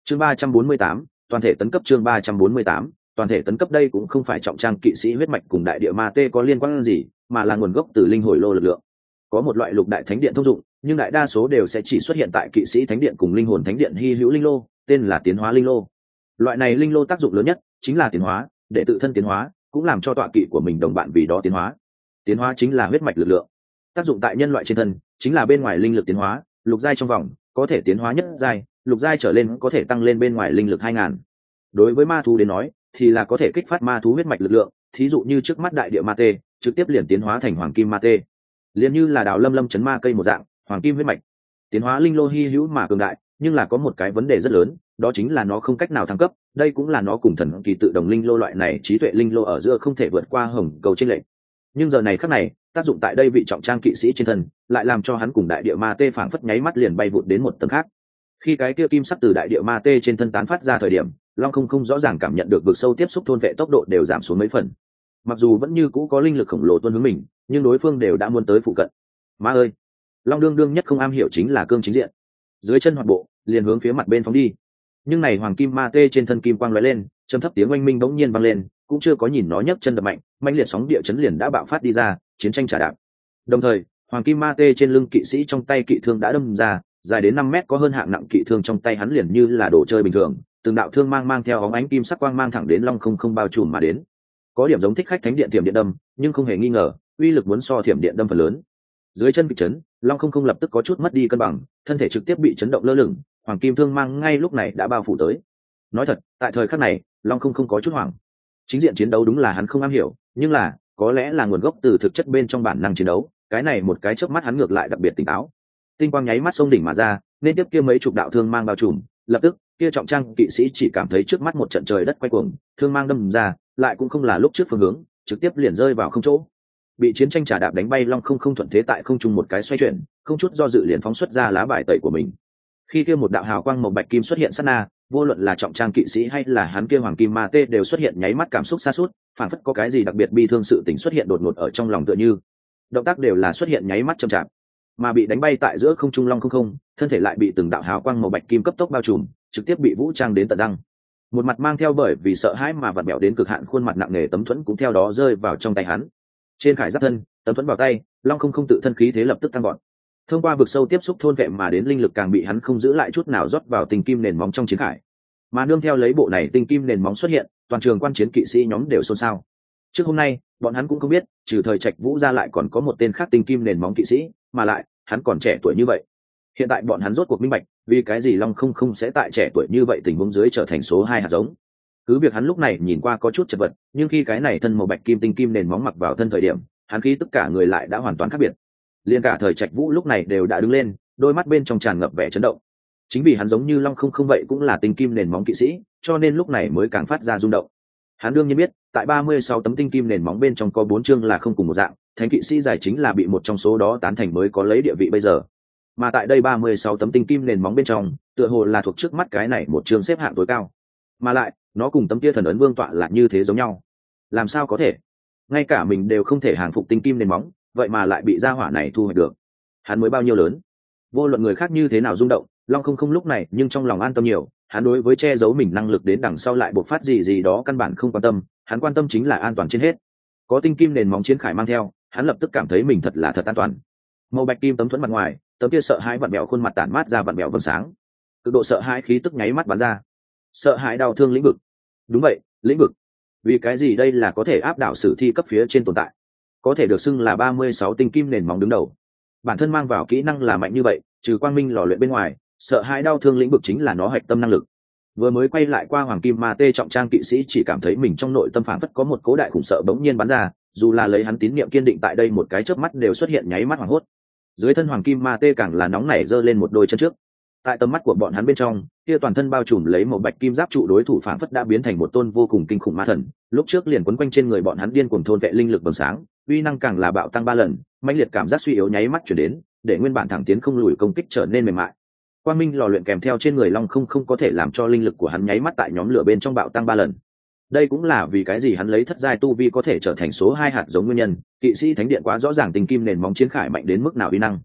chương 348, toàn thể tấn cấp. chương 348, toàn thể tấn cấp. Đây cũng không phải trọng trang kỵ sĩ huyết mạch cùng đại địa ma tê có liên quan gì, mà là nguồn gốc từ linh hồi lô lực lượng. Có một loại lục đại thánh điện thông dụng, nhưng đại đa số đều sẽ chỉ xuất hiện tại kỵ sĩ thánh điện cùng linh hồn thánh điện hy hữu linh lô, tên là tiến hóa linh lô. Loại này linh lô tác dụng lớn nhất chính là tiến hóa, để tự thân tiến hóa, cũng làm cho tọa kỵ của mình đồng bạn vì đó tiến hóa. Tiến hóa chính là huyết mạch lực lượng. Tác dụng tại nhân loại trên thân chính là bên ngoài linh lực tiến hóa, lục giai trong vòng có thể tiến hóa nhất giai, lục giai trở lên có thể tăng lên bên ngoài linh lực 2000. Đối với ma thú đến nói thì là có thể kích phát ma thú huyết mạch lực lượng, thí dụ như trước mắt đại địa ma tê trực tiếp liền tiến hóa thành hoàng kim ma tê, liền như là đào lâm lâm chấn ma cây một dạng hoàng kim huyết mạch. Tiến hóa linh lô hy hữu mà cường đại, nhưng là có một cái vấn đề rất lớn, đó chính là nó không cách nào thăng cấp. Đây cũng là nó cùng thần kỳ tự động linh lô loại này trí tuệ linh lô ở giữa không thể vượt qua hồng cầu chênh lệch. Nhưng giờ này khắc này, tác dụng tại đây vị trọng trang kỵ sĩ trên thân lại làm cho hắn cùng đại địa ma tê phảng phất nháy mắt liền bay vụt đến một tầng khác. Khi cái kia kim sắc từ đại địa ma tê trên thân tán phát ra thời điểm, long không rõ ràng cảm nhận được vực sâu tiếp xúc thôn vệ tốc độ đều giảm xuống mấy phần. Mặc dù vẫn như cũ có linh lực khổng lồ tuôn hướng mình, nhưng đối phương đều đã muốn tới phụ cận. Ma ơi, long đương đương nhất không am hiểu chính là cương chính diện, dưới chân hoạt bộ liền hướng phía mặt bên phóng đi. Nhưng này hoàng kim ma tê trên thân kim quang lóe lên, trầm thấp tiếng oanh minh bỗng nhiên vang lên, cũng chưa có nhìn nó nhấc chân đập mạnh, mãnh liệt sóng địa chấn liền đã bạo phát đi ra, chiến tranh trả đạp. Đồng thời, hoàng kim ma tê trên lưng kỵ sĩ trong tay kỵ thương đã đâm ra, dài đến 5 mét có hơn hạng nặng kỵ thương trong tay hắn liền như là đồ chơi bình thường, từng đạo thương mang theo óng ánh kim sắc quang mang thẳng đến long không bao trùm mà đến. Có điểm giống thích khách thánh điện thiểm điện đâm, nhưng không hề nghi ngờ, uy lực muốn so thiểm điện đâm phần lớn. Dưới chân bị chấn, long không lập tức có chút mất đi cân bằng, thân thể trực tiếp bị chấn động lơ lửng, hoàng kim thương mang ngay lúc này đã bao phủ tới. Nói thật, tại thời khắc này, long không có chút hoảng. Chính diện chiến đấu đúng là hắn không am hiểu, nhưng là có lẽ là nguồn gốc từ thực chất bên trong bản năng chiến đấu, cái này một cái chớp mắt hắn ngược lại đặc biệt tỉnh táo. Tinh quang nháy mắt xông đỉnh mà ra, nên tiếp kia mấy chục đạo thương mang bao trùm, lập tức kia trọng trang kỵ sĩ chỉ cảm thấy trước mắt một trận trời đất quay cuồng, thương mang đâm ra, lại cũng không là lúc trước phương hướng, trực tiếp liền rơi vào không chỗ. Bị chiến tranh trả đạp đánh bay long không thuận thế tại không trung một cái xoay chuyển, không chút do dự liền phóng xuất ra lá bài tẩy của mình. Khi kia một đạo hào quang màu bạch kim xuất hiện sát na, vô luận là trọng trang kỵ sĩ hay là hắn kia hoàng kim ma tê đều xuất hiện nháy mắt cảm xúc sa sút, phản phất có cái gì đặc biệt bi thương sự tình xuất hiện đột ngột ở trong lòng tựa như. Động tác đều là xuất hiện nháy mắt chậm chạp, mà bị đánh bay tại giữa không trung long không, thân thể lại bị từng đạo hào quang màu bạch kim cấp tốc bao trùm, trực tiếp bị vũ trang đến tận răng. Một mặt mang theo bởi vì sợ hãi mà vặn bẹo đến cực hạn khuôn mặt nặng nề tấm thuẫn cũng theo đó rơi vào trong tay hắn. Trên khải giáp thân, tấm thuẫn vào tay, long không tự thân khí thế lập tức tăng gọn. Thông qua vực sâu tiếp xúc thôn vệ mà đến linh lực càng bị hắn không giữ lại chút nào rót vào tinh kim nền móng trong chiến khải. Mà nương theo lấy bộ này tinh kim nền móng xuất hiện, toàn trường quan chiến kỵ sĩ nhóm đều xôn xao. Trước hôm nay, bọn hắn cũng không biết, trừ thời Trạch Vũ ra lại còn có một tên khác tinh kim nền móng kỵ sĩ, mà lại, hắn còn trẻ tuổi như vậy. Hiện tại bọn hắn rốt cuộc minh bạch, vì cái gì Long không sẽ tại trẻ tuổi như vậy tình huống dưới trở thành số 2 hạt giống. Cứ việc hắn lúc này nhìn qua có chút chật vật, nhưng khi cái này thân màu bạch kim tinh kim nền móng mặc vào thân thời điểm, hắn khí tất cả người lại đã hoàn toàn khác biệt. Liên cả thời Trạch Vũ lúc này đều đã đứng lên, đôi mắt bên trong tràn ngập vẻ chấn động. Chính vì hắn giống như Long không vậy cũng là tinh kim nền móng kỵ sĩ, cho nên lúc này mới càng phát ra rung động. Hắn đương nhiên biết, tại 36 tấm tinh kim nền móng bên trong có 4 chương là không cùng một dạng, thánh kỵ sĩ giải chính là bị một trong số đó tán thành mới có lấy địa vị bây giờ. Mà tại đây 36 tấm tinh kim nền móng bên trong, tựa hồ là thuộc trước mắt cái này một chương xếp hạng tối cao. Mà lại, nó cùng tấm kia thần ấn vương tọa là như thế giống nhau. Làm sao có thể? Ngay cả mình đều không thể hàng phục tinh kim nền móng, vậy mà lại bị gia hỏa này thu hoạch được. Hắn mới bao nhiêu lớn? Vô luận người khác như thế nào rung động, Long không lúc này nhưng trong lòng an tâm nhiều, hắn đối với che giấu mình năng lực đến đằng sau lại bộc phát gì đó căn bản không quan tâm, hắn quan tâm chính là an toàn trên hết. Có tinh kim nền móng chiến khải mang theo, hắn lập tức cảm thấy mình thật là thật an toàn. Màu bạch kim tấm thuẫn mặt ngoài, tấm kia sợ hãi vặn bẹo khuôn mặt tản mát ra vặn bẹo vầng sáng. Cực độ sợ hãi khí tức nháy mắt bắn ra. Sợ hãi đau thương lĩnh vực. Đúng vậy, lĩnh vực. Vì cái gì đây là có thể áp đảo sử thi cấp phía trên tồn tại, có thể được xưng là 36 tinh kim nền móng đứng đầu. Bản thân mang vào kỹ năng là mạnh như vậy, trừ quang minh lò luyện bên ngoài, sợ hãi đau thương lĩnh vực chính là nó hạch tâm năng lực. Vừa mới quay lại qua hoàng kim ma tê trọng trang kỵ sĩ chỉ cảm thấy mình trong nội tâm phảng phất có một cố đại khủng sợ bỗng nhiên bắn ra, dù là lấy hắn tín niệm kiên định tại đây một cái chớp mắt đều xuất hiện nháy mắt hoảng hốt. Dưới thân hoàng kim ma tê càng là nóng nảy giơ lên một đôi chân trước. Tại tầm mắt của bọn hắn bên trong, kia toàn thân bao trùm lấy một bạch kim giáp trụ đối thủ phảng phất đã biến thành một tôn vô cùng kinh khủng ma thần, lúc trước liền quấn quanh trên người bọn hắn điên cuồng thôn vệ linh lực bừng sáng, uy năng càng là bạo tăng 3 lần, mãnh liệt cảm giác suy yếu nháy mắt chuyển đến, để nguyên bản thẳng tiến không lùi công kích trở nên mềm mại. Quang minh lò luyện kèm theo trên người Long không có thể làm cho linh lực của hắn nháy mắt tại nhóm lửa bên trong bạo tăng 3 lần. Đây cũng là vì cái gì hắn lấy thất giai tu vi có thể trở thành số 2 hạt giống nguyên nhân, kỵ sĩ thánh điện quá rõ ràng tình kim nền móng chiến khải mạnh đến mức nào uy năng.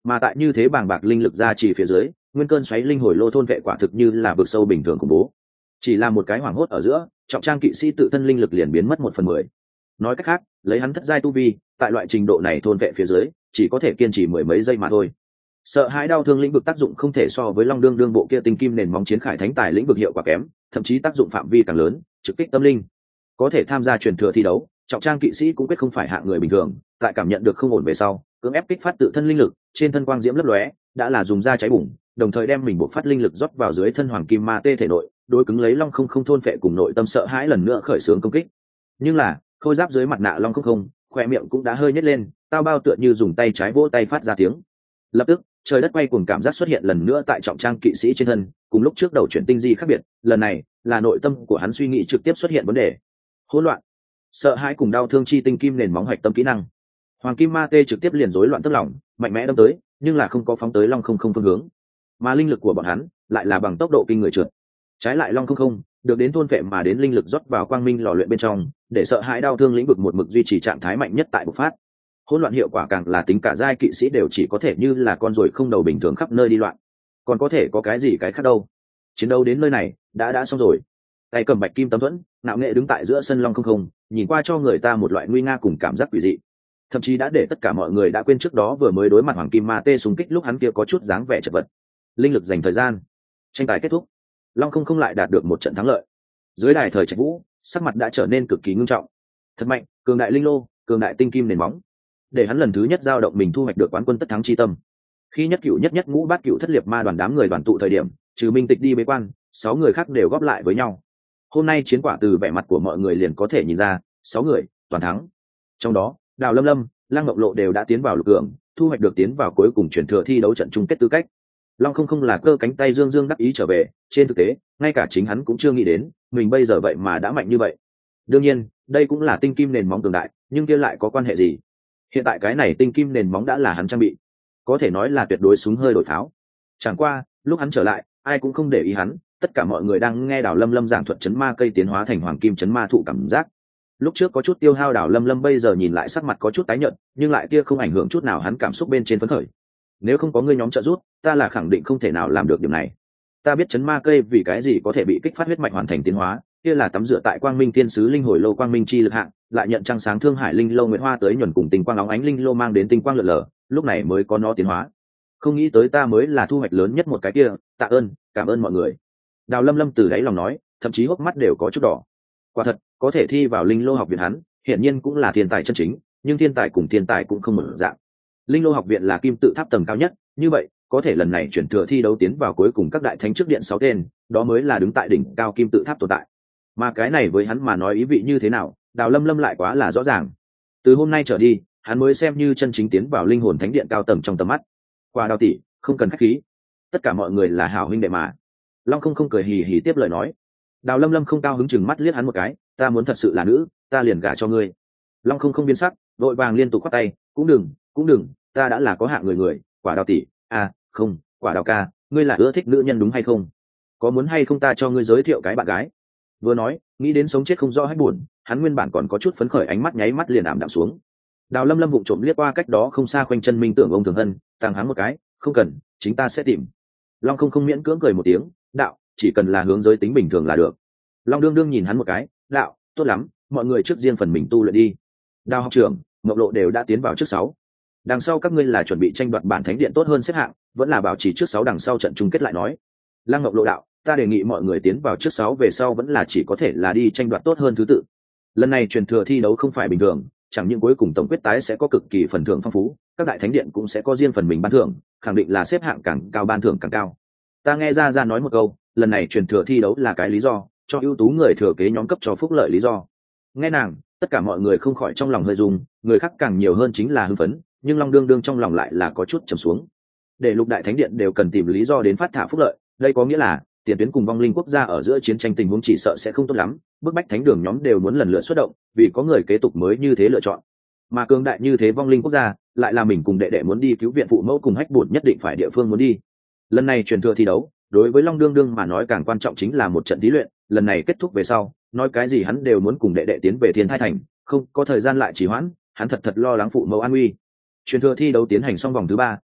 Mà tại như thế bàng bạc linh lực ra chỉ phía dưới, nguyên cơn xoáy linh hồi lô thôn vệ quả thực như là vực sâu bình thường khủng bố. Chỉ là một cái hoảng hốt ở giữa, trọng trang kỵ sĩ tự thân linh lực liền biến mất 1/10. Nói cách khác, lấy hắn thất giai tu vi, tại loại trình độ này thôn vệ phía dưới, chỉ có thể kiên trì mười mấy giây mà thôi. Sợ hãi đau thương lĩnh vực tác dụng không thể so với long đương đương bộ kia tinh kim nền móng chiến khải thánh tài lĩnh vực hiệu quả kém, thậm chí tác dụng phạm vi càng lớn, trực kích tâm linh. Có thể tham gia truyền thừa thi đấu, trọng trang kỵ sĩ cũng quyết không phải hạng người bình thường, tại cảm nhận được không ổn về sau, cưỡng ép kích phát tự thân linh lực, trên thân quang diễm lấp lóe, đã là dùng da cháy bùng, đồng thời đem mình bộc phát linh lực rót vào dưới thân hoàng kim ma tê thể nội, đối cứng lấy long không không thôn phệ cùng nội tâm sợ hãi lần nữa khởi xướng công kích. Nhưng là, khôi giáp dưới mặt nạ long không không, khoe miệng cũng đã hơi nhếch lên, tao bao tựa như dùng tay trái vỗ tay phát ra tiếng. Lập tức, trời đất quay cuồng cảm giác xuất hiện lần nữa tại trọng trang kỵ sĩ trên thân, cùng lúc trước đầu chuyển tinh di khác biệt, lần này là nội tâm của hắn suy nghĩ trực tiếp xuất hiện vấn đề. Hỗn loạn, sợ hãi cùng đau thương chi tinh kim nền móng hoạch tâm kỹ năng. Hoàng kim ma tê trực tiếp liền rối loạn tức lòng, mạnh mẽ đâm tới, nhưng là không có phóng tới long không không phương hướng, mà linh lực của bọn hắn lại là bằng tốc độ kinh người trượt. Trái lại long không không được đến thôn vệ mà đến linh lực rót vào quang minh lò luyện bên trong, để sợ hãi đau thương lĩnh vực một mực duy trì trạng thái mạnh nhất tại bộc phát. Hỗn loạn hiệu quả càng là tính cả giai kỵ sĩ đều chỉ có thể như là con ruồi không đầu bình thường khắp nơi đi loạn, còn có thể có cái gì cái khác đâu. Chiến đấu đến nơi này đã xong rồi. Tay cầm bạch kim tấm thuẫn, ngạo nghệ đứng tại giữa sân long không không, nhìn qua cho người ta một loại nguy nga cùng cảm giác quỷ dị, thậm chí đã để tất cả mọi người đã quên trước đó vừa mới đối mặt hoàng kim ma tê xung kích lúc hắn kia có chút dáng vẻ chật vật. Linh lực dành thời gian, tranh tài kết thúc, long không không lại đạt được một trận thắng lợi. Dưới đài thời trạch vũ, sắc mặt đã trở nên cực kỳ ngưng trọng. Thật mạnh, cường đại linh lô, cường đại tinh kim nền móng, để hắn lần thứ nhất giao động mình thu hoạch được quán quân tất thắng chi tâm. Khi nhất cựu nhất ngũ bát cựu thất liệt ma đoàn đám người đoàn tụ thời điểm, trừ minh tịch đi bế quan, 6 người khác đều góp lại với nhau. Hôm nay chiến quả từ vẻ mặt của mọi người liền có thể nhìn ra, 6 người toàn thắng. Trong đó, Đào Lâm Lâm, Lăng Ngọc Lộ đều đã tiến vào lực lượng, thu hoạch được tiến vào cuối cùng chuyển thừa thi đấu trận chung kết tư cách. Long không không là cơ cánh tay dương dương đắc ý trở về, trên thực tế, ngay cả chính hắn cũng chưa nghĩ đến, mình bây giờ vậy mà đã mạnh như vậy. Đương nhiên, đây cũng là tinh kim nền móng cường đại, nhưng kia lại có quan hệ gì? Hiện tại cái này tinh kim nền móng đã là hắn trang bị, có thể nói là tuyệt đối súng hơi đổi pháo. Chẳng qua, lúc hắn trở lại, ai cũng không để ý hắn, tất cả mọi người đang nghe Đào Lâm Lâm giảng thuật chấn ma cây tiến hóa thành hoàng kim chấn ma thụ cảm giác. Lúc trước có chút tiêu hao Đào Lâm Lâm bây giờ nhìn lại sắc mặt có chút tái nhợt, nhưng lại kia không ảnh hưởng chút nào hắn cảm xúc bên trên phấn khởi. Nếu không có ngươi nhóm trợ giúp, ta là khẳng định không thể nào làm được điểm này. Ta biết chấn ma cây vì cái gì có thể bị kích phát huyết mạch hoàn thành tiến hóa, kia là tắm rửa tại quang minh thiên sứ linh hồi lô quang minh chi lực hạng, lại nhận trăng sáng thương hải linh lô nguyệt hoa tới nhuần cùng tinh quang óng ánh linh lô mang đến tinh quang lượn lờ, lúc này mới có nó tiến hóa. Không nghĩ tới ta mới là thu hoạch lớn nhất một cái kia, tạ ơn, cảm ơn mọi người. Đào Lâm Lâm từ đáy lòng nói, thậm chí hốc mắt đều có chút đỏ. Quả thật, có thể thi vào linh lô học viện hắn, hiển nhiên cũng là thiên tài chân chính, nhưng thiên tài cùng thiên tài cũng không mở dạng. Linh lô học viện là kim tự tháp tầng cao nhất, như vậy có thể lần này chuyển thừa thi đấu tiến vào cuối cùng các đại thánh trước điện 6 tên, đó mới là đứng tại đỉnh cao kim tự tháp tồn tại. Mà cái này với hắn mà nói ý vị như thế nào, Đào Lâm Lâm lại quá là rõ ràng. Từ hôm nay trở đi, hắn mới xem như chân chính tiến vào linh hồn thánh điện cao tầng trong tầm mắt. Qua Đào tỷ, không cần khách khí, tất cả mọi người là hảo huynh đệ mà. Long không không cười hì hì tiếp lời nói. Đào Lâm Lâm không cao hứng chừng mắt liếc hắn một cái, ta muốn thật sự là nữ, ta liền gả cho ngươi. Long không không biến sắc, đội vàng liên tục quát tay, cũng đừng, ta đã là có hạng người, Quả Đào tỷ, à, không, Quả Đào ca, ngươi là ưa thích nữ nhân đúng hay không? Có muốn hay không ta cho ngươi giới thiệu cái bạn gái? Vừa nói, nghĩ đến sống chết không rõ hay buồn, hắn nguyên bản còn có chút phấn khởi, ánh mắt nháy mắt liền ảm đạm xuống. Đào Lâm Lâm vụng trộm liếc qua cách đó không xa khoanh chân minh tưởng ông Thường Hân, tăng hắn một cái, không cần, chính ta sẽ tìm. Long không không miễn cưỡng cười một tiếng, đạo, chỉ cần là hướng giới tính bình thường là được. Long đương đương nhìn hắn một cái, đạo, tốt lắm, mọi người trước riêng phần mình tu luyện đi. Đào học trưởng, Ngọc Lộ đều đã tiến vào trước 6. Đằng sau các ngươi là chuẩn bị tranh đoạt bản thánh điện tốt hơn xếp hạng, vẫn là bảo trì trước 6 đằng sau trận chung kết lại nói. Lăng Ngọc Lộ đạo, ta đề nghị mọi người tiến vào trước 6 về sau vẫn là chỉ có thể là đi tranh đoạt tốt hơn thứ tự. Lần này truyền thừa thi đấu không phải bình thường, chẳng những cuối cùng tổng quyết tái sẽ có cực kỳ phần thưởng phong phú, các đại thánh điện cũng sẽ có riêng phần mình ban thưởng, khẳng định là xếp hạng càng cao ban thưởng càng cao. Ta nghe ra nói một câu, lần này truyền thừa thi đấu là cái lý do cho ưu tú người thừa kế nhóm cấp cho phúc lợi lý do. Nghe nàng, tất cả mọi người không khỏi trong lòng hơi rung, người khác càng nhiều hơn chính là hưng phấn, nhưng Long đương đương trong lòng lại là có chút trầm xuống. Để lục đại thánh điện đều cần tìm lý do đến phát thả phúc lợi, đây có nghĩa là tiền tuyến cùng vong linh quốc gia ở giữa chiến tranh tình huống chỉ sợ sẽ không tốt lắm, bức bách thánh đường nhóm đều muốn lần lượt xuất động, vì có người kế tục mới như thế lựa chọn. Mà cường đại như thế vong linh quốc gia, lại là mình cùng đệ đệ muốn đi cứu viện phụ mẫu cùng hách bổn nhất định phải địa phương muốn đi. Lần này truyền thừa thi đấu, đối với Long đương đương mà nói càng quan trọng chính là một trận thí luyện, lần này kết thúc về sau, nói cái gì hắn đều muốn cùng đệ đệ tiến về Thiên Thai Thành, không có thời gian lại trì hoãn, hắn thật lo lắng phụ mẫu an nguy. Truyền thừa thi đấu tiến hành xong vòng thứ 3,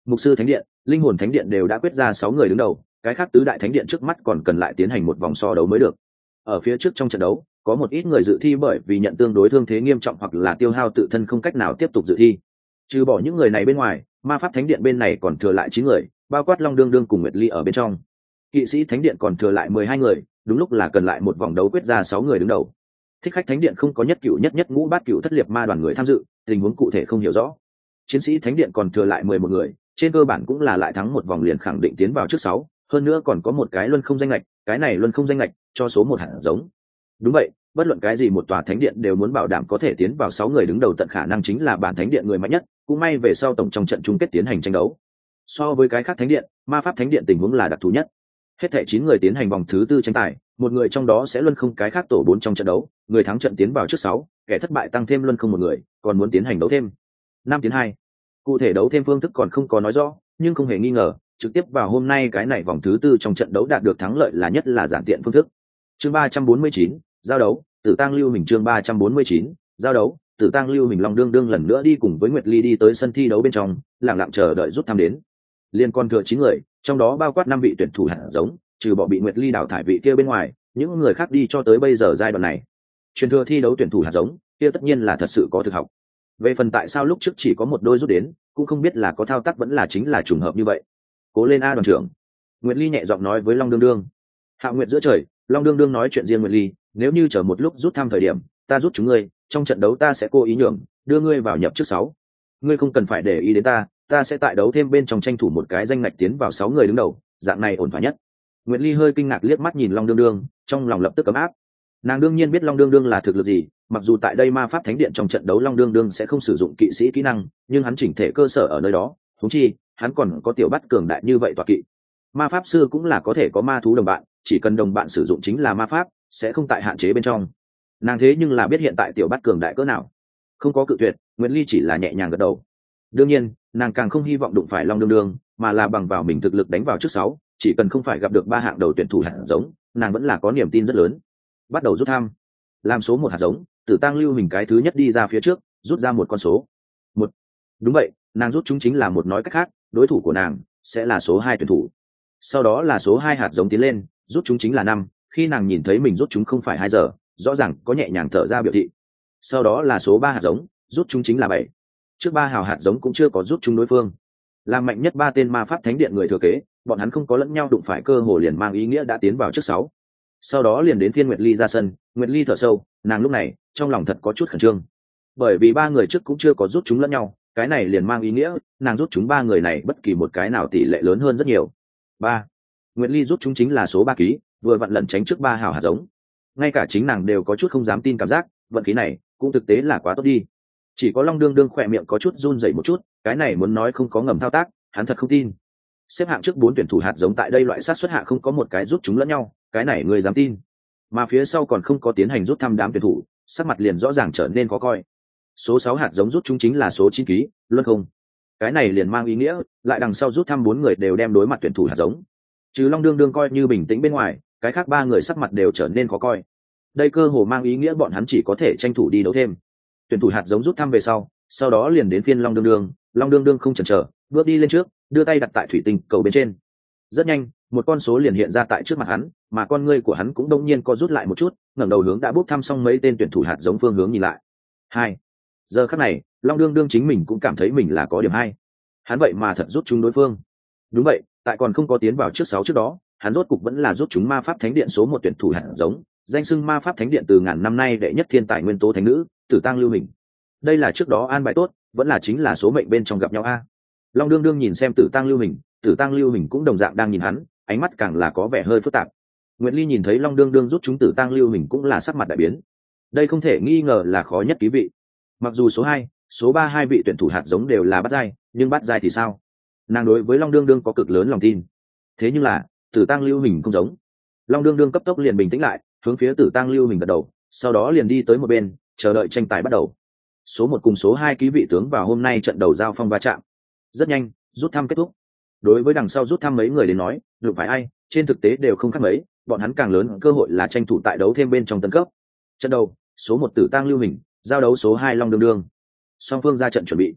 Mục sư thánh điện, linh hồn thánh điện đều đã quyết ra 6 người đứng đầu, cái khác tứ đại thánh điện trước mắt còn cần lại tiến hành một vòng so đấu mới được. Ở phía trước trong trận đấu, có một ít người dự thi bởi vì nhận tương đối thương thế nghiêm trọng hoặc là tiêu hao tự thân không cách nào tiếp tục dự thi. Trừ bỏ những người này bên ngoài, ma pháp thánh điện bên này còn thừa lại 9 người, bao quát Long Đương Đương cùng Nguyệt Ly ở bên trong. Kỵ sĩ thánh điện còn thừa lại 12 người, đúng lúc là cần lại một vòng đấu quyết ra 6 người đứng đầu. Thích khách thánh điện không có nhất cựu nhất ngũ bát cựu thất liệt ma đoàn người tham dự, tình huống cụ thể không hiểu rõ. Chiến sĩ thánh điện còn thừa lại 11 người, trên cơ bản cũng là lại thắng một vòng liền khẳng định tiến vào trước 6, hơn nữa còn có một cái luân không danh lệch, cái này luân không danh lệch cho số 1 hạt giống. Đúng vậy, bất luận cái gì một tòa thánh điện đều muốn bảo đảm có thể tiến vào 6 người đứng đầu, tận khả năng chính là bản thánh điện người mạnh nhất, cũng may về sau tổng trong trận chung kết tiến hành tranh đấu. So với cái khác thánh điện, ma pháp thánh điện tình huống là đặc thù nhất. Hết thảy 9 người tiến hành vòng thứ 4 tranh tài, một người trong đó sẽ luân không cái khác tổ 4 trong trận đấu, người thắng trận tiến vào trước 6, kẻ thất bại tăng thêm luân không một người, còn muốn tiến hành đấu thêm 5-2. Cụ thể đấu thêm phương thức còn không có nói rõ, nhưng không hề nghi ngờ, trực tiếp vào hôm nay cái này vòng thứ 4 trong trận đấu đạt được thắng lợi là nhất là giản tiện phương thức. Chương 349, giao đấu, Tử Tang Lưu Hình. Chương 349, giao đấu, Tử Tang Lưu Hình. Long Đương Đương lần nữa đi cùng với Nguyệt Ly đi tới sân thi đấu bên trong, lặng lặng chờ đợi rút thăm đến. Liên còn thừa 9 người, trong đó bao quát 5 vị tuyển thủ hạt giống, trừ bỏ bị Nguyệt Ly đào thải vị kia bên ngoài, những người khác đi cho tới bây giờ giai đoạn này. Truyền thừa thi đấu tuyển thủ hạt giống, kia tất nhiên là thật sự có thực học. Về phần tại sao lúc trước chỉ có một đôi rút đến, cũng không biết là có thao tác vẫn là chính là trùng hợp như vậy. Cố lên a đoàn trưởng. Nguyệt Ly nhẹ giọng nói với Long Đương Đương. Hạo Nguyệt giữa trời, Long Đương Đương nói chuyện riêng Nguyệt Ly, nếu như chờ một lúc rút thăm thời điểm, ta rút chúng ngươi, trong trận đấu ta sẽ cố ý nhường, đưa ngươi vào nhập trước 6. Ngươi không cần phải để ý đến ta sẽ tại đấu thêm bên trong tranh thủ một cái danh ngạch tiến vào 6 người đứng đầu, dạng này ổn thỏa nhất. Nguyệt Ly hơi kinh ngạc liếc mắt nhìn Long Đương Đương, trong lòng lập tức ấm áp. Nàng đương nhiên biết Long Đương Đương là thực lực gì, mặc dù tại đây ma pháp thánh điện trong trận đấu Long Đương Đương sẽ không sử dụng kỵ sĩ kỹ năng, nhưng hắn chỉnh thể cơ sở ở nơi đó, huống chi hắn còn có tiểu bắt cường đại như vậy tọa kỵ. Ma pháp sư cũng là có thể có ma thú đồng bạn, chỉ cần đồng bạn sử dụng chính là ma pháp, sẽ không tại hạn chế bên trong. Nàng thế nhưng là biết hiện tại tiểu bắt cường đại cỡ nào, không có cự tuyệt. Nguyệt Ly chỉ là nhẹ nhàng gật đầu. Đương nhiên, nàng càng không hy vọng đụng phải Long Đương Đương, mà là bằng vào mình thực lực đánh vào trước 6, chỉ cần không phải gặp được 3 hạng đầu tuyển thủ hạt giống, nàng vẫn là có niềm tin rất lớn. Bắt đầu rút thăm. Làm số 1 hạt giống, Tử Tang Lưu Hình cái thứ nhất đi ra phía trước, rút ra một con số 1. Đúng vậy, nàng rút chúng chính là một, nói cách khác, đối thủ của nàng sẽ là số 2 tuyển thủ. Sau đó là số 2 hạt giống tiến lên, rút chúng chính là 5, khi nàng nhìn thấy mình rút chúng không phải 2 giờ, rõ ràng có nhẹ nhàng thở ra biểu thị. Sau đó là số 3 hạt giống, rút chúng chính là 7. Trước 3 hào hạt giống cũng chưa có rút chúng đối phương. Làm mạnh nhất 3 tên ma pháp thánh điện người thừa kế, bọn hắn không có lẫn nhau đụng phải cơ hồ liền mang ý nghĩa đã tiến vào trước 6. Sau đó liền đến phiên Nguyệt Ly ra sân. Nguyệt Ly thở sâu, nàng lúc này trong lòng thật có chút khẩn trương, bởi vì 3 người trước cũng chưa có rút chúng lẫn nhau, cái này liền mang ý nghĩa nàng rút chúng 3 người này bất kỳ một cái nào tỷ lệ lớn hơn rất nhiều. 3. Nguyệt Ly rút chúng chính là số 3 ký, vừa vặn lẩn tránh trước 3 hào hạt giống. Ngay cả chính nàng đều có chút không dám tin, cảm giác vận khí này cũng thực tế là quá tốt đi. Chỉ có Long Đương Đương khỏe miệng có chút run rẩy một chút, cái này muốn nói không có ngầm thao tác, hắn thật không tin. Xếp hạng trước 4 tuyển thủ hạt giống tại đây loại sát xuất hạ không có một cái rút chúng lẫn nhau, cái này người dám tin? Mà phía sau còn không có tiến hành rút thăm đám tuyển thủ, sắc mặt liền rõ ràng trở nên khó coi. Số 6 hạt giống rút chúng chính là số 9 ký, luân không. Cái này liền mang ý nghĩa, lại đằng sau rút thăm 4 người đều đem đối mặt tuyển thủ hạt giống. Trừ Long Đương Đương coi như bình tĩnh bên ngoài, cái khác 3 người sắc mặt đều trở nên khó coi. Đây cơ hồ mang ý nghĩa bọn hắn chỉ có thể tranh thủ đi đấu thêm. Tuyển thủ hạt giống rút thăm về sau đó liền đến phiên Long Đương Đương. Long Đương Đương không chần chờ, bước đi lên trước, đưa tay đặt tại thủy tinh cầu bên trên. Rất nhanh, một con số liền hiện ra tại trước mặt hắn, mà con ngươi của hắn cũng đông nhiên co rút lại một chút, ngẩng đầu hướng đã bốc thăm xong mấy tên tuyển thủ hạt giống phương hướng nhìn lại. 2. Giờ khắc này, Long Đương Đương chính mình cũng cảm thấy mình là có điểm hay. Hắn vậy mà thật rút chúng đối phương. Đúng vậy, tại còn không có tiến vào trước 6 trước đó, hắn rốt cục vẫn là rút chúng ma pháp thánh điện số 1 tuyển thủ hạt giống, danh xưng ma pháp thánh điện từ ngàn năm nay đệ nhất thiên tài nguyên tố thánh nữ, Tử Tang Lưu Hình. Đây là trước đó an bài tốt, vẫn là chính là số mệnh bên trong gặp nhau a. Long Đương Đương nhìn xem Tử Tang Lưu Hình, Tử Tang Lưu Hình cũng đồng dạng đang nhìn hắn, ánh mắt càng là có vẻ hơi phức tạp. Nguyệt Ly nhìn thấy Long Đương Đương rút chúng Tử Tang Lưu Hình cũng là sắc mặt đại biến. Đây không thể nghi ngờ là khó nhất ký vị. Mặc dù số 2, số 3 hai vị tuyển thủ hạt giống đều là bắt giai, nhưng bắt giai thì sao? Nàng đối với Long Đương Đương có cực lớn lòng tin. Thế nhưng là, Tử Tang Lưu Hình không giống. Long Đương Đương cấp tốc liền bình tĩnh lại, hướng phía Tử Tang Lưu Hình gật đầu, sau đó liền đi tới một bên, chờ đợi tranh tài bắt đầu. Số 1 cùng số 2 ký vị tướng vào hôm nay trận đầu giao phong va chạm. Rất nhanh, rút thăm kết thúc. Đối với đằng sau rút thăm mấy người đến nói, đụng phải ai, trên thực tế đều không khác mấy, bọn hắn càng lớn cơ hội là tranh thủ tại đấu thêm bên trong tấn cấp. Trận đầu, số 1 Tử Tang Lưu Hình, giao đấu số 2 Long Đương Đương. Song phương ra trận chuẩn bị.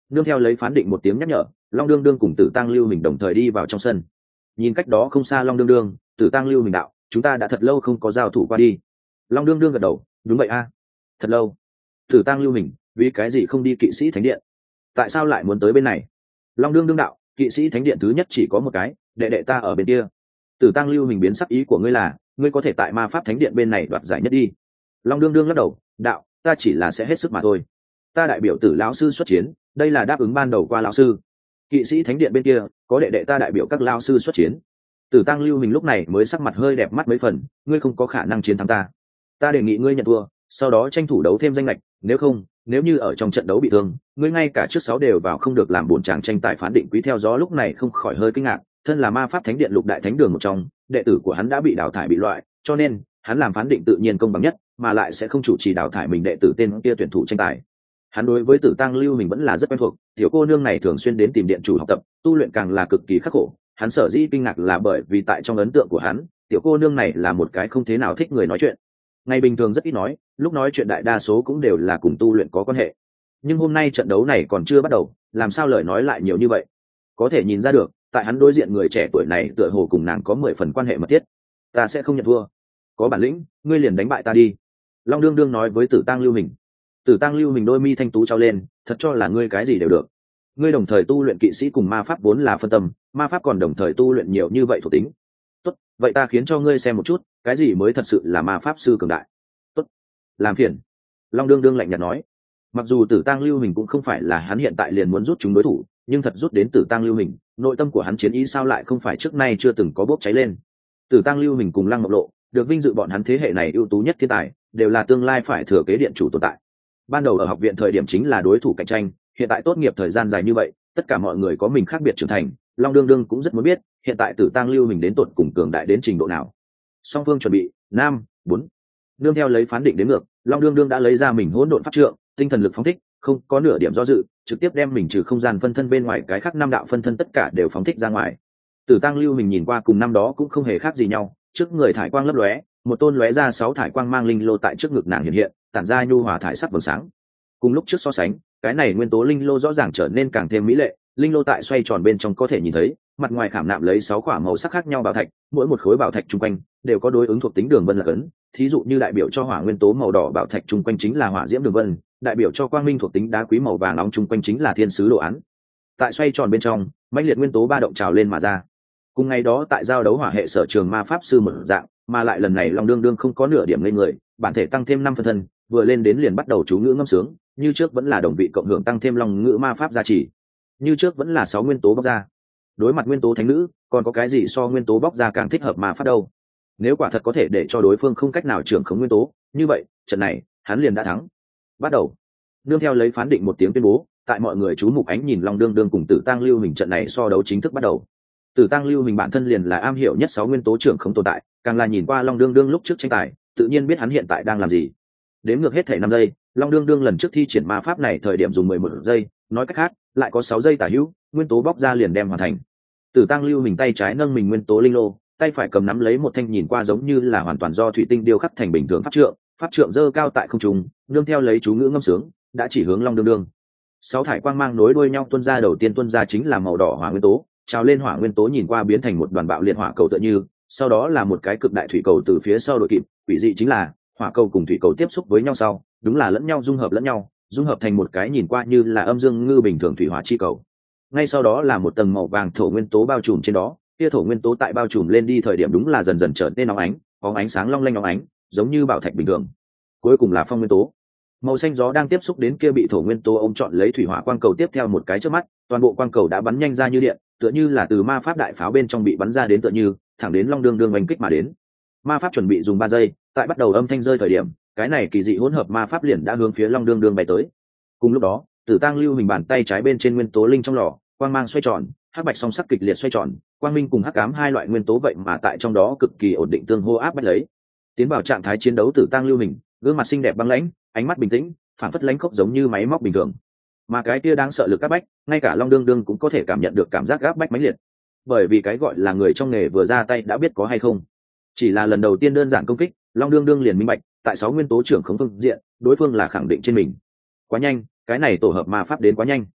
nương theo lấy phán định một tiếng nhắc nhở, Long đương đương cùng Tử Tăng Lưu Hình đồng thời đi vào trong sân. Nhìn cách đó không xa Long đương đương, Tử Tăng Lưu Hình đạo, chúng ta đã thật lâu không có giao thủ qua đi. Long đương đương gật đầu, đúng vậy a, thật lâu. Tử Tăng Lưu Hình, vì cái gì không đi kỵ sĩ thánh điện? Tại sao lại muốn tới bên này? Long đương đương đạo, kỵ sĩ thánh điện thứ nhất chỉ có một cái, đệ đệ ta ở bên kia. Tử Tăng Lưu Hình biến sắc, ý của ngươi là ngươi có thể tại ma pháp thánh điện bên này đoạt giải nhất đi. Long đương đương lắc đầu, đạo, ta chỉ là sẽ hết sức mà thôi. Ta đại biểu Tử lão sư xuất chiến, đây là đáp ứng ban đầu qua lão sư. Kỵ sĩ thánh điện bên kia có đệ đệ ta đại biểu các lão sư xuất chiến. Tử Tăng Lưu Hình lúc này mới sắc mặt hơi đẹp mắt mấy phần, ngươi không có khả năng chiến thắng ta. Ta đề nghị ngươi nhận thua, sau đó tranh thủ đấu thêm danh lệch, nếu không, nếu như ở trong trận đấu bị thương, ngươi ngay cả trước 6 đều vào không được làm buồn chàng tranh tài phán định quý theo gió lúc này không khỏi hơi kinh ngạc, thân là ma pháp thánh điện lục đại thánh đường một trong, đệ tử của hắn đã bị đào thải bị loại, cho nên hắn làm phán định tự nhiên công bằng nhất, mà lại sẽ không chủ trì đào thải mình đệ tử tên kia tuyển thủ tranh tài. Hắn đối với Tử Tăng Lưu Hình vẫn là rất quen thuộc, tiểu cô nương này thường xuyên đến tìm điện chủ học tập, tu luyện càng là cực kỳ khắc khổ. Hắn sở dĩ kinh ngạc là bởi vì tại trong ấn tượng của hắn, tiểu cô nương này là một cái không thế nào thích người nói chuyện. Ngày bình thường rất ít nói, lúc nói chuyện đại đa số cũng đều là cùng tu luyện có quan hệ. Nhưng hôm nay trận đấu này còn chưa bắt đầu, làm sao lời nói lại nhiều như vậy? Có thể nhìn ra được, tại hắn đối diện người trẻ tuổi này tựa hồ cùng nàng có 10 phần quan hệ mật thiết. Ta sẽ không nhận thua. Có bản lĩnh, ngươi liền đánh bại ta đi. Long đương đương nói với Tử Tăng Lưu Hình. Tử Tăng Lưu Hình đôi mi thanh tú trao lên, thật cho là ngươi cái gì đều được. Ngươi đồng thời tu luyện kỵ sĩ cùng ma pháp vốn là phân tâm, ma pháp còn đồng thời tu luyện nhiều như vậy thuộc tính. Tốt, vậy ta khiến cho ngươi xem một chút, cái gì mới thật sự là ma pháp sư cường đại. Tốt, làm phiền. Long đương đương lạnh nhạt nói. Mặc dù Tử Tăng Lưu Hình cũng không phải là hắn hiện tại liền muốn rút chúng đối thủ, nhưng thật rút đến Tử Tăng Lưu Hình, nội tâm của hắn chiến ý sao lại không phải trước nay chưa từng có bốc cháy lên. Tử Tăng Lưu Hình cùng Lăng Ngọc Lộ, được vinh dự bọn hắn thế hệ này ưu tú nhất thiên tài, đều là tương lai phải thừa kế điện chủ tồn tại. Ban đầu ở học viện thời điểm chính là đối thủ cạnh tranh, hiện tại tốt nghiệp thời gian dài như vậy, tất cả mọi người có mình khác biệt trưởng thành, Long đương đương cũng rất muốn biết, hiện tại Tử Tăng Lưu Hình đến tột cùng cường đại đến trình độ nào. Song phương chuẩn bị, 5, 4. Nương theo lấy phán định đến ngược, Long đương đương đã lấy ra mình hỗn độn pháp trượng, tinh thần lực phóng thích, không có nửa điểm do dự, trực tiếp đem mình trừ không gian phân thân bên ngoài cái khác 5 đạo phân thân tất cả đều phóng thích ra ngoài. Tử Tăng Lưu Hình nhìn qua cùng năm đó cũng không hề khác gì nhau, trước người thải quang lấp lóe, một tôn lóe ra 6 thải quang mang linh lô tại trước ngực nàng hiện hiện, tản ra nhu hòa thải sắc vầng sáng. Cùng lúc trước so sánh, cái này nguyên tố linh lô rõ ràng trở nên càng thêm mỹ lệ, linh lô tại xoay tròn bên trong có thể nhìn thấy, mặt ngoài khảm nạm lấy 6 quả màu sắc khác nhau bảo thạch, mỗi một khối bảo thạch chung quanh đều có đối ứng thuộc tính đường vân là ấn, thí dụ như đại biểu cho hỏa nguyên tố màu đỏ bảo thạch chung quanh chính là hỏa diễm đường vân, đại biểu cho quang minh thuộc tính đá quý màu vàng nóng chung quanh chính là thiên sứ đồ án. Tại xoay tròn bên trong, mãnh liệt nguyên tố ba động trào lên mà ra. Cùng ngày đó tại giao đấu hỏa hệ sở trường ma pháp sư một dạng, mà lại lần này Long đương đương không có nửa điểm lên người, bản thể tăng thêm 5 phân thân, vừa lên đến liền bắt đầu chú ngữ ngâm sướng, như trước vẫn là đồng vị cộng hưởng tăng thêm long ngữ ma pháp gia trì, như trước vẫn là 6 nguyên tố bóc ra. Đối mặt nguyên tố thánh nữ, còn có cái gì so nguyên tố bóc ra càng thích hợp ma pháp đâu? Nếu quả thật có thể để cho đối phương không cách nào trưởng khống nguyên tố, như vậy trận này hắn liền đã thắng. Bắt đầu. Nương theo lấy phán định một tiếng tuyên bố, tại mọi người chú mục ánh nhìn, Long đương đương cùng Tử Tăng Lưu Hình trận này so đấu chính thức bắt đầu. Tử Tăng Lưu Hình bản thân liền là am hiểu nhất 6 nguyên tố trưởng không tồn tại, càng là nhìn qua Long đương đương lúc trước tranh tài, tự nhiên biết hắn hiện tại đang làm gì. Đếm ngược hết thể 5 giây, Long đương đương lần trước thi triển ma pháp này thời điểm dùng 11 giây, nói cách khác, lại có 6 giây tả hữu, nguyên tố bóc ra liền đem hoàn thành. Tử Tăng Lưu Hình tay trái nâng mình nguyên tố linh lô, tay phải cầm nắm lấy một thanh nhìn qua giống như là hoàn toàn do thủy tinh điêu khắc thành bình thường pháp trượng giơ cao tại không trung, nương theo lấy chú ngữ ngâm sướng, đã chỉ hướng Long đương đương. 6 thải quang mang nối đuôi nhau tuôn ra, đầu tiên tuôn ra chính là màu đỏ hỏa nguyên tố, trào lên hỏa nguyên tố nhìn qua biến thành một đoàn bạo liệt hỏa cầu tựa như, sau đó là một cái cực đại thủy cầu từ phía sau đội kịp, quỷ dị chính là hỏa cầu cùng thủy cầu tiếp xúc với nhau sau, đúng là lẫn nhau dung hợp thành một cái nhìn qua như là âm dương ngư bình thường thủy hỏa chi cầu. Ngay sau đó là một tầng màu vàng thổ nguyên tố bao trùm trên đó, kia thổ nguyên tố tại bao trùm lên đi thời điểm đúng là dần dần trở nên nóng ánh, có ánh sáng long lanh nóng ánh, giống như bảo thạch bình thường. Cuối cùng là phong nguyên tố. Màu xanh gió đang tiếp xúc đến kia bị thổ nguyên tố ôm trọn lấy thủy hỏa quang cầu, tiếp theo một cái chớp mắt, toàn bộ quang cầu đã bắn nhanh ra như điện, tựa như là từ ma pháp đại pháo bên trong bị bắn ra đến, tựa như thẳng đến Long đương đương oanh kích mà đến. Ma pháp chuẩn bị dùng 3 giây, tại bắt đầu âm thanh rơi thời điểm, cái này kỳ dị hỗn hợp ma pháp liền đã hướng phía Long đương đương bay tới. Cùng lúc đó, Tử Tăng Lưu Hình bàn tay trái bên trên nguyên tố linh trong lò, quang mang xoay tròn, hắc bạch song sắc kịch liệt xoay tròn, quang minh cùng hắc ám hai loại nguyên tố vậy mà tại trong đó cực kỳ ổn định tương hô áp bách lấy. Tiến vào trạng thái chiến đấu, Tử Tăng Lưu Hình, gương mặt xinh đẹp băng lãnh, ánh mắt bình tĩnh, phản phất lãnh khốc giống như máy móc bình thường. Mà cái kia đáng sợ lực áp bách, ngay cả Long đương đương cũng có thể cảm nhận được cảm giác áp bách mãnh liệt. Bởi vì cái gọi là người trong nghề vừa ra tay đã biết có hay không. Chỉ là lần đầu tiên đơn giản công kích, Long đương đương liền minh bạch, tại 6 nguyên tố trưởng không phương diện, đối phương là khẳng định trên mình. Quá nhanh, cái này tổ hợp ma pháp đến quá nhanh.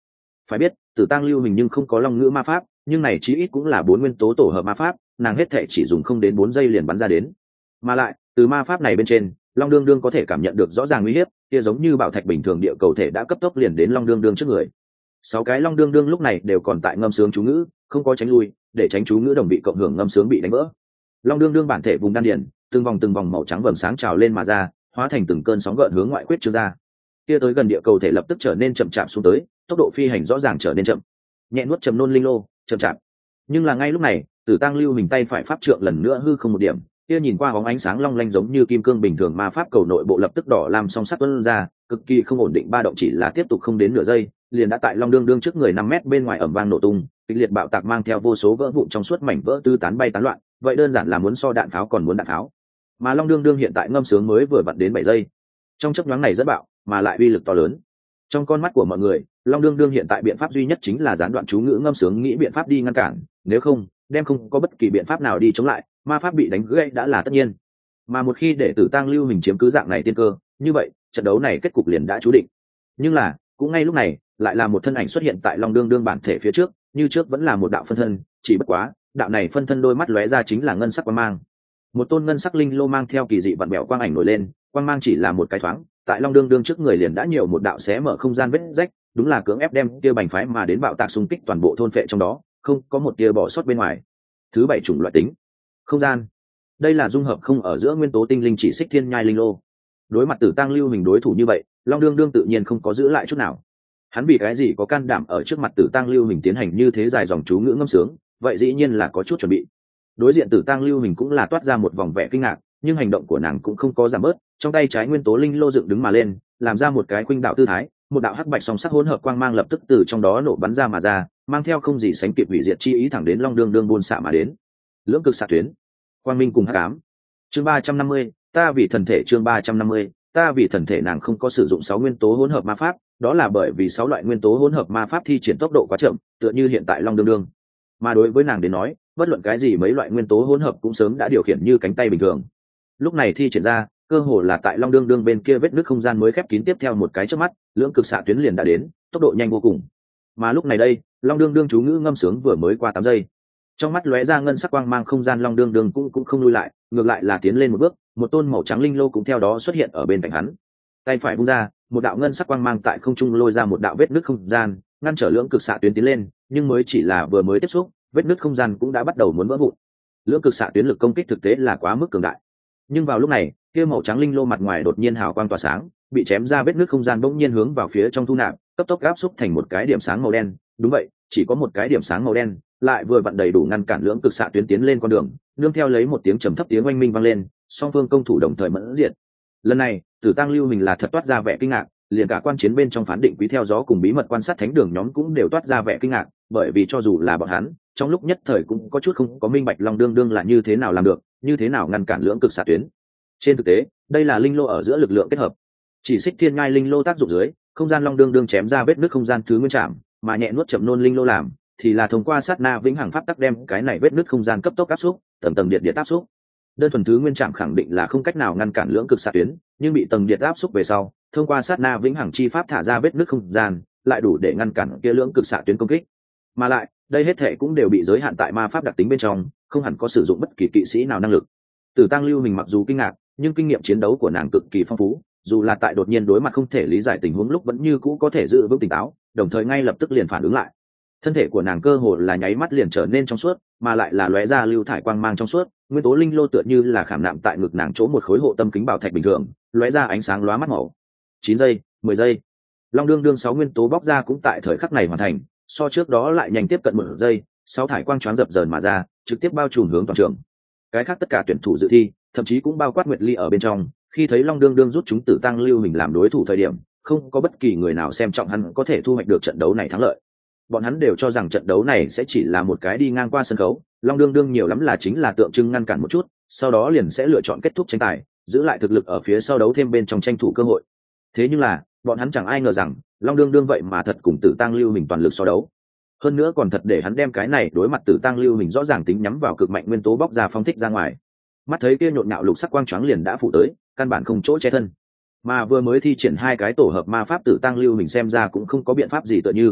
Phải biết tử tang lưu hình nhưng không có long ngữ ma pháp, nhưng này chí ít cũng là 4 nguyên tố tổ hợp ma pháp, nàng hết thể chỉ dùng không đến 4 giây liền bắn ra đến. Mà lại từ ma pháp này bên trên, long đương đương có thể cảm nhận được rõ ràng uy hiếp, kia giống như bảo thạch bình thường địa cầu thể đã cấp tốc liền đến long đương đương trước người. 6 cái long đương đương lúc này đều còn tại ngâm sướng chú ngữ, không có tránh lui, để tránh chú ngữ đồng bị cộng hưởng ngâm sướng bị đánh vỡ. Long đương đương bản thể vùng đan điền, từng vòng màu trắng vầng sáng trào lên mà ra, hóa thành từng cơn sóng gợn hướng ngoại quyết trương ra. Kia tới gần địa cầu thể lập tức trở nên chậm chạp xuống tới, tốc độ phi hành rõ ràng trở nên chậm. Nhẹ nuốt trầm nôn linh lô, chậm chạp. Nhưng là ngay lúc này, Tử Tang lưu mình tay phải pháp trượng lần nữa hư không một điểm, kia nhìn qua bóng ánh sáng long lanh giống như kim cương bình thường ma pháp cầu nội bộ lập tức đỏ làm song sắt tuôn ra, cực kỳ không ổn định ba động chỉ là tiếp tục không đến nửa giây, liền đã tại long đương đương trước người 5 mét bên ngoài ầm vang nổ tung, kịch liệt bạo tạc mang theo vô số vỡ vụn trong suốt mảnh vỡ tứ tán bay tán loạn, vậy đơn giản là muốn so đạn pháo còn muốn đạn pháo. Mà long đương đương hiện tại ngâm sướng mới vừa vặn đến 7 giây. Trong chớp nhoáng này rất bạo, mà lại uy lực to lớn. Trong con mắt của mọi người, long đương đương hiện tại biện pháp duy nhất chính là gián đoạn chú ngữ ngâm sướng nghĩ biện pháp đi ngăn cản, nếu không đem không có bất kỳ biện pháp nào đi chống lại, ma pháp bị đánh gãy đã là tất nhiên. Mà một khi để Tử Tang lưu hình chiếm cứ dạng này tiên cơ, như vậy trận đấu này kết cục liền đã chú định. Nhưng là cũng ngay lúc này, lại là một thân ảnh xuất hiện tại long đương đương bản thể phía trước, như trước vẫn là một đạo phân thân, chỉ bất quá đạo này phân thân đôi mắt lóe ra chính là ngân sắc quang mang. Một tôn ngân sắc linh lô mang theo kỳ dị vặn bẹo quang ảnh nổi lên, quang mang chỉ là một cái thoáng, tại long đương đương trước người liền đã nhiều một đạo xé mở không gian vết rách, đúng là cưỡng ép đem tia bành phái mà đến bạo tạc xung kích toàn bộ thôn phệ trong đó, không có một tia bỏ sót bên ngoài. Thứ 7 chủng loại tính không gian, đây là dung hợp không ở giữa nguyên tố tinh linh chỉ xích thiên nhai linh lô. Đối mặt Tử Tang lưu hình đối thủ như vậy, long đương đương tự nhiên không có giữ lại chút nào. Hắn vì cái gì có can đảm ở trước mặt Tử Tang lưu hình tiến hành như thế dài dòng chú ngữ ngâm sướng, vậy dĩ nhiên là có chút chuẩn bị. Đối diện Tử Tang lưu hình cũng là toát ra một vòng vẻ kinh ngạc, nhưng hành động của nàng cũng không có giảm bớt, trong tay trái nguyên tố linh lô dựng đứng mà lên, làm ra một cái khuynh đạo tư thái, một đạo hắc bạch song sắc hỗn hợp quang mang lập tức từ trong đó nổ bắn ra mà ra, mang theo không gì sánh kịp hủy diệt chi ý thẳng đến long đương đương buôn xạ mà đến. Lưỡng cực xạ tuyến, quang minh cùng hắc ám. Chương 350, ta vì thần thể. Chương 350, ta vì thần thể. Nàng không có sử dụng 6 nguyên tố hỗn hợp ma pháp, đó là bởi vì 6 loại nguyên tố hỗn hợp ma pháp thi triển tốc độ quá chậm, tựa như hiện tại long đương đương. Mà đối với nàng đến nói, bất luận cái gì mấy loại nguyên tố hỗn hợp cũng sớm đã điều khiển như cánh tay bình thường. Lúc này thi triển ra, cơ hồ là tại long đương đương bên kia vết nứt không gian mới khép kín tiếp theo một cái chớp mắt, lưỡng cực xạ tuyến liền đã đến, tốc độ nhanh vô cùng. Mà lúc này đây, long đương đương chú ngữ ngâm sướng vừa mới qua 8 giây, trong mắt lóe ra ngân sắc quang mang không gian long đương đương cũng không lui lại, ngược lại là tiến lên một bước, một tôn màu trắng linh lô cũng theo đó xuất hiện ở bên cạnh hắn. Tay phải vung ra, một đạo ngân sắc quang mang tại không trung lôi ra một đạo vết nứt không gian, ngăn trở lưỡng cực xạ tuyến tiến lên, nhưng mới chỉ là vừa mới tiếp xúc, vết nứt không gian cũng đã bắt đầu muốn vỡ vụn. Lưỡng cực xạ tuyến lực công kích thực tế là quá mức cường đại. Nhưng vào lúc này, kia màu trắng linh lô mặt ngoài đột nhiên hào quang tỏa sáng, bị chém ra vết nứt không gian bỗng nhiên hướng vào phía trong thu nạp, cấp tốc áp xúc thành một cái điểm sáng màu đen. Đúng vậy, chỉ có một cái điểm sáng màu đen, lại vừa vặn đầy đủ ngăn cản lưỡng cực xạ tuyến tiến lên con đường, nương theo lấy một tiếng trầm thấp tiếng oanh minh vang lên, song phương công thủ đồng thời mẫn diệt. Lần này, Tử Tang lưu hình là thật toát ra vẻ kinh ngạc, liền cả quan chiến bên trong phán định quý theo gió cùng bí mật quan sát thánh đường nhóm cũng đều toát ra vẻ kinh ngạc, bởi vì cho dù là bọn hắn, trong lúc nhất thời cũng có chút không có minh bạch long đương đương là như thế nào làm được, như thế nào ngăn cản lưỡng cực xạ tuyến. Trên thực tế, đây là linh lô ở giữa lực lượng kết hợp. Chỉ xích thiên ngai linh lô tác dụng dưới, không gian long đương đương chém ra vết nứt không gian thứ nguyên trạm, mà nhẹ nuốt chậm nôn linh lô làm, thì là thông qua sát na vĩnh hằng pháp tắc đem cái này vết nứt không gian cấp tốc áp xúc, tầng tầng điện áp xúc. Đơn thuần thứ nguyên trạm khẳng định là không cách nào ngăn cản lưỡng cực xạ tuyến, nhưng bị tầng điện áp xúc về sau, thông qua sát na vĩnh hằng chi pháp thả ra vết nứt không gian, lại đủ để ngăn cản kia lưỡng cực xạ tuyến công kích. Mà lại, đây hết thể cũng đều bị giới hạn tại ma pháp đặc tính bên trong, không hẳn có sử dụng bất kỳ kỵ sĩ nào năng lực. Tử Tang lưu mình mặc dù kinh ngạc, nhưng kinh nghiệm chiến đấu của nàng cực kỳ phong phú, dù là tại đột nhiên đối mặt không thể lý giải tình huống lúc vẫn như cũ có thể giữ vững tỉnh táo, đồng thời ngay lập tức liền phản ứng lại. Thân thể của nàng cơ hồ là nháy mắt liền trở nên trong suốt, mà lại là lóe ra lưu thải quang mang trong suốt, nguyên tố linh lô tựa như là khảm nạm tại ngực nàng chỗ một khối hộ tâm kính bảo thạch bình thường, lóe ra ánh sáng lóa mắt màu. 9 giây, 10 giây. Long đương đương 6 nguyên tố bóc ra cũng tại thời khắc này hoàn thành, so trước đó lại nhanh tiếp cận 1 giây, 6 thải quang choáng dập dờn mà ra, trực tiếp bao trùm hướng toàn trường. Cái khác tất cả tuyển thủ dự thi, thậm chí cũng bao quát Nguyệt Ly ở bên trong, khi thấy Long đương đương rút chúng Tử Tang lưu hình làm đối thủ thời điểm, không có bất kỳ người nào xem trọng hắn có thể thu hoạch được trận đấu này thắng lợi. Bọn hắn đều cho rằng trận đấu này sẽ chỉ là một cái đi ngang qua sân khấu, Long đương đương nhiều lắm là chính là tượng trưng ngăn cản một chút, sau đó liền sẽ lựa chọn kết thúc tranh tài, giữ lại thực lực ở phía sau đấu thêm bên trong tranh thủ cơ hội. Thế nhưng là, bọn hắn chẳng ai ngờ rằng, Long đương đương vậy mà thật cùng Tử Tang lưu hình toàn lực so đấu. Hơn nữa còn thật để hắn đem cái này đối mặt Tử Tang lưu hình rõ ràng tính nhắm vào cực mạnh nguyên tố bóc ra phóng thích ra ngoài. Mắt thấy kia nhộn nhạo lục sắc quang choáng liền đã phủ tới, căn bản không chỗ che thân. Mà vừa mới thi triển 2 cái tổ hợp ma pháp Tử Tang lưu hình xem ra cũng không có biện pháp gì tựa như.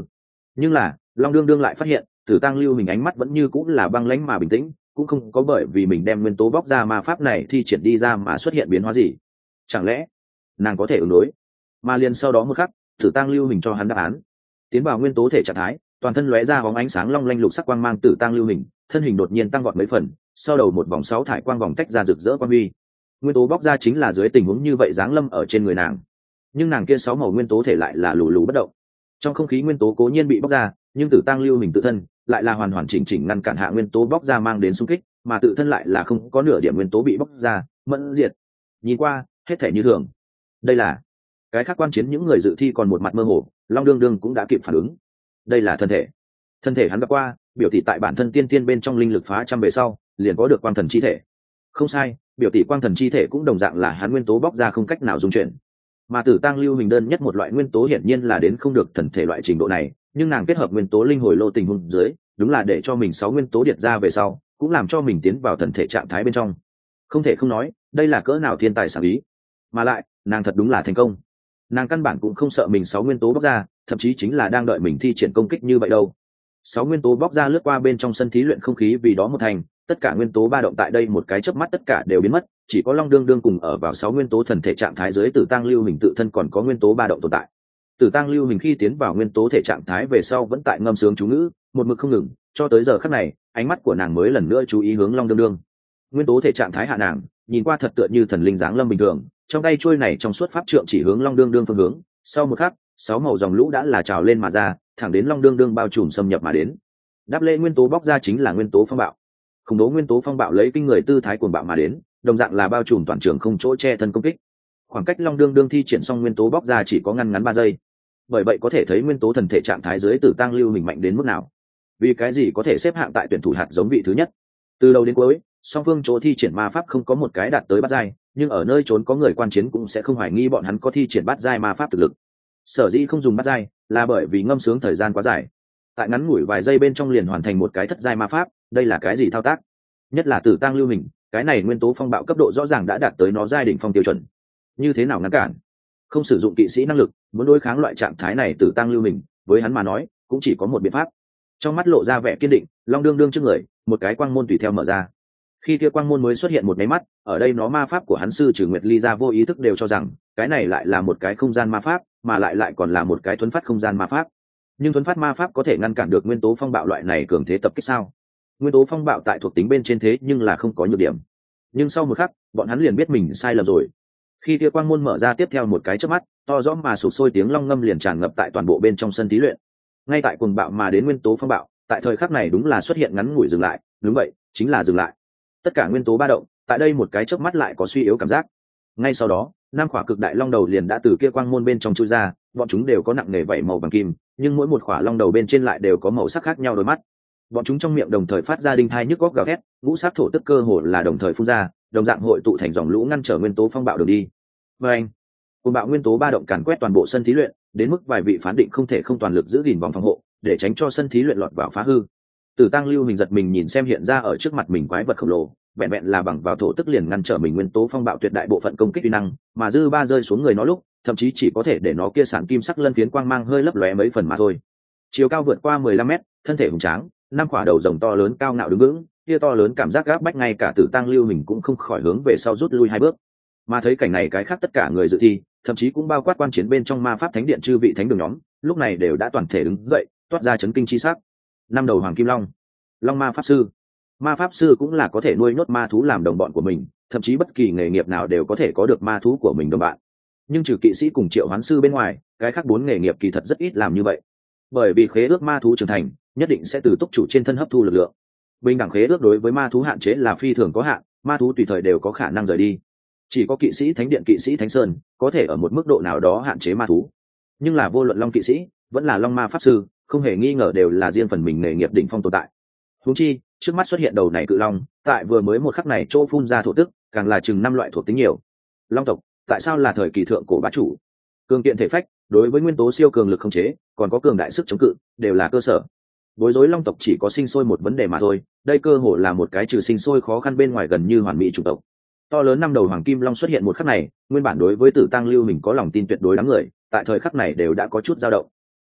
Nhưng là long đương đương lại phát hiện tử tăng lưu hình ánh mắt vẫn như cũng là băng lãnh mà bình tĩnh, cũng không có bởi vì mình đem nguyên tố bóc ra ma pháp này thi triển đi ra mà xuất hiện biến hóa gì. Chẳng lẽ nàng có thể ứng đối? Mà liền sau đó một khắc, tử tăng lưu hình cho hắn đáp án. Tiến vào nguyên tố thể trạng thái, toàn thân lóe ra bóng ánh sáng long lanh lục sắc quang mang, tử tăng lưu hình thân hình đột nhiên tăng vọt mấy phần, sau đầu một vòng 6 thải quang vòng tách ra rực rỡ quang huy. Nguyên tố bóc ra chính là dưới tình huống như vậy giáng lâm ở trên người nàng, nhưng nàng kia 6 màu nguyên tố thể lại là lù lù bất động. Trong không khí nguyên tố cố nhiên bị bóc ra, nhưng tử tăng lưu hình tự thân lại là hoàn hoàn chỉnh chỉnh ngăn cản hạ nguyên tố bóc ra mang đến xung kích, mà tự thân lại là không có nửa điểm nguyên tố bị bóc ra mẫn diệt. Nhìn qua hết thể như thường. Đây là cái khác quan chiến những người dự thi còn một mặt mơ hồ, long đương đương cũng đã kịp phản ứng. Đây là thân thể hắn đã qua biểu thị tại bản thân tiên tiên bên trong linh lực phá trăm về sau liền có được quang thần chi thể. Không sai, biểu tỷ quang thần chi thể cũng đồng dạng là hắn nguyên tố bóc ra không cách nào dung chuyển. Mà tử tăng lưu hình đơn nhất một loại nguyên tố hiển nhiên là đến không được thần thể loại trình độ này, nhưng nàng kết hợp nguyên tố linh hồi lô tình huống dưới, đúng là để cho mình 6 nguyên tố điệt ra về sau, cũng làm cho mình tiến vào thần thể trạng thái bên trong. Không thể không nói, đây là cỡ nào thiên tài sáng ý. Mà lại, nàng thật đúng là thành công. Nàng căn bản cũng không sợ mình 6 nguyên tố bóc ra, thậm chí chính là đang đợi mình thi triển công kích như vậy đâu. 6 nguyên tố bóc ra lướt qua bên trong sân thí luyện không khí, vì đó một thành, tất cả nguyên tố ba động tại đây một cái chớp mắt tất cả đều biến mất, chỉ có long đương đương cùng ở vào 6 nguyên tố thần thể trạng thái dưới tử tăng lưu hình tự thân còn có nguyên tố ba động tồn tại. Tử tăng lưu hình khi tiến vào nguyên tố thể trạng thái về sau vẫn tại ngâm sướng chú ngữ, một mực không ngừng, cho tới giờ khắc này, ánh mắt của nàng mới lần nữa chú ý hướng long đương đương. Nguyên tố thể trạng thái hạ nàng, nhìn qua thật tựa như thần linh dáng lâm bình thường, trong tay chuôi này trong suốt pháp trượng chỉ hướng long đương đương phương hướng. Sau một khắc, 6 màu dòng lũ đã là trào lên mà ra, thẳng đến long đương đương bao trùm xâm nhập mà đến. Đáp lễ nguyên tố bóc ra chính là nguyên tố phong bạo. Khủng bố nguyên tố phong bạo lấy kinh người tư thái cuồng bạo mà đến, đồng dạng là bao trùm toàn trường không chỗ che thân công kích. Khoảng cách long đương đương thi triển xong nguyên tố bóc ra chỉ có ngăn ngắn 3 giây. Bởi vậy có thể thấy nguyên tố thần thể trạng thái dưới tử tăng lưu hình mạnh đến mức nào. Vì cái gì có thể xếp hạng tại tuyển thủ hạt giống vị thứ nhất. Từ đầu đến cuối, song phương chỗ thi triển ma pháp không có một cái đạt tới bát giai, nhưng ở nơi trốn có người quan chiến cũng sẽ không hoài nghi bọn hắn có thi triển bát giai ma pháp thực lực. Sở dĩ không dùng bát giai là bởi vì ngâm sướng thời gian quá dài, tại ngắn ngủi vài giây bên trong liền hoàn thành một cái thất giai ma pháp, đây là cái gì thao tác? Nhất là tử tăng lưu hình, cái này nguyên tố phong bạo cấp độ rõ ràng đã đạt tới nó giai đỉnh phong tiêu chuẩn. Như thế nào ngăn cản? Không sử dụng kỵ sĩ năng lực, muốn đối kháng loại trạng thái này tử tăng lưu hình, với hắn mà nói, cũng chỉ có một biện pháp. Trong mắt lộ ra vẻ kiên định, long đương đương trước người, một cái quang môn tùy theo mở ra. Khi kia quang môn mới xuất hiện một máy mắt, ở đây nó ma pháp của hắn sư Trừ Nguyệt Ly ra vô ý thức đều cho rằng, cái này lại là một cái không gian ma pháp, mà lại còn là một cái thuấn phát không gian ma pháp. Nhưng thuấn phát ma pháp có thể ngăn cản được nguyên tố phong bạo loại này cường thế tập kích sao? Nguyên tố phong bạo tại thuộc tính bên trên thế nhưng là không có nhược điểm. Nhưng sau một khắc, bọn hắn liền biết mình sai lầm rồi. Khi kia quang môn mở ra tiếp theo một cái chớp mắt, to rõ mà sụp sôi tiếng long ngâm liền tràn ngập tại toàn bộ bên trong sân thí luyện. Ngay tại cuồng bạo mà đến nguyên tố phong bạo, tại thời khắc này đúng là xuất hiện ngắn ngủi dừng lại, đúng vậy, chính là dừng lại. Tất cả nguyên tố ba động, tại đây một cái chớp mắt lại có suy yếu cảm giác. Ngay sau đó, năm khỏa cực đại long đầu liền đã từ kia quang môn bên trong chui ra, bọn chúng đều có nặng nề vảy màu vàng kim, nhưng mỗi một khỏa long đầu bên trên lại đều có màu sắc khác nhau đôi mắt. Bọn chúng trong miệng đồng thời phát ra đinh thai nhức góc gào thét, ngũ sắc thổ tức cơ hồ là đồng thời phun ra, đồng dạng hội tụ thành dòng lũ ngăn trở nguyên tố phong bạo đường đi. Và anh, cuồng bạo nguyên tố ba động càn quét toàn bộ sân thí luyện, đến mức vài vị phán định không thể không toàn lực giữ gìn vòng phòng hộ, để tránh cho sân thí luyện lọt vào phá hư. Tử tăng lưu hình giật mình nhìn xem hiện ra ở trước mặt mình quái vật khổng lồ, vẹn vẹn là bằng vào thổ tức liền ngăn trở mình nguyên tố phong bạo tuyệt đại bộ phận công kích uy năng, mà dư ba rơi xuống người nó lúc, thậm chí chỉ có thể để nó kia sản kim sắc lân phiến quang mang hơi lấp lóe mấy phần mà thôi. Chiều cao vượt qua 15 mét, thân thể hùng tráng, năm quả đầu rồng to lớn cao ngạo đứng vững, kia to lớn cảm giác gáp bách ngay cả tử tăng lưu hình cũng không khỏi hướng về sau rút lui 2 bước. Mà thấy cảnh này cái khác tất cả người dự thi, thậm chí cũng bao quát quan chiến bên trong ma pháp thánh điện chư vị thánh đường nhóm, lúc này đều đã toàn thể đứng dậy, toát ra chấn kinh chi sắc. Năm đầu hoàng kim long, long ma pháp sư. Ma pháp sư cũng là có thể nuôi nhốt ma thú làm đồng bọn của mình, thậm chí bất kỳ nghề nghiệp nào đều có thể có được ma thú của mình đồng bạn. Nhưng trừ kỵ sĩ cùng triệu hoán sư bên ngoài, cái khác 4 nghề nghiệp kỳ thật rất ít làm như vậy. Bởi vì khế ước ma thú trưởng thành, nhất định sẽ từ túc chủ trên thân hấp thu lực lượng. Bình đẳng khế ước đối với ma thú hạn chế là phi thường có hạn, ma thú tùy thời đều có khả năng rời đi. Chỉ có kỵ sĩ thánh điện, kỵ sĩ thánh sơn có thể ở một mức độ nào đó hạn chế ma thú. Nhưng là vô luận long kỵ sĩ, vẫn là long ma pháp sư, không hề nghi ngờ đều là riêng phần mình nghề nghiệp đỉnh phong tồn tại. Huống chi, trước mắt xuất hiện đầu này cự long, tại vừa mới một khắc này chỗ phun ra thổ tức, càng là chừng 5 loại thuộc tính nhiều. Long tộc, tại sao là thời kỳ thượng cổ bá chủ? Cường kiện thể phách, đối với nguyên tố siêu cường lực không chế, còn có cường đại sức chống cự, đều là cơ sở. Bối rối long tộc chỉ có sinh sôi một vấn đề mà thôi, đây cơ hồ là một cái trừ sinh sôi khó khăn bên ngoài gần như hoàn mỹ chủng tộc. To lớn 5 đầu hoàng kim long xuất hiện một khắc này, nguyên bản đối với tử tăng lưu mình có lòng tin tuyệt đối đám người, tại thời khắc này đều đã có chút dao động.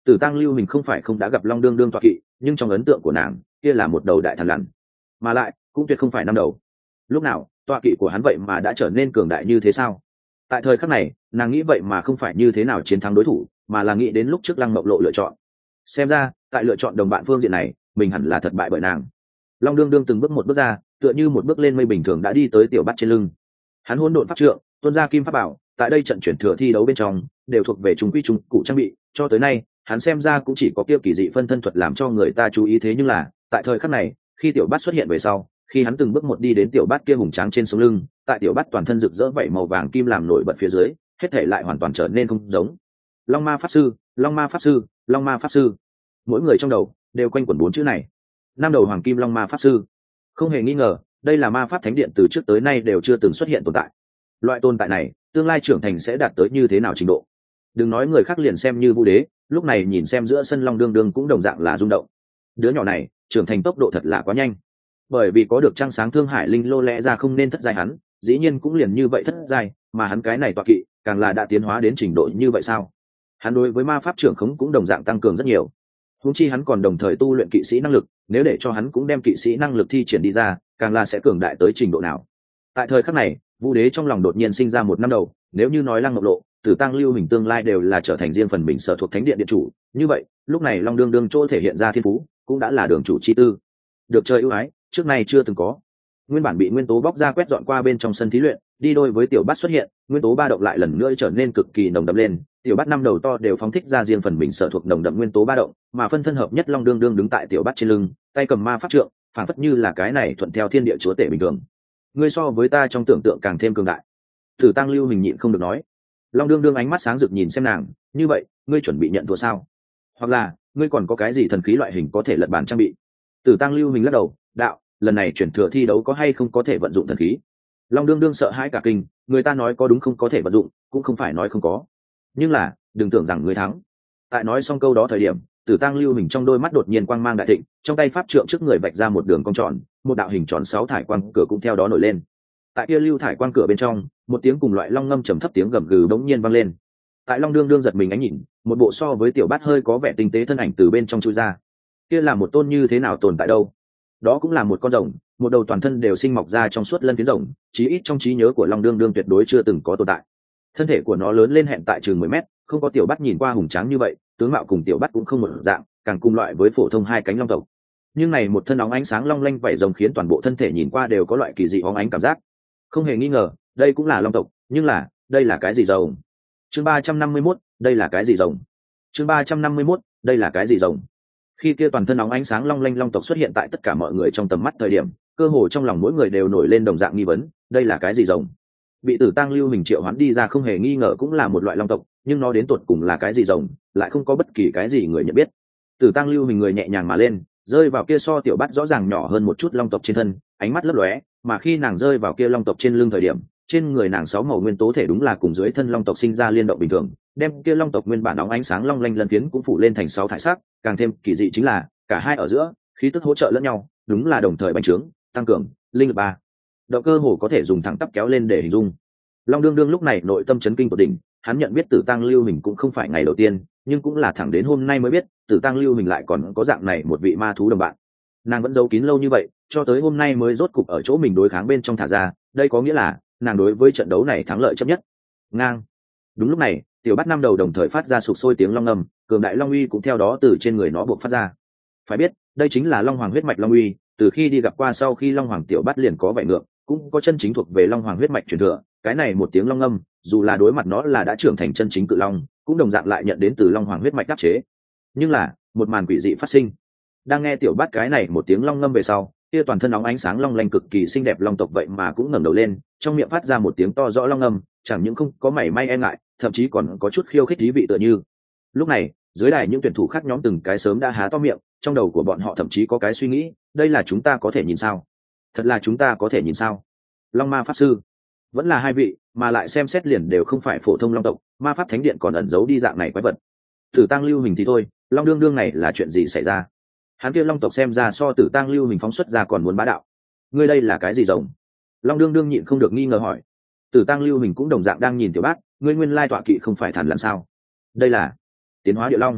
Tử Tăng Lưu Hình không phải không đã gặp Long Đương Đương tọa kỵ, nhưng trong ấn tượng của nàng kia là một đầu đại thần lằn, mà lại cũng tuyệt không phải năm đầu. Lúc nào tọa kỵ của hắn vậy mà đã trở nên cường đại như thế sao? Tại thời khắc này nàng nghĩ vậy mà không phải như thế nào chiến thắng đối thủ, mà là nghĩ đến lúc trước Lăng Mộng Lộ lựa chọn. Xem ra tại lựa chọn đồng bạn phương diện này mình hẳn là thất bại bởi nàng. Long Đương Đương từng bước một bước ra, tựa như một bước lên mây bình thường đã đi tới Tiểu Bát trên lưng. Hắn hỗn độn pháp trượng tuôn ra kim pháp bảo, tại đây trận chuyển thừa thi đấu bên trong đều thuộc về trung quy trung cụ trang bị, cho tới nay hắn xem ra cũng chỉ có kia kỳ dị phân thân thuật làm cho người ta chú ý, thế nhưng là tại thời khắc này khi Tiểu Bát xuất hiện về sau, khi hắn từng bước một đi đến Tiểu Bát kia hùng tráng trên sống lưng, tại Tiểu Bát toàn thân rực rỡ vảy màu vàng kim làm nổi bật phía dưới, hết thể lại hoàn toàn trở nên không giống. Long Ma Pháp Sư, Long Ma Pháp Sư, Long Ma Pháp Sư, mỗi người trong đầu đều quanh quẩn bốn chữ này. Năm đầu hoàng kim Long Ma Pháp Sư, không hề nghi ngờ đây là ma pháp thánh điện từ trước tới nay đều chưa từng xuất hiện tồn tại. Loại tồn tại này tương lai trưởng thành sẽ đạt tới như thế nào trình độ, đừng nói người khác liền xem như Vũ Đế lúc này nhìn xem giữa sân Long Đương Đương cũng đồng dạng là rung động. Đứa nhỏ này trưởng thành tốc độ thật là quá nhanh, bởi vì có được trăng sáng thương hải linh lô lẽ ra không nên thất giai, hắn dĩ nhiên cũng liền như vậy thất giai, mà hắn cái này tọa kỵ càng là đã tiến hóa đến trình độ như vậy sao? Hắn đối với ma pháp trưởng khống cũng đồng dạng tăng cường rất nhiều, huống chi hắn còn đồng thời tu luyện kỵ sĩ năng lực, nếu để cho hắn cũng đem kỵ sĩ năng lực thi triển đi ra, càng là sẽ cường đại tới trình độ nào. Tại thời khắc này Vũ Đế trong lòng đột nhiên sinh ra một năm đầu, nếu như nói Lăng Mộng Lộ, Tử Tăng Lưu Hình tương lai đều là trở thành riêng phần mình sở thuộc thánh điện điện chủ, như vậy lúc này Long Đương Đương chỗ thể hiện ra thiên phú cũng đã là đường chủ chi tư, được trời ưu ái trước nay chưa từng có. Nguyên bản bị nguyên tố bóc ra quét dọn qua bên trong sân thí luyện, đi đôi với Tiểu Bát xuất hiện, nguyên tố ba động lại lần nữa trở nên cực kỳ nồng đậm lên. Tiểu Bát năm đầu to đều phóng thích ra riêng phần mình sở thuộc nồng đậm nguyên tố ba động, mà phân thân hợp nhất Long Đương Đương đứng tại Tiểu Bát trên lưng, tay cầm ma pháp trượng, phản phất như là cái này thuận theo thiên địa chúa tể bình thường. Ngươi so với ta trong tưởng tượng càng thêm cường đại. Tử Tăng Lưu Hình nhịn không được nói. Long Đương Đương ánh mắt sáng rực nhìn xem nàng, như vậy ngươi chuẩn bị nhận thua sao? Hoặc là ngươi còn có cái gì thần khí loại hình có thể lật bàn trang bị? Tử Tăng Lưu Hình lắc đầu, đạo, lần này chuyển thừa thi đấu có hay không có thể vận dụng thần khí? Long Đương Đương sợ hãi cả kinh, người ta nói có đúng không có thể vận dụng, cũng không phải nói không có, nhưng là đừng tưởng rằng người thắng. Tại nói xong câu đó thời điểm, Tử Tăng Lưu Hình trong đôi mắt đột nhiên quang mang đại thịnh, trong tay pháp trượng trước người vạch ra một đường cong tròn, một đạo hình tròn 6 thải quang cửa cũng theo đó nổi lên. Tại kia lưu thải quang cửa bên trong, một tiếng cùng loại long ngâm trầm thấp tiếng gầm gừ bỗng nhiên vang lên. Tại Long Đương Đương giật mình ánh nhìn, một bộ so với Tiểu Bát hơi có vẻ tinh tế thân ảnh từ bên trong chui ra. Kia là một tôn như thế nào tồn tại đâu? Đó cũng là một con rồng, một đầu toàn thân đều sinh mọc ra trong suốt lân phiến rồng, chí ít trong trí nhớ của Long Đương Đương tuyệt đối chưa từng có tồn tại. Thân thể của nó lớn lên hẹn tại chừng 10 mét, không có Tiểu Bát nhìn qua hùng tráng như vậy, tướng mạo cùng Tiểu Bát cũng không một dạng, càng cùng loại với phổ thông hai cánh long tộc. Nhưng này một thân óng ánh sáng long lanh vảy rồng khiến toàn bộ thân thể nhìn qua đều có loại kỳ dị óng ánh cảm giác. Không hề nghi ngờ, đây cũng là long tộc, nhưng là, đây là cái gì rồng? Chương 351, đây là cái gì rồng? Chương 351, đây là cái gì rồng? Khi kia toàn thân óng ánh sáng long lanh long tộc xuất hiện tại tất cả mọi người trong tầm mắt thời điểm, cơ hồ trong lòng mỗi người đều nổi lên đồng dạng nghi vấn, đây là cái gì rồng? Bị Tử Tăng Lưu Hình triệu hoán đi ra không hề nghi ngờ cũng là một loại long tộc, nhưng nó đến tột cùng là cái gì rồng, lại không có bất kỳ cái gì người nhận biết. Tử Tăng Lưu Hình người nhẹ nhàng mà lên, rơi vào kia so Tiểu Bát rõ ràng nhỏ hơn một chút long tộc trên thân, ánh mắt lấp lóe, mà khi nàng rơi vào kia long tộc trên lưng thời điểm, trên người nàng 6 màu nguyên tố thể đúng là cùng dưới thân long tộc sinh ra liên động bình thường, đem kia long tộc nguyên bản óng ánh sáng long lanh lân phiến cũng phủ lên thành 6 thải sắc, càng thêm kỳ dị chính là cả hai ở giữa khí tức hỗ trợ lẫn nhau, đúng là đồng thời bành trướng, tăng cường, linh lực 3. Động cơ hồ có thể dùng thẳng tắp kéo lên để hình dung. Long Đương Đương lúc này nội tâm chấn kinh tột đỉnh, hắn nhận biết Tử Tăng Lưu Hình cũng không phải ngày đầu tiên, nhưng cũng là thẳng đến hôm nay mới biết, Tử Tăng Lưu Hình lại còn có dạng này một vị ma thú đồng bạn. Nàng vẫn giấu kín lâu như vậy, cho tới hôm nay mới rốt cục ở chỗ mình đối kháng bên trong thả ra, đây có nghĩa là nàng đối với trận đấu này thắng lợi chấp nhất. Ngang. Đúng lúc này, Tiểu Bát năm đầu đồng thời phát ra sục sôi tiếng long ngâm, cường đại long uy cũng theo đó từ trên người nó buộc phát ra. Phải biết, đây chính là Long Hoàng huyết mạch long uy, từ khi đi gặp qua sau khi Long Hoàng Tiểu Bát liền có vẻ ngược, cũng có chân chính thuộc về Long Hoàng huyết mạch truyền thừa, cái này một tiếng long ngâm, dù là đối mặt nó là đã trưởng thành chân chính cự long, cũng đồng dạng lại nhận đến từ Long Hoàng huyết mạch đáp chế. Nhưng là, một màn quỷ dị phát sinh. Đang nghe Tiểu Bát cái này một tiếng long ngâm về sau, kia toàn thân óng ánh sáng long lanh cực kỳ xinh đẹp long tộc vậy mà cũng ngẩng đầu lên, trong miệng phát ra một tiếng to rõ long ngâm, chẳng những không có mảy may e ngại, thậm chí còn có chút khiêu khích thú vị tựa như. Lúc này, dưới đài những tuyển thủ khác nhóm từng cái sớm đã há to miệng, trong đầu của bọn họ thậm chí có cái suy nghĩ, đây là chúng ta có thể nhìn sao? Thật là chúng ta có thể nhìn sao? Long Ma pháp sư, vẫn là hai vị, mà lại xem xét liền đều không phải phổ thông long tộc, ma pháp thánh điện còn ẩn giấu đi dạng này quái vật. Tử Tăng Lưu Hình thì thôi, Long Đương Đương này là chuyện gì xảy ra? Hắn kia long tộc xem ra so Tử Tăng Lưu Hình phóng xuất ra còn muốn bá đạo. Ngươi đây là cái gì rồng? Long Đương Đương nhịn không được nghi ngờ hỏi. Tử Tăng Lưu Hình cũng đồng dạng đang nhìn Tiểu Bát, ngươi nguyên lai tọa kỵ không phải thằn lằn sao? Đây là tiến hóa địa long.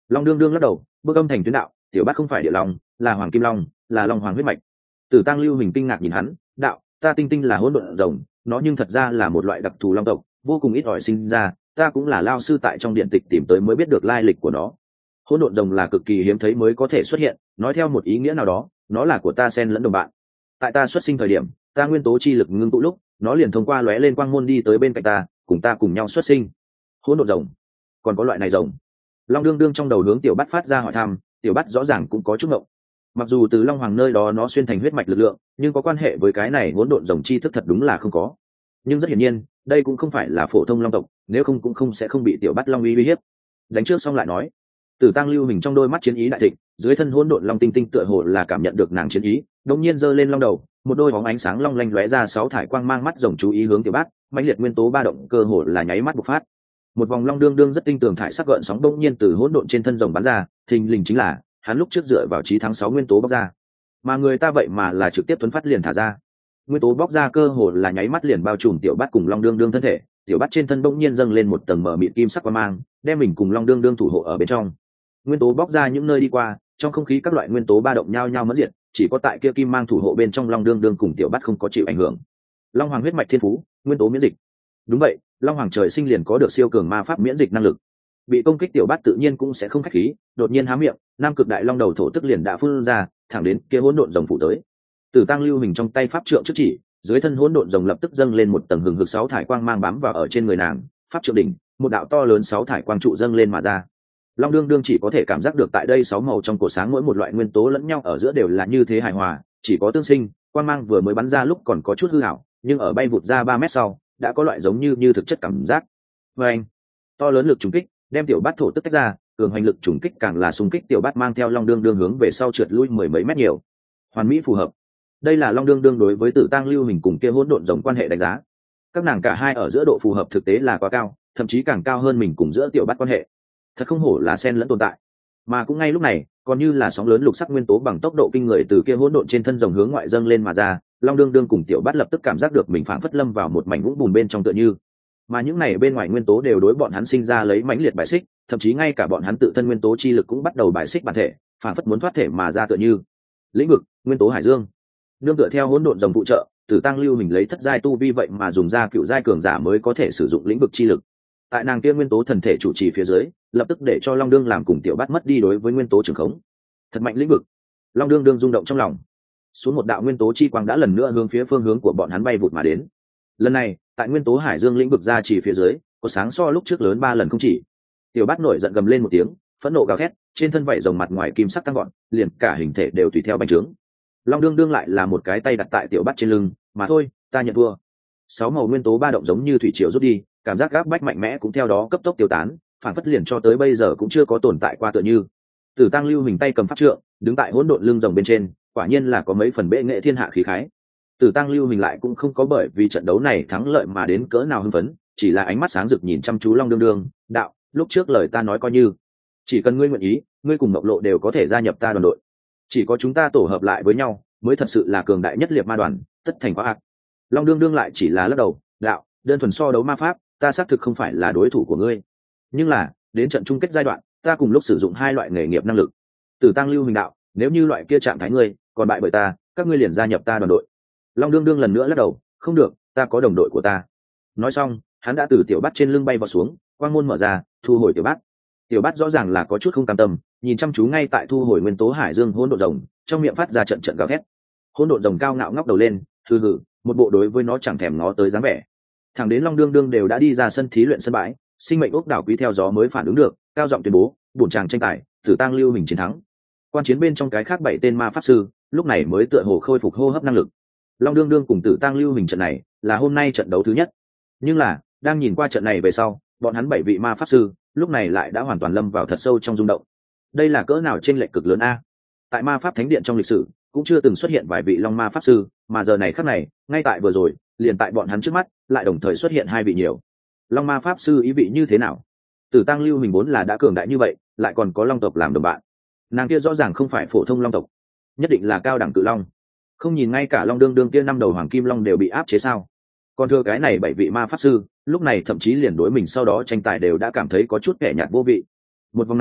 Long đương đương lắc đầu, bước âm thành tuyến đạo, tiểu bát không phải địa long, là hoàng kim long, là long hoàng huyết mạch. Tử Tăng Lưu Hình kinh ngạc nhìn hắn, đạo, ta tinh tinh là hỗn độn rồng, nó nhưng thật ra là một loại đặc thù long tộc, vô cùng ít ỏi sinh ra, ta cũng là lao sư tại trong điện tịch tìm tới mới biết được lai lịch của nó. Hỗn độn rồng là cực kỳ hiếm thấy mới có thể xuất hiện, nói theo một ý nghĩa nào đó, nó là của ta xen lẫn đồng bạn. Tại ta xuất sinh thời điểm, ta nguyên tố chi lực ngưng tụ lúc, nó liền thông qua lóe lên quang môn đi tới bên cạnh ta, cùng ta cùng nhau xuất sinh. Hỗn độn rồng, còn có loại này rồng? Long đương đương trong đầu hướng tiểu bát phát ra hỏi thăm, tiểu bát rõ ràng cũng có chút ngộng. Mặc dù từ long hoàng nơi đó nó xuyên thành huyết mạch lực lượng, nhưng có quan hệ với cái này hỗn độn rồng chi thức thật đúng là không có. Nhưng rất hiển nhiên, đây cũng không phải là phổ thông long tộc, nếu không cũng không sẽ không bị tiểu bát long uy hiếp. Đánh trước xong lại nói. Tử Tăng Lưu Hình trong đôi mắt chiến ý đại thịnh, dưới thân hỗn độn long tinh tinh tựa hồ là cảm nhận được nàng chiến ý, đột nhiên giơ lên long đầu, một đôi bóng ánh sáng long lanh lóe ra sáu thải quang mang mắt rồng chú ý hướng tiểu bát, mãnh liệt nguyên tố ba động cơ hồ là nháy mắt bộc phát. Một vòng long đương đương rất tinh tường thải sắc gợn sóng bỗng nhiên từ hỗn độn trên thân rồng bắn ra, thình lình chính là hắn lúc trước dựa vào chí thắng 6 nguyên tố bóc ra, mà người ta vậy mà là trực tiếp tuấn phát liền thả ra. Nguyên tố bóc ra cơ hồ là nháy mắt liền bao trùm tiểu bát cùng long đương đương thân thể, tiểu bát trên thân bỗng nhiên dâng lên một tầng mờ mịt kim sắc quang mang, đem mình cùng long đương đương thủ hộ ở bên trong. Nguyên tố bóc ra những nơi đi qua, trong không khí các loại nguyên tố ba động nhau nhau mất diệt, chỉ có tại kia kim mang thủ hộ bên trong long đương đương cùng tiểu bát không có chịu ảnh hưởng. Long hoàng huyết mạch thiên phú, nguyên tố miễn dịch. Đúng vậy, long hoàng trời sinh liền có được siêu cường ma pháp miễn dịch năng lực. Bị công kích tiểu bát tự nhiên cũng sẽ không khách khí, đột nhiên há miệng, nam cực đại long đầu thổ tức liền đã phun ra, thẳng đến kia hỗn độn rồng phủ tới. Tử Tăng Lưu Hình trong tay pháp trượng trước chỉ, dưới thân hỗn độn rồng lập tức dâng lên một tầng hừng hực sáu thải quang mang bám vào ở trên người nàng, pháp trượng đỉnh, một đạo to lớn sáu thải quang trụ dâng lên mà ra. Long đương đương chỉ có thể cảm giác được tại đây sáu màu trong cổ sáng mỗi một loại nguyên tố lẫn nhau ở giữa đều là như thế hài hòa, chỉ có tương sinh, quang mang vừa mới bắn ra lúc còn có chút hư ảo, nhưng ở bay vụt ra 3 mét sau, đã có loại giống như thực chất cảm giác. Và anh, to lớn lực trùng kích, đem tiểu bát thổ tức tách ra, cường hành lực trùng kích càng là xung kích tiểu bát mang theo long đương đương hướng về sau trượt lui mười mấy mét nhiều. Hoàn mỹ phù hợp. Đây là long đương đương đối với Tử Tăng Lưu Hình cùng kia hỗn độn rồng quan hệ đánh giá. Các nàng cả hai ở giữa độ phù hợp thực tế là quá cao, thậm chí càng cao hơn mình cùng giữa tiểu bát quan hệ. Thật không hổ là xen lẫn tồn tại. Mà cũng ngay lúc này, còn như là sóng lớn lục sắc nguyên tố bằng tốc độ kinh người từ kia hỗn độn trên thân rồng hướng ngoại dâng lên mà ra, long đương đương cùng tiểu bát lập tức cảm giác được mình phảng phất lâm vào một mảnh vũng bùn bên trong tựa như. Mà những này bên ngoài nguyên tố đều đối bọn hắn sinh ra lấy mãnh liệt bài xích, thậm chí ngay cả bọn hắn tự thân nguyên tố chi lực cũng bắt đầu bài xích bản thể, phảng phất muốn thoát thể mà ra tựa như. Lĩnh vực, nguyên tố hải dương. Nương tựa theo hỗn độn rồng phụ trợ, Tử Tăng Lưu Hình lấy thất giai tu vi vậy mà dùng ra cựu giai cường giả mới có thể sử dụng lĩnh vực chi lực. Tại nàng kia nguyên tố thần thể chủ trì phía dưới, lập tức để cho long đương làm cùng tiểu bát mất đi đối với nguyên tố trường khống. Thật mạnh lĩnh vực. Long đương đương rung động trong lòng. Xuống một đạo nguyên tố chi quang đã lần nữa hướng phía phương hướng của bọn hắn bay vụt mà đến. Lần này, tại nguyên tố hải dương lĩnh vực ra chỉ phía dưới, có sáng so lúc trước lớn 3 lần không chỉ. Tiểu bát nổi giận gầm lên một tiếng, phẫn nộ gào thét, trên thân vảy rồng mặt ngoài kim sắc tăng gọn, liền cả hình thể đều tùy theo bành trướng. Long đương đương lại là một cái tay đặt tại tiểu bát trên lưng, mà thôi, ta nhận thua. 6 màu nguyên tố ba động giống như thủy triều rút đi, cảm giác gáp bách mạnh mẽ cũng theo đó cấp tốc tiêu tán, phản phất liền cho tới bây giờ cũng chưa có tồn tại qua tựa như. Tử Tăng Lưu Hình tay cầm pháp trượng, đứng tại hỗn độn lưng rồng bên trên, quả nhiên là có mấy phần bệ nghệ thiên hạ khí khái. Tử Tăng Lưu Hình lại cũng không có bởi vì trận đấu này thắng lợi mà đến cỡ nào hưng phấn, chỉ là ánh mắt sáng rực nhìn chăm chú Long đương đương, đạo, lúc trước lời ta nói coi như, chỉ cần ngươi nguyện ý, ngươi cùng Ngọc Lộ đều có thể gia nhập ta đoàn đội. Chỉ có chúng ta tổ hợp lại với nhau, mới thật sự là cường đại nhất liệt ma đoàn, tất thành quá ác. Long đương đương lại chỉ là lắc đầu, đạo, đơn thuần so đấu ma pháp, ta xác thực không phải là đối thủ của ngươi. Nhưng là, đến trận chung kết giai đoạn, ta cùng lúc sử dụng 2 loại nghề nghiệp năng lực. Tử Tăng Lưu Hình đạo, nếu như loại kia trạng thái ngươi còn bại bởi ta, các ngươi liền gia nhập ta đoàn đội. Long đương đương lần nữa lắc đầu, không được, ta có đồng đội của ta. Nói xong, hắn đã từ tiểu bát trên lưng bay vào xuống, quang môn mở ra, thu hồi tiểu bát. Tiểu bát rõ ràng là có chút không cam tâm, nhìn chăm chú ngay tại thu hồi nguyên tố hải dương hỗn độn rồng, trong miệng phát ra trận trận gào thét. Hỗn độn rồng cao ngạo ngóc đầu lên, hừ hừ, một bộ đối với nó chẳng thèm ngó tới dáng vẻ. Thẳng đến Long đương đương đều đã đi ra sân thí luyện sân bãi, sinh mệnh ốc đảo quý theo gió mới phản ứng được, cao giọng tuyên bố, bổn chàng tranh tài, Tử Tăng Lưu Hình chiến thắng. Quan chiến bên trong cái khác 7 tên ma pháp sư, lúc này mới tựa hồ khôi phục hô hấp năng lực. Long đương đương cùng Tử Tăng Lưu Hình trận này, là hôm nay trận đấu thứ nhất. Nhưng là, đang nhìn qua trận này về sau, bọn hắn 7 vị ma pháp sư, lúc này lại đã hoàn toàn lâm vào thật sâu trong rung động. Đây là cỡ nào chênh lệch cực lớn a? Tại ma pháp thánh điện trong lịch sử, cũng chưa từng xuất hiện vài vị long ma pháp sư, mà giờ này khắc này, ngay tại vừa rồi, liền tại bọn hắn trước mắt, lại đồng thời xuất hiện 2 vị nhiều. Long ma pháp sư ý vị như thế nào? Tử Tăng Lưu Hình vốn là đã cường đại như vậy, lại còn có long tộc làm đồng bạn. Nàng kia rõ ràng không phải phổ thông long tộc, nhất định là cao đẳng cự long. Không nhìn ngay cả long đương đương kia 5 đầu hoàng kim long đều bị áp chế sao? Còn thừa cái này 7 vị ma pháp sư, lúc này thậm chí liền đối mình sau đó tranh tài đều đã cảm thấy có chút kẻ nhạt vô vị. Một vòng này,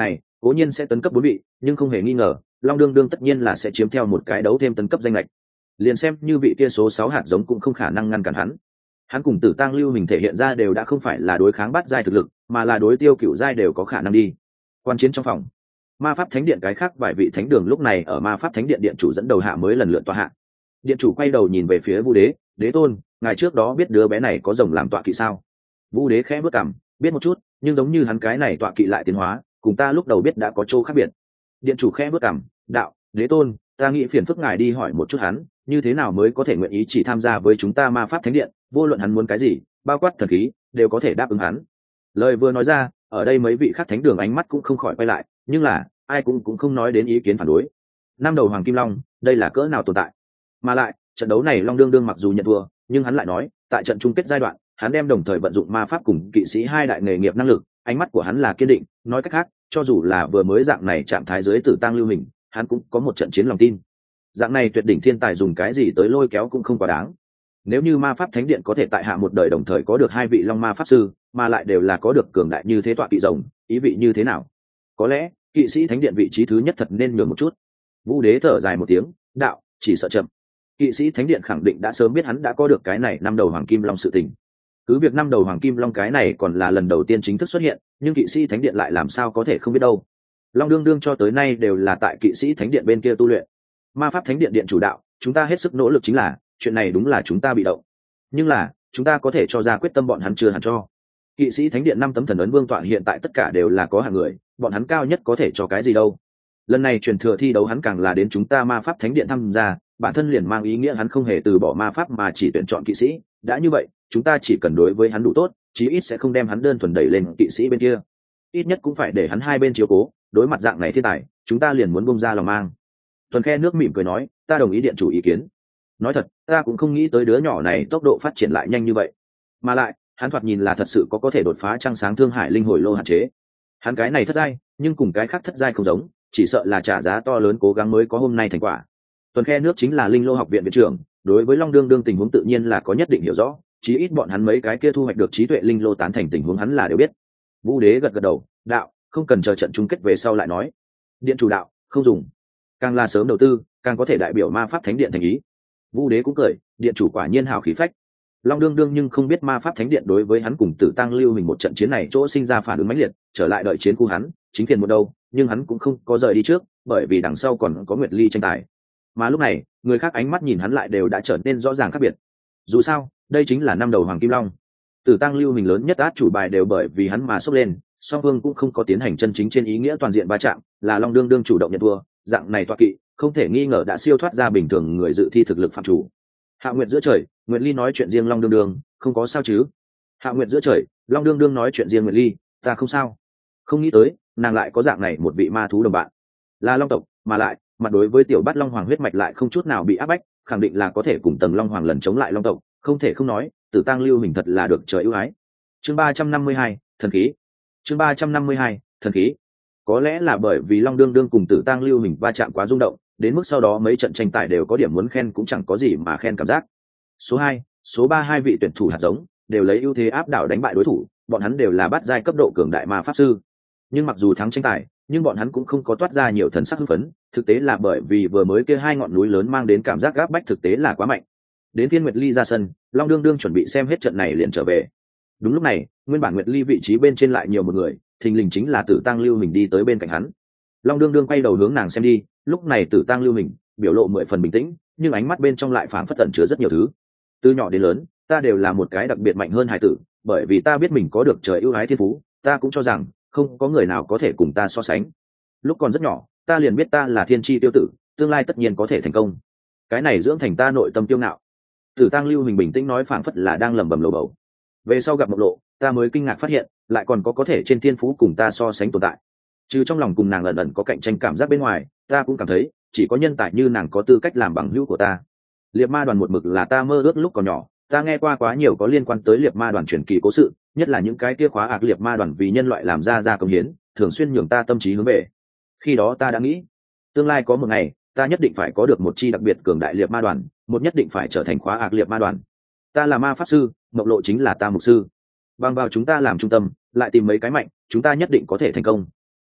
cố nhiên sẽ tấn cấp 4 vị, nhưng không hề nghi ngờ long đương đương tất nhiên là sẽ chiếm theo một cái đấu thêm tấn cấp danh lệch. Liền xem như vị kia số 6 hạt giống cũng không khả năng ngăn cản hắn cùng Tử Tang Lưu Hình thể hiện ra đều đã không phải là đối kháng bát giai thực lực, mà là đối tiêu cựu giai đều có khả năng đi. Quan chiến trong phòng, ma pháp thánh điện cái khác vài vị thánh đường lúc này ở ma pháp thánh điện điện chủ dẫn đầu hạ mới lần lượt tọa hạ. Điện chủ quay đầu nhìn về phía Vu Đế, "Đế tôn, ngài trước đó biết đứa bé này có rồng làm tọa kỵ sao?" Vu Đế khẽ bước cằm, "Biết một chút, nhưng giống như hắn cái này tọa kỵ lại tiến hóa, cùng ta lúc đầu biết đã có chỗ khác biệt." Điện chủ khẽ bước cằm, "Đạo, Đế tôn, ta nghĩ phiền phức ngài đi hỏi một chút hắn, như thế nào mới có thể nguyện ý chỉ tham gia với chúng ta ma pháp thánh điện, vô luận hắn muốn cái gì, bao quát thần khí, đều có thể đáp ứng hắn." Lời vừa nói ra, ở đây mấy vị khác thánh đường ánh mắt cũng không khỏi quay lại, nhưng là ai cũng không nói đến ý kiến phản đối. Năm đầu hoàng kim long, đây là cỡ nào tồn tại? Mà lại, trận đấu này Long đương đương mặc dù nhận thua, nhưng hắn lại nói, tại trận chung kết giai đoạn, hắn đem đồng thời vận dụng ma pháp cùng kỵ sĩ hai đại nghề nghiệp năng lực, ánh mắt của hắn là kiên định, nói cách khác, cho dù là vừa mới dạng này trạng thái dưới Tử Tang Lưu Hình, hắn cũng có một trận chiến lòng tin. Dạng này tuyệt đỉnh thiên tài dùng cái gì tới lôi kéo cũng không quá đáng. Nếu như ma pháp thánh điện có thể tại hạ một đời đồng thời có được hai vị long ma pháp sư, mà lại đều là có được cường đại như thế tọa kỵ rồng, ý vị như thế nào? Có lẽ kỵ sĩ thánh điện vị trí thứ nhất thật nên nhường một chút. Vũ Đế thở dài một tiếng, "Đạo, chỉ sợ chậm." Kỵ sĩ thánh điện khẳng định đã sớm biết hắn đã có được cái này năm đầu hoàng kim long sự tình. Cứ việc năm đầu hoàng kim long cái này còn là lần đầu tiên chính thức xuất hiện, nhưng kỵ sĩ thánh điện lại làm sao có thể không biết đâu. Long đương đương cho tới nay đều là tại kỵ sĩ thánh điện bên kia tu luyện. Ma pháp thánh điện điện chủ đạo, chúng ta hết sức nỗ lực chính là, chuyện này đúng là chúng ta bị động. Nhưng là, chúng ta có thể cho ra quyết tâm bọn hắn chưa hẳn cho. Kỵ sĩ thánh điện 5 tấm thần ấn vương tọa hiện tại tất cả đều là có hạng người, bọn hắn cao nhất có thể cho cái gì đâu. Lần này truyền thừa thi đấu hắn càng là đến chúng ta ma pháp thánh điện tham gia, bản thân liền mang ý nghĩa hắn không hề từ bỏ ma pháp mà chỉ tuyển chọn kỵ sĩ. Đã như vậy, chúng ta chỉ cần đối với hắn đủ tốt, chí ít sẽ không đem hắn đơn thuần đẩy lên kỵ sĩ bên kia. Ít nhất cũng phải để hắn hai bên chiếu cố, đối mặt dạng này thiên tài, chúng ta liền muốn bung ra lòng mang. Tuần Khe nước mỉm cười nói, "Ta đồng ý điện chủ ý kiến. Nói thật, ta cũng không nghĩ tới đứa nhỏ này tốc độ phát triển lại nhanh như vậy. Mà lại, hắn thoạt nhìn là thật sự có thể đột phá trăng sáng thương hải linh hồi lô hạn chế. Hắn cái này thất giai, nhưng cùng cái khác thất giai không giống, chỉ sợ là trả giá to lớn cố gắng mới có hôm nay thành quả." Tuần Khe nước chính là linh lô học viện viện trưởng, đối với Long đương đương tình huống tự nhiên là có nhất định hiểu rõ, chí ít bọn hắn mấy cái kia thu hoạch được trí tuệ linh lô tán thành tình huống hắn là đều biết. Vũ Đế gật gật đầu, "Đạo, không cần chờ trận chung kết về sau lại nói." Điện chủ đạo, "Không dùng. Càng là sớm đầu tư, càng có thể đại biểu ma pháp thánh điện thành ý." Vũ Đế cũng cười, "Điện chủ quả nhiên hào khí phách." Long đương đương nhưng không biết ma pháp thánh điện đối với hắn cùng Tử Tang Lưu Hình một trận chiến này chỗ sinh ra phản ứng mãnh liệt, trở lại đợi chiến khu hắn, chính phiền một đâu, nhưng hắn cũng không có rời đi trước, bởi vì đằng sau còn có Nguyệt Ly tranh tài. Mà lúc này, người khác ánh mắt nhìn hắn lại đều đã trở nên rõ ràng khác biệt. Dù sao, đây chính là năm đầu hoàng kim long. Tử Tang Lưu Hình lớn nhất át chủ bài đều bởi vì hắn mà sốc lên, song phương cũng không có tiến hành chân chính trên ý nghĩa toàn diện va chạm, là Long đương đương chủ động nhận thua, dạng này toa kỵ, không thể nghi ngờ đã siêu thoát ra bình thường người dự thi thực lực phạm chủ. Hạ Nguyệt giữa trời, Nguyệt Ly nói chuyện riêng Long đương đương, "Không có sao chứ?" Hạ Nguyệt giữa trời, Long đương đương nói chuyện riêng Nguyệt Ly, "Ta không sao." Không nghĩ tới, nàng lại có dạng này một vị ma thú đồng bạn. Là long tộc, mà lại, mặt đối với tiểu bát long hoàng huyết mạch lại không chút nào bị áp bách, khẳng định là có thể cùng tầng long hoàng lần chống lại long tộc, không thể không nói, Tử Tang Lưu Hình thật là được trời ưu ái. Chương 352, thần khí. Chương 352, thần khí. Có lẽ là bởi vì Long đương đương cùng Tử Tang Lưu Hình va chạm quá rung động, đến mức sau đó mấy trận tranh tài đều có điểm muốn khen cũng chẳng có gì mà khen cảm giác. Số 2, số 3 hai vị tuyển thủ hạt giống đều lấy ưu thế áp đảo đánh bại đối thủ, bọn hắn đều là bát giai cấp độ cường đại ma pháp sư. Nhưng mặc dù thắng tranh tài, nhưng bọn hắn cũng không có toát ra nhiều thần sắc hưng phấn, thực tế là bởi vì vừa mới kia hai ngọn núi lớn mang đến cảm giác gáp bách thực tế là quá mạnh. Đến phiên Nguyệt Ly ra sân, Long đương đương chuẩn bị xem hết trận này liền trở về. Đúng lúc này, nguyên bản Nguyệt Ly vị trí bên trên lại nhiều một người, thình lình chính là Tử Tang Lưu Hình đi tới bên cạnh hắn. Long đương đương quay đầu hướng nàng xem đi, lúc này Tử Tang Lưu Hình biểu lộ 10 phần bình tĩnh, nhưng ánh mắt bên trong lại phảng phất tẩn chứa rất nhiều thứ. Từ nhỏ đến lớn, ta đều là một cái đặc biệt mạnh hơn hải tử, bởi vì ta biết mình có được trời ưu ái thiên phú, ta cũng cho rằng không có người nào có thể cùng ta so sánh. Lúc còn rất nhỏ, ta liền biết ta là thiên chi tiêu tử, tương lai tất nhiên có thể thành công. Cái này dưỡng thành ta nội tâm kiêu ngạo. Tử Tang Lưu Hình bình tĩnh nói, phảng phất là đang lẩm bẩm lầu bầu. Về sau gặp Mộc Lộ, ta mới kinh ngạc phát hiện, lại còn có thể trên thiên phú cùng ta so sánh tồn tại. Trừ trong lòng cùng nàng ẩn ẩn có cạnh tranh cảm giác bên ngoài, ta cũng cảm thấy chỉ có nhân tài như nàng có tư cách làm bằng hữu của ta. Liệt Ma đoàn một mực là ta mơ ước lúc còn nhỏ, ta nghe qua quá nhiều có liên quan tới Liệt Ma đoàn truyền kỳ cố sự, nhất là những cái kia khóa ạc Liệt Ma đoàn vì nhân loại làm ra công hiến, thường xuyên nhường ta tâm trí hướng về. Khi đó ta đã nghĩ, tương lai có một ngày, ta nhất định phải có được một chi đặc biệt cường đại Liệt Ma đoàn, một nhất định phải trở thành khóa ạc Liệt Ma đoàn. Ta là ma pháp sư, Mộc Lộ chính là ta mục sư. Bằng vào chúng ta làm trung tâm, lại tìm mấy cái mạnh, chúng ta nhất định có thể thành công.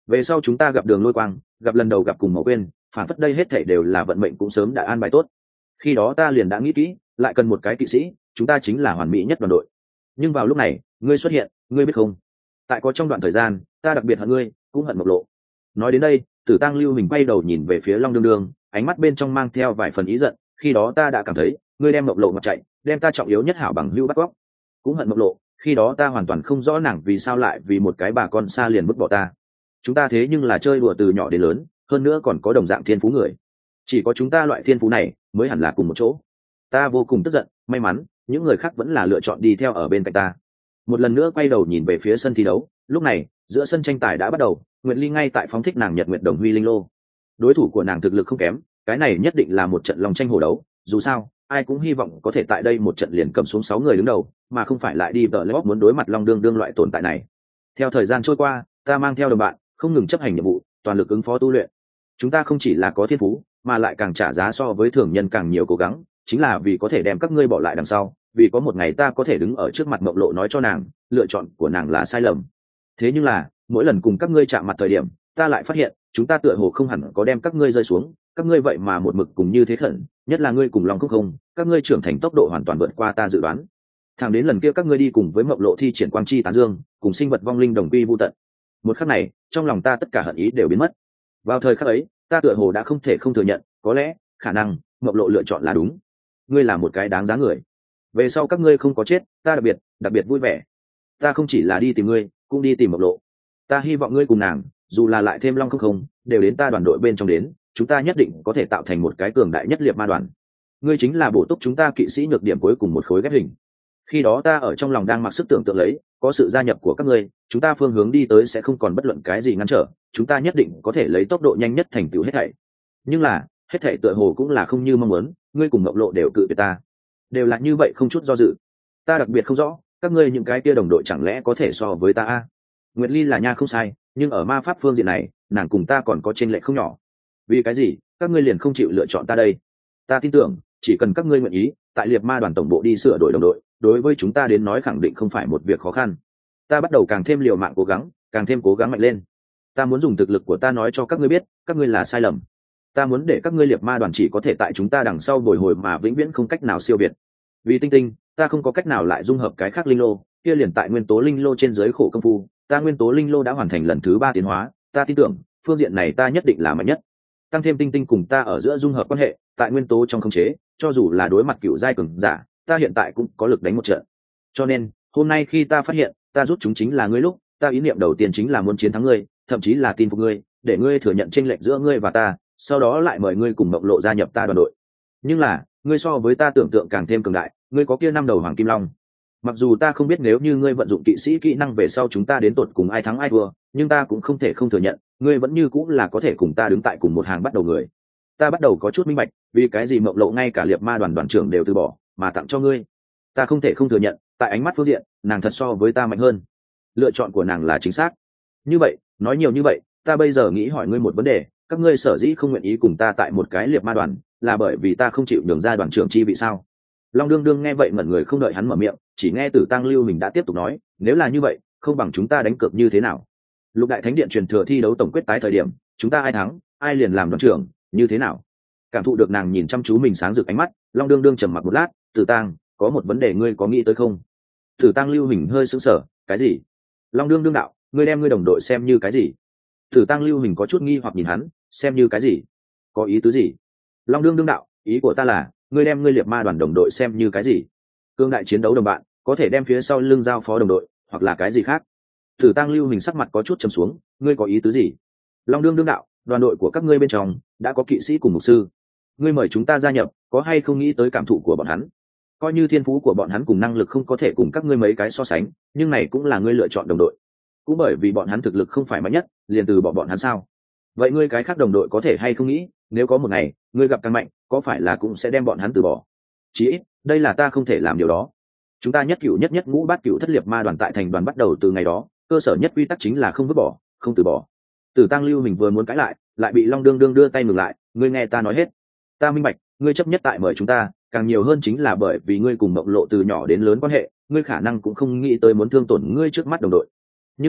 về sau chúng ta gặp đường lôi quang, gặp lần đầu gặp cùng mẫu quên, phản phất đây hết thảy đều là vận mệnh cũng sớm đã an bài tốt. Khi đó ta liền đã nghĩ kỹ, lại cần một cái kỵ sĩ, chúng ta chính là hoàn mỹ nhất đoàn đội. Nhưng vào lúc này ngươi xuất hiện, ngươi biết không, tại có trong đoạn thời gian ta đặc biệt hận ngươi, cũng hận Mộc Lộ. Nói đến đây, Tử Tăng Lưu Hình quay đầu nhìn về phía Long Đương Đương, ánh mắt bên trong mang theo vài phần ý giận. Khi đó ta đã cảm thấy ngươi đem Mộc Lộ ngọc chạy, đem ta trọng yếu nhất hảo bằng hưu bắt cóc. Cũng hận Mộc Lộ, khi đó ta hoàn toàn không rõ nàng vì sao lại vì một cái bà con xa liền vứt bỏ ta. Chúng ta thế nhưng là chơi đùa từ nhỏ đến lớn, hơn nữa còn có đồng dạng thiên phú người. Chỉ có chúng ta loại thiên phú này mới hẳn là cùng một chỗ. Ta vô cùng tức giận, may mắn những người khác vẫn là lựa chọn đi theo ở bên cạnh ta. Một lần nữa quay đầu nhìn về phía sân thi đấu, lúc này giữa sân tranh tài đã bắt đầu. Nguyệt Ly ngay tại phóng thích nàng Nhật Nguyệt Đồng Huy Linh Lô. Đối thủ của nàng thực lực không kém, cái này nhất định là một trận lòng tranh hổ đấu. Dù sao ai cũng hy vọng có thể tại đây một trận liền cầm xuống 6 người đứng đầu, mà không phải lại đi vợ lẽ muốn đối mặt Long Đương Đương loại tồn tại này. Theo thời gian trôi qua, ta mang theo đồng bạn không ngừng chấp hành nhiệm vụ, toàn lực ứng phó tu luyện. Chúng ta không chỉ là có thiên phú, mà lại càng trả giá so với thường nhân càng nhiều cố gắng, chính là vì có thể đem các ngươi bỏ lại đằng sau, vì có một ngày ta có thể đứng ở trước mặt Mộc Lộ nói cho nàng, lựa chọn của nàng là sai lầm. Thế nhưng là mỗi lần cùng các ngươi chạm mặt thời điểm, ta lại phát hiện chúng ta tựa hồ không hẳn có đem các ngươi rơi xuống, các ngươi vậy mà một mực cùng như thế khẩn, nhất là ngươi cùng Long Khúc Không, các ngươi trưởng thành tốc độ hoàn toàn vượt qua ta dự đoán. Thẳng đến lần kia các ngươi đi cùng với Mộc Lộ thi triển quang chi tán dương, cùng sinh vật vong linh đồng quy vu tận. Một khắc này, trong lòng ta tất cả hận ý đều biến mất. Vào thời khắc ấy, ta tựa hồ đã không thể không thừa nhận, có lẽ khả năng Mộc Lộ lựa chọn là đúng. Ngươi là một cái đáng giá người. Về sau các ngươi không có chết, ta đặc biệt vui vẻ. Ta không chỉ là đi tìm ngươi, cũng đi tìm Mộc Lộ. Ta hy vọng ngươi cùng nàng, dù là lại thêm Long Không, đều đến ta đoàn đội bên trong đến, chúng ta nhất định có thể tạo thành một cái cường đại nhất liệt ma đoàn. Ngươi chính là bổ túc chúng ta kỵ sĩ nhược điểm cuối cùng một khối ghép hình. Khi đó ta ở trong lòng đang mặc sức tưởng tượng lấy, có sự gia nhập của các ngươi, chúng ta phương hướng đi tới sẽ không còn bất luận cái gì ngăn trở, chúng ta nhất định có thể lấy tốc độ nhanh nhất thành tựu hết thảy. Nhưng là hết thảy tựa hồ cũng là không như mong muốn, ngươi cùng Mộc Lộ đều cự tuyệt ta, đều là như vậy không chút do dự. Ta đặc biệt không rõ, các ngươi những cái kia đồng đội chẳng lẽ có thể so với ta a? Nguyệt Ly là nha không sai, nhưng ở ma pháp phương diện này, nàng cùng ta còn có chênh lệch không nhỏ. Vì cái gì các ngươi liền không chịu lựa chọn ta đây? Ta tin tưởng chỉ cần các ngươi nguyện ý tại liệt ma đoàn tổng bộ đi sửa đổi đồng đội, đối với chúng ta đến nói khẳng định không phải một việc khó khăn. Ta bắt đầu càng thêm liều mạng cố gắng, càng thêm cố gắng mạnh lên. Ta muốn dùng thực lực của ta nói cho các ngươi biết, các ngươi là sai lầm. Ta muốn để các ngươi liệt ma đoàn chỉ có thể tại chúng ta đằng sau bồi hồi mà vĩnh viễn không cách nào siêu việt. Vì tinh tinh, ta không có cách nào lại dung hợp cái khác linh lô, kia liền tại nguyên tố linh lô trên dưới khổ công phu. Ta nguyên tố linh lô đã hoàn thành lần thứ 3 tiến hóa, ta tin tưởng phương diện này ta nhất định là mạnh nhất. Tăng thêm tinh tinh cùng ta ở giữa dung hợp quan hệ, tại nguyên tố trong khống chế, cho dù là đối mặt cựu giai cường giả, ta hiện tại cũng có lực đánh một trận. Cho nên hôm nay khi ta phát hiện ta rút chúng chính là ngươi lúc, ta ý niệm đầu tiên chính là muốn chiến thắng ngươi, thậm chí là tin phục ngươi, để ngươi thừa nhận chênh lệch giữa ngươi và ta, sau đó lại mời ngươi cùng Mộc Lộ gia nhập ta đoàn đội. Nhưng là ngươi so với ta tưởng tượng càng thêm cường đại, ngươi có kia 5 đầu hoàng kim long. Mặc dù ta không biết nếu như ngươi vận dụng kỵ sĩ kỹ năng về sau chúng ta đến tột cùng ai thắng ai thua, nhưng ta cũng không thể không thừa nhận ngươi vẫn như cũng là có thể cùng ta đứng tại cùng một hàng bắt đầu người. Ta bắt đầu có chút minh bạch vì cái gì Mộc Lộ ngay cả liệt ma đoàn đoàn trưởng đều từ bỏ mà tặng cho ngươi. Ta không thể không thừa nhận, tại ánh mắt phương diện nàng thật so với ta mạnh hơn, lựa chọn của nàng là chính xác. Như vậy nói nhiều như vậy, ta bây giờ nghĩ hỏi ngươi một vấn đề, các ngươi sở dĩ không nguyện ý cùng ta tại một cái liệt ma đoàn, là bởi vì ta không chịu nhường ra đoàn trưởng chi vị sao? Long Đương Đương nghe vậy ngẩn người, không đợi hắn mở miệng, chỉ nghe Tử Tăng Lưu mình đã tiếp tục nói, nếu là như vậy, không bằng chúng ta đánh cược như thế nào? Lục đại thánh điện truyền thừa thi đấu tổng quyết tái thời điểm, chúng ta ai thắng, ai liền làm đoàn trưởng, như thế nào? Cảm thụ được nàng nhìn chăm chú mình sáng rực ánh mắt, Long Đương Đương trầm mặc một lát, Tử Tăng, có một vấn đề ngươi có nghĩ tới không? Tử Tăng Lưu mình hơi sững sờ, cái gì? Long Đương Đương đạo, ngươi đem ngươi đồng đội xem như cái gì? Tử Tăng Lưu mình có chút nghi hoặc nhìn hắn, xem như cái gì? Có ý tứ gì? Long Đương Đương đạo, ý của ta là ngươi đem ngươi liệt ma đoàn đồng đội xem như cái gì? Cương đại chiến đấu đồng bạn, có thể đem phía sau lưng giao phó đồng đội, hoặc là cái gì khác. Tử Tăng Lưu mình sắc mặt có chút trầm xuống, ngươi có ý tứ gì? Long Đương Đương đạo, đoàn đội của các ngươi bên trong đã có kỵ sĩ cùng mục sư, ngươi mời chúng ta gia nhập, có hay không nghĩ tới cảm thụ của bọn hắn? Coi như thiên phú của bọn hắn cùng năng lực không có thể cùng các ngươi mấy cái so sánh, nhưng này cũng là ngươi lựa chọn đồng đội. Cũng bởi vì bọn hắn thực lực không phải mạnh nhất, liền từ bỏ bọn hắn sao? Vậy ngươi cái khác đồng đội có thể hay không nghĩ, nếu có một ngày ngươi gặp càng mạnh, có phải là cũng sẽ đem bọn hắn từ bỏ? Chí ít đây là ta không thể làm điều đó. Chúng ta nhất cửu nhất nhất ngũ bát cửu thất liệt ma đoàn tại thành đoàn bắt đầu từ ngày đó, cơ sở nhất quy tắc chính là không vứt bỏ, không từ bỏ. Tử Tăng Lưu mình vừa muốn cãi lại bị Long Đương Đương đưa tay ngừng lại, ngươi nghe ta nói hết. Ta minh bạch, ngươi chấp nhất tại mời chúng ta, càng nhiều hơn chính là bởi vì ngươi cùng Mộc Lộ từ nhỏ đến lớn quan hệ, ngươi khả năng cũng không nghĩ tới muốn thương tổn ngươi trước mắt đồng đội. Nhưng là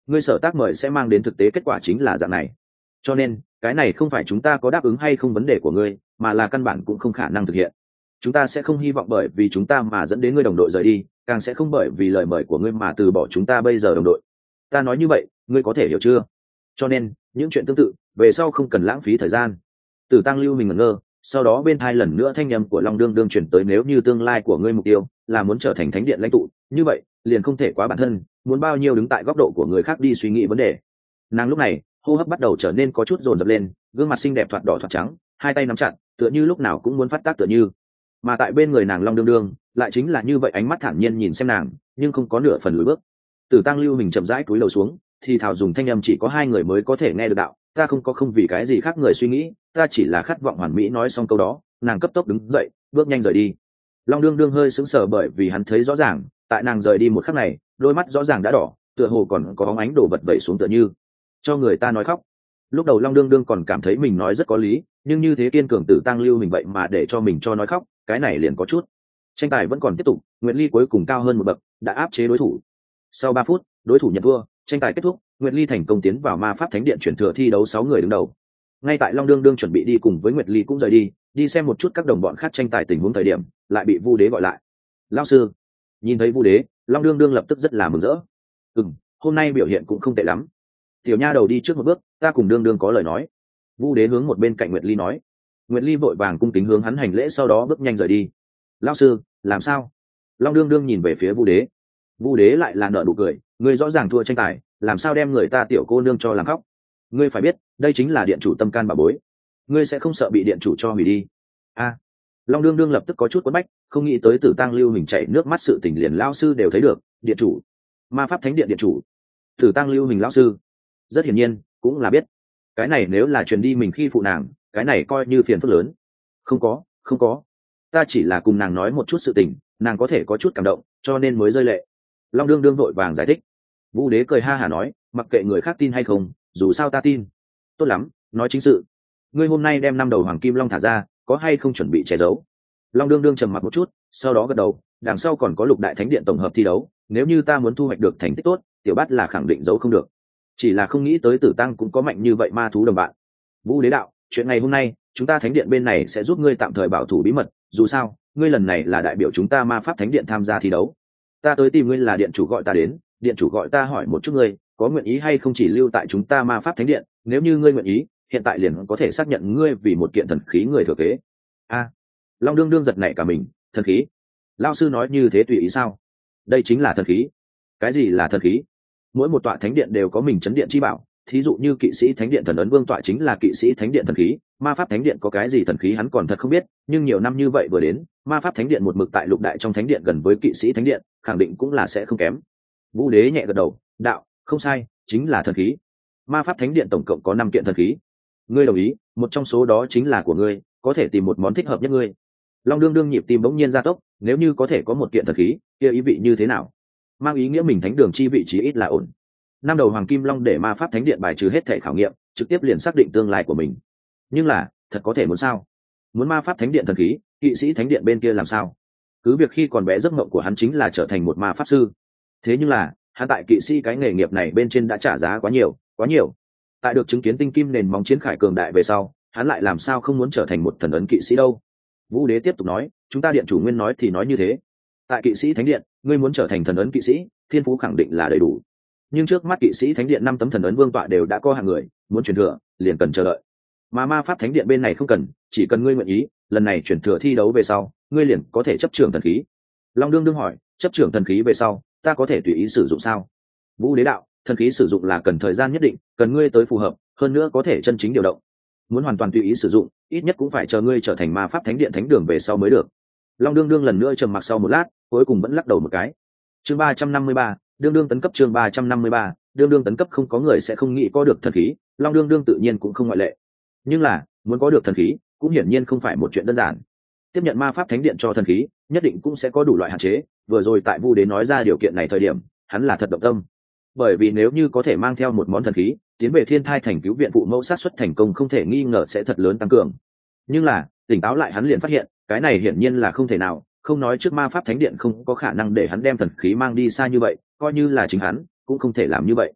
ngươi sở tác mời sẽ mang đến thực tế kết quả chính là dạng này. Cho nên cái này không phải chúng ta có đáp ứng hay không vấn đề của ngươi, mà là căn bản cũng không khả năng thực hiện. Chúng ta sẽ không hy vọng bởi vì chúng ta mà dẫn đến ngươi đồng đội rời đi, càng sẽ không bởi vì lời mời của ngươi mà từ bỏ chúng ta bây giờ đồng đội. Ta nói như vậy ngươi có thể hiểu chưa? Cho nên những chuyện tương tự về sau không cần lãng phí thời gian. Tử Tăng Lưu mình ngẩn ngơ, sau đó bên tai lần nữa thanh âm của Long Đương Đương truyền tới, nếu như tương lai của ngươi mục tiêu là muốn trở thành thánh điện lãnh tụ, như vậy liền không thể quá bản thân, muốn bao nhiêu đứng tại góc độ của người khác đi suy nghĩ vấn đề. Nàng lúc này hô hấp bắt đầu trở nên có chút dồn dập lên, gương mặt xinh đẹp thoạt đỏ thoạt trắng, hai tay nắm chặt tựa như lúc nào cũng muốn phát tác tựa như. Mà tại bên người nàng Long Đương Đương lại chính là như vậy, ánh mắt thản nhiên nhìn xem nàng, nhưng không có nửa phần lùi bước. Tử Tăng Lưu mình chậm rãi cúi đầu xuống, thì thào dùng thanh âm chỉ có hai người mới có thể nghe được, đạo: ta không có không vì cái gì khác người suy nghĩ, ta chỉ là khát vọng hoàn mỹ. Nói xong câu đó, nàng cấp tốc đứng dậy bước nhanh rời đi. Long Đương Đương hơi sững sờ, bởi vì hắn thấy rõ ràng tại nàng rời đi một khắc này, đôi mắt rõ ràng đã đỏ, tựa hồ còn có bóng ánh đổ vật vẩy xuống, tựa như cho người ta nói khóc. Lúc đầu Long Đương Đương còn cảm thấy mình nói rất có lý, nhưng như thế kiên cường Tử Tăng Lưu mình vậy mà để cho mình cho nói khóc, cái này liền có chút. Tranh tài vẫn còn tiếp tục, Nguyệt Ly cuối cùng cao hơn một bậc, đã áp chế đối thủ. Sau 3 phút, đối thủ nhận thua, tranh tài kết thúc, Nguyệt Ly thành công tiến vào Ma Pháp Thánh Điện chuyển thừa thi đấu 6 người đứng đầu. Ngay tại Long Đương Đương chuẩn bị đi cùng với Nguyệt Ly cũng rời đi xem một chút các đồng bọn khác tranh tài tình huống thời điểm, lại bị Vu Đế gọi lại. Lão sư. Nhìn thấy Vu Đế, Long Đương Đương lập tức rất là mừng rỡ. Hôm nay biểu hiện cũng không tệ lắm. Tiểu nha đầu đi trước một bước, ta cùng Đương Đương có lời nói. Vu Đế hướng một bên cạnh Nguyệt Ly nói. Nguyệt Ly vội vàng cung kính hướng hắn hành lễ, sau đó bước nhanh rời đi. Lão sư, làm sao? Long Đương Đương nhìn về phía Vu Đế. Vu Đế lại là nở nụ cười, ngươi rõ ràng thua tranh tài, làm sao đem người ta tiểu cô nương cho làm khóc? Ngươi phải biết, đây chính là điện chủ tâm can bà bối, ngươi sẽ không sợ bị điện chủ cho hủy đi? Long Đương Đương lập tức có chút quấn bách, không nghĩ tới Tử Tăng Lưu mình chảy nước mắt, sự tình liền lão sư đều thấy được, điện chủ, Ma Pháp Thánh Điện điện chủ, Tử Tăng Lưu mình lão sư, rất hiển nhiên cũng là biết. Cái này nếu là truyền đi mình khi phụ nàng, cái này coi như phiền phức lớn. Không có, ta chỉ là cùng nàng nói một chút sự tình, nàng có thể có chút cảm động, cho nên mới rơi lệ. Long Đương Đương vội vàng giải thích. Vu Đế cười ha hả nói, mặc kệ người khác tin hay không, dù sao ta tin. Tốt lắm, nói chính sự. Ngươi hôm nay đem 5 đầu hoàng kim long thả ra, có hay không chuẩn bị che giấu? Long Đương Đương trầm mặc một chút, sau đó gật đầu, đằng sau còn có Lục Đại Thánh Điện tổng hợp thi đấu, nếu như ta muốn thu hoạch được thành tích tốt, tiểu bát là khẳng định giấu không được. Chỉ là không nghĩ tới Tử Tăng cũng có mạnh như vậy ma thú đồng bạn. Vu Đế đạo, chuyện ngày hôm nay, chúng ta Thánh Điện bên này sẽ giúp ngươi tạm thời bảo thủ bí mật, dù sao, ngươi lần này là đại biểu chúng ta Ma Pháp Thánh Điện tham gia thi đấu. Ta tới tìm ngươi là điện chủ gọi ta đến, điện chủ gọi ta hỏi một chút ngươi có nguyện ý hay không chỉ lưu tại chúng ta Ma Pháp Thánh Điện, nếu như ngươi nguyện ý, hiện tại liền có thể xác nhận ngươi vì một kiện thần khí người thừa kế. Long Đương Đương giật nảy cả mình, thần khí? Lão sư nói như thế tùy ý sao? Đây chính là thần khí. Cái gì là thần khí? Mỗi một tọa thánh điện đều có mình chấn điện chi bảo, thí dụ như Kỵ Sĩ Thánh Điện Thần Ấn Vương tọa chính là Kỵ Sĩ Thánh Điện thần khí, Ma Pháp Thánh Điện có cái gì thần khí hắn còn thật không biết, nhưng nhiều năm như vậy vừa đến, Ma Pháp Thánh Điện một mực tại Lục Đại trong Thánh Điện gần với Kỵ Sĩ Thánh Điện, khẳng định cũng là sẽ không kém. Vũ Đế nhẹ gật đầu, đạo, không sai, chính là thần khí. Ma Pháp Thánh Điện tổng cộng có 5 kiện thần khí. Ngươi đồng ý, một trong số đó chính là của ngươi, có thể tìm một món thích hợp nhất ngươi. Long Đương Đương nhịp tim bỗng nhiên gia tốc, nếu như có thể có một kiện thần khí, kia ý vị như thế nào? Mang ý nghĩa mình thánh đường chi vị trí ít là ổn. 5 đầu hoàng kim long để Ma Pháp Thánh Điện bài trừ hết thể khảo nghiệm, trực tiếp liền xác định tương lai của mình. Nhưng là, thật có thể muốn sao? Muốn Ma Pháp Thánh Điện thần khí, Kỵ Sĩ Thánh Điện bên kia làm sao? Cứ việc khi còn bé giấc mộng của hắn chính là trở thành một ma pháp sư. Thế nhưng là, hắn tại kỵ sĩ cái nghề nghiệp này bên trên đã trả giá quá nhiều. Tại được chứng kiến tinh kim nền móng chiến khải cường đại về sau, hắn lại làm sao không muốn trở thành một thần ấn kỵ sĩ đâu? Vũ Đế tiếp tục nói, chúng ta điện chủ nguyên nói thì nói như thế. Tại Kỵ Sĩ Thánh Điện, ngươi muốn trở thành thần ấn kỵ sĩ, thiên phú khẳng định là đầy đủ. Nhưng trước mắt Kỵ Sĩ Thánh Điện 5 tấm thần ấn vương tọa đều đã có hạng người, muốn truyền thừa, liền cần chờ đợi. Mà Ma Pháp Thánh Điện bên này không cần, chỉ cần ngươi nguyện ý, lần này truyền thừa thi đấu về sau, ngươi liền có thể chấp trưởng thần khí. Long Đương Đương hỏi, chấp trưởng thần khí về sau, ta có thể tùy ý sử dụng sao? Vũ Đế đạo, thần khí sử dụng là cần thời gian nhất định, cần ngươi tới phù hợp, hơn nữa có thể chân chính điều động. Muốn hoàn toàn tùy ý sử dụng, ít nhất cũng phải chờ ngươi trở thành Ma Pháp Thánh Điện thánh đường về sau mới được. Long Đương Đương lần nữa trầm mặc sau một lát, cuối cùng vẫn lắc đầu một cái. Chương 353, đương đương tấn cấp. Chương 353, đương đương tấn cấp. Không có người sẽ không nghĩ có được thần khí, Long Đương Đương tự nhiên cũng không ngoại lệ. Nhưng là, muốn có được thần khí, cũng hiển nhiên không phải một chuyện đơn giản. Tiếp nhận Ma Pháp Thánh Điện cho thần khí, nhất định cũng sẽ có đủ loại hạn chế, vừa rồi tại Vu Đế nói ra điều kiện này thời điểm, hắn là thật động tâm. Bởi vì nếu như có thể mang theo một món thần khí, tiến về Thiên Thai thành cứu viện phụ mẫu, sát suất thành công không thể nghi ngờ sẽ thật lớn tăng cường. Nhưng là, tỉnh táo lại hắn liền phát hiện, cái này hiển nhiên là không thể nào, không nói trước Ma Pháp Thánh Điện không có khả năng để hắn đem thần khí mang đi xa như vậy, coi như là chính hắn cũng không thể làm như vậy.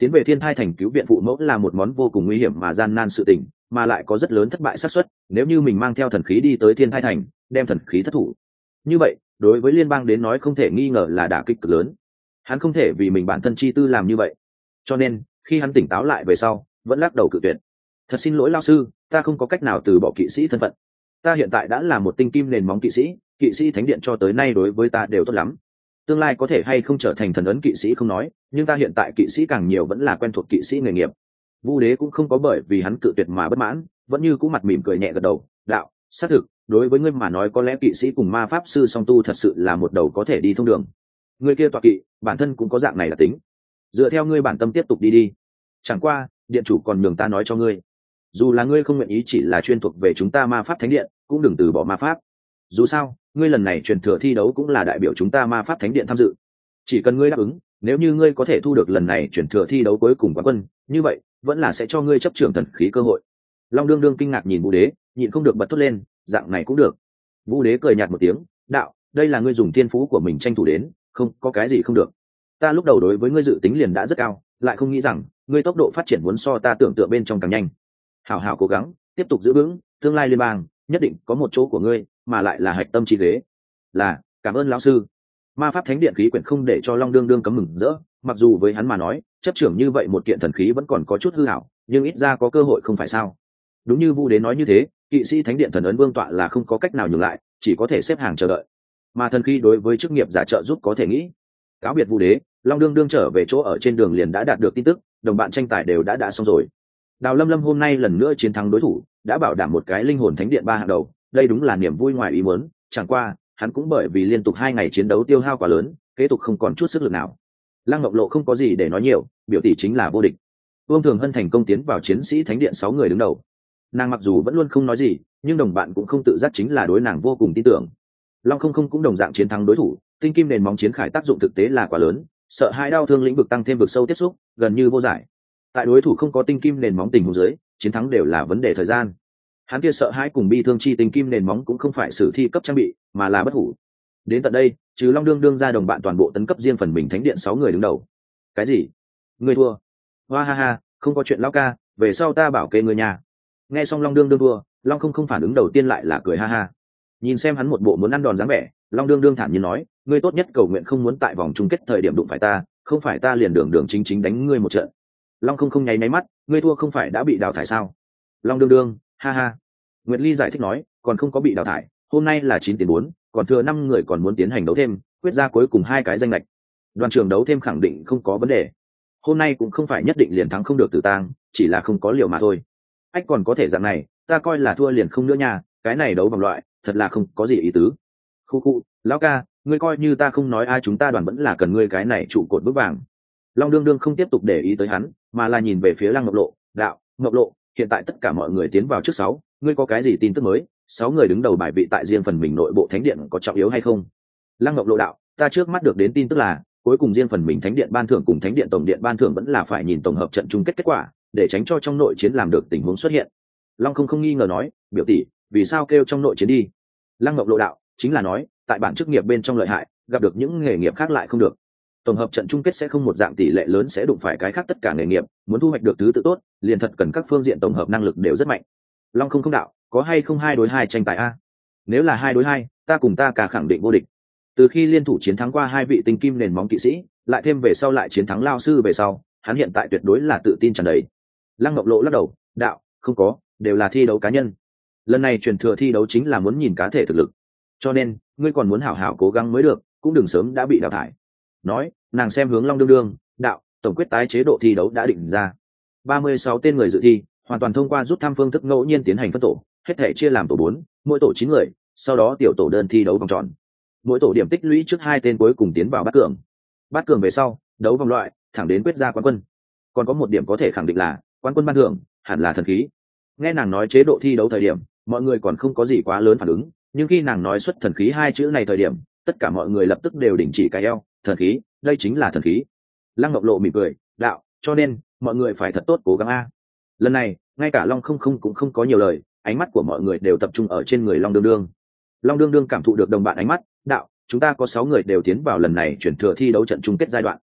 Tiến về Thiên Thai Thành cứu viện phụ mẫu là một món vô cùng nguy hiểm mà gian nan sự tình, mà lại có rất lớn thất bại xác suất. Nếu như mình mang theo thần khí đi tới Thiên Thai Thành, đem thần khí thất thủ, như vậy đối với liên bang đến nói không thể nghi ngờ là đả kích cực lớn. Hắn không thể vì mình bản thân chi tư làm như vậy, cho nên khi hắn tỉnh táo lại về sau, vẫn lắc đầu cự tuyệt. Thật xin lỗi lão sư, ta không có cách nào từ bỏ kỵ sĩ thân phận. Ta hiện tại đã là một tinh kim nền móng kỵ sĩ thánh điện cho tới nay đối với ta đều tốt lắm. Tương lai có thể hay không trở thành thần ấn kỵ sĩ không nói, nhưng ta hiện tại kỵ sĩ càng nhiều vẫn là quen thuộc kỵ sĩ nghề nghiệp. Vu Đế cũng không có bởi vì hắn cự tuyệt mà bất mãn, vẫn như cũ mặt mỉm cười nhẹ gật đầu. Đạo, xác thực, đối với ngươi mà nói có lẽ kỵ sĩ cùng ma pháp sư song tu thật sự là một đầu có thể đi thông đường. Ngươi kia tọa kỵ bản thân cũng có dạng này là tính, dựa theo ngươi bản tâm tiếp tục đi đi. Chẳng qua điện chủ còn nhường ta nói cho ngươi, dù là ngươi không nguyện ý chỉ là chuyên thuộc về chúng ta ma pháp thánh điện, cũng đừng từ bỏ ma pháp. Dù sao ngươi lần này truyền thừa thi đấu cũng là đại biểu chúng ta ma pháp thánh điện tham dự, chỉ cần ngươi đáp ứng, nếu như ngươi có thể thu được lần này truyền thừa thi đấu cuối cùng quán quân, như vậy vẫn là sẽ cho ngươi chấp trưởng thần khí cơ hội. Long đương đương kinh ngạc nhìn Vũ Đế, nhịn không được bật thốt lên, dạng này cũng được. Vũ Đế cười nhạt một tiếng, đạo, đây là ngươi dùng thiên phú của mình tranh thủ đến, không có cái gì không được. Ta lúc đầu đối với ngươi dự tính liền đã rất cao, lại không nghĩ rằng ngươi tốc độ phát triển muốn so ta tưởng tượng bên trong càng nhanh. Hảo hảo cố gắng, tiếp tục giữ vững, tương lai liên bang nhất định có một chỗ của ngươi, mà lại là hạch tâm chi ghế. Là, cảm ơn lão sư. Ma pháp thánh điện khí quyển không để cho Long đương đương cấm mừng rỡ, mặc dù với hắn mà nói chấp trưởng như vậy một kiện thần khí vẫn còn có chút hư hảo, nhưng ít ra có cơ hội không phải sao. Đúng như Vu Đế nói như thế, kỵ sĩ thánh điện thần ấn vương tọa là không có cách nào nhường lại, chỉ có thể xếp hàng chờ đợi. Mà thần khí đối với chức nghiệp giả trợ giúp có thể nghĩ. Cáo biệt Vu Đế, Long đương đương trở về chỗ ở trên đường liền đã đạt được tin tức, đồng bạn tranh tài đều đã xong rồi. Đào Lâm Lâm hôm nay lần nữa chiến thắng đối thủ, đã bảo đảm một cái linh hồn thánh điện 3 hạng đầu, đây đúng là niềm vui ngoài ý muốn. Chẳng qua hắn cũng bởi vì liên tục 2 ngày chiến đấu tiêu hao quá lớn, kế tục không còn chút sức lực nào. Lăng Ngọc Lộ không có gì để nói nhiều, biểu tỷ chính là vô địch. Vương Thường Hân thành công tiến vào chiến sĩ thánh điện 6 người đứng đầu. Nàng mặc dù vẫn luôn không nói gì, nhưng đồng bạn cũng không tự giác chính là đối nàng vô cùng tin tưởng. Long không không cũng đồng dạng chiến thắng đối thủ, tinh kim nền móng chiến khải tác dụng thực tế là quá lớn, sợ hai đau thương lĩnh vực tăng thêm vực sâu tiếp xúc, gần như vô giải. Tại đối thủ không có tinh kim nền móng tình huống dưới, chiến thắng đều là vấn đề thời gian. Hắn kia sợ hãi cùng bi thương chi tinh kim nền móng cũng không phải sử thi cấp trang bị, mà là bất hủ. Đến tận đây, trừ Long đương đương ra đồng bạn toàn bộ tấn cấp riêng phần mình thánh điện 6 người đứng đầu. Cái gì? Ngươi thua? Hoa ha ha, không có chuyện lão ca, về sau ta bảo kê người nhà. Nghe xong Long đương đương thua, Long không không phản ứng đầu tiên lại là cười ha ha. Nhìn xem hắn một bộ muốn ăn đòn dáng vẻ, Long đương đương thản nhiên nói, ngươi tốt nhất cầu nguyện không muốn tại vòng chung kết thời điểm đụng phải ta, không phải ta liền đường đường chính chính đánh ngươi một trận. Long không không nháy máy mắt, ngươi thua không phải đã bị đào thải sao? Long đương đương, ha ha. Nguyệt Ly giải thích nói, còn không có bị đào thải, hôm nay là 9-4, còn thừa 5 người còn muốn tiến hành đấu thêm, quyết ra cuối cùng 2 cái danh lệch. Đoàn trưởng đấu thêm khẳng định không có vấn đề. Hôm nay cũng không phải nhất định liền thắng không được Tử Tang, chỉ là không có liều mà thôi. Ách còn có thể dạng này, ta coi là thua liền không nữa nha, cái này đấu vòng loại, thật là không có gì ý tứ. Khu khu, lão ca, ngươi coi như ta không nói ai, chúng ta đoàn vẫn là cần ngươi cái này trụ cột bước vàng. Long đương đương không tiếp tục để ý tới hắn, mà là nhìn về phía Lăng Ngọc Lộ, đạo, Ngọc Lộ, hiện tại tất cả mọi người tiến vào trước 6, ngươi có cái gì tin tức mới? 6 người đứng đầu bài vị tại riêng phần mình nội bộ thánh điện có trọng yếu hay không? Lăng Ngọc Lộ đạo, ta trước mắt được đến tin tức là, cuối cùng riêng phần mình thánh điện ban thưởng cùng thánh điện tổng điện ban thưởng vẫn là phải nhìn tổng hợp trận chung kết quả, để tránh cho trong nội chiến làm được tình huống xuất hiện. Long không nghi ngờ nói, biểu tỷ, vì sao kêu trong nội chiến đi? Lăng Ngọc Lộ đạo, chính là nói, tại bản chức nghiệp bên trong lợi hại, gặp được những nghề nghiệp khác lại không được. Tổng hợp trận chung kết sẽ không một dạng tỷ lệ lớn sẽ đụng phải cái khác tất cả nghề nghiệp, muốn thu hoạch được thứ tự tốt, liền thật cần các phương diện tổng hợp năng lực đều rất mạnh. Long không đạo, có hay không 2 đối 2 tranh tài a? Nếu là 2 đối 2, ta cùng ta cả khẳng định vô địch. Từ khi liên thủ chiến thắng qua 2 vị tinh kim nền móng kỵ sĩ, lại thêm về sau lại chiến thắng lao sư về sau, hắn hiện tại tuyệt đối là tự tin tràn đầy. Lăng Ngọc Lộ lắc đầu, đạo, không có, đều là thi đấu cá nhân. Lần này truyền thừa thi đấu chính là muốn nhìn cá thể thực lực, cho nên ngươi còn muốn hảo hảo cố gắng mới được, cũng đừng sớm đã bị đào thải. Nói, nàng xem hướng Long đương đương, đạo, tổng quyết tái chế độ thi đấu đã định ra. 36 tên người dự thi, hoàn toàn thông qua rút thăm phương thức ngẫu nhiên tiến hành phân tổ, hết thể chia làm tổ 4, mỗi tổ 9 người, sau đó tiểu tổ đơn thi đấu vòng tròn. Mỗi tổ điểm tích lũy trước 2 tên cuối cùng tiến vào bát cường. Bát cường về sau, đấu vòng loại, thẳng đến quyết ra quán quân. Còn có một điểm có thể khẳng định là, quán quân ban thưởng hẳn là thần khí. Nghe nàng nói chế độ thi đấu thời điểm, mọi người còn không có gì quá lớn phản ứng, nhưng khi nàng nói xuất thần khí 2 chữ này thời điểm, tất cả mọi người lập tức đều đình chỉ cái eo, thần khí, đây chính là thần khí. Lăng Ngọc Lộ mỉm cười, đạo, cho nên mọi người phải thật tốt cố gắng a. Lần này, ngay cả Long không cũng không có nhiều lời, ánh mắt của mọi người đều tập trung ở trên người Long đương đương. Long đương đương cảm thụ được đồng bạn ánh mắt, đạo, chúng ta có 6 người đều tiến vào lần này chuyển thừa thi đấu trận chung kết giai đoạn.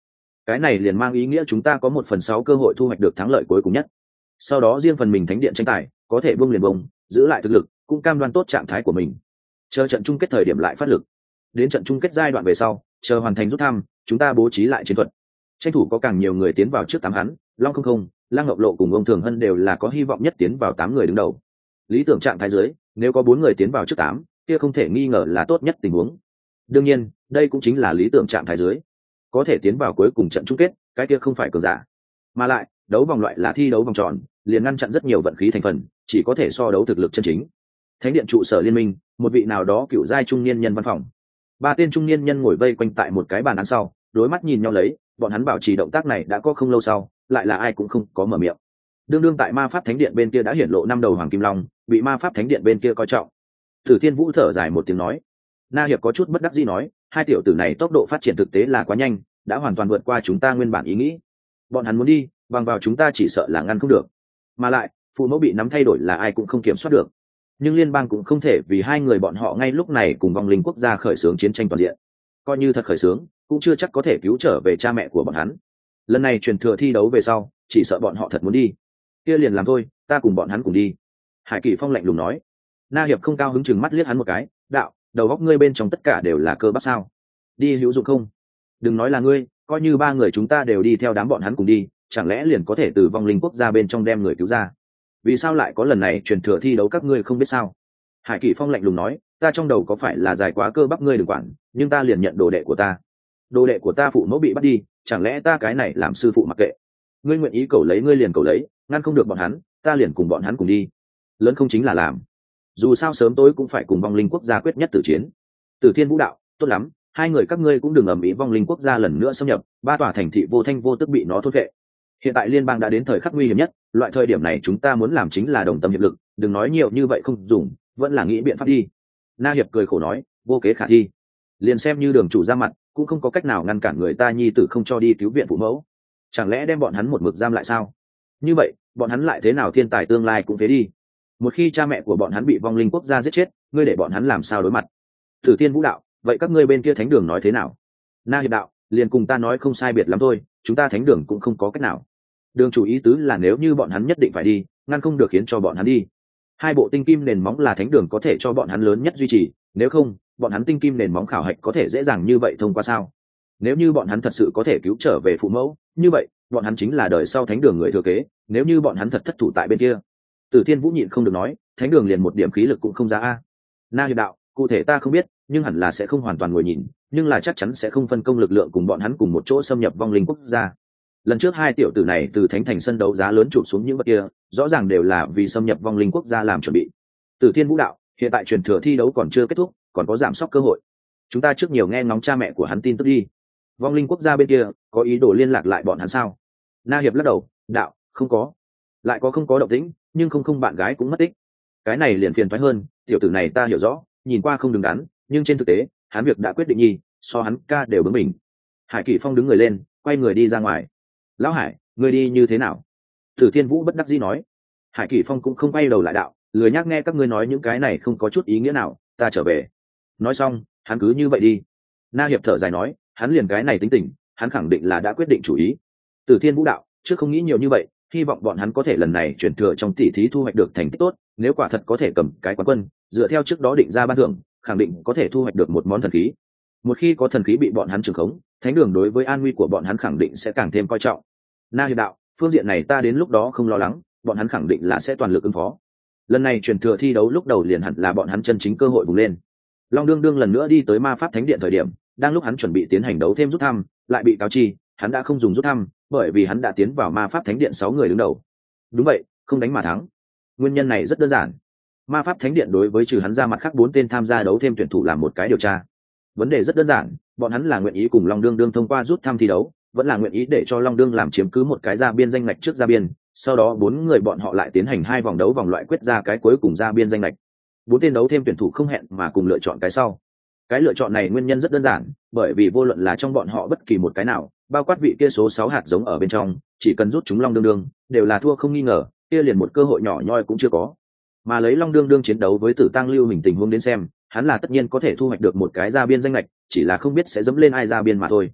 cái này liền mang ý nghĩa chúng ta có 1/6 cơ hội thu hoạch được thắng lợi cuối cùng nhất. Sau đó riêng phần mình thánh điện tranh tài có thể buông liền bông, giữ lại thực lực, cũng cam đoan tốt trạng thái của mình, chờ trận chung kết thời điểm lại phát lực. Đến trận chung kết giai đoạn về sau, chờ hoàn thành rút thăm, chúng ta bố trí lại chiến thuật, tranh thủ có càng nhiều người tiến vào trước 8 hắn. Long không không, Lăng Ngọc Lộ cùng ông Thường Hân đều là có hy vọng nhất tiến vào 8 người đứng đầu. Lý tưởng trạng thái dưới, nếu có 4 người tiến vào trước 8, kia không thể nghi ngờ là tốt nhất tình huống. Đương nhiên, đây cũng chính là lý tưởng trạng thái dưới. Có thể tiến vào cuối cùng trận chung kết, cái kia không phải cường giả. Mà lại, đấu vòng loại là thi đấu vòng tròn, liền ngăn chặn rất nhiều vận khí thành phần, chỉ có thể so đấu thực lực chân chính. Thánh điện trụ sở liên minh, một vị nào đó cựu giai trung niên nhân văn phòng. 3 tên trung niên nhân ngồi vây quanh tại một cái bàn án sau, đối mắt nhìn nhau lấy, bọn hắn bảo trì động tác này đã có không lâu sau, lại là ai cũng không có mở miệng. Đương tại ma pháp thánh điện bên kia đã hiển lộ 5 đầu hoàng kim long, bị ma pháp thánh điện bên kia coi trọng. Tử Thiên Vũ thở dài một tiếng nói. Na Hiệp có chút bất đắc dĩ nói, hai tiểu tử này tốc độ phát triển thực tế là quá nhanh, đã hoàn toàn vượt qua chúng ta nguyên bản ý nghĩ. Bọn hắn muốn đi, bằng vào chúng ta chỉ sợ là ngăn không được. Mà lại, phụ mẫu bị nắm thay đổi là ai cũng không kiểm soát được. Nhưng liên bang cũng không thể vì hai người bọn họ ngay lúc này cùng vong linh quốc gia khởi xướng chiến tranh toàn diện. Coi như thật khởi xướng, cũng chưa chắc có thể cứu trở về cha mẹ của bọn hắn. Lần này truyền thừa thi đấu về sau, chỉ sợ bọn họ thật muốn đi. Kia liền làm thôi, ta cùng bọn hắn cùng đi. Hải Kỳ Phong lạnh lùng nói. Na Hiệp không cao hứng chừng mắt liếc hắn một cái, đạo, đầu góc ngươi bên trong tất cả đều là cơ bắp sao? Đi hữu dụng không? Đừng nói là ngươi, coi như 3 người chúng ta đều đi theo đám bọn hắn cùng đi, chẳng lẽ liền có thể từ vong linh quốc gia bên trong đem người cứu ra? Vì sao lại có lần này truyền thừa thi đấu các ngươi không biết sao? Hải Kỳ Phong lạnh lùng nói, ta trong đầu có phải là dài quá cơ bắp ngươi đừng quản, nhưng ta liền nhận đồ đệ của ta. Đồ đệ của ta phụ mẫu bị bắt đi, chẳng lẽ ta cái này làm sư phụ mặc kệ? Ngươi nguyện ý cầu lấy ngươi liền cầu lấy, ngăn không được bọn hắn, ta liền cùng bọn hắn cùng đi. Lớn không chính là làm. Dù sao sớm tối cũng phải cùng vong linh quốc gia quyết nhất tử chiến. Tử Thiên Vũ đạo, tốt lắm, hai người các ngươi cũng đừng ầm ĩ vong linh quốc gia lần nữa xâm nhập, 3 tòa thành thị vô thanh vô tức bị nó thôn vệ. Hiện tại liên bang đã đến thời khắc nguy hiểm nhất, loại thời điểm này chúng ta muốn làm chính là đồng tâm hiệp lực, đừng nói nhiều như vậy không dùng, vẫn là nghĩ biện pháp đi. Na Hiệp cười khổ nói, vô kế khả thi. Liền xem như đường chủ ra mặt, cũng không có cách nào ngăn cản người ta nhi tử không cho đi cứu viện phụ mẫu. Chẳng lẽ đem bọn hắn một mực giam lại sao? Như vậy, bọn hắn lại thế nào thiên tài tương lai cũng phế đi. Một khi cha mẹ của bọn hắn bị vong linh quốc gia giết chết, ngươi để bọn hắn làm sao đối mặt? Tử Thiên Vũ đạo, vậy các ngươi bên kia thánh đường nói thế nào? Na Hiệp đạo, liền cùng ta nói không sai biệt lắm thôi, chúng ta thánh đường cũng không có cách nào. Đường chủ ý tứ là nếu như bọn hắn nhất định phải đi, ngăn không được khiến cho bọn hắn đi. 2 bộ tinh kim nền móng là thánh đường có thể cho bọn hắn lớn nhất duy trì, nếu không, bọn hắn tinh kim nền móng khảo hạch có thể dễ dàng như vậy thông qua sao? Nếu như bọn hắn thật sự có thể cứu trở về phụ mẫu, như vậy, bọn hắn chính là đời sau thánh đường người thừa kế, nếu như bọn hắn thật thất thủ tại bên kia. Tử Thiên Vũ nhịn không được nói, thánh đường liền một điểm khí lực cũng không ra a. Na Hiệp đạo, cụ thể ta không biết, nhưng hẳn là sẽ không hoàn toàn ngồi nhìn, nhưng là chắc chắn sẽ không phân công lực lượng cùng bọn hắn cùng một chỗ xâm nhập vong linh quốc gia. Lần trước 2 tiểu tử này từ thánh thành sân đấu giá lớn chụp xuống những vật kia, rõ ràng đều là vì xâm nhập vong linh quốc gia làm chuẩn bị. Tử Thiên Vũ đạo, hiện tại truyền thừa thi đấu còn chưa kết thúc, còn có giảm sóc cơ hội. Chúng ta trước nhiều nghe ngóng cha mẹ của hắn tin tức đi. Vong linh quốc gia bên kia có ý đồ liên lạc lại bọn hắn sao? Na Hiệp lắc đầu, đạo, không có. Lại có không có động tĩnh, nhưng không bạn gái cũng mất tích. Cái này liền phiền toái hơn, tiểu tử này ta hiểu rõ, nhìn qua không đứng đắn, nhưng trên thực tế, hắn việc đã quyết định nhi, so hắn ca đều bướng mình. Hải Kỳ Phong đứng người lên, quay người đi ra ngoài. Lão Hải, ngươi đi như thế nào? Tử Thiên Vũ bất đắc dĩ nói. Hải Kỳ Phong cũng không quay đầu lại đạo, lười nhác nghe các ngươi nói những cái này không có chút ý nghĩa nào, ta trở về. Nói xong, hắn cứ như vậy đi. Na Hiệp thở dài nói, hắn liền cái này tính tình, hắn khẳng định là đã quyết định chủ ý. Tử Thiên Vũ đạo, trước không nghĩ nhiều như vậy, hy vọng bọn hắn có thể lần này chuyển thừa trong tỷ thí thu hoạch được thành tích tốt, nếu quả thật có thể cầm cái quán quân, dựa theo trước đó định ra ban thưởng, khẳng định có thể thu hoạch được một món thần khí. Một khi có thần khí bị bọn hắn trừng khống, thánh đường đối với an nguy của bọn hắn khẳng định sẽ càng thêm coi trọng. Na Hiệp đạo, phương diện này ta đến lúc đó không lo lắng, bọn hắn khẳng định là sẽ toàn lực ứng phó. Lần này truyền thừa thi đấu lúc đầu liền hẳn là bọn hắn chân chính cơ hội vùng lên. Long đương đương lần nữa đi tới ma pháp thánh điện thời điểm, đang lúc hắn chuẩn bị tiến hành đấu thêm rút thăm, lại bị cáo chi hắn đã không dùng rút thăm, bởi vì hắn đã tiến vào ma pháp thánh điện 6 người đứng đầu. Đúng vậy, không đánh mà thắng. Nguyên nhân này rất đơn giản. Ma pháp thánh điện đối với trừ hắn ra mặt khác 4 tên tham gia đấu thêm tuyển thủ làm một cái điều tra. Vấn đề rất đơn giản, bọn hắn là nguyện ý cùng Long đương đương thông qua rút thăm thi đấu, vẫn là nguyện ý để cho Long đương làm chiếm cứ một cái ra biên danh ngạch trước ra biên, sau đó 4 người bọn họ lại tiến hành 2 vòng đấu vòng loại quyết ra cái cuối cùng ra biên danh ngạch. 4 tên đấu thêm tuyển thủ không hẹn mà cùng lựa chọn cái sau. Cái lựa chọn này nguyên nhân rất đơn giản, bởi vì vô luận là trong bọn họ bất kỳ một cái nào, bao quát vị kia số 6 hạt giống ở bên trong, chỉ cần rút chúng Long đương đương, đều là thua không nghi ngờ, kia liền một cơ hội nhỏ nhoi cũng chưa có. Mà lấy Long đương đương chiến đấu với Tử Tăng Lưu Hình tình huống đến xem, hắn là tất nhiên có thể thu hoạch được một cái ra biên danh lệch, chỉ là không biết sẽ dẫm lên ai ra biên mà thôi.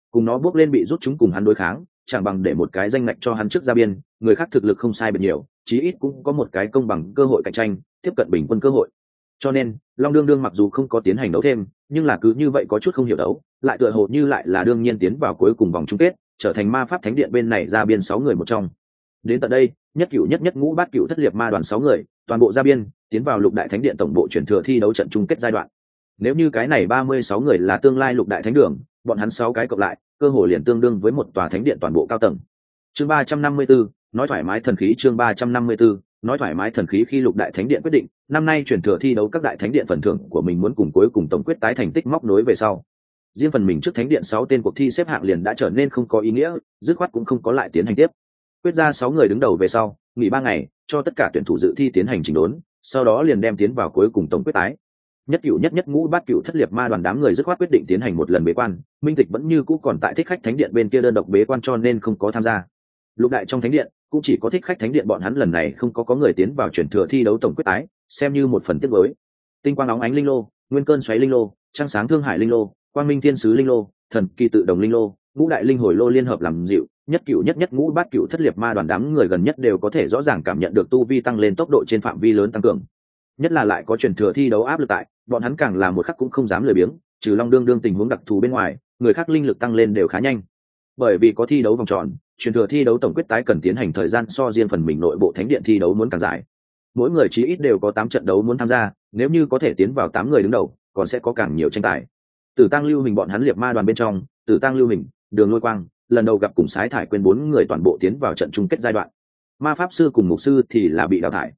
cùng nó bước lên bị rút chúng cùng hắn đối kháng, chẳng bằng để một cái danh ngạch cho hắn trước ra biên, người khác thực lực không sai biệt nhiều, chí ít cũng có một cái công bằng cơ hội cạnh tranh, tiếp cận bình quân cơ hội. Cho nên Long đương đương mặc dù không có tiến hành đấu thêm, nhưng là cứ như vậy có chút không hiểu đấu, lại tựa hồ như lại là đương nhiên tiến vào cuối cùng vòng chung kết, trở thành ma pháp thánh điện bên này ra biên 6 người một trong. Đến tận đây, nhất cửu nhất ngũ bát cửu thất liệt ma đoàn 6 người, toàn bộ ra biên, tiến vào lục đại thánh điện tổng bộ chuyển thừa thi đấu trận chung kết giai đoạn. Nếu như cái này 36 người là tương lai lục đại thánh đường, bọn hắn 6 cái cộng lại, cơ hồ liền tương đương với một tòa thánh điện toàn bộ cao tầng. Chương 354, nói thoải mái thần khí. Chương 354, nói thoải mái thần khí. Khi lục đại thánh điện quyết định năm nay chuyển thừa thi đấu các đại thánh điện phần thưởng của mình muốn cùng cuối cùng tổng quyết tái thành tích móc nối về sau, riêng phần mình trước thánh điện 6 tên cuộc thi xếp hạng liền đã trở nên không có ý nghĩa, dứt khoát cũng không có lại tiến hành tiếp. Quyết ra 6 người đứng đầu về sau, nghỉ 3 ngày, cho tất cả tuyển thủ dự thi tiến hành chỉnh đốn, sau đó liền đem tiến vào cuối cùng tổng quyết tái. Nhất cửu nhất ngũ bát cửu thất liệt ma đoàn đám người dứt khoát quyết định tiến hành một lần bế quan, Minh Tịch vẫn như cũ còn tại thích khách thánh điện bên kia đơn độc bế quan cho nên không có tham gia. Lục đại trong thánh điện cũng chỉ có thích khách thánh điện bọn hắn lần này không có người tiến vào chuyển thừa thi đấu tổng quyết tái, xem như một phần tiếc nuối. Tinh quang óng ánh linh lô, nguyên cơn xoáy linh lô, trăng sáng thương hải linh lô, quang minh thiên sứ linh lô, thần kỳ tự đồng linh lô, ngũ đại linh hồi lô liên hợp làm dịu, nhất cửu nhất ngũ bát cửu thất liệt ma đoàn đám người gần nhất đều có thể rõ ràng cảm nhận được tu vi tăng lên tốc độ trên phạm vi lớn tăng cường. Nhất là lại có chuyển thừa thi đấu áp lực tại, bọn hắn càng là một khắc cũng không dám lười biếng, trừ Long đương đương tình huống đặc thù bên ngoài, người khác linh lực tăng lên đều khá nhanh. Bởi vì có thi đấu vòng tròn, chuyển thừa thi đấu tổng quyết tái cần tiến hành thời gian so riêng phần mình nội bộ thánh điện thi đấu muốn càng dài. Mỗi người chí ít đều có 8 trận đấu muốn tham gia, nếu như có thể tiến vào 8 người đứng đầu, còn sẽ có càng nhiều tranh tài. Tử Tăng Lưu Hình bọn hắn liệt ma đoàn bên trong, Tử Tăng Lưu Hình, Đường Lôi Quang, lần đầu gặp cùng Sái Thải Quyên 4 người toàn bộ tiến vào trận chung kết giai đoạn. Ma pháp sư cùng mục sư thì là bị đào thải.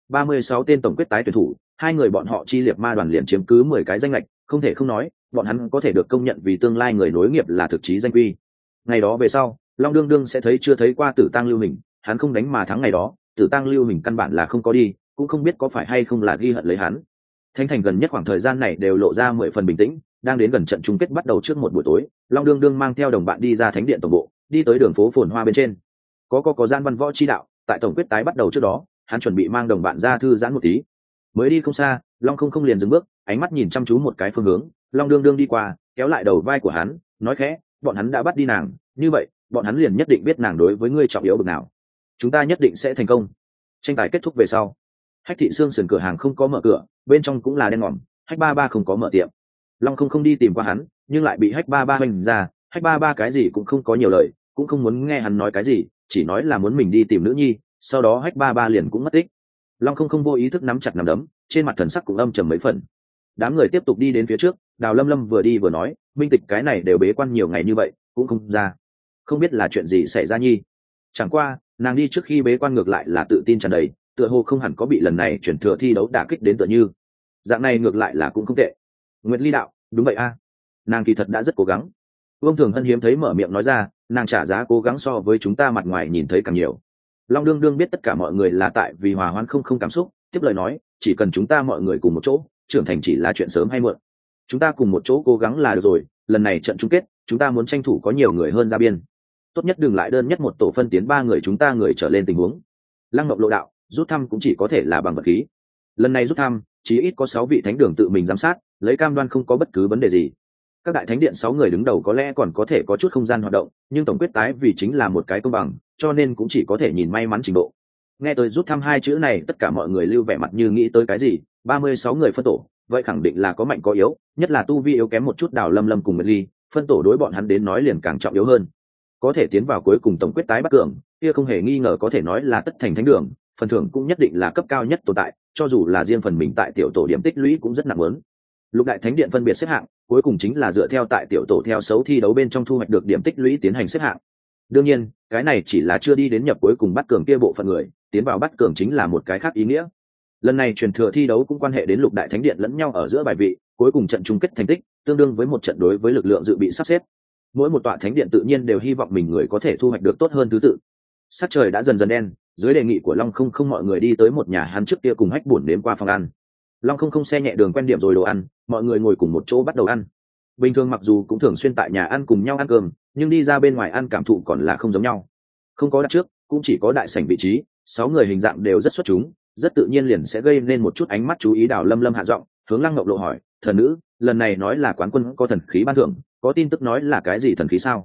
36 tên tổng quyết tái tuyển thủ, 2 người bọn họ chi liệt ma đoàn liền chiếm cứ 10 cái danh lệch, không thể không nói, bọn hắn có thể được công nhận vì tương lai người nối nghiệp là thực chí danh quy. Ngày đó về sau, Long đương đương sẽ thấy chưa thấy qua Tử Tăng Lưu Hình, hắn không đánh mà thắng ngày đó, Tử Tăng Lưu Hình căn bản là không có đi, cũng không biết có phải hay không là ghi hận lấy hắn. Thánh thành gần nhất khoảng thời gian này đều lộ ra 10 phần bình tĩnh, đang đến gần trận chung kết bắt đầu trước một buổi tối, Long đương đương mang theo đồng bạn đi ra thánh điện tổng bộ, đi tới đường phố phồn hoa bên trên. Có gian văn võ chi đạo, tại tổng quyết tái bắt đầu trước đó, hắn chuẩn bị mang đồng bạn ra thư giãn một tí. Mới đi không xa, Long không liền dừng bước, ánh mắt nhìn chăm chú một cái phương hướng, Long đương đương đi qua, kéo lại đầu vai của hắn, nói khẽ, bọn hắn đã bắt đi nàng, như vậy, bọn hắn liền nhất định biết nàng đối với ngươi trọng yếu bực nào. Chúng ta nhất định sẽ thành công. Tranh tài kết thúc về sau, Hách Thị Sương sườn cửa hàng không có mở cửa, bên trong cũng là đen ngòm, Hách Ba Ba không có mở tiệm. Long không đi tìm qua hắn, nhưng lại bị Hách Ba Ba hoành ra, Hách Ba Ba cái gì cũng không có nhiều lời, cũng không muốn nghe hắn nói cái gì, chỉ nói là muốn mình đi tìm nữ nhi, sau đó Hách Ba Ba liền cũng mất tích. Long không vô ý thức nắm chặt nắm đấm, trên mặt thần sắc cũng âm trầm mấy phần. Đám người tiếp tục đi đến phía trước, Đào Lâm Lâm vừa đi vừa nói, Minh Tịch cái này đều bế quan nhiều ngày như vậy, cũng không ra, không biết là chuyện gì xảy ra nhi. Chẳng qua, nàng đi trước khi bế quan ngược lại là tự tin tràn đầy, tựa hồ không hẳn có bị lần này chuyển thừa thi đấu đả kích đến tựa như. Dạng này ngược lại là cũng không tệ. Nguyệt Ly đạo, đúng vậy a, nàng kỳ thật đã rất cố gắng. Vương Thường Hân hiếm thấy mở miệng nói ra, nàng trả giá cố gắng so với chúng ta mặt ngoài nhìn thấy càng nhiều. Long đương đương biết tất cả mọi người là tại vì hòa hoãn không cảm xúc, tiếp lời nói, chỉ cần chúng ta mọi người cùng một chỗ, trưởng thành chỉ là chuyện sớm hay muộn. Chúng ta cùng một chỗ cố gắng là được rồi, lần này trận chung kết, chúng ta muốn tranh thủ có nhiều người hơn ra biên. Tốt nhất đừng lại đơn nhất một tổ phân tiến 3 người chúng ta người trở lên tình huống. Lăng Ngọc lộ đạo, rút thăm cũng chỉ có thể là bằng vật khí. Lần này rút thăm, chỉ ít có 6 vị thánh đường tự mình giám sát, lấy cam đoan không có bất cứ vấn đề gì. Các đại thánh điện 6 người đứng đầu có lẽ còn có thể có chút không gian hoạt động, nhưng tổng quyết tái vì chính là một cái công bằng, cho nên cũng chỉ có thể nhìn may mắn trình độ. Nghe tới rút thăm 2 chữ này, tất cả mọi người lưu vẻ mặt như nghĩ tới cái gì, 36 người phân tổ, vậy khẳng định là có mạnh có yếu, nhất là tu vi yếu kém một chút Đào Lâm Lâm cùng Nguyệt Ly, phân tổ đối bọn hắn đến nói liền càng trọng yếu hơn. Có thể tiến vào cuối cùng tổng quyết tái bắt cường, kia không hề nghi ngờ có thể nói là tất thành thánh đường, phần thưởng cũng nhất định là cấp cao nhất tồn tại, cho dù là riêng phần mình tại tiểu tổ điểm tích lũy cũng rất nặng lớn. Lục đại thánh điện phân biệt xếp hạng, cuối cùng chính là dựa theo tại tiểu tổ theo xấu thi đấu bên trong thu hoạch được điểm tích lũy tiến hành xếp hạng. Đương nhiên, cái này chỉ là chưa đi đến nhập cuối cùng bắt cường kia bộ phận người, tiến vào bắt cường chính là một cái khác ý nghĩa. Lần này truyền thừa thi đấu cũng quan hệ đến lục đại thánh điện lẫn nhau ở giữa bài vị, cuối cùng trận chung kết thành tích tương đương với một trận đối với lực lượng dự bị sắp xếp. Mỗi một tọa thánh điện tự nhiên đều hy vọng mình người có thể thu hoạch được tốt hơn thứ tự. Sắc trời đã dần dần đen, dưới đề nghị của Long không mọi người đi tới một nhà hắn trước kia cùng Hách Bổn nếm qua phòng ăn. Long không xe nhẹ đường quen điểm rồi đồ ăn, mọi người ngồi cùng một chỗ bắt đầu ăn. Bình thường mặc dù cũng thường xuyên tại nhà ăn cùng nhau ăn cơm, nhưng đi ra bên ngoài ăn cảm thụ còn là không giống nhau. Không có đặt trước, cũng chỉ có đại sảnh vị trí, 6 người hình dạng đều rất xuất chúng, rất tự nhiên liền sẽ gây nên một chút ánh mắt chú ý. Đào Lâm Lâm hạ giọng, hướng Lăng Ngọc Lộ hỏi, thần nữ, lần này nói là quán quân có thần khí ban thưởng, có tin tức nói là cái gì thần khí sao?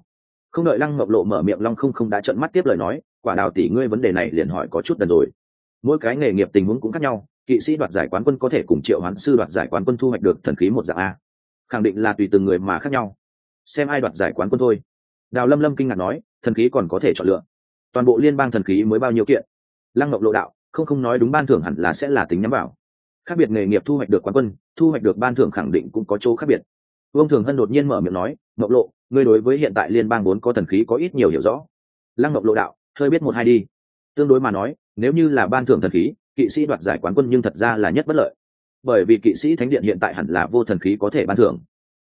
Không đợi Lăng Ngọc Lộ mở miệng, Long không đã trợn mắt tiếp lời nói, quả Đào tỷ ngươi vấn đề này liền hỏi có chút đần rồi. Mỗi cái nghề nghiệp tình huống cũng khác nhau, kỵ sĩ đoạt giải quán quân có thể cùng triệu hoán sư đoạt giải quán quân thu hoạch được thần khí một dạng a, khẳng định là tùy từng người mà khác nhau, xem ai đoạt giải quán quân thôi. Đào Lâm Lâm kinh ngạc nói, thần khí còn có thể chọn lựa? Toàn bộ liên bang thần khí mới bao nhiêu kiện? Lăng Ngọc Lộ đạo, không nói đúng, ban thưởng hẳn là sẽ là tính nhắm vào. Khác biệt nghề nghiệp thu hoạch được quán quân, thu hoạch được ban thưởng khẳng định cũng có chỗ khác biệt. Vương Thường Hân đột nhiên mở miệng nói, Ngọc Lộ, ngươi đối với hiện tại liên bang vốn có thần khí có ít nhiều hiểu rõ. Lăng Ngọc Lộ đạo, hơi biết một hai đi. Tương đối mà nói, nếu như là ban thưởng thần khí, kỵ sĩ đoạt giải quán quân nhưng thật ra là nhất bất lợi, bởi vì kỵ sĩ thánh điện hiện tại hẳn là vô thần khí có thể ban thưởng.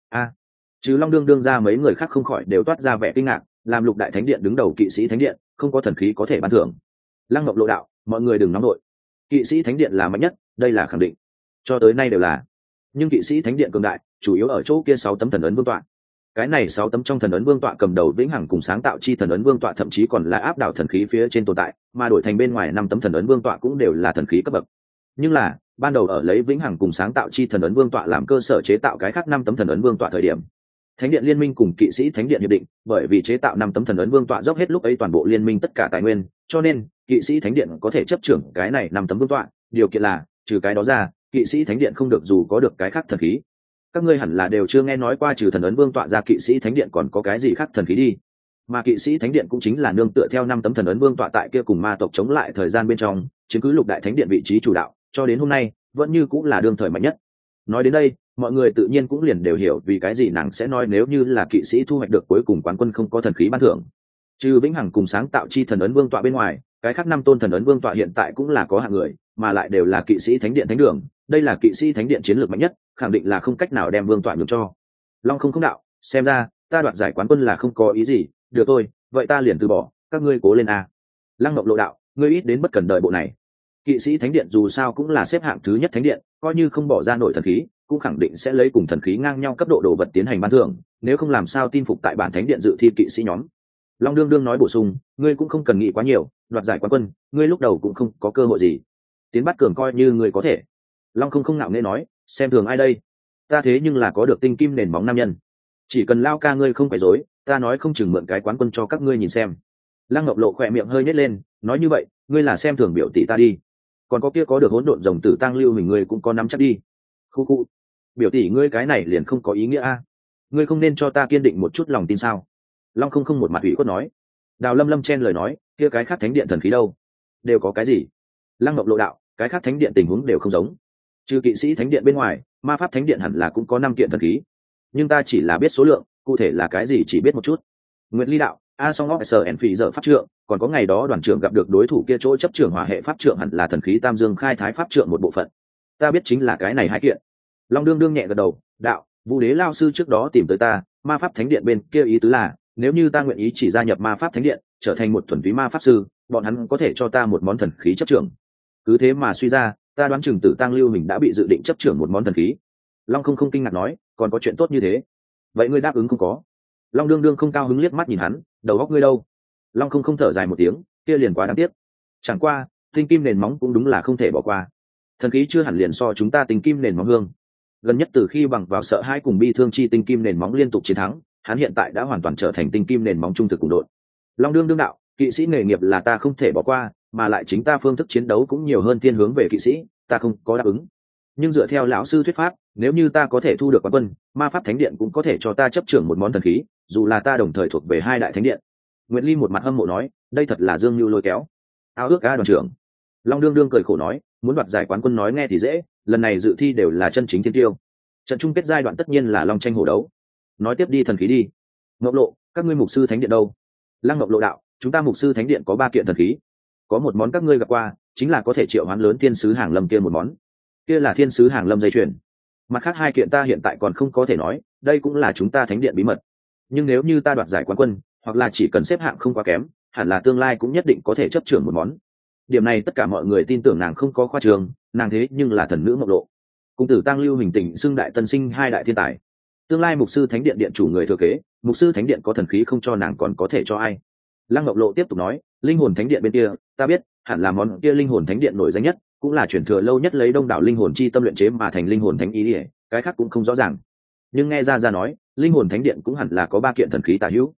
Chứ Long đương ra mấy người khác không khỏi đều toát ra vẻ kinh ngạc, làm lục đại thánh điện đứng đầu kỵ sĩ thánh điện không có thần khí có thể ban thưởng. Lăng Ngọc Lộ đạo, mọi người đừng nóng đội, kỵ sĩ thánh điện là mạnh nhất, đây là khẳng định, cho tới nay đều là. Nhưng kỵ sĩ thánh điện cường đại chủ yếu ở chỗ kia 6 tấm thần ấn vương tọa. Cái này 6 tấm trong thần ấn vương tọa cầm đầu vĩnh hằng cùng sáng tạo chi thần ấn vương tọa thậm chí còn là áp đảo thần khí phía trên tồn tại, mà đổi thành bên ngoài 5 tấm thần ấn vương tọa cũng đều là thần khí cấp bậc. Nhưng là ban đầu ở lấy vĩnh hằng cùng sáng tạo chi thần ấn vương tọa làm cơ sở chế tạo cái khác 5 tấm thần ấn vương tọa thời điểm, thánh điện liên minh cùng kỵ sĩ thánh điện hiệp định, bởi vì chế tạo 5 tấm thần ấn vương tọa dốc hết lúc ấy toàn bộ liên minh tất cả tài nguyên, cho nên kỵ sĩ thánh điện có thể chấp trưởng cái này 5 tấm vương tọa, điều kiện là trừ cái đó ra, kỵ sĩ thánh điện không được dù có được cái khác thần khí. Các ngươi hẳn là đều chưa nghe nói qua trừ thần ấn vương tọa ra kỵ sĩ thánh điện còn có cái gì khác thần khí đi. Mà kỵ sĩ thánh điện cũng chính là nương tựa theo 5 tấm thần ấn vương tọa tại kia cùng ma tộc chống lại thời gian bên trong, chứng cứ lục đại thánh điện vị trí chủ đạo, cho đến hôm nay vẫn như cũng là đương thời mạnh nhất. Nói đến đây, mọi người tự nhiên cũng liền đều hiểu vì cái gì nàng sẽ nói nếu như là kỵ sĩ thu hoạch được cuối cùng quán quân không có thần khí ban thưởng. Trừ vĩnh hằng cùng sáng tạo chi thần ấn vương tọa bên ngoài, cái khác 5 tôn thần ấn vương tọa hiện tại cũng là có hạng người, mà lại đều là kỵ sĩ thánh điện thánh đường, đây là kỵ sĩ thánh điện chiến lược mạnh nhất, khẳng định là không cách nào đem vương tọa nhường cho. Long không đạo, xem ra ta đoạt giải quán quân là không có ý gì, được thôi, vậy ta liền từ bỏ, các ngươi cố lên a. Lăng Ngọc Lộ đạo, ngươi ít đến bất cần đợi bộ này. Kỵ sĩ thánh điện dù sao cũng là xếp hạng thứ nhất thánh điện, coi như không bỏ ra nổi thần khí, cũng khẳng định sẽ lấy cùng thần khí ngang nhau cấp độ đồ vật tiến hành ban thưởng, nếu không làm sao tin phục tại bản thánh điện dự thi kỵ sĩ nhóm. Long đương nói bổ sung, ngươi cũng không cần nghĩ quá nhiều, đoạt giải quán quân, ngươi lúc đầu cũng không có cơ hội gì, tiến bắt cường coi như ngươi có thể. Long không ngạo nghễ nói, xem thường ai đây, ta thế nhưng là có được tinh kim nền móng nam nhân, chỉ cần lao ca ngươi không phải dối, ta nói không chừng mượn cái quán quân cho các ngươi nhìn xem. Lăng Ngọc Lộ khỏe miệng hơi nhếch lên, nói như vậy ngươi là xem thường biểu tỷ ta đi, còn có kia có được hỗn độn rồng tử tăng lưu mình ngươi cũng có nắm chắc đi. Khu biểu tỷ ngươi cái này liền không có ý nghĩa a, ngươi không nên cho ta kiên định một chút lòng tin sao? Long không một mặt ủy khuất nói. Đào Lâm chen lời nói, kia cái khác thánh điện thần khí đâu, đều có cái gì? Lăng Ngọc Lộ đạo, cái khác thánh điện tình huống đều không giống, trừ kỵ sĩ thánh điện bên ngoài, ma pháp thánh điện hẳn là cũng có 5 kiện thần khí, nhưng ta chỉ là biết số lượng, cụ thể là cái gì chỉ biết một chút. Nguyệt Ly đạo, a song officer and phỉ giờ pháp trượng, còn có ngày đó đoàn trưởng gặp được đối thủ kia chỗ chấp trưởng hỏa hệ pháp trượng hẳn là thần khí tam dương khai thái pháp trượng một bộ phận, ta biết chính là cái này 2 kiện. Long đương nhẹ gật đầu, đạo, Vũ Đế lao sư trước đó tìm tới ta, ma pháp thánh điện bên kia ý tứ là nếu như ta nguyện ý chỉ gia nhập ma pháp thánh điện, trở thành một thuần túy ma pháp sư, bọn hắn có thể cho ta một món thần khí chấp trưởng. Cứ thế mà suy ra, ta đoán chừng Tử Tăng Lưu mình đã bị dự định chấp trưởng một món thần khí. Long không kinh ngạc nói, còn có chuyện tốt như thế, vậy ngươi đáp ứng không có? Long đương không cao hứng liếc mắt nhìn hắn, đầu óc ngươi đâu? Long không thở dài một tiếng, kia liền quá đáng tiếc. Chẳng qua tinh kim nền móng cũng đúng là không thể bỏ qua, thần khí chưa hẳn liền so chúng ta tinh kim nền móng hương. Gần nhất từ khi bằng vào sợ hãi cùng bi thương chi tinh kim nền móng liên tục chiến thắng, hắn hiện tại đã hoàn toàn trở thành tinh kim nền móng trung thực cùng đội. Long đương đạo, kỵ sĩ nghề nghiệp là ta không thể bỏ qua, mà lại chính ta phương thức chiến đấu cũng nhiều hơn thiên hướng về kỵ sĩ, ta không có đáp ứng. Nhưng dựa theo lão sư thuyết pháp, nếu như ta có thể thu được quán quân, ma pháp thánh điện cũng có thể cho ta chấp trưởng một món thần khí, dù là ta đồng thời thuộc về 2 đại thánh điện. Nguyệt Ly một mặt hâm mộ nói, đây thật là dương như lôi kéo. Ao ước ca đoàn trưởng. Long đương cười khổ nói, muốn đoạt giải quán quân nói nghe thì dễ, lần này dự thi đều là chân chính thiên tiêu, trận chung kết giai đoạn tất nhiên là long tranh hổ đấu. Nói tiếp đi thần khí đi. Ngọc Lộ, các ngươi mục sư thánh điện đâu? Lăng Ngọc Lộ đạo, chúng ta mục sư thánh điện có 3 kiện thần khí, có một món các ngươi gặp qua, chính là có thể triệu hoán lớn thiên sứ hàng lâm kia một món, kia là thiên sứ hàng lâm dây chuyền. Mặt khác 2 kiện ta hiện tại còn không có thể nói, đây cũng là chúng ta thánh điện bí mật, nhưng nếu như ta đoạt giải quán quân, hoặc là chỉ cần xếp hạng không quá kém, hẳn là tương lai cũng nhất định có thể chấp trưởng một món. Điểm này tất cả mọi người tin tưởng nàng không có khoa trương, nàng thế nhưng là thần nữ Ngọc Lộ, cùng Tử Tăng Lưu hình tình xưng đại tân sinh 2 đại thiên tài, tương lai mục sư thánh điện điện chủ người thừa kế. Mục sư thánh điện có thần khí không cho nàng còn có thể cho ai? Lăng Ngọc Lộ tiếp tục nói, linh hồn thánh điện bên kia ta biết, hẳn là món kia linh hồn thánh điện nổi danh nhất, cũng là truyền thừa lâu nhất, lấy đông đảo linh hồn chi tâm luyện chế mà thành linh hồn thánh ý ỉa, cái khác cũng không rõ ràng, nhưng nghe ra nói linh hồn thánh điện cũng hẳn là có 3 kiện thần khí tả hữu.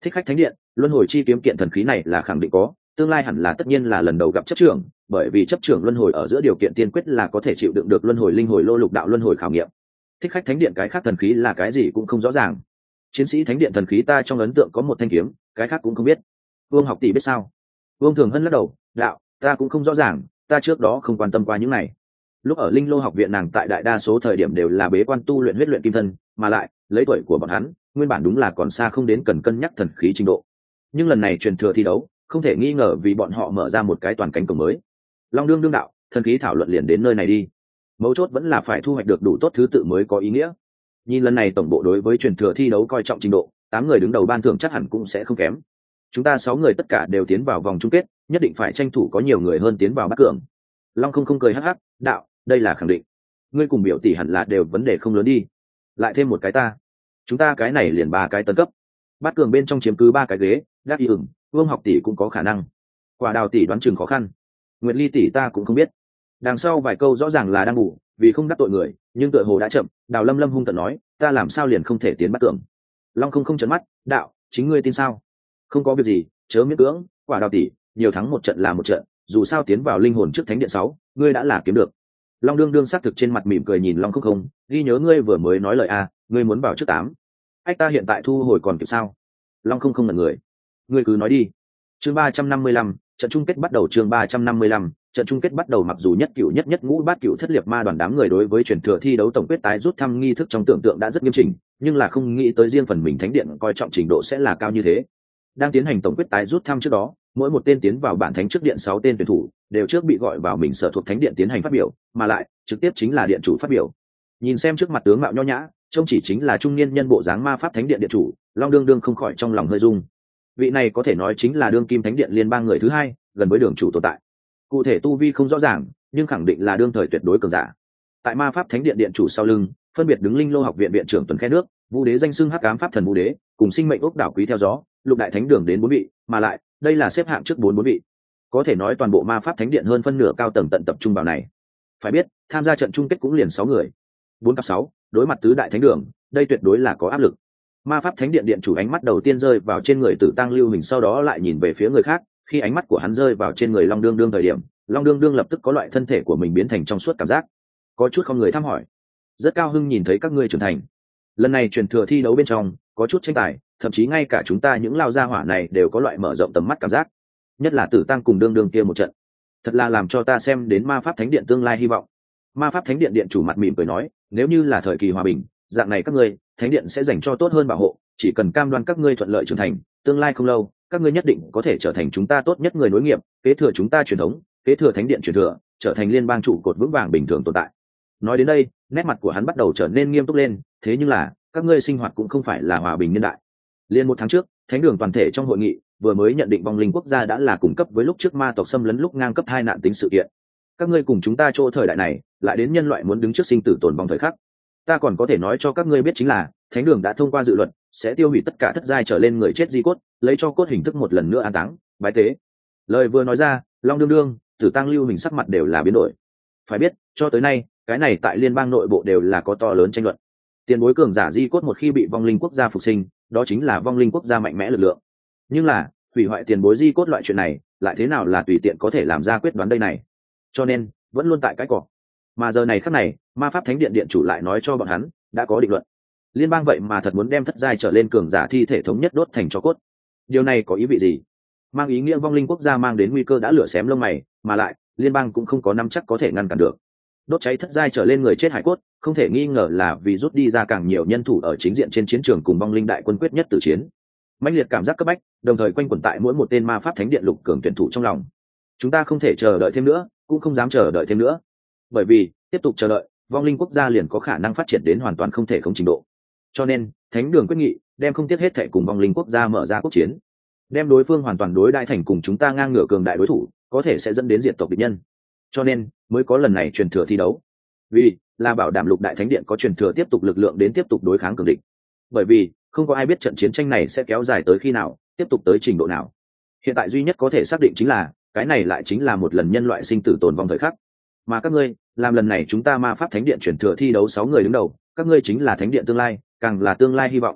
Thích khách thánh điện, luân hồi chi kiếm kiện thần khí này là khẳng định có, tương lai hẳn là tất nhiên là lần đầu gặp chấp trưởng, bởi vì chấp trưởng luân hồi ở giữa điều kiện tiên quyết là có thể chịu đựng được luân hồi linh hồi lô lục đạo luân hồi khảo nghiệm. Thích khách thánh điện cái khác thần khí là cái gì cũng không rõ ràng. Chiến sĩ thánh điện thần khí ta trong ấn tượng có một thanh kiếm, cái khác cũng không biết. Vương học tỷ biết sao? Vương Thường Hân lắc đầu, đạo, ta cũng không rõ ràng, ta trước đó không quan tâm qua những này. Lúc ở Linh Lô học viện nàng tại đại đa số thời điểm đều là bế quan tu luyện huyết luyện kim thân, mà lại lấy tuổi của bọn hắn, nguyên bản đúng là còn xa không đến cần cân nhắc thần khí trình độ. Nhưng lần này truyền thừa thi đấu, không thể nghi ngờ vì bọn họ mở ra một cái toàn cánh cổng mới. Long đương đương đạo, thần khí thảo luận liền đến nơi này đi. Mấu chốt vẫn là phải thu hoạch được đủ tốt thứ tự mới có ý nghĩa. Nhìn lần này tổng bộ đối với truyền thừa thi đấu coi trọng trình độ, 8 người đứng đầu ban thưởng chắc hẳn cũng sẽ không kém. Chúng ta 6 người tất cả đều tiến vào vòng chung kết, nhất định phải tranh thủ có nhiều người hơn tiến vào bắt cường. Long không cười hắc hắc, đạo, đây là khẳng định. Ngươi cùng biểu tỷ hẳn là đều vấn đề không lớn đi. Lại thêm một cái ta. Chúng ta cái này liền 3 cái tấn cấp. Bắt cường bên trong chiếm cứ 3 cái ghế, Đắc Y ửng, Vương học tỷ cũng có khả năng. Quả Đào tỷ đoán chừng khó khăn. Nguyệt Ly tỷ ta cũng không biết. Đằng sau vài câu rõ ràng là đang ngủ, vì không đắc tội người, nhưng tựa hồ đã chậm, Đào Lâm Lâm hung tợn nói, ta làm sao liền không thể tiến bắt cường. Long không trợn mắt, đạo, chính ngươi tin sao? Không có việc gì, chớ miễn cưỡng, Quả Đào tỷ, nhiều thắng một trận là một trận, dù sao tiến vào linh hồn trước thánh điện 6, ngươi đã là kiếm được. Long đương xác thực trên mặt mỉm cười nhìn Long không, ghi nhớ ngươi vừa mới nói lời a, ngươi muốn vào trước 8. Ách ta hiện tại thu hồi còn kịp sao? Long không ngẩn người. Ngươi cứ nói đi. Chương 355, trận chung kết bắt đầu. Chương 355, trận chung kết bắt đầu. Mặc dù nhất cửu nhất ngũ bát cửu thất liệt ma đoàn đám người đối với truyền thừa thi đấu tổng quyết tái rút thăm nghi thức trong tưởng tượng đã rất nghiêm chỉnh, nhưng là không nghĩ tới riêng phần mình thánh điện coi trọng trình độ sẽ là cao như thế. Đang tiến hành tổng quyết tái rút thăm trước đó, mỗi một tên tiến vào bản thánh trước điện 6 tên tuyển thủ đều trước bị gọi vào mình sở thuộc thánh điện tiến hành phát biểu, mà lại trực tiếp chính là điện chủ phát biểu. Nhìn xem trước mặt tướng mạo nho nhã, trông chỉ chính là trung niên nhân bộ dáng ma pháp thánh điện điện chủ, Long đương không khỏi trong lòng hơi rung. Vị này có thể nói chính là đương kim thánh điện liên bang người thứ 2, gần với đường chủ tồn tại. Cụ thể tu vi không rõ ràng, nhưng khẳng định là đương thời tuyệt đối cường giả. Tại ma pháp thánh điện điện chủ sau lưng, phân biệt đứng Linh Lô học viện viện trưởng Tuần Khe Nước, Vũ Đế danh xưng Hắc Ám pháp thần Vũ Đế, cùng sinh mệnh ốc đảo quý theo gió, lục đại thánh đường đến 4 vị, mà lại đây là xếp hạng trước 4 vị. Có thể nói toàn bộ ma pháp thánh điện hơn phân nửa cao tầng tận tập trung vào này. Phải biết, tham gia trận chung kết cũng liền 6 người. 4 cặp 6, đối mặt tứ đại thánh đường, đây tuyệt đối là có áp lực. Ma pháp thánh điện điện chủ ánh mắt đầu tiên rơi vào trên người Tử Tăng Lưu Hình, sau đó lại nhìn về phía người khác, khi ánh mắt của hắn rơi vào trên người Long đương thời điểm, Long đương lập tức có loại thân thể của mình biến thành trong suốt cảm giác, có chút không người thăm hỏi. Rất cao hưng nhìn thấy các ngươi trưởng thành. Lần này truyền thừa thi đấu bên trong có chút tranh tài, thậm chí ngay cả chúng ta những lao gia hỏa này đều có loại mở rộng tầm mắt cảm giác, nhất là Tử Tăng cùng đương kia một trận, thật là làm cho ta xem đến ma pháp thánh điện tương lai hy vọng. Ma pháp thánh điện điện chủ mặt mỉm cười nói, nếu như là thời kỳ hòa bình, dạng này các ngươi thánh điện sẽ dành cho tốt hơn bảo hộ, chỉ cần cam đoan các ngươi thuận lợi trưởng thành, tương lai không lâu các ngươi nhất định có thể trở thành chúng ta tốt nhất người nối nghiệp, kế thừa chúng ta truyền thống, kế thừa thánh điện truyền thừa, trở thành liên bang trụ cột vững vàng bình thường tồn tại. Nói đến đây, nét mặt của hắn bắt đầu trở nên nghiêm túc lên, thế nhưng là các ngươi sinh hoạt cũng không phải là hòa bình niên đại. Liên 1 tháng trước, thánh đường toàn thể trong hội nghị vừa mới nhận định vong linh quốc gia đã là cung cấp với lúc trước ma tộc xâm lấn lúc ngang cấp 2 nạn tính sự kiện. Các ngươi cùng chúng ta chỗ thời đại này lại đến nhân loại muốn đứng trước sinh tử tồn vong thời khắc. Ta còn có thể nói cho các ngươi biết chính là thánh đường đã thông qua dự luật sẽ tiêu hủy tất cả thất giai trở lên người chết di cốt, lấy cho cốt hình thức một lần nữa an táng bái tế. Lời vừa nói ra, Long đương Tử Tăng Lưu Hình sắc mặt đều là biến đổi. Phải biết, cho tới nay cái này tại liên bang nội bộ đều là có to lớn tranh luận. Tiền bối cường giả di cốt một khi bị vong linh quốc gia phục sinh, đó chính là vong linh quốc gia mạnh mẽ lực lượng. Nhưng là hủy hoại tiền bối di cốt loại chuyện này lại thế nào là tùy tiện có thể làm ra quyết đoán đây này. Cho nên vẫn luôn tại cái cỏ. Mà giờ này khắc này, ma pháp thánh điện điện chủ lại nói cho bọn hắn đã có định luận. Liên bang vậy mà thật muốn đem thất giai trở lên cường giả thi thể thống nhất đốt thành tro cốt. Điều này có ý vị gì? Mang ý nghĩa vong linh quốc gia mang đến nguy cơ đã lửa xém lông mày, mà lại liên bang cũng không có nắm chắc có thể ngăn cản được. Đốt cháy thất giai trở lên người chết hải cốt, không thể nghi ngờ là vì rút đi ra càng nhiều nhân thủ ở chính diện trên chiến trường cùng vong linh đại quân quyết nhất tử chiến. Mãnh liệt cảm giác cấp bách, đồng thời quanh quẩn tại mỗi một tên ma pháp thánh điện lục cường tuyển thủ trong lòng. Chúng ta không thể chờ đợi thêm nữa, cũng không dám chờ đợi thêm nữa, bởi vì tiếp tục chờ đợi, vong linh quốc gia liền có khả năng phát triển đến hoàn toàn không thể không trình độ. Cho nên thánh đường quyết nghị đem không tiếc hết thệ cùng vong linh quốc gia mở ra quốc chiến, đem đối phương hoàn toàn đối đại thành cùng chúng ta ngang ngửa cường đại đối thủ, có thể sẽ dẫn đến diệt tộc địch nhân. Cho nên mới có lần này truyền thừa thi đấu, vì là bảo đảm lục đại thánh điện có truyền thừa tiếp tục lực lượng đến tiếp tục đối kháng cường địch. Bởi vì không có ai biết trận chiến tranh này sẽ kéo dài tới khi nào, tiếp tục tới trình độ nào. Hiện tại duy nhất có thể xác định chính là cái này lại chính là một lần nhân loại sinh tử tồn vong thời khắc. Mà các ngươi làm lần này chúng ta ma pháp thánh điện truyền thừa thi đấu 6 người đứng đầu, các ngươi chính là thánh điện tương lai, càng là tương lai hy vọng.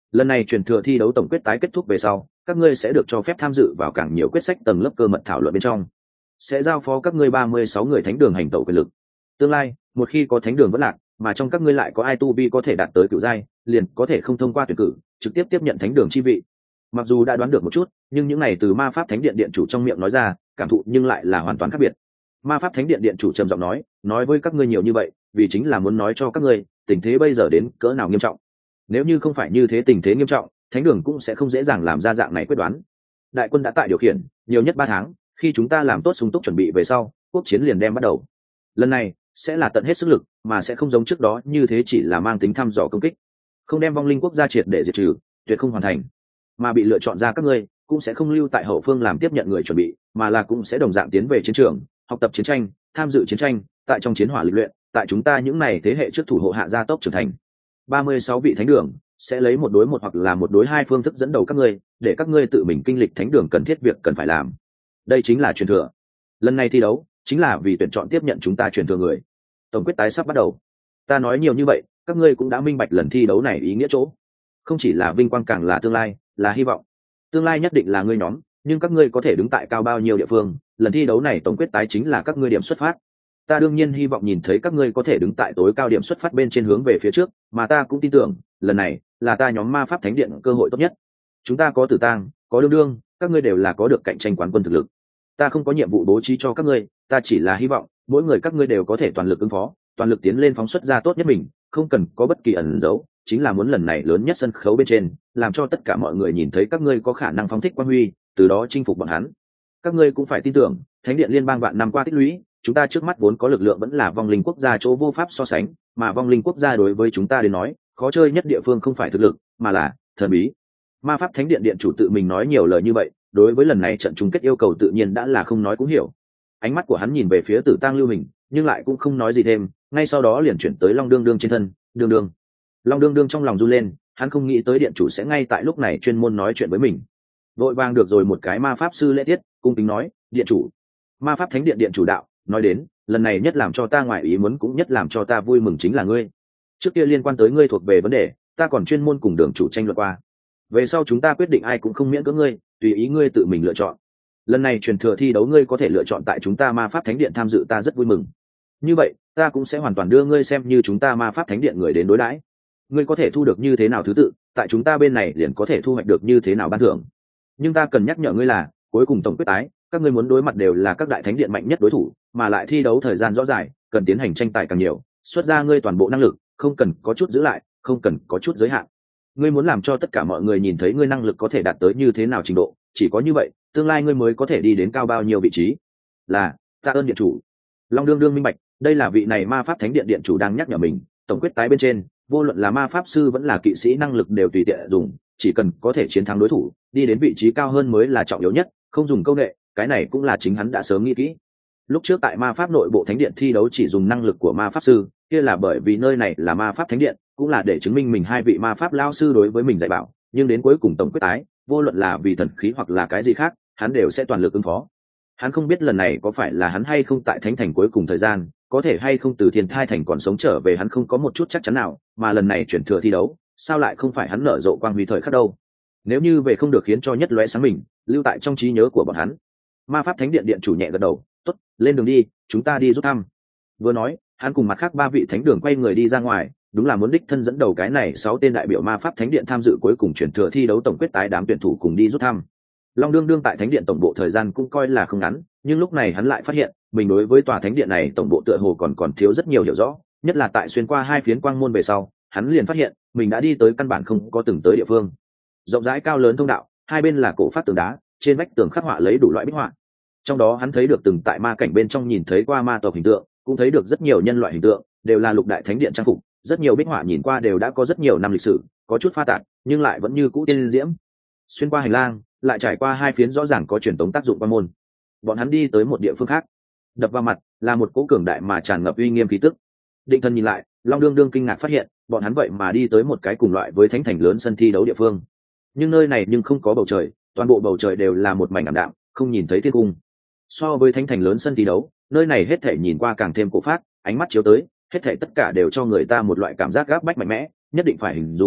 Lần này truyền thừa thi đấu tổng quyết tái kết thúc về sau, các ngươi sẽ được cho phép tham dự vào càng nhiều quyết sách tầng lớp cơ mật thảo luận bên trong, sẽ giao phó các ngươi 36 người thánh đường hành tẩu quyền lực. Tương lai một khi có thánh đường vẫn lạc, mà trong các ngươi lại có ai tu vi có thể đạt tới cửu giai, liền có thể không thông qua tuyển cử, trực tiếp tiếp nhận thánh đường chi vị. Mặc dù đã đoán được một chút, nhưng những này từ ma pháp thánh điện điện chủ trong miệng nói ra, cảm thụ nhưng lại là hoàn toàn khác biệt. Ma pháp thánh điện điện chủ trầm giọng nói với các ngươi nhiều như vậy, vì chính là muốn nói cho các ngươi, tình thế bây giờ đến cỡ nào nghiêm trọng. Nếu như không phải như thế tình thế nghiêm trọng, thánh đường cũng sẽ không dễ dàng làm ra dạng này quyết đoán. Đại quân đã tại điều khiển, nhiều nhất 3 tháng, khi chúng ta làm tốt sung túc chuẩn bị về sau, quốc chiến liền đem bắt đầu. Lần này sẽ là tận hết sức lực, mà sẽ không giống trước đó như thế chỉ là mang tính thăm dò công kích, không đem vong linh quốc gia triệt để diệt trừ, tuyệt không hoàn thành. Mà bị lựa chọn ra các ngươi cũng sẽ không lưu tại hậu phương làm tiếp nhận người chuẩn bị, mà là cũng sẽ đồng dạng tiến về chiến trường, học tập chiến tranh, tham dự chiến tranh, tại trong chiến hỏa lịch luyện, tại chúng ta những này thế hệ trước thủ hộ hạ gia tốc trưởng thành. 36 vị thánh đường sẽ lấy 1 đối 1 hoặc là 1 đối 2 phương thức dẫn đầu các ngươi, để các ngươi tự mình kinh lịch thánh đường cần thiết việc cần phải làm. Đây chính là truyền thừa. Lần này thi đấu chính là vì tuyển chọn tiếp nhận chúng ta truyền thừa người. Tổng quyết tái sắp bắt đầu. Ta nói nhiều như vậy, các ngươi cũng đã minh bạch lần thi đấu này ý nghĩa chỗ. Không chỉ là vinh quang, càng là tương lai, là hy vọng. Tương lai nhất định là ngươi nhóm, nhưng các ngươi có thể đứng tại cao bao nhiêu địa phương, lần thi đấu này tổng quyết tái chính là các ngươi điểm xuất phát. Ta đương nhiên hy vọng nhìn thấy các ngươi có thể đứng tại tối cao điểm xuất phát bên trên hướng về phía trước, mà ta cũng tin tưởng lần này là ta nhóm ma pháp thánh điện cơ hội tốt nhất. Chúng ta có Tử Tang, có Đương Đương, các ngươi đều là có được cạnh tranh quán quân thực lực. Ta không có nhiệm vụ bố trí cho các ngươi, ta chỉ là hy vọng mỗi người các ngươi đều có thể toàn lực ứng phó, toàn lực tiến lên phóng xuất ra tốt nhất mình, không cần có bất kỳ ẩn giấu, chính là muốn lần này lớn nhất sân khấu bên trên, làm cho tất cả mọi người nhìn thấy các ngươi có khả năng phóng thích quang huy, từ đó chinh phục bọn hắn. Các ngươi cũng phải tin tưởng, thánh điện liên bang vạn năm qua tích lũy, chúng ta trước mắt vốn có lực lượng vẫn là vong linh quốc gia chỗ vô pháp so sánh, mà vong linh quốc gia đối với chúng ta đến nói, khó chơi nhất địa phương không phải thực lực, mà là thần bí. Ma pháp thánh điện điện chủ tự mình nói nhiều lời như vậy, đối với lần này trận chung kết yêu cầu tự nhiên đã là không nói cũng hiểu. Ánh mắt của hắn nhìn về phía Tử Tang Lưu Hình, nhưng lại cũng không nói gì thêm, ngay sau đó liền chuyển tới Long Đương Đương trên thân. Đương Đương, Long Đương Đương trong lòng run lên, hắn không nghĩ tới điện chủ sẽ ngay tại lúc này chuyên môn nói chuyện với mình. Vội vàng được rồi một cái ma pháp sư lễ tiết, cung kính nói, điện chủ. Ma pháp thánh điện điện chủ đạo nói đến, lần này nhất làm cho ta ngoại ý muốn cũng nhất làm cho ta vui mừng chính là ngươi. Trước kia liên quan tới ngươi thuộc về vấn đề, ta còn chuyên môn cùng đường chủ tranh luận qua. Về sau chúng ta quyết định ai cũng không miễn cưỡng ngươi, tùy ý ngươi tự mình lựa chọn. Lần này truyền thừa thi đấu ngươi có thể lựa chọn tại chúng ta ma pháp thánh điện tham dự, ta rất vui mừng. Như vậy ta cũng sẽ hoàn toàn đưa ngươi xem như chúng ta ma pháp thánh điện người đến đối đãi. Ngươi có thể thu được như thế nào thứ tự, tại chúng ta bên này liền có thể thu hoạch được như thế nào ban thưởng. Nhưng ta cần nhắc nhở ngươi là, cuối cùng tổng quyết tái, các ngươi muốn đối mặt đều là các đại thánh điện mạnh nhất đối thủ, mà lại thi đấu thời gian rõ dài, cần tiến hành tranh tài càng nhiều, xuất ra ngươi toàn bộ năng lực, không cần có chút giữ lại, không cần có chút giới hạn. Ngươi muốn làm cho tất cả mọi người nhìn thấy ngươi năng lực có thể đạt tới như thế nào trình độ, chỉ có như vậy, tương lai ngươi mới có thể đi đến cao bao nhiêu vị trí. Là, tạ ơn điện chủ. Long Đương Đương minh bạch, đây là vị này ma pháp thánh điện điện chủ đang nhắc nhở mình, tổng quyết tái bên trên, vô luận là ma pháp sư vẫn là kỵ sĩ năng lực đều tùy tiện dùng, chỉ cần có thể chiến thắng đối thủ, đi đến vị trí cao hơn mới là trọng yếu nhất, không dùng công nghệ, cái này cũng là chính hắn đã sớm nghĩ kỹ. Lúc trước tại ma pháp nội bộ thánh điện thi đấu chỉ dùng năng lực của ma pháp sư, kia là bởi vì nơi này là ma pháp thánh điện, cũng là để chứng minh mình hai vị ma pháp lao sư đối với mình dạy bảo, nhưng đến cuối cùng tổng quyết tái, vô luận là vì thần khí hoặc là cái gì khác, hắn đều sẽ toàn lực ứng phó. Hắn không biết lần này có phải là hắn hay không tại thánh thành cuối cùng thời gian, có thể hay không từ thiên thai thành còn sống trở về, hắn không có một chút chắc chắn nào, mà lần này chuyển thừa thi đấu, sao lại không phải hắn nở rộ quang huy thời khắc đâu. Nếu như về không được khiến cho nhất lóe sáng mình, lưu tại trong trí nhớ của bọn hắn. Ma pháp thánh điện điện chủ nhẹ gật đầu, tốt, lên đường đi, chúng ta đi rút thăm. Vừa nói, hắn cùng mặt khác 3 vị thánh đường quay người đi ra ngoài, đúng là muốn đích thân dẫn đầu cái này 6 tên đại biểu ma pháp thánh điện tham dự cuối cùng chuyển thừa thi đấu tổng quyết tái đám tuyển thủ cùng đi rút thăm. Long Đương Đương tại thánh điện tổng bộ thời gian cũng coi là không ngắn, nhưng lúc này hắn lại phát hiện mình đối với tòa thánh điện này tổng bộ tựa hồ còn thiếu rất nhiều hiểu rõ, nhất là tại xuyên qua 2 phiến quang môn về sau, hắn liền phát hiện mình đã đi tới căn bản không có từng tới địa phương. Rộng rãi cao lớn thông đạo, hai bên là cổ phát tường đá, trên vách tường khắc họa lấy đủ loại bích họa. Trong đó hắn thấy được từng tại ma cảnh bên trong nhìn thấy qua ma tộc hình tượng, cũng thấy được rất nhiều nhân loại hình tượng, đều là lục đại thánh điện trang phục, rất nhiều bích họa nhìn qua đều đã có rất nhiều năm lịch sử, có chút pha tạp, nhưng lại vẫn như cũ tiên diễm. Xuyên qua hành lang, lại trải qua 2 phiến rõ ràng có truyền tống tác dụng quan môn. Bọn hắn đi tới một địa phương khác, đập vào mặt là một cỗ cường đại mà tràn ngập uy nghiêm khí tức. Định thần nhìn lại, Long Đương Đương kinh ngạc phát hiện, bọn hắn vậy mà đi tới một cái cùng loại với thánh thành lớn sân thi đấu địa phương. Nhưng nơi này nhưng không có bầu trời, toàn bộ bầu trời đều là một mảnh ảm đạm, không nhìn thấy thiên cung. So với thánh thành lớn sân thi đấu, nơi này hết thảy nhìn qua càng thêm cổ phát, ánh mắt chiếu tới, hết thảy tất cả đều cho người ta một loại cảm giác gáp bách mạnh mẽ, nhất định phải hình dung,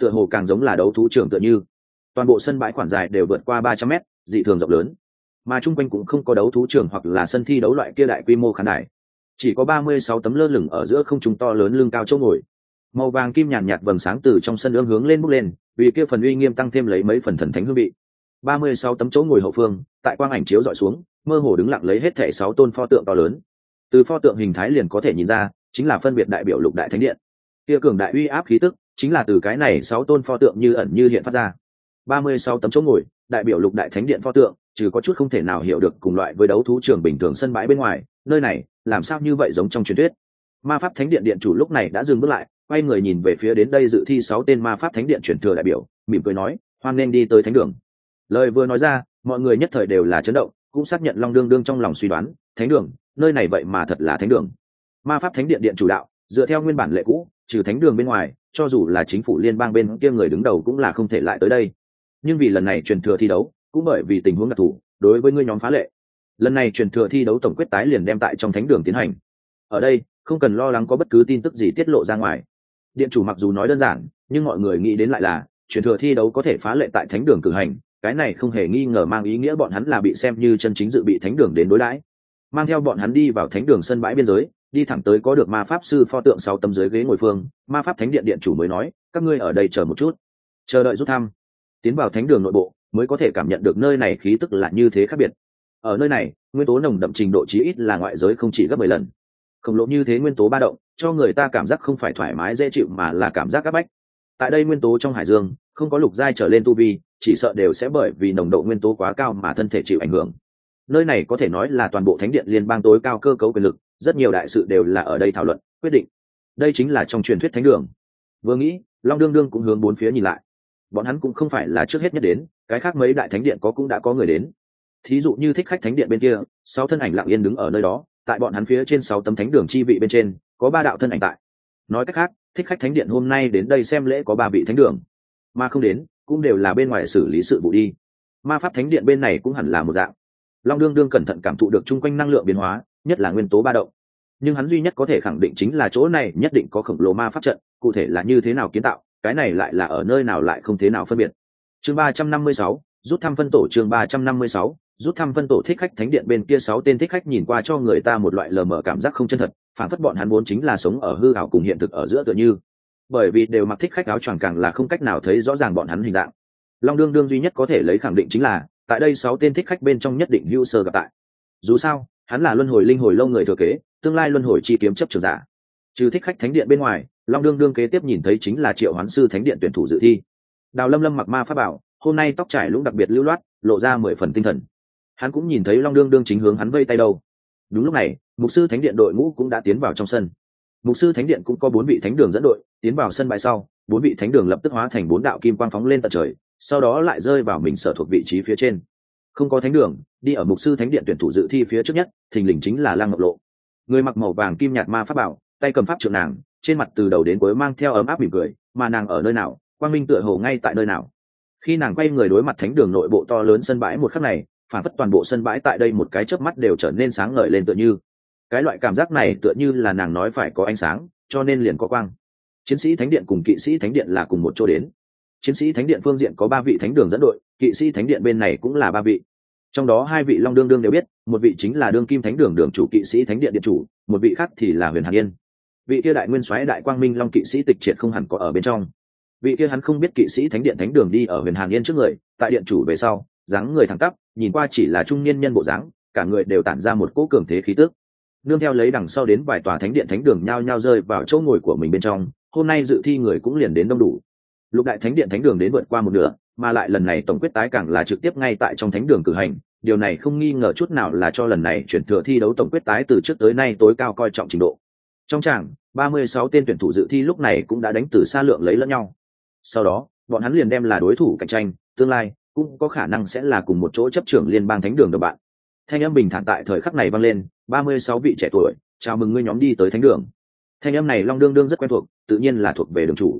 tựa hồ càng giống là đấu thú trường tựa như. Toàn bộ sân bãi khoảng dài đều vượt qua 300 mét, dị thường rộng lớn, mà chung quanh cũng không có đấu thú trường hoặc là sân thi đấu loại kia đại quy mô khán đài, chỉ có 36 tấm lơ lửng ở giữa không trung to lớn lưng cao chỗ ngồi. Màu vàng kim nhàn nhạt vầng sáng từ trong sân ương hướng lên bốc lên, vì kia phần uy nghiêm tăng thêm lấy mấy phần thần thánh hương vị. 36 tấm chỗ ngồi hậu phương, tại quang ảnh chiếu dọi xuống, mơ hồ đứng lặng lấy hết thảy 6 tôn pho tượng to lớn. Từ pho tượng hình thái liền có thể nhìn ra, chính là phân biệt đại biểu Lục Đại Thánh Điện. Kia cường đại uy áp khí tức, chính là từ cái này 6 tôn pho tượng như ẩn như hiện phát ra. 36 tấm chỗ ngồi, đại biểu Lục Đại Thánh Điện pho tượng, trừ có chút không thể nào hiểu được cùng loại với đấu thú trường bình thường sân bãi bên ngoài, nơi này làm sao như vậy giống trong truyền thuyết. Ma pháp Thánh Điện điện chủ lúc này đã dừng bước lại, quay người nhìn về phía đến đây dự thi 6 tên Ma pháp Thánh Điện truyền thừa đại biểu, mỉm cười nói, hoan nghênh đi tới thánh đường. Lời vừa nói ra, mọi người nhất thời đều là chấn động, cũng xác nhận Long Đương Đương trong lòng suy đoán, thánh đường, nơi này vậy mà thật là thánh đường. Ma pháp Thánh Điện điện chủ đạo, dựa theo nguyên bản lệ cũ, trừ thánh đường bên ngoài, cho dù là chính phủ liên bang bên kia người đứng đầu cũng là không thể lại tới đây. Nhưng vì lần này truyền thừa thi đấu, cũng bởi vì tình huống đặc thù, đối với ngươi nhóm phá lệ, lần này truyền thừa thi đấu tổng quyết tái liền đem tại trong thánh đường tiến hành. Ở đây, không cần lo lắng có bất cứ tin tức gì tiết lộ ra ngoài. Điện chủ mặc dù nói đơn giản, nhưng mọi người nghĩ đến lại là truyền thừa thi đấu có thể phá lệ tại thánh đường cử hành, cái này không hề nghi ngờ mang ý nghĩa bọn hắn là bị xem như chân chính dự bị thánh đường đến đối đãi. Mang theo bọn hắn đi vào thánh đường sân bãi biên giới, đi thẳng tới có được ma pháp sư pho tượng 6 tấm dưới ghế ngồi phương, ma pháp thánh điện điện chủ mới nói, các ngươi ở đây chờ một chút, chờ đợi rút thăm. Tiến vào thánh đường nội bộ mới có thể cảm nhận được nơi này khí tức là như thế khác biệt. Ở nơi này, nguyên tố nồng đậm trình độ chí ít là ngoại giới không chỉ gấp 10 lần. Khổng lồ như thế nguyên tố ba động, cho người ta cảm giác không phải thoải mái dễ chịu mà là cảm giác áp bách. Tại đây nguyên tố trong hải dương, không có lục giai trở lên tu vi, chỉ sợ đều sẽ bởi vì nồng độ nguyên tố quá cao mà thân thể chịu ảnh hưởng. Nơi này có thể nói là toàn bộ thánh điện liên bang tối cao cơ cấu quyền lực, rất nhiều đại sự đều là ở đây thảo luận, quyết định. Đây chính là trong truyền thuyết thánh đường. Vừa nghĩ, Long Đương Đương cũng hướng bốn phía nhìn lại. Bọn hắn cũng không phải là trước hết nhất đến, cái khác mấy đại thánh điện cũng đã có người đến. Thí dụ như Thích Khách thánh điện bên kia, 6 thân ảnh lặng yên đứng ở nơi đó, tại bọn hắn phía trên 6 tấm thánh đường chi vị bên trên, có 3 đạo thân ảnh tại. Nói cách khác, Thích Khách thánh điện hôm nay đến đây xem lễ có 3 vị thánh đường, mà không đến, cũng đều là bên ngoài xử lý sự vụ đi. Ma pháp thánh điện bên này cũng hẳn là một dạng. Long Đương Đương cẩn thận cảm thụ được chung quanh năng lượng biến hóa, nhất là nguyên tố ba động. Nhưng hắn duy nhất có thể khẳng định chính là chỗ này nhất định có khổng lồ ma pháp trận, cụ thể là như thế nào kiến tạo, cái này lại là ở nơi nào lại không thế nào phân biệt. Chương 356, rút thăm phân tổ. Chương 356, rút thăm phân tổ. Thích Khách thánh điện bên kia 6 tên thích khách nhìn qua cho người ta một loại lờ mờ cảm giác không chân thật, phản phất bọn hắn vốn chính là sống ở hư ảo cùng hiện thực ở giữa tựa như. Bởi vì đều mặc thích khách áo choàng càng là không cách nào thấy rõ ràng bọn hắn hình dạng. Long Đương Đương duy nhất có thể lấy khẳng định chính là, tại đây 6 tên thích khách bên trong nhất định hữu sơ gặp tại. Dù sao, hắn là luân hồi linh hồi lâu người thừa kế, tương lai luân hồi chi kiếm chấp trường giả. Trừ Thích Khách thánh điện bên ngoài, Long Đương Đương kế tiếp nhìn thấy chính là Triệu Hoán sư thánh điện tuyển thủ dự thi. Đào Lâm Lâm mặc ma pháp bảo, hôm nay tóc trải lũng đặc biệt lưu loát, lộ ra 10 phần tinh thần. Hắn cũng nhìn thấy Long Đương Đương chính hướng hắn vây tay đầu. Đúng lúc này, mục sư thánh điện đội ngũ cũng đã tiến vào trong sân. Mục sư thánh điện cũng có 4 vị thánh đường dẫn đội, tiến vào sân bãi sau, 4 vị thánh đường lập tức hóa thành 4 đạo kim quang phóng lên tận trời, sau đó lại rơi vào mình sở thuộc vị trí phía trên. Không có thánh đường, đi ở mục sư thánh điện tuyển thủ dự thi phía trước nhất, thình lình chính là Lăng Ngọc Lộ. Người mặc màu vàng kim nhạt ma pháp bảo, tay cầm pháp trượng nàng, trên mặt từ đầu đến cuối mang theo ấm áp mỉm cười, mà nàng ở nơi nào, quang minh tựa hồ ngay tại nơi nào. Khi nàng quay người đối mặt thánh đường nội bộ to lớn sân bãi một khắc này, phản phất toàn bộ sân bãi tại đây một cái chớp mắt đều trở nên sáng ngời lên tựa như. Cái loại cảm giác này tựa như là nàng nói phải có ánh sáng, cho nên liền có quang. Chiến sĩ thánh điện cùng kỵ sĩ thánh điện là cùng một chỗ đến. Chiến sĩ thánh điện phương diện có 3 vị thánh đường dẫn đội, kỵ sĩ thánh điện bên này cũng là 3 vị. Trong đó 2 vị Long Đương Đương đều biết, một vị chính là đương kim thánh đường đường chủ kỵ sĩ thánh điện điện chủ, một vị khác thì là Huyền Hàn Yên. Vị kia đại nguyên soái đại quang minh long kỵ sĩ Tịch Triệt không hẳn có ở bên trong. Vị kia hắn không biết kỵ sĩ thánh điện thánh đường đi ở Huyền Hàn Yên trước người, tại điện chủ về sau, dáng người thẳng tắp, nhìn qua chỉ là trung niên nhân bộ dáng, cả người đều tản ra một cỗ cường thế khí tức. Nương theo lấy đằng sau đến vài tòa thánh điện thánh đường nhao nhao rơi vào chỗ ngồi của mình bên trong, hôm nay dự thi người cũng liền đến đông đủ. Lục đại thánh điện thánh đường đến vượt qua một nửa, mà lại lần này tổng quyết tái càng là trực tiếp ngay tại trong thánh đường cử hành, điều này không nghi ngờ chút nào là cho lần này chuyển thừa thi đấu tổng quyết tái từ trước tới nay tối cao coi trọng trình độ. Trong tràng, 36 tên tuyển thủ dự thi lúc này cũng đã đánh từ xa lượng lấy lẫn nhau. Sau đó, bọn hắn liền đem là đối thủ cạnh tranh, tương lai cũng có khả năng sẽ là cùng một chỗ chấp trưởng liên bang thánh đường đồng bạn. Thanh âm bình thản tại thời khắc này vang lên, 36 vị trẻ tuổi, chào mừng ngươi nhóm đi tới thánh đường. Thanh âm này Long Đương Đương rất quen thuộc, tự nhiên là thuộc về đường chủ.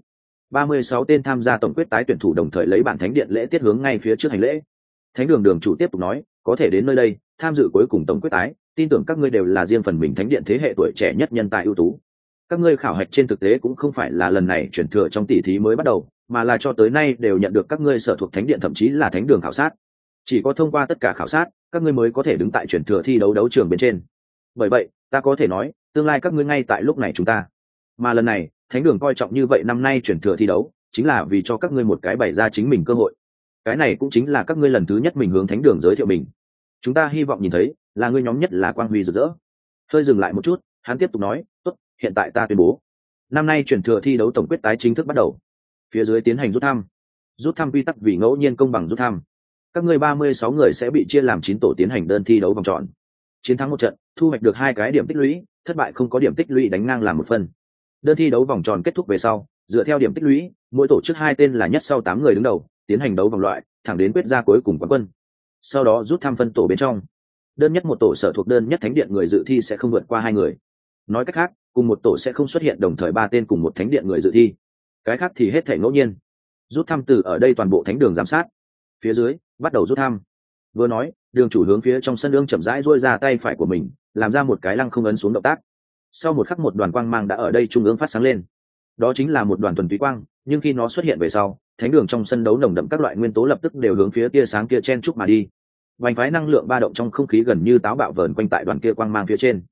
36 tên tham gia tổng quyết tái tuyển thủ đồng thời lấy bản thánh điện lễ tiết hướng ngay phía trước hành lễ. Thánh đường đường chủ tiếp tục nói, có thể đến nơi đây tham dự cuối cùng tổng quyết tái, tin tưởng các ngươi đều là riêng phần mình thánh điện thế hệ tuổi trẻ nhất nhân tài ưu tú. Các ngươi khảo hạch trên thực tế cũng không phải là lần này chuyển thừa trong tỷ thí mới bắt đầu, mà là cho tới nay đều nhận được các ngươi sở thuộc thánh điện thậm chí là thánh đường khảo sát. Chỉ có thông qua tất cả khảo sát, các ngươi mới có thể đứng tại chuyển thừa thi đấu đấu trường bên trên. Bởi vậy ta có thể nói tương lai các ngươi ngay tại lúc này chúng ta, mà lần này thánh đường coi trọng như vậy năm nay chuyển thừa thi đấu chính là vì cho các ngươi một cái bày ra chính mình cơ hội. Cái này cũng chính là các ngươi lần thứ nhất mình hướng thánh đường giới thiệu mình. Chúng ta hy vọng nhìn thấy là ngươi nhóm nhất là quang huy rực rỡ. Hơi dừng lại một chút, hắn tiếp tục nói, tốt, hiện tại ta tuyên bố năm nay chuyển thừa thi đấu tổng quyết tái chính thức bắt đầu. Phía dưới tiến hành rút thăm quy tắc vì ngẫu nhiên công bằng rút thăm. Các ngươi 36 người sẽ bị chia làm 9 tổ tiến hành đơn thi đấu vòng tròn. Chiến thắng một trận thu hoạch được 2 cái điểm tích lũy, thất bại không có điểm tích lũy đánh ngang làm 1 phân. Đơn thi đấu vòng tròn kết thúc về sau, dựa theo điểm tích lũy, mỗi tổ chức 2 tên là nhất sau 8 người đứng đầu tiến hành đấu vòng loại, thẳng đến quyết ra cuối cùng quán quân. Sau đó rút thăm phân tổ bên trong, đơn nhất một tổ sở thuộc đơn nhất thánh điện người dự thi sẽ không vượt qua 2 người. Nói cách khác, cùng một tổ sẽ không xuất hiện đồng thời 3 tên cùng một thánh điện người dự thi. Cái khác thì hết thể ngẫu nhiên. Rút thăm từ ở đây toàn bộ thánh đường giám sát. Phía dưới bắt đầu rút thăm. Vừa nói, đường chủ hướng phía trong sân ương chậm rãi duỗi ra tay phải của mình, làm ra một cái lăng không ấn xuống động tác. Sau một khắc một đoàn quang mang đã ở đây trung ương phát sáng lên. Đó chính là một đoàn thuần túy quang, nhưng khi nó xuất hiện về sau, thánh đường trong sân đấu nồng đậm các loại nguyên tố lập tức đều hướng phía tia sáng kia chen chúc mà đi. Vành phái năng lượng ba động trong không khí gần như táo bạo vờn quanh tại đoàn kia quang mang phía trên.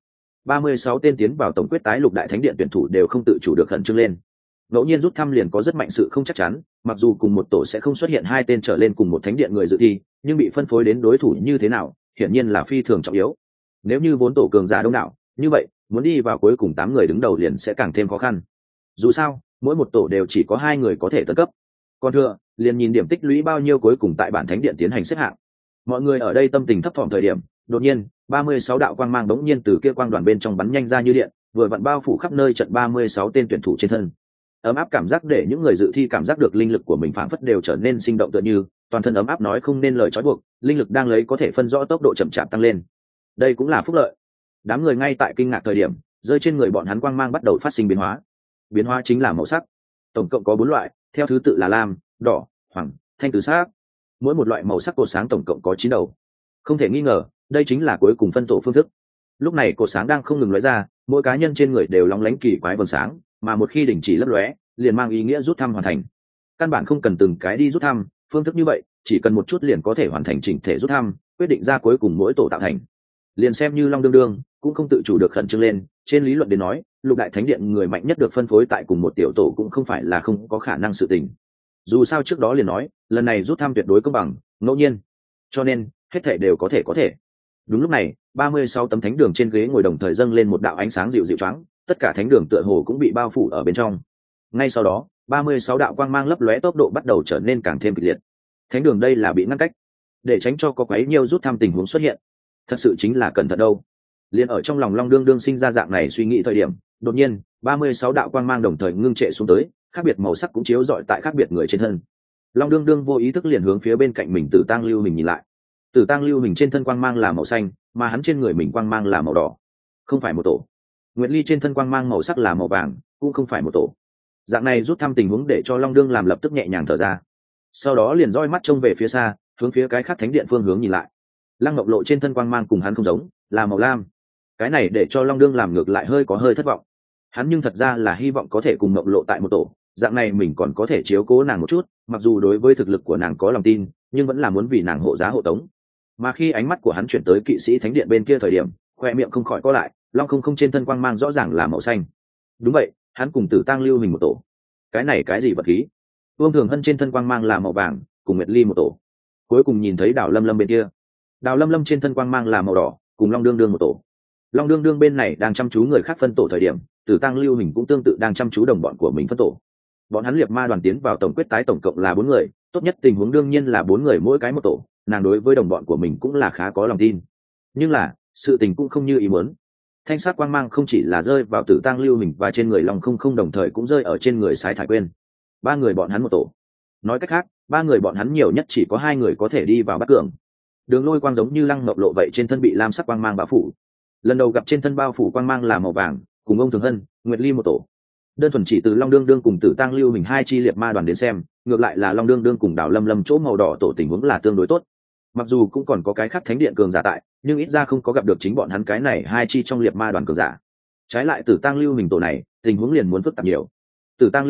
36 tên tiến vào tổng quyết tái lục đại thánh điện tuyển thủ đều không tự chủ được khẩn trương lên. Ngẫu nhiên rút thăm liền có rất mạnh sự không chắc chắn, mặc dù cùng một tổ sẽ không xuất hiện 2 tên trở lên cùng một thánh điện người dự thi, nhưng bị phân phối đến đối thủ như thế nào, hiển nhiên là phi thường trọng yếu. Nếu như vốn tổ cường giả đông đảo, như vậy, muốn đi vào cuối cùng 8 người đứng đầu liền sẽ càng thêm khó khăn. Dù sao, mỗi một tổ đều chỉ có 2 người có thể tấn cấp. Còn thừa, liền nhìn điểm tích lũy bao nhiêu cuối cùng tại bản thánh điện tiến hành xếp hạng. Mọi người ở đây tâm tình thấp thỏm thời điểm, đột nhiên, 36 đạo quang mang bỗng nhiên từ kia quang đoàn bên trong bắn nhanh ra như điện, vừa vặn bao phủ khắp nơi trận 36 tên tuyển thủ trên thân. Ấm áp cảm giác để những người dự thi cảm giác được linh lực của mình phảng phất đều trở nên sinh động tựa như, toàn thân ấm áp nói không nên lời trói buộc, linh lực đang lấy có thể phân rõ tốc độ chậm chạp tăng lên. Đây cũng là phúc lợi. Đám người ngay tại kinh ngạc thời điểm, rơi trên người bọn hắn quang mang bắt đầu phát sinh biến hóa. Biến hóa chính là màu sắc. Tổng cộng có 4 loại, theo thứ tự là lam, đỏ, hoàng, thanh tứ sắc. Mỗi một loại màu sắc cột sáng tổng cộng có 9 đầu. Không thể nghi ngờ, đây chính là cuối cùng phân tổ phương thức. Lúc này cột sáng đang không ngừng lóe ra, mỗi cá nhân trên người đều lóng lánh kỳ quái vầng sáng, mà một khi đình chỉ lấp lóe, liền mang ý nghĩa rút thăm hoàn thành. Căn bản không cần từng cái đi rút thăm, phương thức như vậy, chỉ cần một chút liền có thể hoàn thành chỉnh thể rút thăm, quyết định ra cuối cùng mỗi tổ tạo thành. Liền xem như Long Đương Đương cũng không tự chủ được khẩn trương lên, trên lý luận đến nói, lục đại thánh điện người mạnh nhất được phân phối tại cùng một tiểu tổ cũng không phải là không có khả năng sự tình. Dù sao trước đó liền nói, lần này rút thăm tuyệt đối công bằng, ngẫu nhiên. Cho nên, hết thể đều có thể. Đúng lúc này, 36 tấm thánh đường trên ghế ngồi đồng thời dâng lên một đạo ánh sáng dịu dịu choáng, tất cả thánh đường tựa hồ cũng bị bao phủ ở bên trong. Ngay sau đó, 36 đạo quang mang lấp lóe tốc độ bắt đầu trở nên càng thêm kịch liệt. Thánh đường đây là bị ngăn cách, để tránh cho có quấy nhiêu rút thăm tình huống xuất hiện. Thật sự chính là cẩn thận đâu. Liên ở trong lòng Long Đương Đương sinh ra dạng này suy nghĩ thời điểm, đột nhiên, 36 đạo quang mang đồng thời ngưng trệ xuống tới, khác biệt màu sắc cũng chiếu rọi tại khác biệt người trên thân. Long Đương Đương vô ý thức liền hướng phía bên cạnh mình Tử Tang Lưu Hình nhìn lại. Tử Tang Lưu Hình trên thân quang mang là màu xanh, mà hắn trên người mình quang mang là màu đỏ. Không phải một tổ. Nguyệt Ly trên thân quang mang màu sắc là màu vàng, cũng không phải một tổ. Dạng này rút thăm tình huống để cho Long Đương làm lập tức nhẹ nhàng thở ra. Sau đó liền roi mắt trông về phía xa, hướng phía cái khác thánh điện phương hướng nhìn lại. Lăng Ngọc Lộ trên thân quang mang cùng hắn không giống, là màu lam. Cái này để cho Long Đương làm ngược lại hơi thất vọng. Hắn nhưng thật ra là hy vọng có thể cùng Ngọc Lộ tại một tổ, dạng này mình còn có thể chiếu cố nàng một chút, mặc dù đối với thực lực của nàng có lòng tin, nhưng vẫn là muốn vì nàng hộ giá hộ tống. Mà khi ánh mắt của hắn chuyển tới kỵ sĩ thánh điện bên kia thời điểm, khoe miệng không khỏi co lại, Long không trên thân quang mang rõ ràng là màu xanh. Đúng vậy, hắn cùng Tử Tang Lưu Hình một tổ. Cái này cái gì vật khí? Vương Thường Hân trên thân quang mang là màu vàng, cùng Nguyệt Ly một tổ. Cuối cùng nhìn thấy Đào Lâm Lâm bên kia, Đào Lâm Lâm trên thân quang mang là màu đỏ, cùng Long Đương Đương một tổ. Long Đương Đương bên này đang chăm chú người khác phân tổ thời điểm, Tử Tang Lưu Hình cũng tương tự đang chăm chú đồng bọn của mình phân tổ. Bọn hắn liệt ma đoàn tiến vào tổng quyết tái tổng cộng là 4 người, tốt nhất tình huống đương nhiên là 4 người mỗi cái một tổ, nàng đối với đồng bọn của mình cũng là khá có lòng tin. Nhưng là, sự tình cũng không như ý muốn. Thanh sắc quang mang không chỉ là rơi vào Tử Tang Lưu Hình và trên người Long không đồng thời cũng rơi ở trên người Sái Thải Quyên. 3 người bọn hắn một tổ. Nói cách khác, 3 người bọn hắn nhiều nhất chỉ có 2 người có thể đi vào bắt cường. Đường Lôi quang giống như Lăng Ngọc Lộ vậy trên thân bị lam sắc quang mang bao phủ. Lần đầu gặp trên thân bao phủ quang mang là màu vàng, cùng ông Thường Hân, Nguyệt Ly một tổ. Đơn thuần chỉ từ Long Đương Đương cùng Tử Tang Lưu Hình 2 chi liệt ma đoàn đến xem, ngược lại là Long Đương Đương cùng Đào Lâm Lâm chỗ màu đỏ tổ tình huống là tương đối tốt. Mặc dù cũng còn có cái khác thánh điện cường giả tại, nhưng ít ra không có gặp được chính bọn hắn cái này 2 chi trong liệt ma đoàn cường giả. Trái lại Tử Tang Lưu Hình tổ này, tình huống liền muốn phức tạp nhiều. Tử Tang Lưu Hình,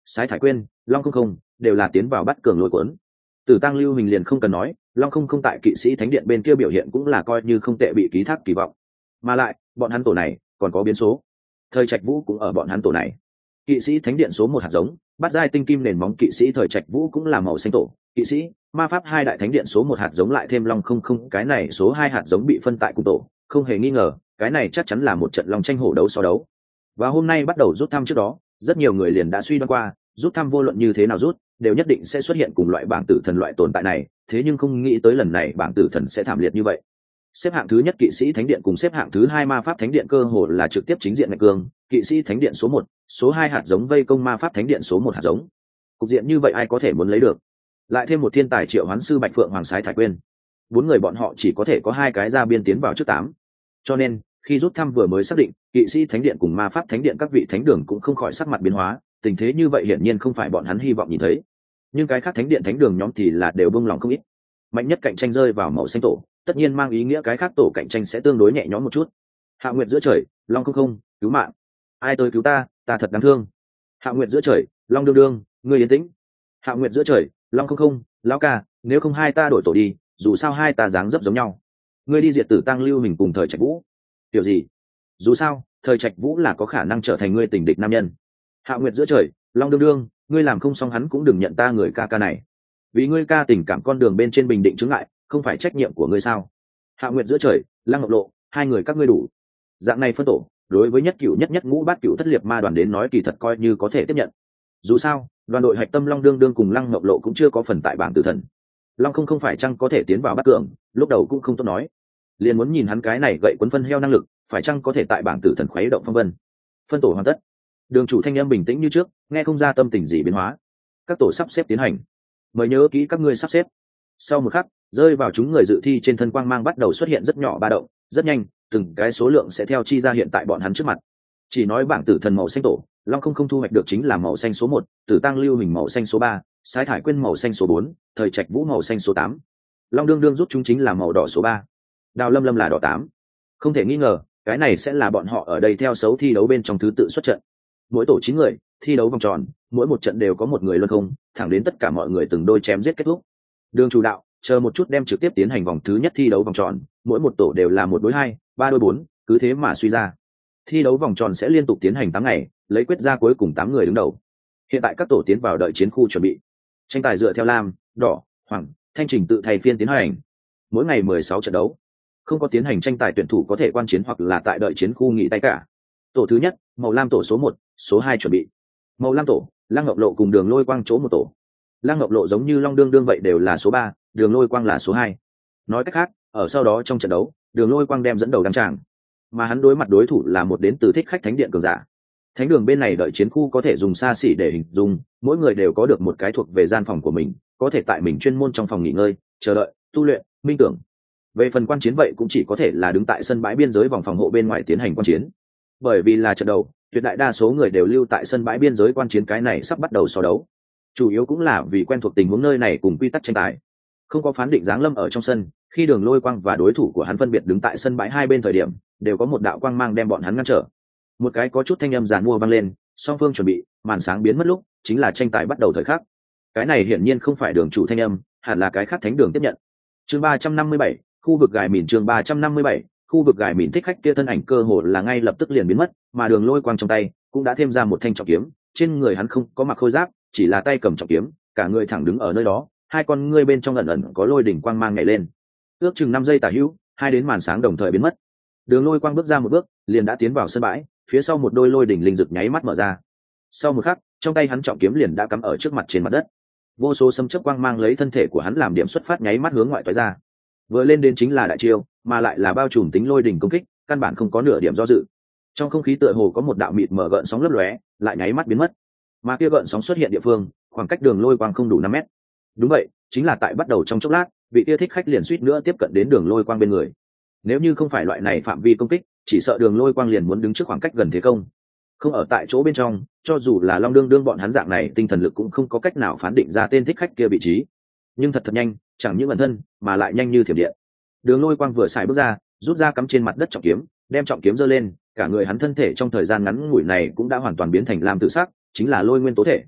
Sái Thải Quyên, Long Không Không đều là tiến vào bắt cường lôi cuốn. Tử Tăng Lưu Hình liền không cần nói, Long Không Không tại kỵ sĩ thánh điện bên kia biểu hiện cũng là coi như không tệ, bị ký thác kỳ vọng. Mà lại, bọn hắn tổ này còn có biến số. Thời Trạch Vũ cũng ở bọn hắn tổ này. Kỵ sĩ thánh điện số 1 hạt giống, bắt giai tinh kim nền móng kỵ sĩ Thời Trạch Vũ cũng là màu xanh tổ, kỵ sĩ, ma pháp hai đại thánh điện số 1 hạt giống lại thêm Long Không Không, cái này số 2 hạt giống bị phân tại cùng tổ, không hề nghi ngờ, cái này chắc chắn là một trận long tranh hổ đấu so đấu. Và hôm nay bắt đầu rút thăm trước đó, rất nhiều người liền đã suy đoán qua, rút thăm vô luận như thế nào rút, đều nhất định sẽ xuất hiện cùng loại bảng tử thần loại tồn tại này, thế nhưng không nghĩ tới lần này bảng tử thần sẽ thảm liệt như vậy. Xếp hạng thứ nhất kỵ sĩ thánh điện cùng xếp hạng thứ 2 ma pháp thánh điện cơ hồ là trực tiếp chính diện ngạch cường, kỵ sĩ thánh điện số 1, số 2 hạt giống vây công ma pháp thánh điện số 1 hạt giống. Cục diện như vậy ai có thể muốn lấy được? Lại thêm một thiên tài triệu hoán sư Bạch Phượng Hoàng Sái Thải Quyên. 4 người bọn họ chỉ có thể có 2 cái ra biên tiến vào trước 8. Cho nên, khi rút thăm vừa mới xác định, kỵ sĩ thánh điện cùng ma pháp thánh điện các vị thánh đường cũng không khỏi sắc mặt biến hóa, tình thế như vậy hiển nhiên không phải bọn hắn hy vọng nhìn thấy. Nhưng cái khác thánh điện thánh đường nhóm thì là đều bông lòng không ít. Mạnh nhất cạnh tranh rơi vào màu xanh tổ, tất nhiên mang ý nghĩa cái khác tổ cạnh tranh sẽ tương đối nhẹ nhõm một chút. Hạ Nguyệt giữa trời, Long Không Không, cứu mạng. Ai tới cứu ta, ta thật đáng thương. Hạ Nguyệt giữa trời, Long Đương Đương, ngươi yên tĩnh. Hạ Nguyệt giữa trời, Long Không Không, lão ca, nếu không hai ta đổi tổ đi, dù sao hai ta dáng dấp giống nhau. Ngươi đi diệt Tử Tăng Lưu Hình cùng Thời Trạch Vũ. Điều gì? Dù sao, Thời Trạch Vũ là có khả năng trở thành ngươi tình địch nam nhân. Hạ Nguyệt giữa trời, Long Đương Đương, ngươi làm không xong hắn cũng đừng nhận ta người ca ca này. Vì ngươi ca tình cảm con đường bên trên bình định chứng ngại, không phải trách nhiệm của ngươi sao? Hạ Nguyệt giữa trời, Lăng Ngọc Lộ, hai người các ngươi đủ. Dạng này phân tổ, đối với nhất cửu nhất nhất ngũ bát cửu thất liệt ma đoàn đến nói kỳ thật coi như có thể tiếp nhận. Dù sao, đoàn đội hạch tâm Long Đương Đương cùng Lăng Ngọc Lộ cũng chưa có phần tại bảng tử thần. Long không phải chăng có thể tiến vào bát cường, lúc đầu cũng không tốt nói. Liền muốn nhìn hắn cái này gậy quấn phân heo năng lực, phải chăng có thể tại bảng tử thần khuấy động phong vân. Phân tổ hoàn tất. Đường chủ thanh âm bình tĩnh như trước, nghe không ra tâm tình gì biến hóa. Các tổ sắp xếp tiến hành. Mời nhớ kỹ các ngươi sắp xếp. Sau một khắc, rơi vào chúng người dự thi trên thân quang mang bắt đầu xuất hiện rất nhỏ ba động, rất nhanh, từng cái số lượng sẽ theo chi ra hiện tại bọn hắn trước mặt. Chỉ nói bảng tử thần màu xanh tổ, Long không thu hoạch được chính là màu xanh số 1, Tử Tăng Lưu Hình màu xanh số 3, Sái Thải Quyên màu xanh số 4, Thời Trạch Vũ màu xanh số 8. Long đương đương rút chúng chính là màu đỏ số 3. Đào Lâm Lâm là đỏ 8. Không thể nghi ngờ, cái này sẽ là bọn họ ở đây theo xấu thi đấu bên trong thứ tự xuất trận. Mỗi tổ 9 người, thi đấu vòng tròn, mỗi một trận đều có một người luân không, thẳng đến tất cả mọi người từng đôi chém giết kết thúc. Đường chủ đạo, chờ một chút đem trực tiếp tiến hành vòng thứ nhất thi đấu vòng tròn, mỗi một tổ đều là 1 đối 2, 3 đối 4, cứ thế mà suy ra. Thi đấu vòng tròn sẽ liên tục tiến hành 8 ngày, lấy quyết ra cuối cùng 8 người đứng đầu. Hiện tại các tổ tiến vào đợi chiến khu chuẩn bị. Tranh tài dựa theo lam, đỏ, hoàng, thanh trình tự thay phiên tiến hành. Mỗi ngày 16 trận đấu. Không có tiến hành tranh tài tuyển thủ có thể quan chiến hoặc là tại đợi chiến khu nghỉ tay cả. Tổ thứ nhất, màu lam tổ số 1, số 2 chuẩn bị. Màu lam tổ, Lăng Ngọc Lộ cùng Đường Lôi Quang chỗ một tổ. Lăng Ngọc Lộ giống như Long đương đương vậy đều là số 3, Đường Lôi Quang là số 2. Nói cách khác, ở sau đó trong trận đấu, Đường Lôi Quang đem dẫn đầu đăng tràng, mà hắn đối mặt đối thủ là một đến từ Thích Khách Thánh Điện cường giả. Thánh đường bên này đợi chiến khu có thể dùng xa xỉ để hình dung, mỗi người đều có được một cái thuộc về gian phòng của mình, có thể tại mình chuyên môn trong phòng nghỉ ngơi, chờ đợi, tu luyện, minh tưởng. Về phần quan chiến vậy cũng chỉ có thể là đứng tại sân bãi biên giới vòng phòng hộ bên ngoài tiến hành quan chiến. Bởi vì là trận đầu, tuyệt đại đa số người đều lưu tại sân bãi biên giới quan chiến cái này sắp bắt đầu so đấu. Chủ yếu cũng là vì quen thuộc tình huống nơi này cùng quy tắc tranh tài. Không có phán định giáng lâm ở trong sân, khi Đường Lôi Quang và đối thủ của hắn phân biệt đứng tại sân bãi hai bên thời điểm, đều có một đạo quang mang đem bọn hắn ngăn trở. Một cái có chút thanh âm giàn mua vang lên, song phương chuẩn bị, màn sáng biến mất lúc, chính là tranh tài bắt đầu thời khắc. Cái này hiển nhiên không phải đường chủ thanh âm, hẳn là cái khác thánh đường tiếp nhận. Chương 357, khu vực gài mìn. Chương 357, khu vực gài mìn. Thích khách kia thân ảnh cơ hồ là ngay lập tức liền biến mất, mà Đường Lôi Quang trong tay cũng đã thêm ra một thanh trọng kiếm, trên người hắn không có mặc khôi giáp, chỉ là tay cầm trọng kiếm, cả người thẳng đứng ở nơi đó, hai con ngươi bên trong ẩn ẩn có lôi đỉnh quang mang nhảy lên. Ước chừng 5 giây tả hữu, hai đến màn sáng đồng thời biến mất. Đường Lôi Quang bước ra một bước, liền đã tiến vào sân bãi, phía sau một đôi lôi đỉnh linh dực nháy mắt mở ra. Sau một khắc, trong tay hắn trọng kiếm liền đã cắm ở trước mặt trên mặt đất. Vô số sấm chớp quang mang lấy thân thể của hắn làm điểm xuất phát nháy mắt hướng ngoại toái ra. Vừa lên đến chính là đại chiêu, mà lại là bao trùm tính lôi đỉnh công kích, căn bản không có nửa điểm do dự. Trong không khí tựa hồ có một đạo mịt mờ gợn sóng lấp lóe, lại nháy mắt biến mất. Mà kia gợn sóng xuất hiện địa phương, khoảng cách Đường Lôi Quang không đủ 5 mét. Đúng vậy, chính là tại bắt đầu trong chốc lát, vị kia thích khách liền suýt nữa tiếp cận đến Đường Lôi Quang bên người. Nếu như không phải loại này phạm vi công kích, chỉ sợ Đường Lôi Quang liền muốn đứng trước khoảng cách gần thế công. Không ở tại chỗ bên trong, cho dù là Long đương đương bọn hắn dạng này tinh thần lực cũng không có cách nào phán định ra tên thích khách kia vị trí. Nhưng thật nhanh, chẳng những ẩn thân, mà lại nhanh như thiểm điện. Đường Lôi Quang vừa xài bước ra, rút ra cắm trên mặt đất trọng kiếm, đem trọng kiếm giơ lên, cả người hắn thân thể trong thời gian ngắn ngủi này cũng đã hoàn toàn biến thành lam tự sắc, chính là lôi nguyên tố thể.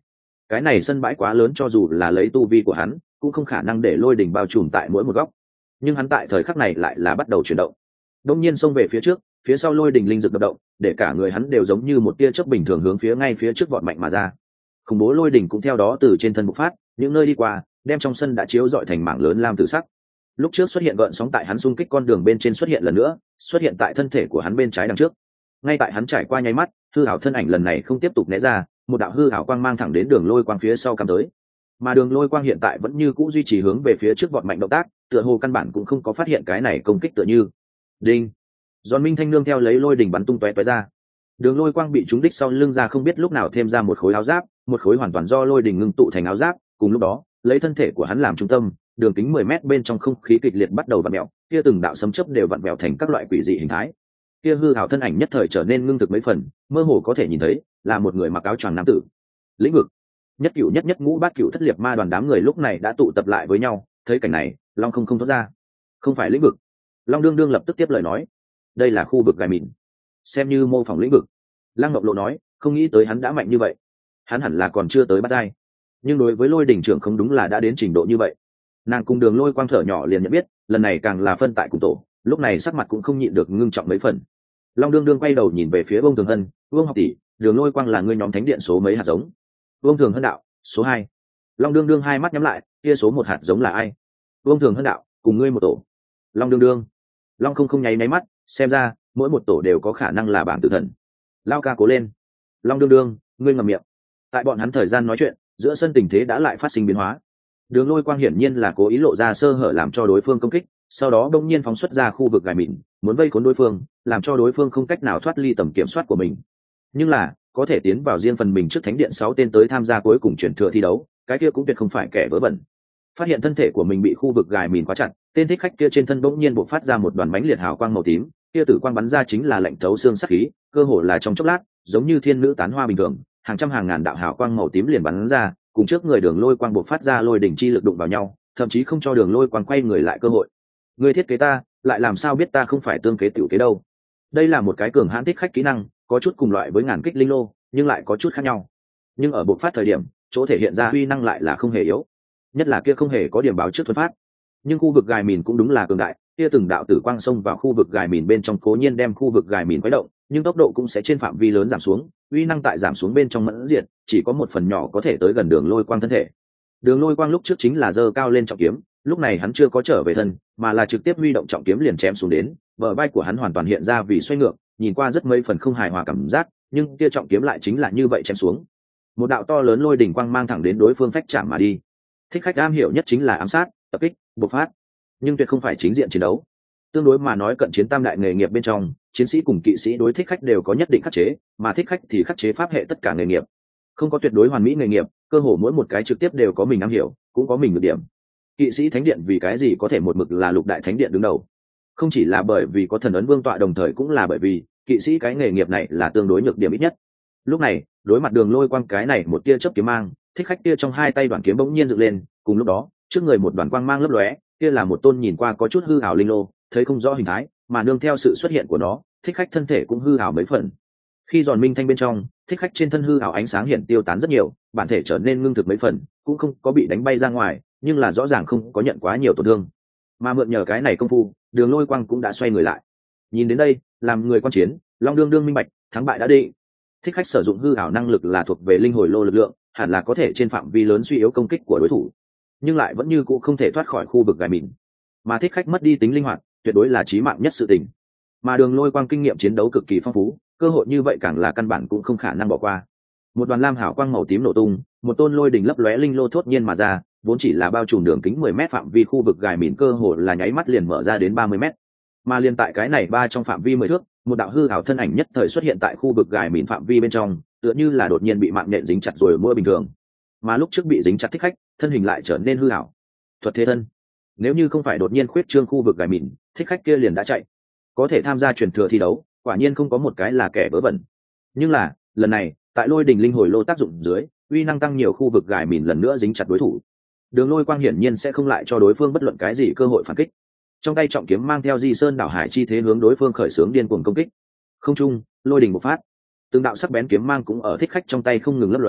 cái này sân bãi quá lớn, cho dù là lấy tu vi của hắn cũng không khả năng để lôi đỉnh bao trùm tại mỗi một góc, nhưng hắn tại thời khắc này lại là bắt đầu chuyển động, đông nhiên xông về phía trước, phía sau lôi đỉnh linh dực đập động, để cả người hắn đều giống như một tia chớp bình thường hướng phía ngay phía trước vọt mạnh mà ra. Khủng bố lôi đỉnh cũng theo đó từ trên thân bộc phát, những nơi đi qua đem trong sân đã chiếu rọi thành mảng lớn lam tử sắc. Lúc trước xuất hiện gợn sóng tại hắn xung kích con đường bên trên xuất hiện lần nữa, xuất hiện tại thân thể của hắn bên trái đằng trước. Ngay tại hắn trải qua nháy mắt, hư ảo thân ảnh lần này không tiếp tục né ra, một đạo hư ảo quang mang thẳng đến đường lôi quang phía sau cắm tới. Mà đường lôi quang hiện tại vẫn như cũ duy trì hướng về phía trước vọt mạnh động tác, tựa hồ căn bản cũng không có phát hiện cái này công kích tựa như. Đinh. Giòn minh thanh nương theo lấy lôi đỉnh bắn tung tóe ra. Đường lôi quang bị trúng đích sau lưng ra không biết lúc nào thêm ra một khối áo giáp, một khối hoàn toàn do lôi đỉnh ngưng tụ thành áo giáp, cùng lúc đó, lấy thân thể của hắn làm trung tâm, đường kính 10 mét bên trong không khí kịch liệt bắt đầu vặn mèo, kia từng đạo sấm chớp đều vặn mèo thành các loại quỷ dị hình thái. Kia hư ảo thân ảnh nhất thời trở nên ngưng thực mấy phần, mơ hồ có thể nhìn thấy là một người mặc áo choàng nam tử. Lĩnh vực nhất cửu nhất nhất ngũ bát cửu thất liệt ma đoàn đám người lúc này đã tụ tập lại với nhau, thấy cảnh này, Long không thoát ra. Không phải lĩnh vực. Long đương đương lập tức tiếp lời nói, đây là khu vực gài mịn, xem như mô phỏng lĩnh vực. Lăng Ngọc Lộ nói, không nghĩ tới hắn đã mạnh như vậy, hắn hẳn là còn chưa tới bát giai, nhưng đối với lôi đỉnh trưởng không đúng là đã đến trình độ như vậy. Nàng cùng đường lôi quang thở nhỏ liền nhận biết, lần này càng là phân tại cùng tổ, lúc này sắc mặt cũng không nhịn được ngưng trọng mấy phần. Long đương đương quay đầu nhìn về phía Vương Thường Hân, Vương học tỷ, đường lôi quang là ngươi nhóm thánh điện số mấy hạt giống? Vương Thường Hân đạo, số 2. Long đương đương hai mắt nhắm lại, kia số 1 hạt giống là ai? Vương Thường Hân đạo, cùng ngươi một tổ. Long đương đương. Long không nháy máy mắt, xem ra mỗi một tổ đều có khả năng là bảng tử thần. Lao ca cố lên. Long đương đương, ngươi ngậm miệng. Tại bọn hắn thời gian nói chuyện, giữa sân tình thế đã lại phát sinh biến hóa. Đường lôi quang hiển nhiên là cố ý lộ ra sơ hở làm cho đối phương công kích, sau đó đông nhiên phóng xuất ra khu vực gài mịn, muốn vây khốn đối phương, làm cho đối phương không cách nào thoát ly tầm kiểm soát của mình. Nhưng là có thể tiến vào riêng phần mình trước thánh điện 6 tên tới tham gia cuối cùng chuyển thừa thi đấu, cái kia cũng tuyệt không phải kẻ vớ vẩn. Phát hiện thân thể của mình bị khu vực gài mìn quá chặt, tên thích khách kia trên thân bỗng nhiên bộc phát ra một đoàn bánh liệt hào quang màu tím, kia tử quang bắn ra chính là lạnh thấu xương sắc khí, cơ hồ là trong chốc lát, giống như thiên nữ tán hoa bình thường, hàng trăm hàng ngàn đạo hào quang màu tím liền bắn ra, cùng trước người đường lôi quang bộc phát ra lôi đỉnh chi lực đụng vào nhau, thậm chí không cho đường lôi quang quay người lại cơ hội. Người thiết kế ta, lại làm sao biết ta không phải tương kế tiểu kế đâu? Đây là một cái cường hãn thích khách kỹ năng, có chút cùng loại với ngàn kích linh lô, nhưng lại có chút khác nhau. Nhưng ở bộc phát thời điểm, chỗ thể hiện ra uy năng lại là không hề yếu, nhất là kia không hề có điểm báo trước thuần phát. Nhưng khu vực gài mìn cũng đúng là cường đại, kia từng đạo tử quang xông vào khu vực gài mìn bên trong, cố nhiên đem khu vực gài mìn quấy động, nhưng tốc độ cũng sẽ trên phạm vi lớn giảm xuống, uy năng tại giảm xuống bên trong mẫn diệt, chỉ có một phần nhỏ có thể tới gần đường lôi quang thân thể. Đường lôi quang lúc trước chính là giơ cao lên trọng kiếm, lúc này hắn chưa có trở về thân, mà là trực tiếp huy động trọng kiếm liền chém xuống đến, bờ vai của hắn hoàn toàn hiện ra vì xoay ngược, nhìn qua rất mấy phần không hài hòa cảm giác, nhưng kia trọng kiếm lại chính là như vậy chém xuống. Một đạo to lớn lôi đỉnh quang mang thẳng đến đối phương phách chạm mà đi. Thích khách am hiểu nhất chính là ám sát, tập kích, bộc phát, nhưng tuyệt không phải chính diện chiến đấu. Tương đối mà nói, cận chiến tam đại nghề nghiệp bên trong, chiến sĩ cùng kỵ sĩ đối thích khách đều có nhất định khắc chế, mà thích khách thì khắc chế pháp hệ tất cả nghề nghiệp. Không có tuyệt đối hoàn mỹ nghề nghiệp, cơ hồ mỗi một cái trực tiếp đều có mình am hiểu, cũng có mình nhược điểm. Kỵ sĩ thánh điện vì cái gì có thể một mực là lục đại thánh điện đứng đầu? Không chỉ là bởi vì có thần ấn vương tọa, đồng thời cũng là bởi vì kỵ sĩ cái nghề nghiệp này là tương đối nhược điểm ít nhất. Lúc này, đối mặt đường lôi quang cái này một tia chớp kiếm mang, thích khách kia trong hai tay đoàn kiếm bỗng nhiên dựng lên, cùng lúc đó, trước người một đoàn quang mang lấp lóe, kia là một tôn nhìn qua có chút hư ảo linh lô, thấy không rõ hình thái, mà nương theo sự xuất hiện của nó, thích khách thân thể cũng hư ảo mấy phần. Khi giòn minh thanh bên trong, thích khách trên thân hư ảo ánh sáng hiện tiêu tán rất nhiều, bản thể trở nên ngưng thực mấy phần, cũng không có bị đánh bay ra ngoài, nhưng là rõ ràng không có nhận quá nhiều tổn thương. Mà mượn nhờ cái này công phu, đường lôi quang cũng đã xoay người lại. Nhìn đến đây, làm người quan chiến, Long đương đương minh bạch, thắng bại đã định. Thích khách sử dụng hư ảo năng lực là thuộc về linh hồi lô lực lượng, hẳn là có thể trên phạm vi lớn suy yếu công kích của đối thủ, nhưng lại vẫn như cũ không thể thoát khỏi khu vực gài mìn. Mà thích khách mất đi tính linh hoạt, tuyệt đối là chí mạng nhất sự tình. Mà đường lôi quang kinh nghiệm chiến đấu cực kỳ phong phú, cơ hội như vậy càng là căn bản cũng không khả năng bỏ qua. Một đoàn lam hảo quang màu tím nổ tung, một tôn lôi đỉnh lấp lóe linh lô thốt nhiên mà ra, vốn chỉ là bao trùm đường kính 10 mét phạm vi khu vực gài mìn, cơ hồ là nháy mắt liền mở ra đến 30 mét. Mà liên tại cái này ba trong phạm vi 10 thước, một đạo hư ảo thân ảnh nhất thời xuất hiện tại khu vực gài mìn phạm vi bên trong, tựa như là đột nhiên bị mạng nhện dính chặt rồi mua bình thường. Mà lúc trước bị dính chặt thích khách, thân hình lại trở nên hư ảo. Thuật thế thân. Nếu như không phải đột nhiên khuyết trương khu vực gài mìn, thích khách kia liền đã chạy. Có thể tham gia truyền thừa thi đấu, quả nhiên không có một cái là kẻ vớ vẩn. Nhưng là, lần này, tại lôi đỉnh linh hồi lô tác dụng dưới, uy năng tăng nhiều, khu vực gài mìn lần nữa dính chặt đối thủ. Đường lôi quang hiển nhiên sẽ không lại cho đối phương bất luận cái gì cơ hội phản kích. Trong tay trọng kiếm mang theo di sơn đảo hải chi thế hướng đối phương khởi xướng điên cuồng công kích. Không trung, lôi đỉnh bộc phát, từng đạo sắc bén kiếm mang cũng ở thích khách trong tay không ngừng lấp lóe,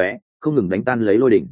không ngừng đánh tan lấy lôi đỉnh.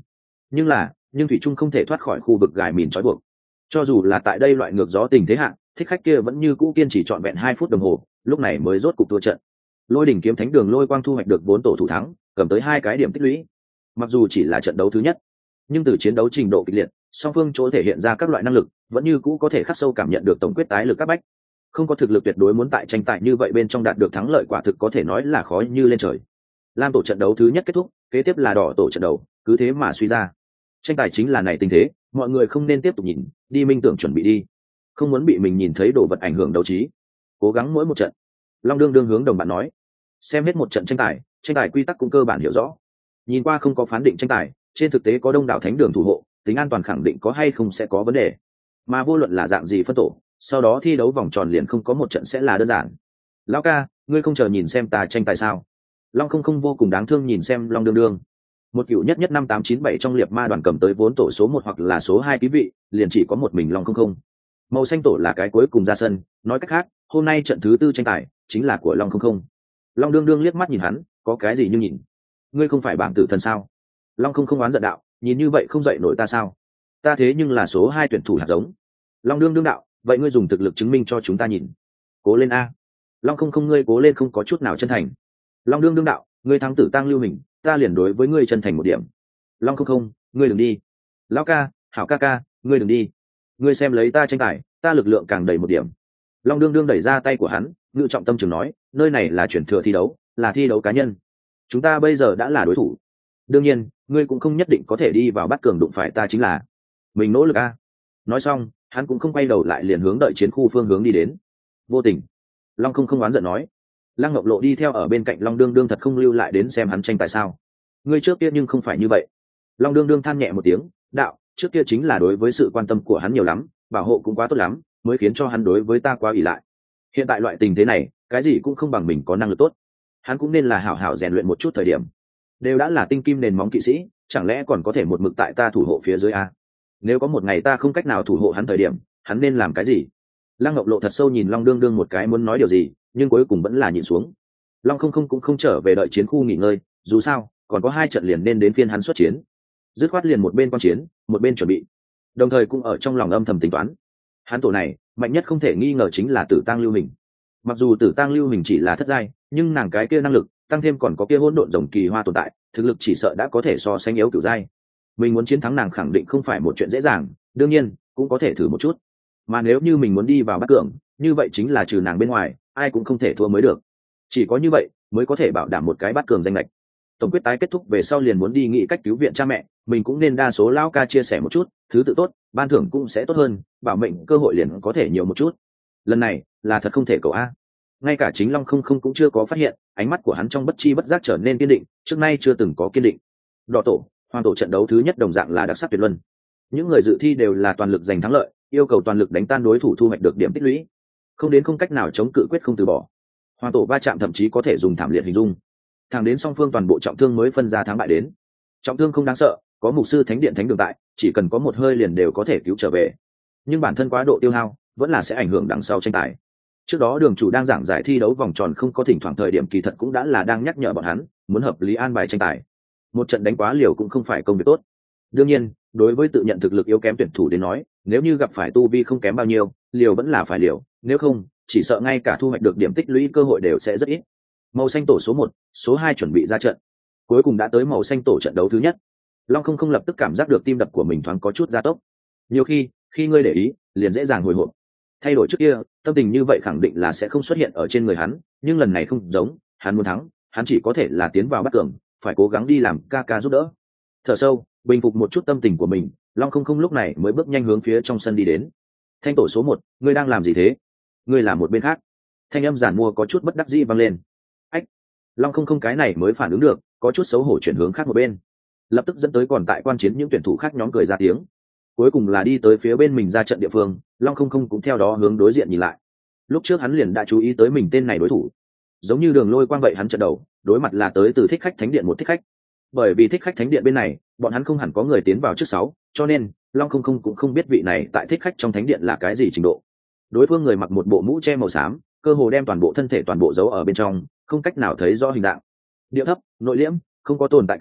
Nhưng thủy trung không thể thoát khỏi khu vực gài mìn trói buộc. Cho dù là tại đây loại ngược gió tình thế hạ, thích khách kia vẫn như cũ kiên trì trọn vẹn 2 phút đồng hồ, lúc này mới rốt cục thua trận. Lôi đỉnh kiếm thánh đường lôi quang thu hoạch được 4 tổ thủ thắng, cầm tới 2 cái điểm tích lũy. Mặc dù chỉ là trận đấu thứ nhất, nhưng từ chiến đấu trình độ kịch liệt, song phương chỗ thể hiện ra các loại năng lực, vẫn như cũ có thể khắc sâu cảm nhận được tổng quyết tái lực các bách. Không có thực lực tuyệt đối muốn tại tranh tài như vậy bên trong đạt được thắng lợi quả thực có thể nói là khó như lên trời. Lam tổ trận đấu thứ nhất kết thúc, kế tiếp là đỏ tổ trận đấu, cứ thế mà suy ra. Tranh tài chính là này tình thế, mọi người không nên tiếp tục nhìn, đi minh tưởng chuẩn bị đi. Không muốn bị mình nhìn thấy đồ vật ảnh hưởng đấu trí. Cố gắng mỗi một trận. Long đương đương hướng đồng bạn nói. Xem hết một trận tranh tài quy tắc cũng cơ bản hiểu rõ. Nhìn qua không có phán định tranh tài, trên thực tế có đông đảo thánh đường thủ hộ, tính an toàn khẳng định có hay không sẽ có vấn đề. Mà vô luận là dạng gì phân tổ, sau đó thi đấu vòng tròn liền không có một trận sẽ là đơn giản. Lão ca, ngươi không chờ nhìn xem ta tranh tài sao? Long không vô cùng đáng thương nhìn xem Long đương đương. Một cựu nhất 5897 trong liệt ma đoàn cầm tới vốn tổ số 1 hoặc là số 2 quý vị, liền chỉ có một mình Long không. Màu xanh tổ là cái cuối cùng ra sân, nói cách khác, hôm nay trận thứ 4 tranh tài chính là của Long không. Long đương đương liếc mắt nhìn hắn, có cái gì nhưng nhìn. Ngươi không phải bảng tử thần sao? Long không oán giận đạo, nhìn như vậy không dậy nổi ta sao? Ta thế nhưng là số 2 tuyển thủ hạt giống. Long đương đương đạo, vậy ngươi dùng thực lực chứng minh cho chúng ta nhìn. Cố lên a. Long không ngươi cố lên không có chút nào chân thành. Long đương đương đạo, ngươi thắng tử tang lưu hình, ta liền đối với ngươi chân thành một điểm. Long không ngươi đừng đi. Lão ca, hảo ca ca, ngươi đừng đi. Ngươi xem lấy ta tranh tài, ta lực lượng càng đầy một điểm. Long đương đương đẩy ra tay của hắn, ngự trọng tâm trường nói, nơi này là chuyển thừa thi đấu, là thi đấu cá nhân. Chúng ta bây giờ đã là đối thủ. Đương nhiên, ngươi cũng không nhất định có thể đi vào bắt cường đụng phải ta chính là. Mình nỗ lực a. Nói xong, hắn cũng không quay đầu lại liền hướng đợi chiến khu phương hướng đi đến. Vô tình. Long không oán giận nói. Lăng Ngọc Lộ đi theo ở bên cạnh Long đương đương thật không lưu lại đến xem hắn tranh tại sao. Ngươi trước kia nhưng không phải như vậy. Long đương đương than nhẹ một tiếng, đạo, trước kia chính là đối với sự quan tâm của hắn nhiều lắm, bảo hộ cũng quá tốt lắm, mới khiến cho hắn đối với ta quá ỷ lại. Hiện tại loại tình thế này, cái gì cũng không bằng mình có năng lực tốt. Hắn cũng nên là hảo hảo rèn luyện một chút thời điểm. Đều đã là tinh kim nền móng kỵ sĩ, chẳng lẽ còn có thể một mực tại ta thủ hộ phía dưới a? Nếu có một ngày ta không cách nào thủ hộ hắn thời điểm, hắn nên làm cái gì? Lăng Ngọc Lộ thật sâu nhìn Long đương đương một cái muốn nói điều gì, nhưng cuối cùng vẫn là nhịn xuống. Long không cũng không trở về đợi chiến khu nghỉ ngơi, dù sao còn có 2 trận liền nên đến phiên hắn xuất chiến. Dứt khoát liền một bên quan chiến, một bên chuẩn bị, đồng thời cũng ở trong lòng âm thầm tính toán. Hắn tổ này mạnh nhất không thể nghi ngờ chính là Tử Tang Lưu Hình. Mặc dù Tử Tang Lưu Hình chỉ là thất giai, nhưng nàng cái kia năng lực tăng thêm còn có kia hỗn độn rồng kỳ hoa tồn tại, thực lực chỉ sợ đã có thể so sánh yếu cửu giai. Mình muốn chiến thắng nàng khẳng định không phải một chuyện dễ dàng, đương nhiên cũng có thể thử một chút. Mà nếu như mình muốn đi vào bắt cường, như vậy chính là trừ nàng bên ngoài, ai cũng không thể thua mới được. Chỉ có như vậy mới có thể bảo đảm một cái bắt cường danh lệch. Tổng quyết tái kết thúc về sau liền muốn đi nghĩ cách cứu viện cha mẹ, mình cũng nên đa số lão ca chia sẻ một chút, thứ tự tốt, ban thưởng cũng sẽ tốt hơn, bảo mệnh cơ hội liền có thể nhiều một chút. Lần này là thật không thể cầu a. Ngay cả chính Long không cũng chưa có phát hiện, ánh mắt của hắn trong bất chi bất giác trở nên kiên định, trước nay chưa từng có kiên định. Đỏ tổ, Hoàng tổ trận đấu thứ nhất đồng dạng là đặc sắc tuyệt luân. Những người dự thi đều là toàn lực giành thắng lợi, yêu cầu toàn lực đánh tan đối thủ thu hoạch được điểm tích lũy, không đến không cách nào chống cự quyết không từ bỏ. Hoàng tổ va chạm thậm chí có thể dùng thảm liệt hình dung. Thẳng đến song phương toàn bộ trọng thương mới phân ra thắng bại đến. Trọng thương không đáng sợ, có mục sư thánh điện thánh đường tại, chỉ cần có một hơi liền đều có thể cứu trở về. Nhưng bản thân quá độ tiêu hao vẫn là sẽ ảnh hưởng đằng sau tranh tài. Trước đó đường chủ đang giảng giải thi đấu vòng tròn không có thỉnh thoảng thời điểm kỳ thật cũng đã là đang nhắc nhở bọn hắn muốn hợp lý an bài tranh tài. Một trận đánh quá liều cũng không phải công việc tốt. Đương nhiên, đối với tự nhận thực lực yếu kém tuyển thủ đến nói, nếu như gặp phải tu vi không kém bao nhiêu, liều vẫn là phải liều, nếu không, chỉ sợ ngay cả thu hoạch được điểm tích lũy cơ hội đều sẽ rất ít. Màu xanh tổ số 1, số 2 chuẩn bị ra trận. Cuối cùng đã tới màu xanh tổ trận đấu thứ nhất. Long không lập tức cảm giác được tim đập của mình thoáng có chút gia tốc. Nhiều khi ngươi để ý, liền dễ dàng hồi hộp. Thay đổi trước kia, tâm tình như vậy khẳng định là sẽ không xuất hiện ở trên người hắn, nhưng lần này không giống, hắn muốn thắng, hắn chỉ có thể là tiến vào bắt cường, phải cố gắng đi làm ca ca giúp đỡ. Thở sâu, bình phục một chút tâm tình của mình, Long không lúc này mới bước nhanh hướng phía trong sân đi đến. Thanh tổ số 1, ngươi đang làm gì thế? Ngươi làm một bên khác. Thanh âm giản mua có chút bất đắc dĩ vang lên. Ách. Long không cái này mới phản ứng được, có chút xấu hổ chuyển hướng khác một bên. Lập tức dẫn tới còn tại quan chiến những tuyển thủ khác nhóm cười ra tiếng. Cuối cùng là đi tới phía bên mình ra trận địa phương, Long không cũng theo đó hướng đối diện nhìn lại. Lúc trước hắn liền đã chú ý tới mình tên này đối thủ. Giống như Đường Lôi Quang vậy, hắn trận đầu đối mặt là tới từ Thích Khách Thánh Điện một thích khách. Bởi vì Thích Khách Thánh Điện bên này, bọn hắn không hẳn có người tiến vào trước 6, cho nên Long không cũng không biết vị này tại Thích Khách trong Thánh Điện là cái gì trình độ. Đối phương người mặc một bộ mũ che màu xám, cơ hồ đem toàn bộ thân thể toàn bộ giấu ở bên trong, không cách nào thấy rõ hình dạng. Điệu thấp, nội liễm, không có tồn tại cảm,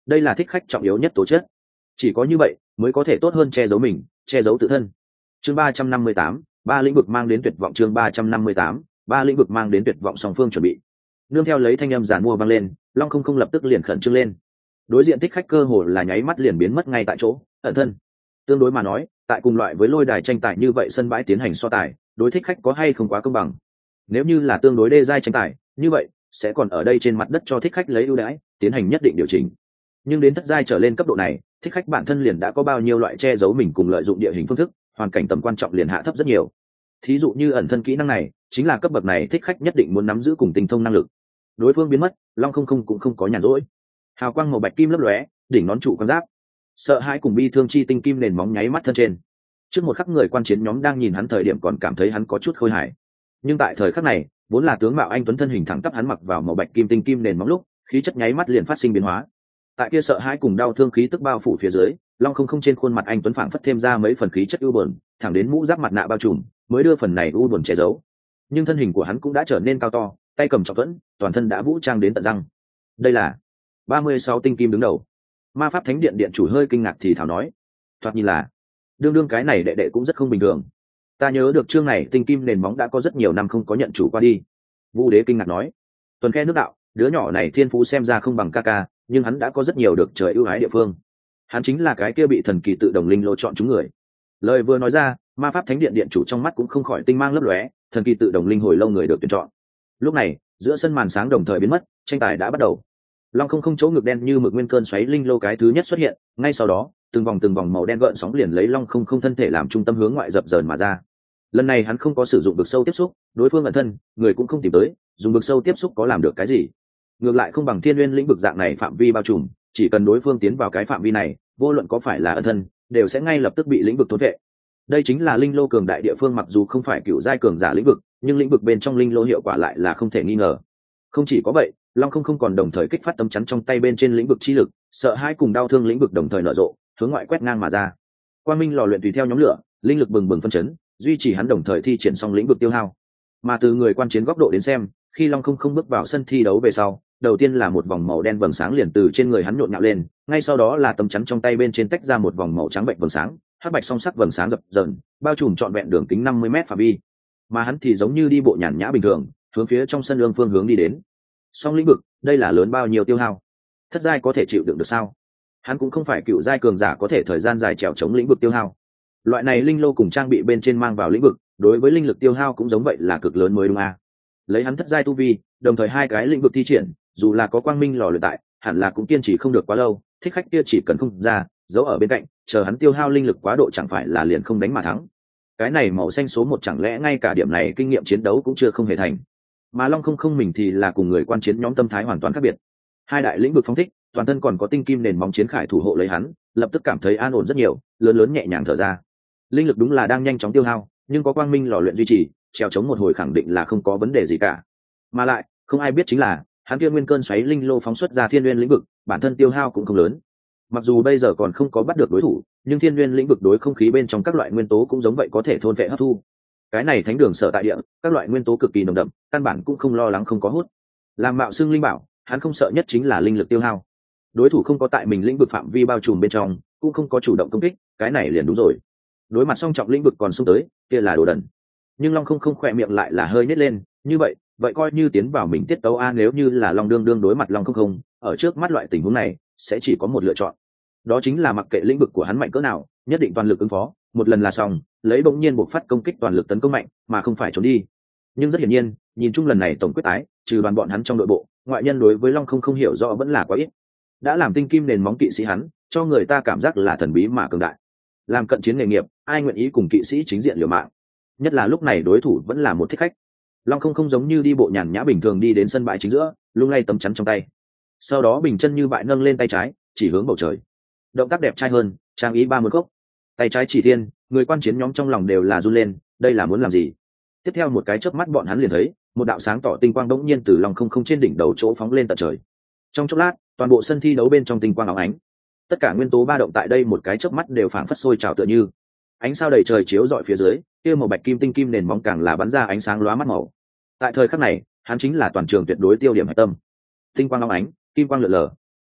đây là thích khách trọng yếu nhất tố chất, chỉ có như vậy mới có thể tốt hơn che giấu mình, che giấu tự thân. Chương 358, ba lĩnh vực mang đến tuyệt vọng. Chương 358, ba lĩnh vực mang đến tuyệt vọng. Song phương chuẩn bị. Nương theo lấy thanh âm giàn mua vang lên, Long Không Không lập tức liền khẩn trương lên. Đối diện thích khách cơ hồ là nháy mắt liền biến mất ngay tại chỗ, ẩn thân. Tương đối mà nói, tại cùng loại với lôi đài tranh tài như vậy sân bãi tiến hành so tài, đối thích khách có hay không quá công bằng. Nếu như là tương đối đê giai tranh tài, như vậy sẽ còn ở đây trên mặt đất cho thích khách lấy ưu đãi, tiến hành nhất định điều chỉnh. Nhưng đến thất giai trở lên cấp độ này, thích khách bản thân liền đã có bao nhiêu loại che giấu mình cùng lợi dụng địa hình phương thức, hoàn cảnh tầm quan trọng liền hạ thấp rất nhiều. Thí dụ như ẩn thân kỹ năng này, chính là cấp bậc này thích khách nhất định muốn nắm giữ cùng tinh thông năng lực. Đối phương biến mất, Long Không Không cũng không có nhàn rỗi. Hào quang màu bạch kim lấp lóe, đỉnh nón trụ quan giáp, sợ hãi cùng bi thương chi tinh kim nền móng nháy mắt thân trên. Trước một khắc người quan chiến nhóm đang nhìn hắn thời điểm còn cảm thấy hắn có chút khôi hài, nhưng tại thời khắc này, vốn là tướng mạo anh tuấn thân hình thẳng tắp hắn mặc vào màu bạch kim tinh kim nền móng lúc, khí chất nháy mắt liền phát sinh biến hóa. Tại kia sợ hãi cùng đau thương khí tức bao phủ phía dưới, Long Không Không trên khuôn mặt anh tuấn phảng phất thêm ra mấy phần khí chất u buồn, thẳng đến mũ giáp mặt nạ bao trùm, mới đưa phần này u buồn che giấu. Nhưng thân hình của hắn cũng đã trở nên cao to, tay cầm trọng thuẫn, toàn thân đã vũ trang đến tận răng. Đây là 36 tinh kim đứng đầu. Ma pháp thánh điện điện chủ hơi kinh ngạc thì thảo nói, thoạt nhìn là đương cái này đệ đệ cũng rất không bình thường. Ta nhớ được chương này tinh kim nền móng đã có rất nhiều năm không có nhận chủ qua đi. Vu đế kinh ngạc nói, tuần khe nước đạo, đứa nhỏ này thiên phú xem ra không bằng ca ca, nhưng hắn đã có rất nhiều được trời ưu ái địa phương. Hắn chính là cái kia bị thần kỳ tự đồng linh lô chọn chúng người. Lời vừa nói ra, ma pháp thánh điện điện chủ trong mắt cũng không khỏi tinh mang lấp lóe, thần kỳ tự đồng linh hồi lâu người được tuyển chọn. Lúc này, giữa sân màn sáng đồng thời biến mất, tranh tài đã bắt đầu. Long Không Không chỗ ngực đen như mực nguyên cơn xoáy linh lô cái thứ nhất xuất hiện, ngay sau đó, từng vòng màu đen gợn sóng liền lấy Long Không Không thân thể làm trung tâm hướng ngoại dập dờn mà ra. Lần này hắn không có sử dụng vực sâu tiếp xúc, đối phương ẩn thân, người cũng không tìm tới, dùng vực sâu tiếp xúc có làm được cái gì? Ngược lại không bằng thiên nguyên lĩnh vực dạng này phạm vi bao trùm, chỉ cần đối phương tiến vào cái phạm vi này, vô luận có phải là ẩn thân, đều sẽ ngay lập tức bị lĩnh vực thôn vệ. Đây chính là linh lô cường đại địa phương, mặc dù không phải cựu giai cường giả lĩnh vực, nhưng lĩnh vực bên trong linh lô hiệu quả lại là không thể nghi ngờ. Không chỉ có vậy, Long Không Không còn đồng thời kích phát tấm chắn trong tay bên trên lĩnh vực chi lực, sợ hãi cùng đau thương lĩnh vực đồng thời nở rộ, hướng ngoại quét ngang mà ra. Quang minh lò luyện tùy theo nhóm lửa, linh lực bừng bừng phân chấn, duy trì hắn đồng thời thi triển xong lĩnh vực tiêu hao. Mà từ người quan chiến góc độ đến xem, khi Long Không Không bước vào sân thi đấu về sau, đầu tiên là một vòng màu đen vầng sáng liền từ trên người hắn nhộn nhạo lên, ngay sau đó là tấm chắn trong tay bên trên tách ra một vòng màu trắng bệnh vầng sáng, hắc bạch song sắc vầng sáng dập dờn, bao trùm trọn vẹn đường kính 50 m phạm vi. Mà hắn thì giống như đi bộ nhàn nhã bình thường, hướng phía trong sân ương phương hướng đi đến. Song lĩnh vực, đây là lớn bao nhiêu tiêu hao? Thất giai có thể chịu đựng được sao? Hắn cũng không phải cựu giai cường giả có thể thời gian dài trèo chống lĩnh vực tiêu hao. Loại này linh lô cùng trang bị bên trên mang vào lĩnh vực, đối với linh lực tiêu hao cũng giống vậy là cực lớn mới đúng à? Lấy hắn thất giai tu vi, đồng thời hai cái lĩnh vực thi triển, dù là có quang minh lò luyện tại, hẳn là cũng kiên trì không được quá lâu. Thích khách kia chỉ cần không ra, giấu ở bên cạnh, chờ hắn tiêu hao linh lực quá độ chẳng phải là liền không đánh mà thắng. Cái này màu xanh số 1 chẳng lẽ ngay cả điểm này kinh nghiệm chiến đấu cũng chưa không hề thành. Mà Long Không Không mình thì là cùng người quan chiến nhóm tâm thái hoàn toàn khác biệt. Hai đại lĩnh vực phóng thích, toàn thân còn có tinh kim nền móng chiến khải thủ hộ lấy hắn, lập tức cảm thấy an ổn rất nhiều, lớn nhẹ nhàng thở ra. Linh lực đúng là đang nhanh chóng tiêu hao, nhưng có quang minh lò luyện duy trì, trèo chống một hồi khẳng định là không có vấn đề gì cả. Mà lại, không ai biết chính là, hắn kia nguyên cơn xoáy linh lô phóng xuất ra thiên nguyên lĩnh vực, bản thân tiêu hao cũng không lớn. Mặc dù bây giờ còn không có bắt được đối thủ, nhưng thiên nguyên lĩnh vực đối không khí bên trong các loại nguyên tố cũng giống vậy có thể thôn vệ hấp thu. Cái này thánh đường sở tại địa, các loại nguyên tố cực kỳ nồng đậm, căn bản cũng không lo lắng không có hút. Làm mạo xưng linh bảo, hắn không sợ nhất chính là linh lực tiêu hao. Đối thủ không có tại mình lĩnh vực phạm vi bao trùm bên trong, cũng không có chủ động công kích, cái này liền đúng rồi. Đối mặt song trọng lĩnh vực còn xung tới, kia là đồ đần. Nhưng Long Không Không khỏe miệng lại là hơi nhếch lên, như vậy coi như tiến vào mình tiết tấu a, nếu như là Long đương đối mặt Long Không Không, ở trước mắt loại tình huống này, sẽ chỉ có một lựa chọn. Đó chính là mặc kệ lĩnh vực của hắn mạnh cỡ nào, nhất định toàn lực ứng phó, một lần là xong, lấy bỗng nhiên buộc phát công kích toàn lực tấn công mạnh, mà không phải trốn đi. Nhưng rất hiển nhiên, nhìn chung lần này tổng quyết tái, trừ đoàn bọn hắn trong nội bộ, ngoại nhân đối với Long Không Không hiểu rõ vẫn là quá ít. Đã làm tinh kim nền móng kỵ sĩ hắn, cho người ta cảm giác là thần bí mà cường đại. Làm cận chiến nghề nghiệp, ai nguyện ý cùng kỵ sĩ chính diện liều mạng? Nhất là lúc này đối thủ vẫn là một thích khách. Long Không Không giống như đi bộ nhàn nhã bình thường đi đến sân bãi chính giữa, lung lay tấm chắn trong tay. Sau đó bình chân như bại nâng lên tay trái, chỉ hướng bầu trời. Động tác đẹp trai hơn, trang ý 30 gốc. Tay trái chỉ thiên, người quan chiến nhóm trong lòng đều là run lên, đây là muốn làm gì? Tiếp theo một cái chớp mắt bọn hắn liền thấy, một đạo sáng tỏ tinh quang đống nhiên từ Long Không Không trên đỉnh đầu chỗ phóng lên tận trời. Trong chốc lát, toàn bộ sân thi đấu bên trong tinh quang óng ánh. Tất cả nguyên tố ba động tại đây một cái chớp mắt đều phảng phất sôi trào tựa như ánh sao đầy trời chiếu rọi phía dưới, kia màu bạch kim tinh kim nền móng càng là bắn ra ánh sáng lóa mắt màu. Tại thời khắc này, hắn chính là toàn trường tuyệt đối tiêu điểm hạch tâm. Tinh quang óng ánh, kim quang lượn lờ.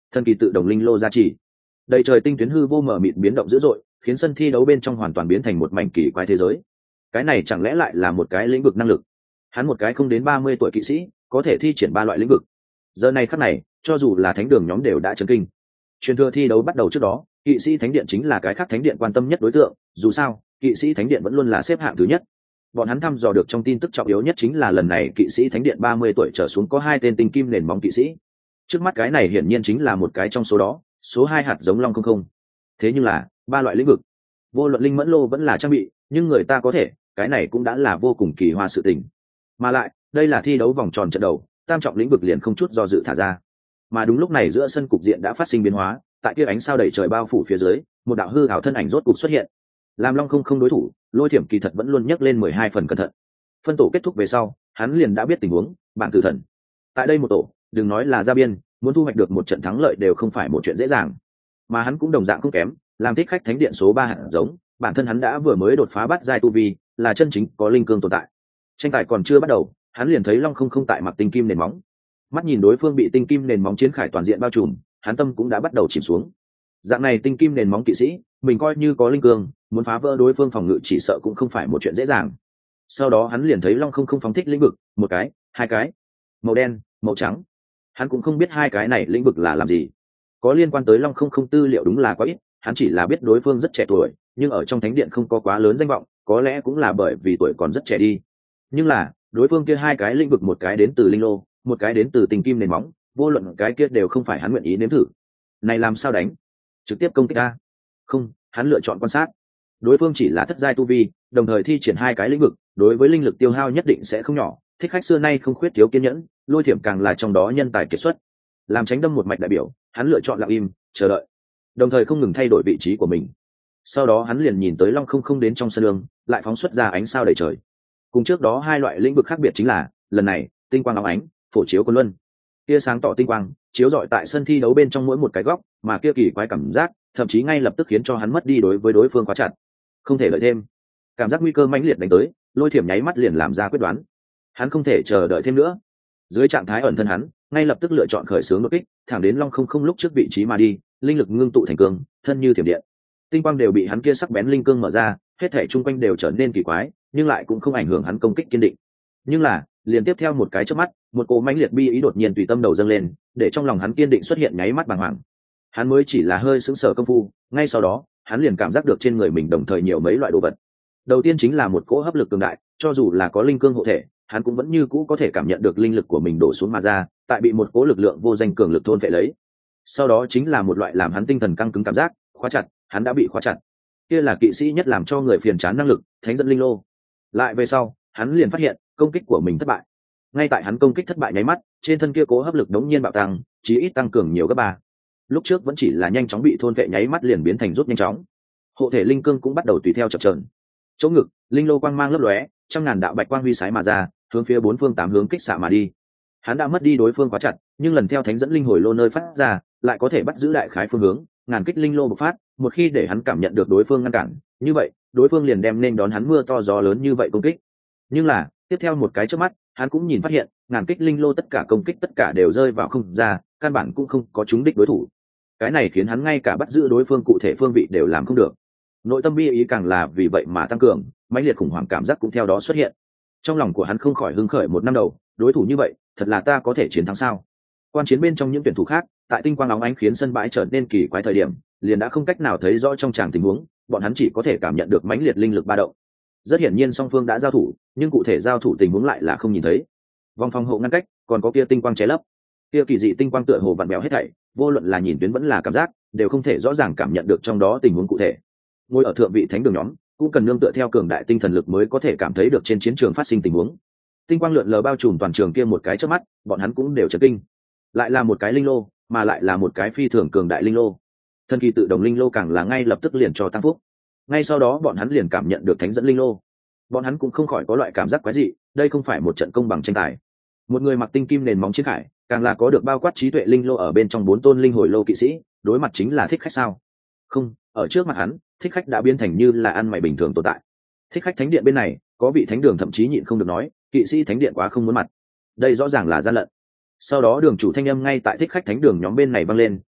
Thần kỳ tự đồng linh lô gia trì, đầy trời tinh tuyến hư vô mở mịt biến động dữ dội, khiến sân thi đấu bên trong hoàn toàn biến thành một mảnh kỳ quái thế giới. Cái này chẳng lẽ lại là một cái lĩnh vực năng lực? Hắn một cái không đến 30 tuổi kỵ sĩ có thể thi triển 3 loại lĩnh vực. Giờ này khắc này, cho dù là thánh đường nhóm đều đã chấn kinh. Truyền thừa thi đấu bắt đầu trước đó, kỵ sĩ thánh điện chính là cái khác thánh điện quan tâm nhất đối tượng, dù sao kỵ sĩ thánh điện vẫn luôn là xếp hạng thứ nhất. Bọn hắn thăm dò được trong tin tức trọng yếu nhất chính là lần này kỵ sĩ thánh điện 30 tuổi trở xuống có 2 tên tinh kim nền móng kỵ sĩ. Trước mắt cái này hiển nhiên chính là một cái trong số đó, số 2 hạt giống long không. Thế nhưng là 3 loại lĩnh vực, vô luận linh mẫn lô vẫn là trang bị, nhưng người ta có thể, cái này cũng đã là vô cùng kỳ hoa sự tình. Mà lại đây là thi đấu vòng tròn trận đầu, tam trọng lĩnh vực liền không chút do dự thả ra. Mà đúng lúc này giữa sân cục diện đã phát sinh biến hóa, tại kia ánh sao đầy trời bao phủ phía dưới, một đạo hư ảo thân ảnh rốt cục xuất hiện. Làm long không đối thủ, Lôi Thiểm kỳ thật vẫn luôn nhắc lên 12 phần cẩn thận. Phân tổ kết thúc về sau, hắn liền đã biết tình huống, bạn tử thần. Tại đây một tổ, đừng nói là ra biên, muốn thu hoạch được một trận thắng lợi đều không phải một chuyện dễ dàng. Mà hắn cũng đồng dạng không kém, làm thích khách thánh điện số 3 hạt giống, bản thân hắn đã vừa mới đột phá bắt giai tu vi, là chân chính có linh cương tồn tại. Tranh tài còn chưa bắt đầu, hắn liền thấy long không tại mặc tinh kim nền móng. Mắt nhìn đối phương bị tinh kim nền móng chiến khải toàn diện bao trùm, hắn tâm cũng đã bắt đầu chìm xuống. Dạng này tinh kim nền móng kỵ sĩ, mình coi như có linh cương, muốn phá vỡ đối phương phòng ngự chỉ sợ cũng không phải một chuyện dễ dàng. Sau đó hắn liền thấy long không phóng thích lĩnh vực, một cái, hai cái, màu đen, màu trắng. Hắn cũng không biết hai cái này lĩnh vực là làm gì. Có liên quan tới long không tư liệu đúng là quá ít, hắn chỉ là biết đối phương rất trẻ tuổi, nhưng ở trong thánh điện không có quá lớn danh vọng, có lẽ cũng là bởi vì tuổi còn rất trẻ đi. Nhưng là đối phương kia hai cái lĩnh vực, một cái đến từ linh lô, một cái đến từ tình kim nền móng, vô luận cái kia đều không phải hắn nguyện ý nếm thử. Này làm sao đánh? Trực tiếp công kích a? Không, hắn lựa chọn quan sát. Đối phương chỉ là thất giai tu vi, đồng thời thi triển hai cái lĩnh vực, đối với linh lực tiêu hao nhất định sẽ không nhỏ. Thích khách xưa nay không khuyết thiếu kiên nhẫn, Lôi Thiểm càng là trong đó nhân tài kiệt xuất. Làm tránh đâm một mạch đại biểu, hắn lựa chọn lặng im, chờ đợi, đồng thời không ngừng thay đổi vị trí của mình. Sau đó hắn liền nhìn tới long không đến trong sân đường, lại phóng xuất ra ánh sao đầy trời. Cùng trước đó hai loại lĩnh vực khác biệt chính là, lần này tinh quang óng ánh, phổ chiếu quân luân, tia sáng tỏ tinh quang chiếu rọi tại sân thi đấu bên trong mỗi một cái góc, mà kia kỳ quái cảm giác thậm chí ngay lập tức khiến cho hắn mất đi đối với đối phương quá chặt, không thể đợi thêm. Cảm giác nguy cơ mãnh liệt đánh tới, Lôi Thiểm nháy mắt liền làm ra quyết đoán. Hắn không thể chờ đợi thêm nữa. Dưới trạng thái ẩn thân hắn ngay lập tức lựa chọn khởi xướng đột kích, thẳng đến long không lúc trước vị trí mà đi. Linh lực ngưng tụ thành cương, thân như thiểm điện, tinh quang đều bị hắn kia sắc bén linh cương mở ra, hết thảy chung quanh đều trở nên kỳ quái, nhưng lại cũng không ảnh hưởng hắn công kích kiên định. Nhưng là liền tiếp theo một cái chớp mắt, một cỗ mãnh liệt bi ý đột nhiên tùy tâm đầu dâng lên, để trong lòng hắn kiên định xuất hiện nháy mắt bàng hoàng. Hắn mới chỉ là hơi sững sờ công phu, ngay sau đó hắn liền cảm giác được trên người mình đồng thời nhiều mấy loại đồ vật. Đầu tiên chính là một cỗ hấp lực cường đại, cho dù là có linh cương hộ thể, hắn cũng vẫn như cũ có thể cảm nhận được linh lực của mình đổ xuống mà ra, tại bị một cỗ lực lượng vô danh cường lực thôn phệ lấy. Sau đó chính là một loại làm hắn tinh thần căng cứng cảm giác, khóa chặt, hắn đã bị khóa chặt. Kia là kỵ sĩ nhất làm cho người phiền chán năng lực, thánh dẫn linh lô. Lại về sau, hắn liền phát hiện công kích của mình thất bại. Ngay tại hắn công kích thất bại nháy mắt, trên thân kia cố hấp lực đống nhiên bạo tăng, chí ít tăng cường nhiều gấp 3. Lúc trước vẫn chỉ là nhanh chóng bị thôn vệ, nháy mắt liền biến thành rút nhanh chóng. Hộ thể linh cương cũng bắt đầu tùy theo chập chờn. Chỗ ngực, linh lô quang mang lấp lóe, trăm ngàn đạo bạch quang huy sái mà ra, hướng phía bốn phương tám hướng kích xạ mà đi. Hắn đã mất đi đối phương quá chặt, nhưng lần theo thánh dẫn linh hồi lô nơi phát ra, lại có thể bắt giữ đại khái phương hướng, ngàn kích linh lô bộc phát, một khi để hắn cảm nhận được đối phương ngăn cản, như vậy, đối phương liền đem nên đón hắn mưa to gió lớn như vậy công kích. Nhưng là, tiếp theo một cái chớp mắt, hắn cũng nhìn phát hiện, ngàn kích linh lô tất cả công kích tất cả đều rơi vào không ra, căn bản cũng không có trúng đích đối thủ. Cái này khiến hắn ngay cả bắt giữ đối phương cụ thể phương vị đều làm không được. Nội tâm bi ý càng là vì vậy mà tăng cường, mãnh liệt khủng hoảng cảm giác cũng theo đó xuất hiện. Trong lòng của hắn không khỏi hứng khởi một năm đầu, đối thủ như vậy, thật là ta có thể chiến thắng sao? Quan chiến bên trong những tuyển thủ khác, tại tinh quang óng ánh khiến sân bãi trở nên kỳ quái thời điểm, liền đã không cách nào thấy rõ trong tràng tình huống, bọn hắn chỉ có thể cảm nhận được mãnh liệt linh lực ba động. Rất hiển nhiên song phương đã giao thủ, nhưng cụ thể giao thủ tình huống lại là không nhìn thấy. Vòng phòng hộ ngăn cách, còn có kia tinh quang che lấp. Kia kỳ dị tinh quang tựa hồ vặn béo hết thảy, vô luận là nhìn tuyến vẫn là cảm giác, đều không thể rõ ràng cảm nhận được trong đó tình huống cụ thể. Ngồi ở thượng vị thánh đường nhóm, cũng cần nương tựa theo cường đại tinh thần lực mới có thể cảm thấy được trên chiến trường phát sinh tình huống. Tinh quang lượn lờ bao trùm toàn trường kia một cái chớp mắt, bọn hắn cũng đều chấn kinh. Lại là một cái linh lô, mà lại là một cái phi thường cường đại linh lô. Thần kỳ tự động linh lô càng là ngay lập tức liền cho tăng phúc. Ngay sau đó bọn hắn liền cảm nhận được thánh dẫn linh lô. Bọn hắn cũng không khỏi có loại cảm giác quái dị, đây không phải một trận công bằng tranh tài. Một người mặc tinh kim nền móng chiến khải, càng là có được bao quát trí tuệ linh lô ở bên trong 4 tôn linh hồi lô kỵ sĩ, đối mặt chính là thích khách sao? Không, ở trước mặt hắn, thích khách đã biến thành như là ăn mày bình thường tồn tại. Thích khách thánh điện bên này, có vị thánh đường thậm chí nhịn không được nói, kỵ sĩ thánh điện quá không muốn mặt. Đây rõ ràng là gian lận. Sau đó đường chủ thanh âm ngay tại thích khách thánh đường nhóm bên này vang lên,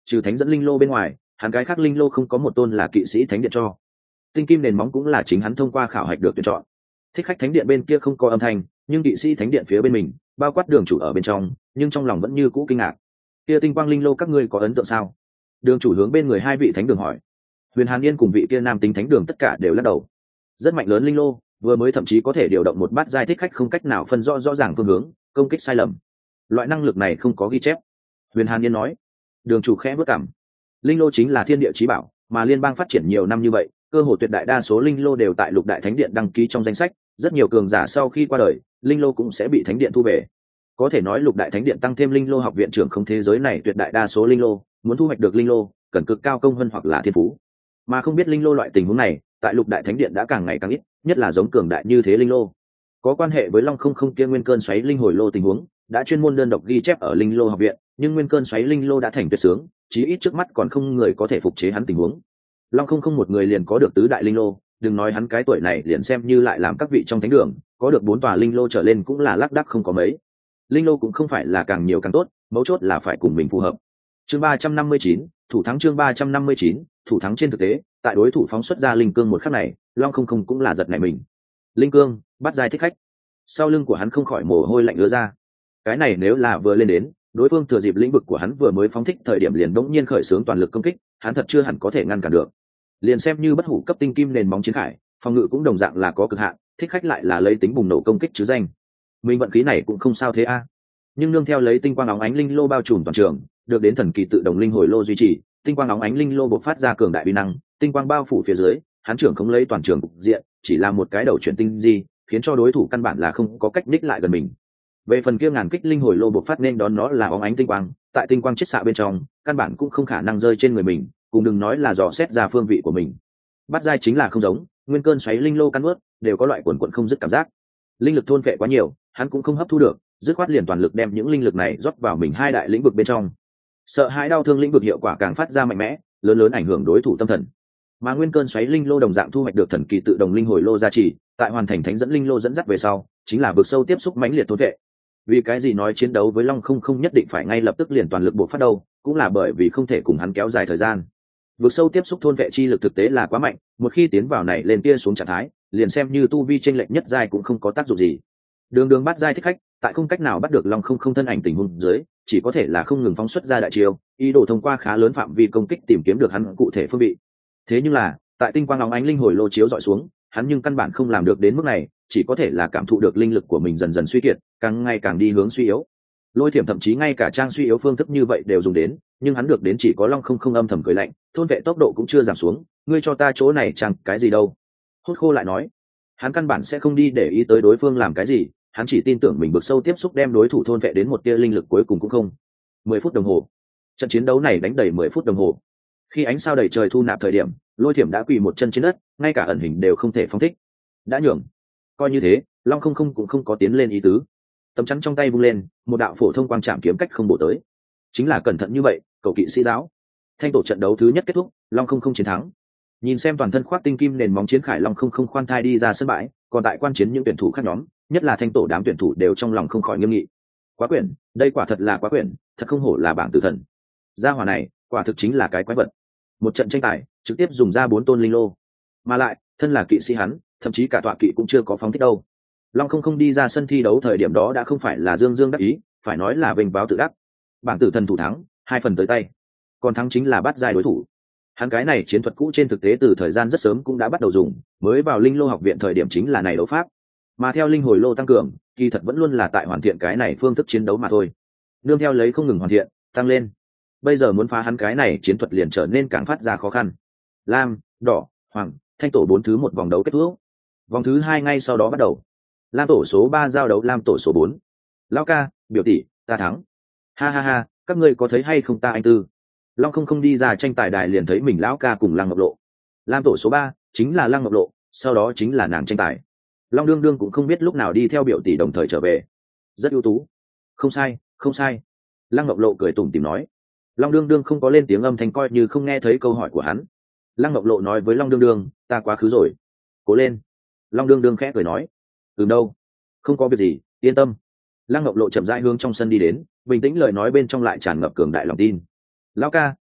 trừ thánh dẫn linh lô bên ngoài hắn cái khác linh lô không có một tôn là kỵ sĩ thánh điện cho. Tinh kim nền móng cũng là chính hắn thông qua khảo hạch được tuyển chọn. Thích khách thánh điện bên kia không có âm thanh, nhưng kỵ sĩ thánh điện phía bên mình bao quát đường chủ ở bên trong, nhưng trong lòng vẫn như cũ kinh ngạc. Kia tinh quang linh lô các ngươi có ấn tượng sao? Đường chủ hướng bên người hai vị thánh đường hỏi. Huyền Hàn Yên cùng vị kia nam tính thánh đường tất cả đều lắc đầu. Rất mạnh lớn linh lô, vừa mới thậm chí có thể điều động một bát giai thích khách không cách nào phân rõ ràng phương hướng, công kích sai lầm. Loại năng lực này không có ghi chép. Huyền Hàn Yên nói. Đường chủ khẽ bước cảm. Linh lô chính là thiên địa chí bảo, mà liên bang phát triển nhiều năm như vậy, cơ hội tuyệt đại đa số linh lô đều tại lục đại thánh điện đăng ký trong danh sách, rất nhiều cường giả sau khi qua đời, linh lô cũng sẽ bị thánh điện thu về. Có thể nói lục đại thánh điện tăng thêm linh lô học viện trưởng không thế giới này tuyệt đại đa số linh lô, muốn thu hoạch được linh lô, cần cực cao công hơn hoặc là thiên phú. Mà không biết linh lô loại tình huống này, tại lục đại thánh điện đã càng ngày càng ít, nhất là giống cường đại như thế linh lô. Có quan hệ với Long Không Không kia nguyên cơn xoáy linh hồi lô tình huống, đã chuyên môn đơn độc ghi chép ở linh lô học viện, nhưng nguyên cơn xoáy linh lô đã thành tuyệt sướng, chí ít trước mắt còn không người có thể phục chế hắn tình huống. Long Không Không một người liền có được tứ đại linh lô, đừng nói hắn cái tuổi này liền xem như lại làm các vị trong thánh đường, có được 4 tòa linh lô trở lên cũng là lác đác không có mấy. Linh lô cũng không phải là càng nhiều càng tốt, mấu chốt là phải cùng mình phù hợp. Chương 359, thủ thắng. Chương 359, thủ thắng. Trên thực tế, tại đối thủ phóng xuất ra linh cương một khắc này, Long Không Không cũng là giật nảy mình. Linh cương, bắt giai thích khách. Sau lưng của hắn không khỏi mồ hôi lạnh ứa ra. Cái này nếu là vừa lên đến, đối phương thừa dịp lĩnh vực của hắn vừa mới phóng thích thời điểm liền bỗng nhiên khởi xướng toàn lực công kích, hắn thật chưa hẳn có thể ngăn cản được. Liền xem như bất hủ cấp tinh kim nền móng chiến khải, phòng ngự cũng đồng dạng là có cực hạn, thích khách lại là lấy tính bùng nổ công kích chứ danh. Mình vận khí này cũng không sao thế a. Nhưng nương theo lấy tinh quang óng ánh linh lô bao trùm toàn trường, được đến thần kỳ tự động linh hồi lô duy trì, tinh quang óng ánh linh lô bộc phát ra cường đại uy năng, tinh quang bao phủ phía dưới, hắn trưởng không lấy toàn trường cục diện, chỉ là một cái đầu chuyển tinh di, khiến cho đối thủ căn bản là không có cách ních lại gần mình. Về phần kia ngàn kích linh hồi lô bộc phát nên đón nó là óng ánh tinh quang, tại tinh quang chiết xạ bên trong, căn bản cũng không khả năng rơi trên người mình, cùng đừng nói là dò xét ra phương vị của mình. Bắt giai chính là không giống, nguyên cơn xoáy linh lô căn ướt, đều có loại quần quần không dứt cảm giác. Linh lực thôn phệ quá nhiều, hắn cũng không hấp thu được, dứt khoát liền toàn lực đem những linh lực này rót vào mình hai đại lĩnh vực bên trong. Sợ hãi đau thương lĩnh vực hiệu quả càng phát ra mạnh mẽ, lớn lớn ảnh hưởng đối thủ tâm thần. Mà nguyên cơn xoáy linh lô đồng dạng thu hoạch được thần kỳ tự động linh hồi lô gia trì, tại hoàn thành thánh dẫn linh lô dẫn dắt về sau, chính là vực sâu tiếp xúc mãnh liệt thôn phệ. Vì cái gì nói chiến đấu với Long Không Không nhất định phải ngay lập tức liền toàn lực bộc phát đâu, cũng là bởi vì không thể cùng hắn kéo dài thời gian. Vực sâu tiếp xúc thôn vệ chi lực thực tế là quá mạnh, một khi tiến vào này lên kia xuống trạng thái, liền xem như tu vi chênh lệch nhất giai cũng không có tác dụng gì. Đường đường bắt giai thích khách, tại không cách nào bắt được Long Không Không thân ảnh tình huống dưới, chỉ có thể là không ngừng phóng xuất ra đại chiêu, ý đồ thông qua khá lớn phạm vi công kích tìm kiếm được hắn cụ thể phương vị. Thế nhưng là, tại tinh quang óng ánh linh hồi lô chiếu dọi xuống, hắn nhưng căn bản không làm được đến mức này, chỉ có thể là cảm thụ được linh lực của mình dần dần suy kiệt, càng ngày càng đi hướng suy yếu. Lôi Thiểm thậm chí ngay cả trang suy yếu phương thức như vậy đều dùng đến, nhưng hắn được đến chỉ có Long Không Không âm thầm cười lạnh, thôn vệ tốc độ cũng chưa giảm xuống, ngươi cho ta chỗ này chẳng cái gì đâu. Hốt khô lại nói, hắn căn bản sẽ không đi để ý tới đối phương làm cái gì, hắn chỉ tin tưởng mình bước sâu tiếp xúc đem đối thủ thôn vệ đến một tia linh lực cuối cùng cũng không. 10 phút đồng hồ. Trận chiến đấu này đánh đầy 10 phút đồng hồ. Khi ánh sao đầy trời thu nạp thời điểm, Lôi Thiểm đã quỳ một chân trên đất, ngay cả ẩn hình đều không thể phóng thích. Đã nhường. Coi như thế, Long Không Không cũng không có tiến lên ý tứ. Tấm chắn trong tay vung lên, một đạo phổ thông quang chạm kiếm cách không bổ tới. Chính là cẩn thận như vậy, cầu kỵ sĩ giáo. Thanh tổ trận đấu thứ nhất kết thúc, Long Không Không chiến thắng. Nhìn xem toàn thân khoác tinh kim nền móng chiến khải Long Không Không khoan thai đi ra sân bãi, còn tại quan chiến những tuyển thủ khác nhóm, nhất là thanh tổ đám tuyển thủ đều trong lòng không khỏi nghiêm nghị. Quá quyển, đây quả thật là quá quyển, thật không hổ là bảng tử thần. Gia hỏa này, quả thực chính là cái quái vật. Một trận tranh tài, trực tiếp dùng ra 4 tôn linh lô. Mà lại, thân là kỵ sĩ hắn, thậm chí cả tọa kỵ cũng chưa có phóng thích đâu. Long Không Không đi ra sân thi đấu thời điểm đó đã không phải là dương dương đắc ý, phải nói là vênh báo tự đắc. Bảng tử thần thủ thắng, 2 phần tới tay. Còn thắng chính là bắt giai đối thủ. Hắn cái này chiến thuật cũ trên thực tế từ thời gian rất sớm cũng đã bắt đầu dùng, mới vào linh lô học viện thời điểm chính là này đấu pháp. Mà theo linh hồi lô tăng cường, kỳ thật vẫn luôn là tại hoàn thiện cái này phương thức chiến đấu mà thôi. Nương theo lấy không ngừng hoàn thiện, tăng lên. Bây giờ muốn phá hắn cái này chiến thuật liền trở nên càng phát ra khó khăn. Lam, đỏ, hoàng, thanh tổ 4 thứ một vòng đấu kết thúc. Vòng thứ 2 ngay sau đó bắt đầu. Lam tổ số 3 giao đấu Lam tổ số 4. Lão ca, biểu tỷ, ta thắng. Ha ha ha, các ngươi có thấy hay không ta anh Tư? Long Không Không đi ra tranh tài đài liền thấy mình lão ca cùng Lăng Ngọc Lộ. Lam tổ số 3 chính là Lăng Ngọc Lộ, sau đó chính là nàng tranh tài. Long đương đương cũng không biết lúc nào đi theo biểu tỷ đồng thời trở về. Rất ưu tú. Không sai, không sai. Lăng Ngọc Lộ cười tủm tỉm nói. Long đương đương không có lên tiếng âm thanh coi như không nghe thấy câu hỏi của hắn. Lăng Ngọc Lộ nói với Long đương đương, ta quá khứ rồi. Cố lên. Long đương đương khẽ cười nói. Từ đâu? Không có việc gì, yên tâm. Lăng Ngọc Lộ chậm rãi hướng trong sân đi đến, bình tĩnh lời nói bên trong lại tràn ngập cường đại lòng tin. Lão ca,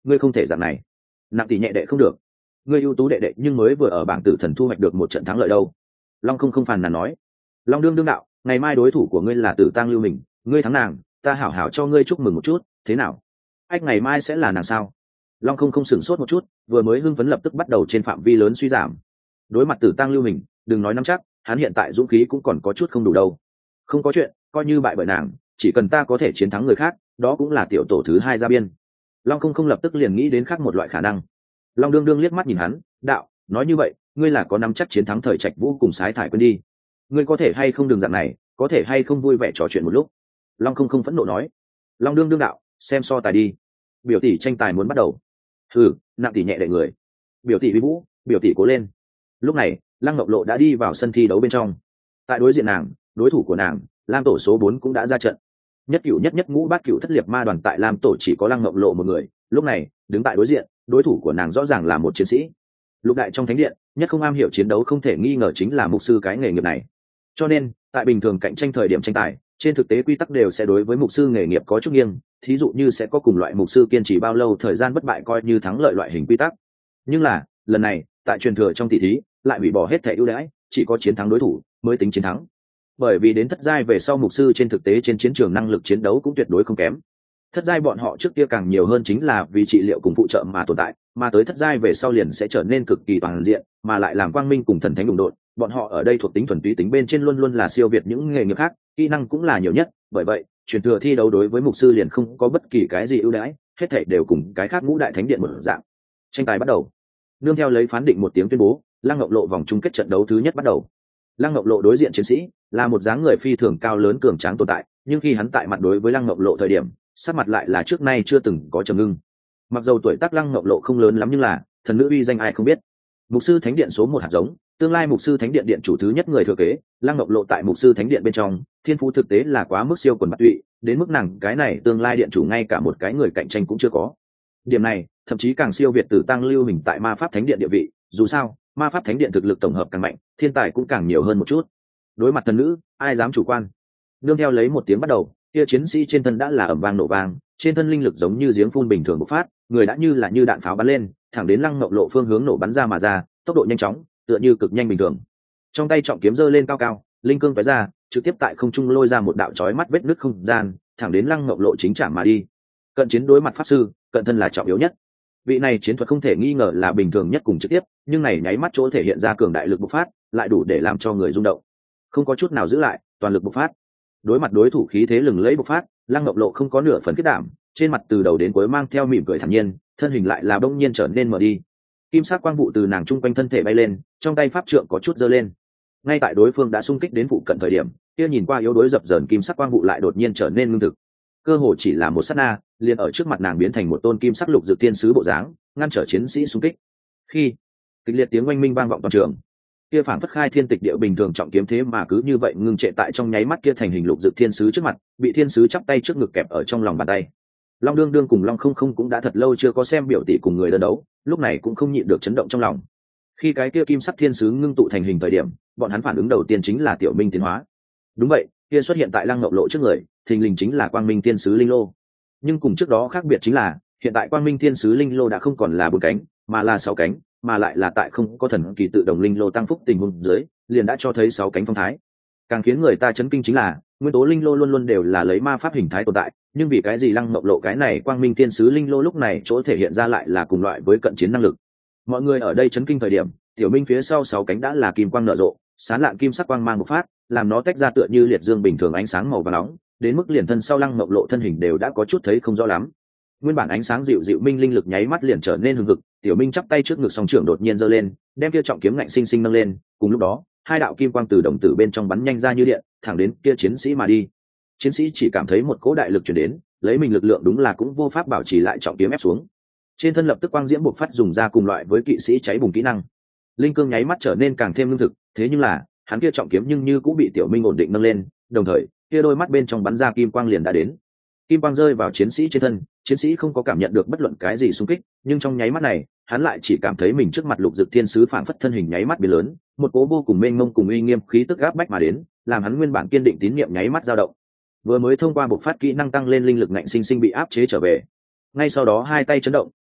ngươi không thể dạng này. Nặng tỷ nhẹ đệ không được, ngươi ưu tú đệ đệ nhưng mới vừa ở bảng tử thần thu hoạch được một trận thắng lợi đâu. Long không phàn nàn nói. Long đương đạo, ngày mai đối thủ của ngươi là Tử Tang Lưu Mình, ngươi thắng nàng, ta hảo hảo cho ngươi chúc mừng một chút, thế nào? Ách, ngày mai sẽ là nàng sao? Long không sửng sốt một chút, vừa mới hưng phấn lập tức bắt đầu trên phạm vi lớn suy giảm. Đối mặt Tử Tang Lưu Mình, đừng nói nắm chắc, hắn hiện tại dũng khí cũng còn có chút không đủ đâu. Không có chuyện, coi như bại bởi nàng, chỉ cần ta có thể chiến thắng người khác, đó cũng là tiểu tổ thứ 2 ra biên. Long không lập tức liền nghĩ đến khác một loại khả năng. Long đương liếc mắt nhìn hắn, đạo, nói như vậy, ngươi là có nắm chắc chiến thắng Thời Trạch Vũ cùng Sái Thải Quân đi. Ngươi có thể hay không đừng dạng này, có thể hay không vui vẻ trò chuyện một lúc. Long không phẫn nộ nói. Long đương đạo, xem so tài đi. Biểu tỷ tranh tài muốn bắt đầu. Nặng tỷ nhẹ đệ người. Biểu tỷ vi vũ, biểu tỷ cố lên. Lúc này, Lăng Ngọc Lộ đã đi vào sân thi đấu bên trong. Tại đối diện nàng, đối thủ của nàng, Lam tổ số 4 cũng đã ra trận. Nhất cửu nhất ngũ bát cửu thất liệt ma đoàn tại Lam tổ chỉ có Lăng Ngọc Lộ một người, lúc này, đứng tại đối diện, đối thủ của nàng rõ ràng là một chiến sĩ. Lục đại trong thánh điện, nhất không am hiểu chiến đấu không thể nghi ngờ chính là mục sư cái nghề nghiệp này. Cho nên, tại bình thường cạnh tranh thời điểm tranh tài, trên thực tế quy tắc đều sẽ đối với mục sư nghề nghiệp có chút nghiêng, thí dụ như sẽ có cùng loại mục sư kiên trì bao lâu thời gian bất bại coi như thắng lợi loại hình quy tắc. Nhưng là, lần này, tại truyền thừa trong tỷ thí, lại hủy bỏ hết thẻ ưu đãi, chỉ có chiến thắng đối thủ mới tính chiến thắng. Bởi vì đến thất giai về sau mục sư trên thực tế trên chiến trường năng lực chiến đấu cũng tuyệt đối không kém. Thất giai bọn họ trước kia càng nhiều hơn chính là vì trị liệu cùng phụ trợ mà tồn tại, mà tới thất giai về sau liền sẽ trở nên cực kỳ toàn diện, mà lại làm quang minh cùng thần thánh đụng đột, bọn họ ở đây thuộc tính thuần túy tính bên trên luôn luôn là siêu việt những nghề nghiệp khác, kỹ năng cũng là nhiều nhất, bởi vậy, truyền thừa thi đấu đối với mục sư liền không có bất kỳ cái gì ưu đãi, hết thảy đều cùng cái khác ngũ đại thánh điện một dạng. Tranh tài bắt đầu. Nương theo lấy phán định một tiếng tuyên bố, Lăng Ngọc Lộ vòng chung kết trận đấu thứ nhất bắt đầu. Lăng Ngọc Lộ đối diện chiến sĩ là một dáng người phi thường cao lớn cường tráng tồn tại, nhưng khi hắn tại mặt đối với Lăng Ngọc Lộ thời điểm, sắc mặt lại là trước nay chưa từng có trầm ngưng. Mặc dầu tuổi tác Lăng Ngọc Lộ không lớn lắm nhưng là thần nữ uy danh ai không biết. Mục sư thánh điện số 1 hạt giống, tương lai mục sư thánh điện điện chủ thứ nhất người thừa kế, Lăng Ngọc Lộ tại mục sư thánh điện bên trong, thiên phú thực tế là quá mức siêu quần bạt tụy, đến mức nàng cái này tương lai điện chủ ngay cả một cái người cạnh tranh cũng chưa có. Điểm này, thậm chí càng siêu việt Tử Tăng Lưu Mình tại ma pháp thánh điện địa vị, dù sao, ma pháp thánh điện thực lực tổng hợp càng mạnh, thiên tài cũng càng nhiều hơn một chút. Đối mặt thần nữ, ai dám chủ quan. Nương theo lấy một tiếng bắt đầu, kia chiến sĩ trên thân đã là ầm vang nổ vang, trên thân linh lực giống như giếng phun bình thường bộc phát, người đã như là như đạn pháo bắn lên, thẳng đến Lăng Ngọc Lộ phương hướng nổ bắn ra mà ra, tốc độ nhanh chóng, tựa như cực nhanh bình thường. Trong tay trọng kiếm giơ lên cao cao, linh cương tóe ra, trực tiếp tại không trung lôi ra một đạo chói mắt vết nứt không gian, thẳng đến Lăng Ngọc Lộ chính chạm mà đi. Cận chiến đối mặt pháp sư, cận thân là trọng yếu nhất. Vị này chiến thuật không thể nghi ngờ là bình thường nhất cùng trực tiếp, nhưng này nháy mắt chỗ thể hiện ra cường đại lực bộc phát, lại đủ để làm cho người rung động. Không có chút nào giữ lại, toàn lực bộc phát. Đối mặt đối thủ khí thế lừng lẫy bộc phát, Lăng Ngọc Lộ không có nửa phần kết đảm, trên mặt từ đầu đến cuối mang theo mỉm cười thản nhiên, thân hình lại là bỗng nhiên trở nên mở đi. Kim sắc quang vụ từ nàng trung quanh thân thể bay lên, trong tay pháp trượng có chút giơ lên. Ngay tại đối phương đã xung kích đến phụ cận thời điểm, kia nhìn qua yếu đuối dập dờn kim sắc quang vụ lại đột nhiên trở nên ngưng thực. Cơ hồ chỉ là một sát na, liền ở trước mặt nàng biến thành một tôn kim sắc lục dược tiên sứ bộ dáng, ngăn trở chiến sĩ xung kích. Khi kịch liệt tiếng oanh minh vang vọng toàn trường, kia phảng phất khai thiên tịch địa bình thường trọng kiếm thế mà cứ như vậy ngưng trệ tại trong nháy mắt kia thành hình lục dược thiên sứ trước mặt, bị thiên sứ chắp tay trước ngực kẹp ở trong lòng bàn tay. Long đương cùng Long không cũng đã thật lâu chưa có xem biểu tỷ cùng người đơn đấu, lúc này cũng không nhịn được chấn động trong lòng. Khi cái kia kim sắc thiên sứ ngưng tụ thành hình thời điểm, bọn hắn phản ứng đầu tiên chính là tiểu minh tiến hóa. Đúng vậy, kia xuất hiện tại Lăng Ngọc Lộ trước người, thình lình chính là Quang Minh Thiên Sứ Linh Lô. Nhưng cùng trước đó khác biệt chính là, hiện tại Quang Minh Thiên Sứ Linh Lô đã không còn là 4 cánh, mà là 6 cánh, mà lại là tại không có thần kỳ tự động linh lô tăng phúc tình huống dưới, liền đã cho thấy 6 cánh phong thái. Càng khiến người ta chấn kinh chính là, nguyên tố linh lô luôn luôn đều là lấy ma pháp hình thái tồn tại, nhưng vì cái gì Lăng Ngọc Lộ cái này Quang Minh Thiên Sứ Linh Lô lúc này chỗ thể hiện ra lại là cùng loại với cận chiến năng lực. Mọi người ở đây chấn kinh thời điểm, tiểu minh phía sau 6 cánh đã là kim quang nở rộ, sáng lạng kim sắc quang mang bộc phát, làm nó tách ra tựa như liệt dương bình thường ánh sáng màu vàng nóng, đến mức liền thân sau Lăng Ngọc Lộ thân hình đều đã có chút thấy không rõ lắm. Nguyên bản ánh sáng dịu dịu minh linh lực nháy mắt liền trở nên hừng hực, tiểu minh chắp tay trước ngực song trưởng đột nhiên giơ lên, đem kia trọng kiếm ngạnh sinh sinh nâng lên, cùng lúc đó, 2 đạo kim quang từ đồng tử bên trong bắn nhanh ra như điện, thẳng đến kia chiến sĩ mà đi. Chiến sĩ chỉ cảm thấy một cỗ đại lực truyền đến, lấy mình lực lượng đúng là cũng vô pháp bảo trì lại trọng kiếm ép xuống. Trên thân lập tức quang diễm bộc phát dùng ra cùng loại với kỵ sĩ cháy bùng kỹ năng. Linh cương nháy mắt trở nên càng thêm lương thực, thế nhưng là, hắn kia trọng kiếm nhưng như cũng bị tiểu minh ổn định nâng lên, đồng thời, kia đôi mắt bên trong bắn ra kim quang liền đã đến. Kim quang rơi vào chiến sĩ trên thân, chiến sĩ không có cảm nhận được bất luận cái gì xung kích, nhưng trong nháy mắt này, hắn lại chỉ cảm thấy mình trước mặt lục dực thiên sứ phảng phất thân hình nháy mắt biến lớn, một cỗ vô cùng mênh mông cùng uy nghiêm khí tức áp bách mà đến, làm hắn nguyên bản kiên định tín niệm nháy mắt dao động. Vừa mới thông qua bộc phát kỹ năng tăng lên linh lực ngạnh sinh sinh bị áp chế trở về. Ngay sau đó 2 tay chấn động,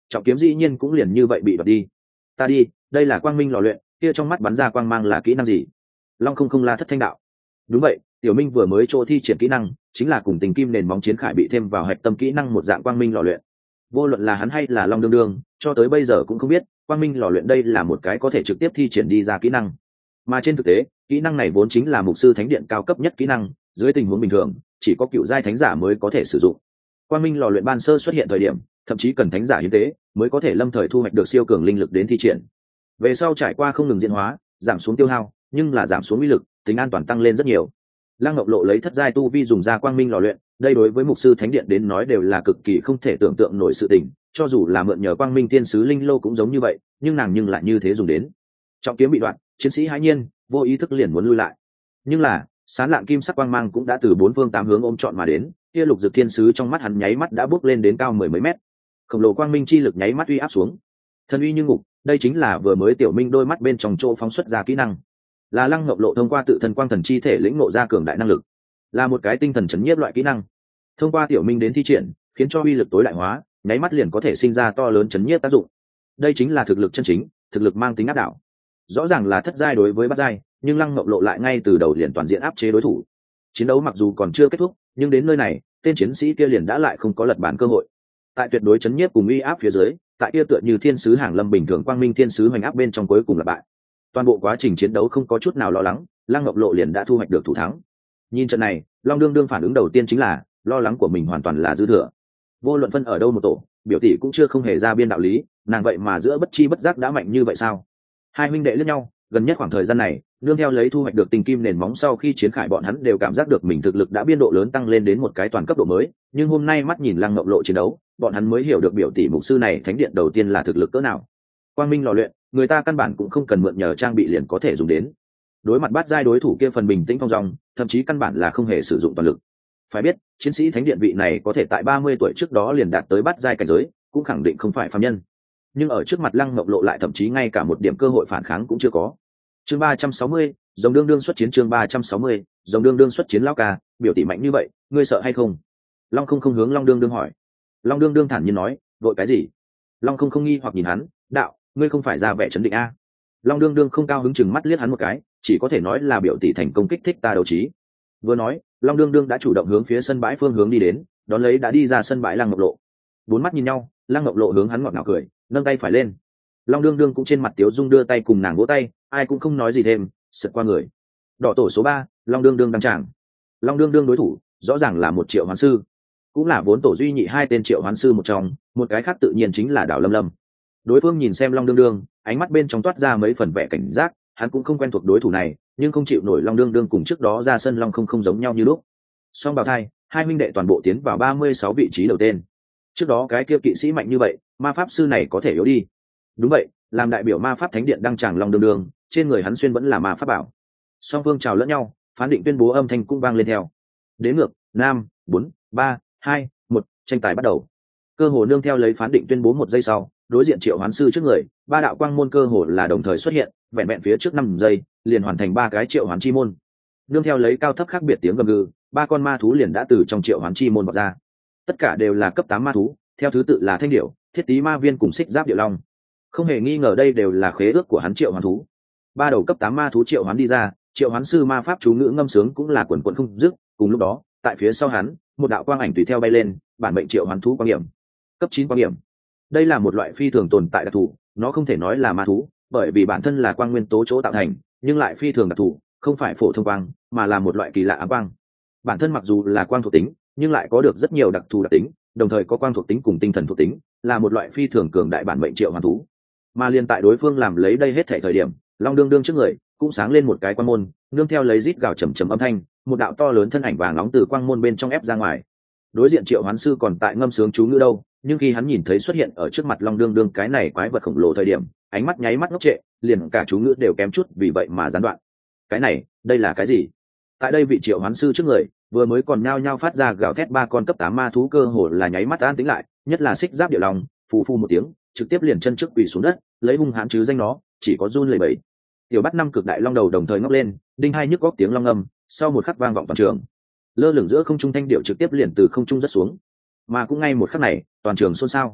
trọng kiếm dĩ nhiên cũng liền như vậy bị đoạt đi. Ta đi, đây là quang minh lò luyện, kia trong mắt bắn ra quang mang là kỹ năng gì? Long không la thất thanh đạo. Đúng vậy, tiểu minh vừa mới chỗ thi triển kỹ năng chính là cùng tình kim nền móng chiến khải bị thêm vào hạch tâm kỹ năng một dạng quang minh lò luyện. Vô luận là hắn hay là long đương đương cho tới bây giờ cũng không biết quang minh lò luyện đây là một cái có thể trực tiếp thi triển đi ra kỹ năng, mà trên thực tế kỹ năng này vốn chính là mục sư thánh điện cao cấp nhất kỹ năng, dưới tình huống bình thường chỉ có cựu giai thánh giả mới có thể sử dụng. Quang minh lò luyện ban sơ xuất hiện thời điểm thậm chí cần thánh giả hiến tế mới có thể lâm thời thu hoạch được siêu cường linh lực đến thi triển, về sau trải qua không ngừng diễn hóa giảm xuống tiêu hao nhưng là giảm xuống uy lực, tính an toàn tăng lên rất nhiều. Lăng Ngọc Lộ lấy thất giai tu vi dùng ra quang minh lò luyện, đây đối với mục sư thánh điện đến nói đều là cực kỳ không thể tưởng tượng nổi sự tình, cho dù là mượn nhờ quang minh tiên sứ linh lô cũng giống như vậy, nhưng nàng nhưng lại như thế dùng đến. Trọng kiếm bị đoạn, chiến sĩ hãi nhiên vô ý thức liền muốn lui lại, nhưng là sán lạng kim sắc quang mang cũng đã từ bốn phương tám hướng ôm trọn mà đến, kia lục dược thiên sứ trong mắt hắn nháy mắt đã bước lên đến cao mười mấy mét, khổng lồ quang minh chi lực nháy mắt uy áp xuống, thần uy như ngục. Đây chính là vừa mới tiểu minh đôi mắt bên trong chỗ phóng xuất ra kỹ năng, là Lăng Ngọc Lộ thông qua tự thân quang thần chi thể lĩnh ngộ ra cường đại năng lực, là một cái tinh thần chấn nhiếp loại kỹ năng, thông qua tiểu minh đến thi triển khiến cho uy lực tối đại hóa, nháy mắt liền có thể sinh ra to lớn chấn nhiếp tác dụng. Đây chính là thực lực chân chính, thực lực mang tính áp đảo. Rõ ràng là thất giai đối với bát giai, nhưng Lăng Ngọc Lộ lại ngay từ đầu liền toàn diện áp chế đối thủ. Chiến đấu mặc dù còn chưa kết thúc, nhưng đến nơi này tên chiến sĩ kia liền đã lại không có lật bản cơ hội. Tại tuyệt đối chấn nhiếp cùng uy áp phía dưới, tại kia tựa như thiên sứ hàng lâm bình thường quang minh thiên sứ hoành áp bên trong cuối cùng là bại. Toàn bộ quá trình chiến đấu không có chút nào lo lắng, Lăng Ngọc Lộ liền đã thu hoạch được thủ thắng. Nhìn trận này, Long đương đương phản ứng đầu tiên chính là lo lắng của mình hoàn toàn là dư thừa. Vô luận phân ở đâu một tổ, biểu tỷ cũng chưa không hề ra biên đạo lý, nàng vậy mà giữa bất chi bất giác đã mạnh như vậy sao? Hai huynh đệ liếc nhau, gần nhất khoảng thời gian này, nương theo lấy thu hoạch được tình kim nền móng sau khi chiến khải bọn hắn đều cảm giác được mình thực lực đã biên độ lớn tăng lên đến một cái toàn cấp độ mới, nhưng hôm nay mắt nhìn Lăng Ngọc Lộ chiến đấu, bọn hắn mới hiểu được biểu tỷ mục sư này thánh điện đầu tiên là thực lực cỡ nào. Quang minh lò luyện, người ta căn bản cũng không cần mượn nhờ trang bị liền có thể dùng đến. Đối mặt bát giai đối thủ kia phần bình tĩnh phong dong, thậm chí căn bản là không hề sử dụng toàn lực. Phải biết, chiến sĩ thánh điện vị này có thể tại 30 tuổi trước đó liền đạt tới bát giai cảnh giới, cũng khẳng định không phải phàm nhân. Nhưng ở trước mặt Lăng Ngọc Lộ lại thậm chí ngay cả một điểm cơ hội phản kháng cũng chưa có. Chương 360, dòng đương đương xuất chiến. Chương 360, dòng đương đương xuất chiến. Lão ca, biểu tỷ mạnh như vậy, ngươi sợ hay không? Long không hướng Long đương đương hỏi. Long đương đương thản nhiên nói, vội cái gì? Long không nghi hoặc nhìn hắn, đạo, ngươi không phải ra vẻ chấn định a? Long đương đương không cao hứng chừng mắt liếc hắn một cái, chỉ có thể nói là biểu tỷ thành công kích thích ta đấu trí. Vừa nói, Long đương đương đã chủ động hướng phía sân bãi phương hướng đi đến, đón lấy đã đi ra sân bãi Lăng Ngọc Lộ. Bốn mắt nhìn nhau, Lăng Ngọc Lộ hướng hắn ngọt ngào cười, nâng tay phải lên. Long đương đương cũng trên mặt tiếu dung đưa tay cùng nàng vỗ tay, ai cũng không nói gì thêm, sượt qua người. Đỏ tổ số 3, Long đương đương đăng tràng. Long đương đương đối thủ, rõ ràng là một triệu hoán sư, cũng là vốn tổ duy nhị hai tên triệu hoán sư một trong, một cái khác tự nhiên chính là Đào Lâm Lâm. Đối phương nhìn xem Long đương đương, ánh mắt bên trong toát ra mấy phần vẻ cảnh giác, hắn cũng không quen thuộc đối thủ này, nhưng không chịu nổi Long đương đương cùng trước đó ra sân Long không giống nhau như lúc. Song bào thai, hai huynh đệ toàn bộ tiến vào 36 vị trí đầu tên. Trước đó cái kia kỵ sĩ mạnh như vậy, ma pháp sư này có thể yếu đi. Đúng vậy, làm đại biểu ma pháp thánh điện đăng tràng Long đương đương, trên người hắn xuyên vẫn là ma pháp bảo. Song phương chào lẫn nhau, phán định tuyên bố âm thanh cũng vang lên theo. Đến ngược, 5, 4, 3, 2, 1, tranh tài bắt đầu. Cơ hồ nương theo lấy phán định tuyên bố một giây sau, đối diện triệu hoán sư trước người, ba đạo quang môn cơ hồ là đồng thời xuất hiện, vẹn vẹn phía trước 5 giây, liền hoàn thành ba cái triệu hoán chi môn. Nương theo lấy cao thấp khác biệt tiếng gầm gừ, ba con ma thú liền đã từ trong triệu hoán chi môn vọt ra. Tất cả đều là cấp 8 ma thú, theo thứ tự là thanh điểu, thiết tí ma viên cùng xích giáp điệu long. Không hề nghi ngờ đây đều là khế ước của hắn triệu hoán thú. Ba đầu cấp 8 ma thú triệu hoán đi ra, triệu hoán sư ma pháp chú ngữ ngâm sướng cũng là quần quần không dứt, cùng lúc đó, tại phía sau hắn, một đạo quang ảnh tùy theo bay lên, bản mệnh triệu hoán thú quang nghiệm. Cấp 9 quang nghiệm. Đây là một loại phi thường tồn tại đặc thù, nó không thể nói là ma thú, bởi vì bản thân là quang nguyên tố chỗ tạo thành, nhưng lại phi thường đặc thù, không phải phổ thông quang, mà là một loại kỳ lạ ám quang. Bản thân mặc dù là quang thuộc tính, nhưng lại có được rất nhiều đặc thù đặc tính, đồng thời có quang thuộc tính cùng tinh thần thuộc tính, là một loại phi thường cường đại bản mệnh triệu hoán thú. Mà liên tại đối phương làm lấy đây hết thảy thời điểm, Long đương đương trước người cũng sáng lên một cái quang môn, nương theo lấy rít gào trầm trầm âm thanh, một đạo to lớn thân ảnh vàng nóng từ quang môn bên trong ép ra ngoài. Đối diện triệu hoán sư còn tại ngâm sướng chú ngữ đâu, nhưng khi hắn nhìn thấy xuất hiện ở trước mặt Long đương đương cái này quái vật khổng lồ thời điểm, ánh mắt nháy mắt ngốc trệ, liền cả chú ngữ đều kém chút vì vậy mà gián đoạn. Cái này, đây là cái gì? Tại đây vị triệu hoán sư trước người, vừa mới còn nhao nhao phát ra gào thét ba con cấp 8 ma thú cơ hồ là nháy mắt an tĩnh lại, nhất là xích giáp điệu long, phù phù một tiếng, trực tiếp liền chân trước quỳ xuống đất, lấy hung hãn chứ danh nó, chỉ có run lẩy bẩy. Tiểu bắt năm cực đại long đầu đồng thời ngóc lên, đinh hai nhức góc tiếng long âm, sau một khắc vang vọng toàn trường. Lơ lửng giữa không trung thanh điệu trực tiếp liền từ không trung rất xuống. Mà cũng ngay một khắc này, toàn trường xôn xao.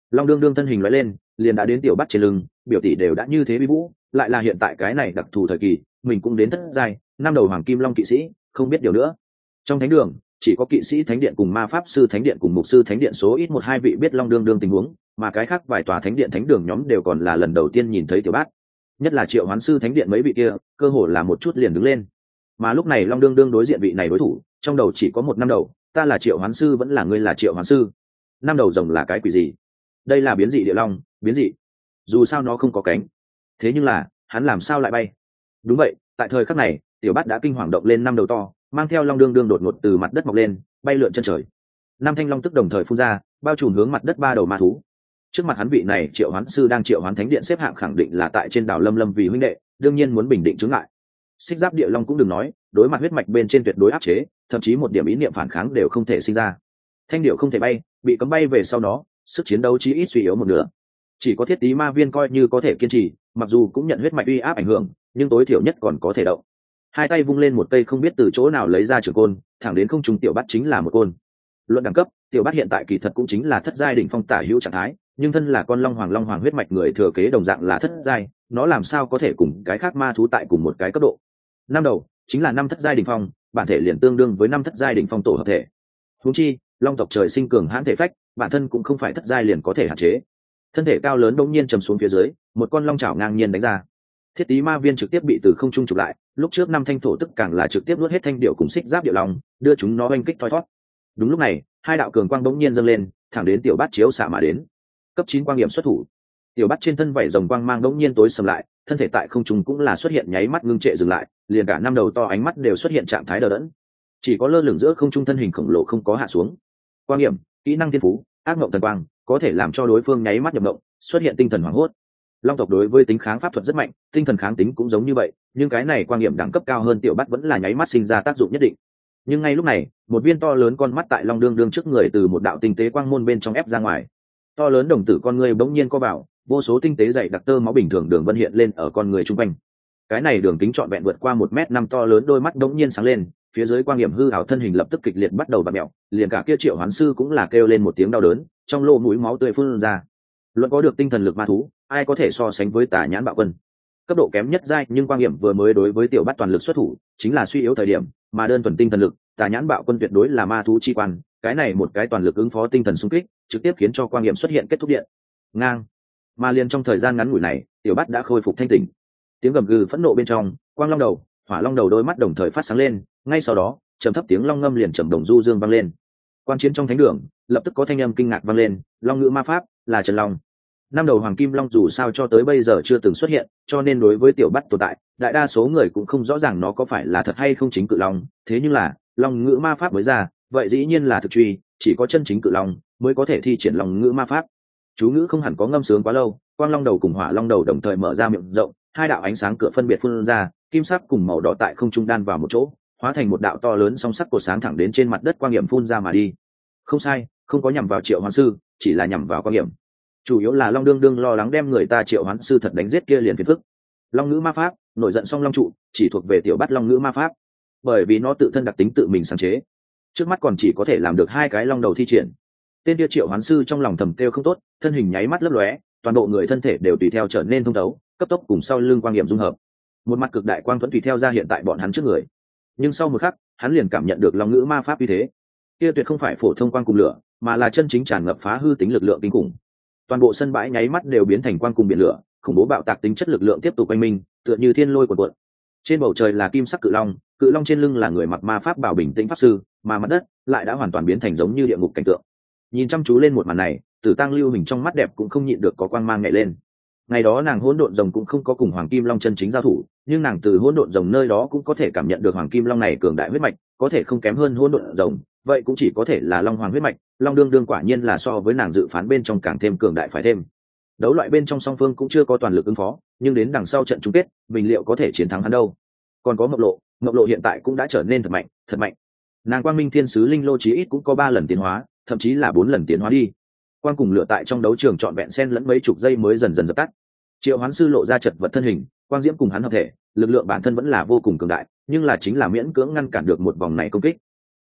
Long đương đương thân hình lóe lên, liền đã đến tiểu bắt trên lưng, biểu tỷ đều đã như thế bi vũ, lại là hiện tại cái này đặc thù thời kỳ, mình cũng đến thất giai, năm đầu hoàng kim long kỵ sĩ, không biết điều nữa. Trong thánh đường, chỉ có kỵ sĩ thánh điện cùng ma pháp sư thánh điện cùng mục sư thánh điện số ít một hai vị biết Long đương đương tình huống, mà cái khác vài tòa thánh điện thánh đường nhóm đều còn là lần đầu tiên nhìn thấy tiểu bát. Nhất là Triệu Hoán sư thánh điện mấy vị kia, cơ hồ là một chút liền đứng lên. Mà lúc này Long đương đương đối diện vị này đối thủ, trong đầu chỉ có một năm đầu, ta là Triệu Hoán sư vẫn là ngươi là Triệu Hoán sư. Năm đầu rồng là cái quỷ gì? Đây là biến dị địa long, biến dị. Dù sao nó không có cánh. Thế nhưng là, hắn làm sao lại bay? Đúng vậy, tại thời khắc này, tiểu bát đã kinh hoàng động lên năm đầu to, mang theo Long đương đương đột ngột từ mặt đất mọc lên, bay lượn chân trời. Năm thanh long tức đồng thời phun ra, bao trùm hướng mặt đất ba đầu ma thú. Trước mặt hắn vị này Triệu Hoán sư đang Triệu Hoán thánh điện xếp hạng khẳng định là tại trên đảo Lâm Lâm vì huynh đệ, đương nhiên muốn bình định chướng ngại. Xích giáp địa long cũng đừng nói, đối mặt huyết mạch bên trên tuyệt đối áp chế, thậm chí một điểm ý niệm phản kháng đều không thể sinh ra. Thanh điệu không thể bay, bị cấm bay về sau đó, sức chiến đấu chí ít suy yếu một nửa. Chỉ có thiết tí ma viên coi như có thể kiên trì, mặc dù cũng nhận huyết mạch uy áp ảnh hưởng, nhưng tối thiểu nhất còn có thể động. Hai tay vung lên một cây không biết từ chỗ nào lấy ra trường côn, thẳng đến không trung tiểu bắt chính là một côn. Luận đẳng cấp, tiểu bắt hiện tại kỳ thật cũng chính là thất giai đỉnh phong tả hữu trạng thái, nhưng thân là con long hoàng huyết mạch người thừa kế đồng dạng là thất giai, nó làm sao có thể cùng cái khác ma thú tại cùng một cái cấp độ. Năm đầu chính là năm thất giai đỉnh phong, bản thể liền tương đương với năm thất giai đỉnh phong tổ hợp thể. Huống chi, long tộc trời sinh cường hãn thể phách, bản thân cũng không phải thất giai liền có thể hạn chế. Thân thể cao lớn đột nhiên trầm xuống phía dưới, một con long chảo ngang nhiên đánh ra. Thiết tí ma viên trực tiếp bị từ không trung chụp lại, lúc trước năm thanh thổ tức càng là trực tiếp nuốt hết thanh điệu cùng xích giáp điệu long, đưa chúng nó oanh kích thoi thoát. Đúng lúc này, hai đạo cường quang bỗng nhiên dâng lên, thẳng đến tiểu bát chiếu xạ mà đến. Cấp 9 quang điểm xuất thủ. Tiểu bát trên thân vảy rồng quang mang bỗng nhiên tối sầm lại, thân thể tại không trung cũng là xuất hiện nháy mắt ngưng trệ dừng lại, liền cả năm đầu to ánh mắt đều xuất hiện trạng thái đờ đẫn. Chỉ có lơ lửng giữa không trung thân hình khổng lồ không có hạ xuống. Quang điểm, kỹ năng thiên phú, ác ngộng thần quang, có thể làm cho đối phương nháy mắt nhập động, xuất hiện tinh thần hoảng hốt. Long tộc đối với tính kháng pháp thuật rất mạnh, tinh thần kháng tính cũng giống như vậy, nhưng cái này quan điểm đẳng cấp cao hơn tiểu bắt vẫn là nháy mắt sinh ra tác dụng nhất định. Nhưng ngay lúc này, một viên to lớn con mắt tại Long đương đương trước người từ một đạo tinh tế quang môn bên trong ép ra ngoài. To lớn đồng tử con người bỗng nhiên co vào, vô số tinh tế dày đặc tơ máu bình thường đường vân hiện lên ở con người trung quanh. Cái này đường kính trọn vẹn vượt qua 1m5 to lớn đôi mắt bỗng nhiên sáng lên, phía dưới quang điểm hư ảo thân hình lập tức kịch liệt bắt đầu vặn mèo, liền cả kia Triệu Hoán sư cũng là kêu lên một tiếng đau đớn, trong lỗ mũi máu tươi phun ra. Luận có được tinh thần lực ma thú, ai có thể so sánh với Tà Nhãn Bạo Quân? Cấp độ kém nhất giai, nhưng quang điểm vừa mới đối với tiểu bắt toàn lực xuất thủ, chính là suy yếu thời điểm, mà đơn thuần tinh thần lực, Tà Nhãn Bạo Quân tuyệt đối là ma thú chi quan, cái này một cái toàn lực ứng phó tinh thần xung kích, trực tiếp khiến cho quang điểm xuất hiện kết thúc điện. Ngang. Mà liền trong thời gian ngắn ngủi này, tiểu bắt đã khôi phục thanh tỉnh. Tiếng gầm gừ phẫn nộ bên trong, quang long đầu, hỏa long đầu đôi mắt đồng thời phát sáng lên, ngay sau đó, trầm thấp tiếng long ngâm liền trầm đồng du dương vang lên. Quan chiến trong thánh đường, lập tức có thanh âm kinh ngạc vang lên, long ngữ ma pháp, là Trần Long. Năm đầu hoàng kim long dù sao cho tới bây giờ chưa từng xuất hiện, cho nên đối với tiểu bắt tồn tại, đại đa số người cũng không rõ ràng nó có phải là thật hay không chính cự long, thế nhưng là, long ngữ ma pháp mới ra, vậy dĩ nhiên là thực truy, chỉ có chân chính cự long mới có thể thi triển long ngữ ma pháp. Chú ngữ không hẳn có ngâm sướng quá lâu, quang long đầu cùng hỏa long đầu đồng thời mở ra miệng rộng, hai đạo ánh sáng cửa phân biệt phun ra, kim sắc cùng màu đỏ tại không trung đan vào một chỗ, hóa thành một đạo to lớn song sắc cột sáng thẳng đến trên mặt đất quang nghiệm phun ra mà đi. Không sai, không có nhằm vào Triệu Hoán sư, chỉ là nhằm vào quang nghiệm. Chủ yếu là Long đương đương lo lắng đem người ta Triệu Hoán sư thật đánh giết kia liền phiền phức. Long ngữ ma pháp, nổi giận song long trụ, chỉ thuộc về tiểu bắt long ngữ ma pháp, bởi vì nó tự thân đặc tính tự mình sáng chế. Trước mắt còn chỉ có thể làm được hai cái long đầu thi triển. Tên kia Triệu Hoán sư trong lòng thầm kêu không tốt, thân hình nháy mắt lấp lóe, toàn bộ người thân thể đều tùy theo trở nên thông thấu, cấp tốc cùng sau lưng quang nghiệm dung hợp. Một mặt cực đại quang thuẫn tùy theo ra hiện tại bọn hắn trước người. Nhưng sau một khắc, hắn liền cảm nhận được long ngữ ma pháp uy thế. Kia tuyệt không phải phổ thông quang cùng lửa, mà là chân chính tràn ngập phá hư tính lực lượng kinh khủng. Toàn bộ sân bãi nháy mắt đều biến thành quang cùng biển lửa, khủng bố bạo tạc tính chất lực lượng tiếp tục quanh minh, tựa như thiên lôi cuộn cuộn. Trên bầu trời là kim sắc cự long trên lưng là người mặc ma pháp bảo bình tĩnh pháp sư, mà mặt đất lại đã hoàn toàn biến thành giống như địa ngục cảnh tượng. Nhìn chăm chú lên một màn này, Tử Tăng Lưu Hình trong mắt đẹp cũng không nhịn được có quang mang nhảy lên. Ngày đó nàng hỗn độn rồng cũng không có cùng hoàng kim long chân chính giao thủ, nhưng nàng từ hỗn độn rồng nơi đó cũng có thể cảm nhận được hoàng kim long này cường đại huyết mạch, có thể không kém hơn hỗn độn rồng, vậy cũng chỉ có thể là long hoàng huyết mạch. Long đương đương quả nhiên là so với nàng dự phán bên trong càng thêm cường đại phải thêm. Đấu loại bên trong song phương cũng chưa có toàn lực ứng phó, nhưng đến đằng sau trận chung kết, mình liệu có thể chiến thắng hắn đâu? Còn có Mộc Lộ hiện tại cũng đã trở nên thật mạnh. Nàng Quang Minh Thiên Sứ linh lô chí ít cũng có 3 lần tiến hóa, thậm chí là 4 lần tiến hóa đi. Quang cùng lửa tại trong đấu trường trọn vẹn xen lẫn mấy chục giây mới dần dần dập tắt. Triệu Hoán sư lộ ra chật vật thân hình, quang diễm cùng hắn hợp thể, lực lượng bản thân vẫn là vô cùng cường đại, nhưng là chính là miễn cưỡng ngăn cản được một vòng này công kích.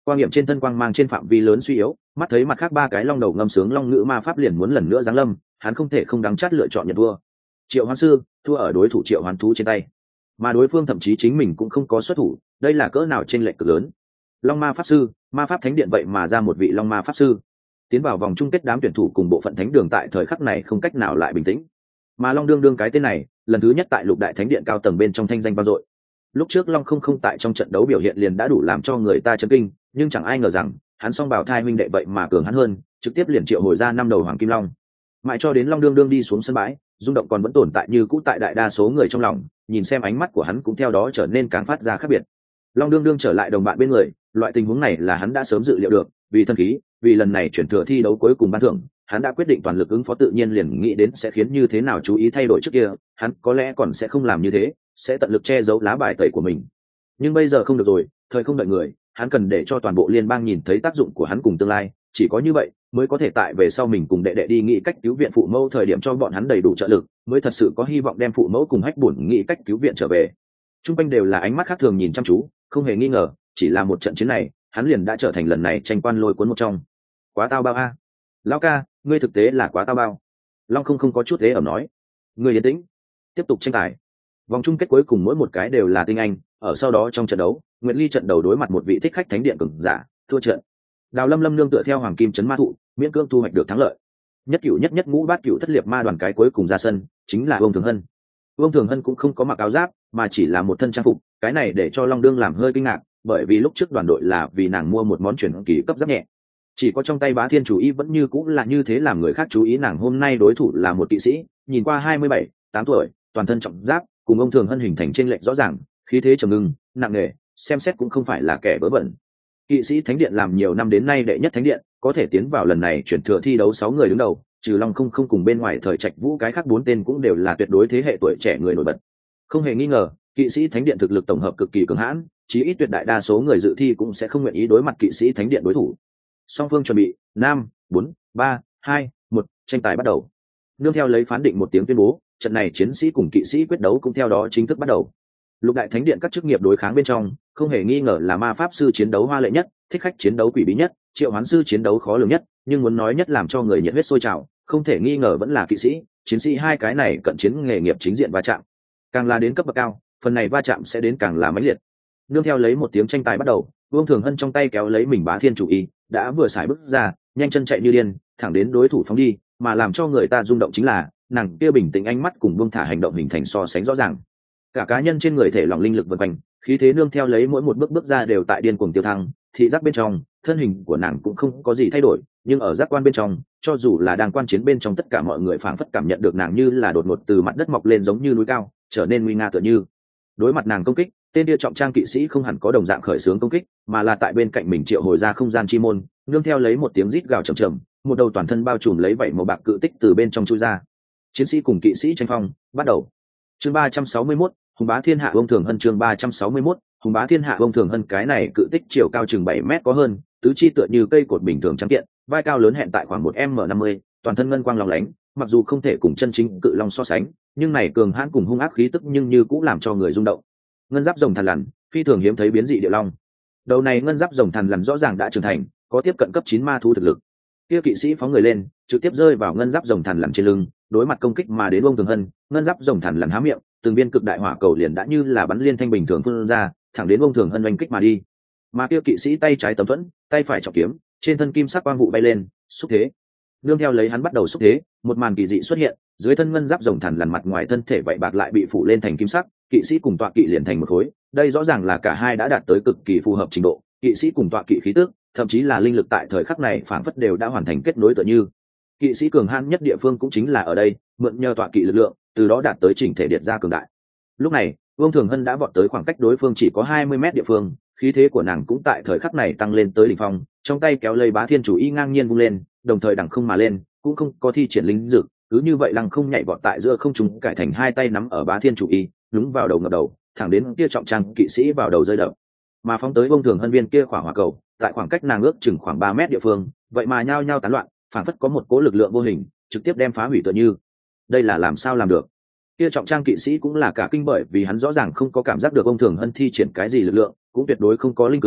Quang nghiệm trên thân quang mang trên phạm vi lớn suy yếu, mắt thấy mặt khác ba cái long đầu ngâm sướng long ngữ ma pháp liền muốn lần nữa giáng lâm, hắn không thể không đắng chát lựa chọn nhận thua. Triệu Hoán Sư thua ở đối thủ Triệu Hoán Thú trên tay, mà đối phương thậm chí chính mình cũng không có xuất thủ, đây là cỡ nào chênh lệch cực lớn. Long Ma Pháp Sư, Ma Pháp Thánh Điện vậy mà ra một vị Long Ma Pháp Sư, tiến vào vòng chung kết đám tuyển thủ cùng bộ phận thánh đường tại thời khắc này không cách nào lại bình tĩnh. Mà Long đương cái tên này, lần thứ nhất tại Lục Đại Thánh Điện cao tầng bên trong thanh danh vang dội. Lúc trước Long không tại trong trận đấu biểu hiện liền đã đủ làm cho người ta chấn kinh, nhưng chẳng ai ngờ rằng hắn song bảo thai huynh đệ vậy mà cường hắn hơn, trực tiếp liền triệu hồi ra năm đầu Hoàng Kim Long. Mãi cho đến Long đương đi xuống sân bãi, rung động còn vẫn tồn tại như cũ tại đại đa số người trong lòng, nhìn xem ánh mắt của hắn cũng theo đó trở nên càng phát ra khác biệt. Long đương trở lại đồng bạn bên người, loại tình huống này là hắn đã sớm dự liệu được, vì thân khí, vì lần này chuyển thừa thi đấu cuối cùng ban thưởng, hắn đã quyết định toàn lực ứng phó, tự nhiên liền nghĩ đến sẽ khiến như thế nào chú ý thay đổi trước kia, hắn có lẽ còn sẽ không làm như thế, sẽ tận lực che giấu lá bài tẩy của mình. Nhưng bây giờ không được rồi, thời không đợi người, hắn cần để cho toàn bộ liên bang nhìn thấy tác dụng của hắn cùng tương lai, chỉ có như vậy mới có thể tại về sau mình cùng đệ đệ đi nghĩ cách cứu viện phụ mẫu thời điểm cho bọn hắn đầy đủ trợ lực, mới thật sự có hy vọng đem phụ mẫu cùng Hách Bổn nghĩ cách cứu viện trở về. Trung quanh đều là ánh mắt khác thường nhìn chăm chú, không hề nghi ngờ, chỉ là một trận chiến này, hắn liền đã trở thành lần này tranh quan lôi cuốn một trong. Quá tao bao a, lão ca, ngươi thực tế là quá tao bao. Long không có chút thế ẩm nói. Ngươi yên tĩnh, tiếp tục tranh tài. Vòng chung kết cuối cùng mỗi một cái đều là tinh anh, ở sau đó trong trận đấu, Nguyệt Ly trận đầu đối mặt một vị thích khách thánh điện cường giả, thua trận. Đào Lâm nương tựa theo Hoàng Kim trấn ma thụ, miễn cưỡng thu hoạch được thắng lợi. Nhất cửu nhất ngũ bát cửu thất liệt ma đoàn cái cuối cùng ra sân, chính là Vương Thường Hân. Vương Thường Hân cũng không có mặc áo giáp, mà chỉ là một thân trang phục, cái này để cho Long đương làm hơi kinh ngạc, bởi vì lúc trước đoàn đội là vì nàng mua một món chuyển kỳ cấp giáp nhẹ. Chỉ có trong tay Bá Thiên chủ ý vẫn như cũng là như thế làm người khác chú ý, nàng hôm nay đối thủ là một kỵ sĩ, nhìn qua 27, 8 tuổi, toàn thân trọng giáp, cùng ông Thường Hân hình thành chênh lệch rõ ràng, khí thế trầm ngưng, nặng nề, xem xét cũng không phải là kẻ vớ vẩn. Kỵ sĩ thánh điện làm nhiều năm đến nay đệ nhất thánh điện, có thể tiến vào lần này chuyển thừa thi đấu 6 người đứng đầu, trừ Long không cùng bên ngoài thời Trạch Vũ cái khác 4 tên cũng đều là tuyệt đối thế hệ tuổi trẻ người nổi bật. Không hề nghi ngờ, kỵ sĩ thánh điện thực lực tổng hợp cực kỳ cường hãn, chí ít tuyệt đại đa số người dự thi cũng sẽ không nguyện ý đối mặt kỵ sĩ thánh điện đối thủ. Song phương chuẩn bị, 5, 4, 3, 2, 1, tranh tài bắt đầu. Nương theo lấy phán định một tiếng tuyên bố, trận này chiến sĩ cùng kỵ sĩ quyết đấu cũng theo đó chính thức bắt đầu. Lục đại thánh điện các chức nghiệp đối kháng bên trong, không hề nghi ngờ là ma pháp sư chiến đấu hoa lệ nhất, thích khách chiến đấu quỷ bí nhất, triệu hoán sư chiến đấu khó lường nhất, nhưng muốn nói nhất làm cho người nhiệt huyết sôi trào, không thể nghi ngờ vẫn là kỵ sĩ, chiến sĩ hai cái này cận chiến nghề nghiệp chính diện va chạm. Càng là đến cấp bậc cao, phần này va chạm sẽ đến càng là mãnh liệt. Nương theo lấy một tiếng tranh tài bắt đầu, Vương Thường Hân trong tay kéo lấy mình Bá Thiên chủ ý, đã vừa xài bước ra, nhanh chân chạy như điên, thẳng đến đối thủ phóng đi, mà làm cho người ta rung động chính là, nàng kia bình tĩnh ánh mắt cùng buông thả hành động hình thành so sánh rõ ràng. Cả cá nhân trên người thể lòng linh lực vần quanh, khí thế nương theo lấy mỗi một bước ra đều tại điên cuồng tiêu thăng, thị giác bên trong, thân hình của nàng cũng không có gì thay đổi, nhưng ở giác quan bên trong, cho dù là đang quan chiến bên trong tất cả mọi người phảng phất cảm nhận được nàng như là đột ngột từ mặt đất mọc lên giống như núi cao, trở nên nguy nga tựa như. Đối mặt nàng công kích, tên kia trọng trang kỵ sĩ không hẳn có đồng dạng khởi xướng công kích, mà là tại bên cạnh mình triệu hồi ra không gian chi môn, nương theo lấy một tiếng rít gào trầm trầm, một đầu toàn thân bao trùm lấy vảy màu bạc cự tích từ bên trong chui ra. Chiến sĩ cùng kỵ sĩ tranh phong, bắt đầu. Chương 361, Hùng Bá Thiên Hạ Vương Thường Hân. Chương 361, Hùng Bá Thiên Hạ Vương Thường Hân. Cái này cự tích chiều cao chừng 7 mét có hơn, tứ chi tựa như cây cột bình thường trắng kiện, vai cao lớn hẹn tại khoảng 1m50, toàn thân ngân quang lóng lánh, mặc dù không thể cùng chân chính cự long so sánh, nhưng này cường hãn cùng hung ác khí tức nhưng như cũng làm cho người rung động. Ngân giáp rồng thần lằn, phi thường hiếm thấy biến dị địa long. Đầu này ngân giáp rồng thần lằn rõ ràng đã trưởng thành, có tiếp cận cấp 9 ma thú thực lực. Kia kỵ sĩ phóng người lên, trực tiếp rơi vào ngân giáp rồng thần lằn trên lưng, đối mặt công kích mà đến Vương Thường Hân, ngân giáp rồng thần lằn há miệng, từng viên cực đại hỏa cầu liền đã như là bắn liên thanh bình thường phun ra, thẳng đến Vương Thường Hân oanh kích mà đi. Mà kia kỵ sĩ tay trái tấm thuẫn, tay phải trọng kiếm, trên thân kim sắc quang vụ bay lên, xúc thế. Nương theo lấy hắn bắt đầu xúc thế, một màn kỳ dị xuất hiện, dưới thân ngân giáp rồng thần lằn mặt ngoài thân thể vậy bạc lại bị phủ lên thành kim sắc, kỵ sĩ cùng tọa kỵ liền thành một khối, đây rõ ràng là cả hai đã đạt tới cực kỳ phù hợp trình độ, kỵ sĩ cùng tọa kỵ khí tức, thậm chí là linh lực tại thời khắc này phảng phất đều đã hoàn thành kết nối tựa như. Kỵ sĩ cường hãn nhất địa phương cũng chính là ở đây, mượn nhờ tọa kỵ lực lượng, từ đó đạt tới chỉnh thể điệt ra cường đại. Lúc này, Vương Thường Hân đã vọt tới khoảng cách đối phương chỉ có 20 mét địa phương, khí thế của nàng cũng tại thời khắc này tăng lên tới đỉnh phong, trong tay kéo lấy Bá Thiên chủ y ngang nhiên vung lên, đồng thời đằng không mà lên, cũng không có thi triển linh dực, cứ như vậy lăng không nhảy vọt tại giữa không trung, cải thành hai tay nắm ở Bá Thiên chủ y, đúng vào đầu ngập đầu, thẳng đến kia trọng trang kỵ sĩ vào đầu rơi đập. Mà phóng tới Vương Thường Hân viên kia khoảng hỏa cầu, tại khoảng cách nàng ước chừng khoảng 3 mét địa phương, vậy mà nhao nhao tán loạn, phảng phất có một cỗ lực lượng vô hình, trực tiếp đem phá hủy tựa như. Đây là làm sao làm được? Kia trọng trang kỵ sĩ cũng là cả kinh, bởi vì hắn rõ ràng không có cảm giác được Vương Thường Hân thi triển cái gì lực lượng, cũng tuyệt đối không có linh cường,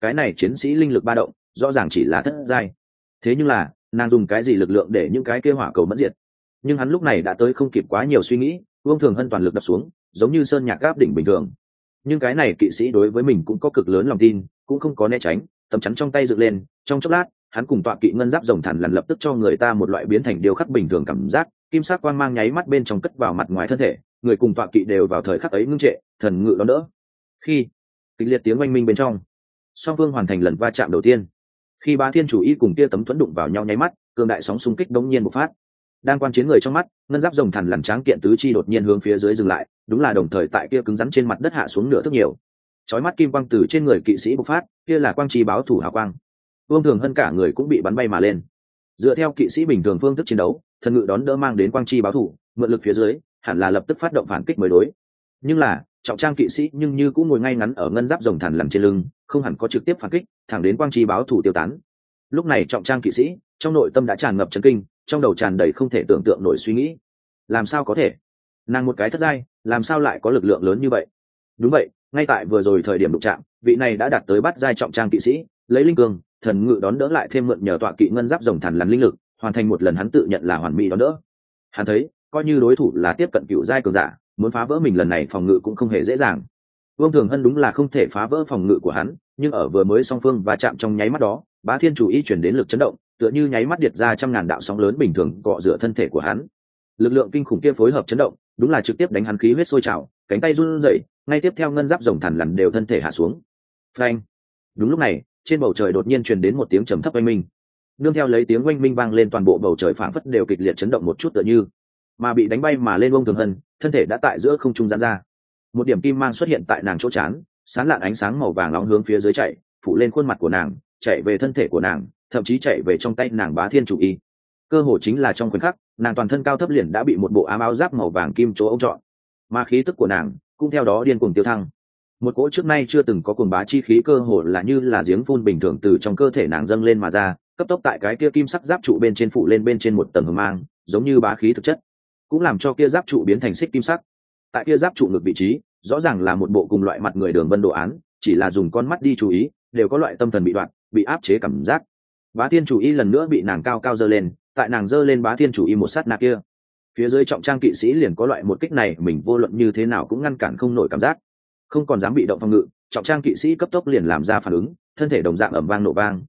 cái này chiến sĩ linh lực ba động rõ ràng chỉ là thất giai. Thế nhưng là nàng dùng cái gì lực lượng để những cái kia hỏa cầu mẫn diệt? Nhưng hắn lúc này đã tới không kịp quá nhiều suy nghĩ, Vương Thường Hân toàn lực đập xuống, giống như sơn nhạc gáp đỉnh bình thường. Nhưng cái này kỵ sĩ đối với mình cũng có cực lớn lòng tin, cũng không có né tránh, tấm chắn trong tay dựng lên, trong chốc lát hắn cùng tọa kỵ ngân giáp rồng thằn lằn lập tức cho người ta một loại biến thành điêu khắc bình thường cảm giác, kim sắc quang mang nháy mắt bên trong cất vào mặt ngoài thân thể, người cùng tọa kỵ đều vào thời khắc ấy ngưng trệ, thần ngự đón đỡ. Khi kịch liệt tiếng oanh minh bên trong, song phương hoàn thành lần va chạm đầu tiên. Khi Bá Thiên Chủ Y cùng kia tấm thuẫn đụng vào nhau nháy mắt, cường đại sóng xung kích đống nhiên bộc phát. Đang quan chiến người trong mắt, ngân giáp rồng thằn lằn tráng kiện tứ chi đột nhiên hướng phía dưới dừng lại, đúng là đồng thời tại kia cứng rắn trên mặt đất hạ xuống nửa thước nhiều. Chói mắt kim quang từ trên người kỵ sĩ bộc phát, kia là quang chi báo thủ hào quang. Vương Thường Hân cả người cũng bị bắn bay mà lên. Dựa theo kỵ sĩ bình thường phương thức chiến đấu, thần ngự đón đỡ mang đến quang chi báo thủ, mượn lực phía dưới, hẳn là lập tức phát động phản kích mới đối. Nhưng là, trọng trang kỵ sĩ nhưng như cũng ngồi ngay ngắn ở ngân giáp rồng thằn lằn trên lưng, không hẳn có trực tiếp phản kích, thẳng đến quang chi báo thủ tiêu tán. Lúc này trọng trang kỵ sĩ, trong nội tâm đã tràn ngập chấn kinh, trong đầu tràn đầy không thể tưởng tượng nổi suy nghĩ. Làm sao có thể? Nàng một cái thất giai, làm sao lại có lực lượng lớn như vậy? Đúng vậy, ngay tại vừa rồi thời điểm đụng chạm, vị này đã đạt tới bát giai trọng trang kỵ sĩ, lấy linh cường, thần ngự đón đỡ lại thêm mượn nhờ tọa kỵ ngân giáp rồng thằn lằn linh lực, hoàn thành một lần hắn tự nhận là hoàn mỹ đón đỡ. Hắn thấy, coi như đối thủ là tiếp cận cựu giai cường giả, muốn phá vỡ mình lần này phòng ngự cũng không hề dễ dàng. Vương Thường Hân đúng là không thể phá vỡ phòng ngự của hắn, nhưng ở vừa mới song phương và chạm trong nháy mắt đó, Bá Thiên Chủ Y chuyển đến lực chấn động, tựa như nháy mắt điệt ra trăm ngàn đạo sóng lớn bình thường cọ rửa thân thể của hắn. Lực lượng kinh khủng kia phối hợp chấn động, đúng là trực tiếp đánh hắn khí huyết sôi trào, cánh tay run rẩy, ngay tiếp theo ngân giáp rồng thằn lằn đều thân thể hạ xuống. Phanh! Đúng lúc này, trên bầu trời đột nhiên truyền đến một tiếng trầm thấp oanh minh. Nương theo lấy tiếng oanh minh vang lên, toàn bộ bầu trời phảng phất đều kịch liệt chấn động một chút tựa như mà bị đánh bay mà lên. Vương Thường Hân, thân thể đã tại giữa không trung giãn ra. Một điểm kim mang xuất hiện tại nàng chỗ trán, sáng lạn ánh sáng màu vàng nóng hướng phía dưới chạy, phủ lên khuôn mặt của nàng, chạy về thân thể của nàng, thậm chí chạy về trong tay nàng Bá Thiên Chủ Y. Cơ hồ chính là trong khoảnh khắc, nàng toàn thân cao thấp liền đã bị một bộ áo áo giáp màu vàng kim chỗ ống trọn, mà khí tức của nàng cũng theo đó điên cuồng tiêu thăng. Một cỗ trước nay chưa từng có cuồng bá chi khí cơ hồ là như là giếng phun bình thường từ trong cơ thể nàng dâng lên mà ra, cấp tốc tại cái kia kim sắc giáp trụ bên trên phụ lên bên trên một tầng hờ mang, giống như bá khí thực chất, cũng làm cho kia giáp trụ biến thành xích kim sắc. Tại kia giáp trụ ngược vị trí, rõ ràng là một bộ cùng loại mặt người đường vân đồ án, chỉ là dùng con mắt đi chú ý, đều có loại tâm thần bị đoạn, bị áp chế cảm giác. Bá Thiên Chủ Y lần nữa bị nàng cao cao giơ lên, tại nàng giơ lên Bá Thiên Chủ Y một sát na kia, phía dưới trọng trang kỵ sĩ liền có loại một kích này mình vô luận như thế nào cũng ngăn cản không nổi cảm giác, không còn dám bị động phòng ngự, trọng trang kỵ sĩ cấp tốc liền làm ra phản ứng, thân thể đồng dạng ầm vang nổ vang,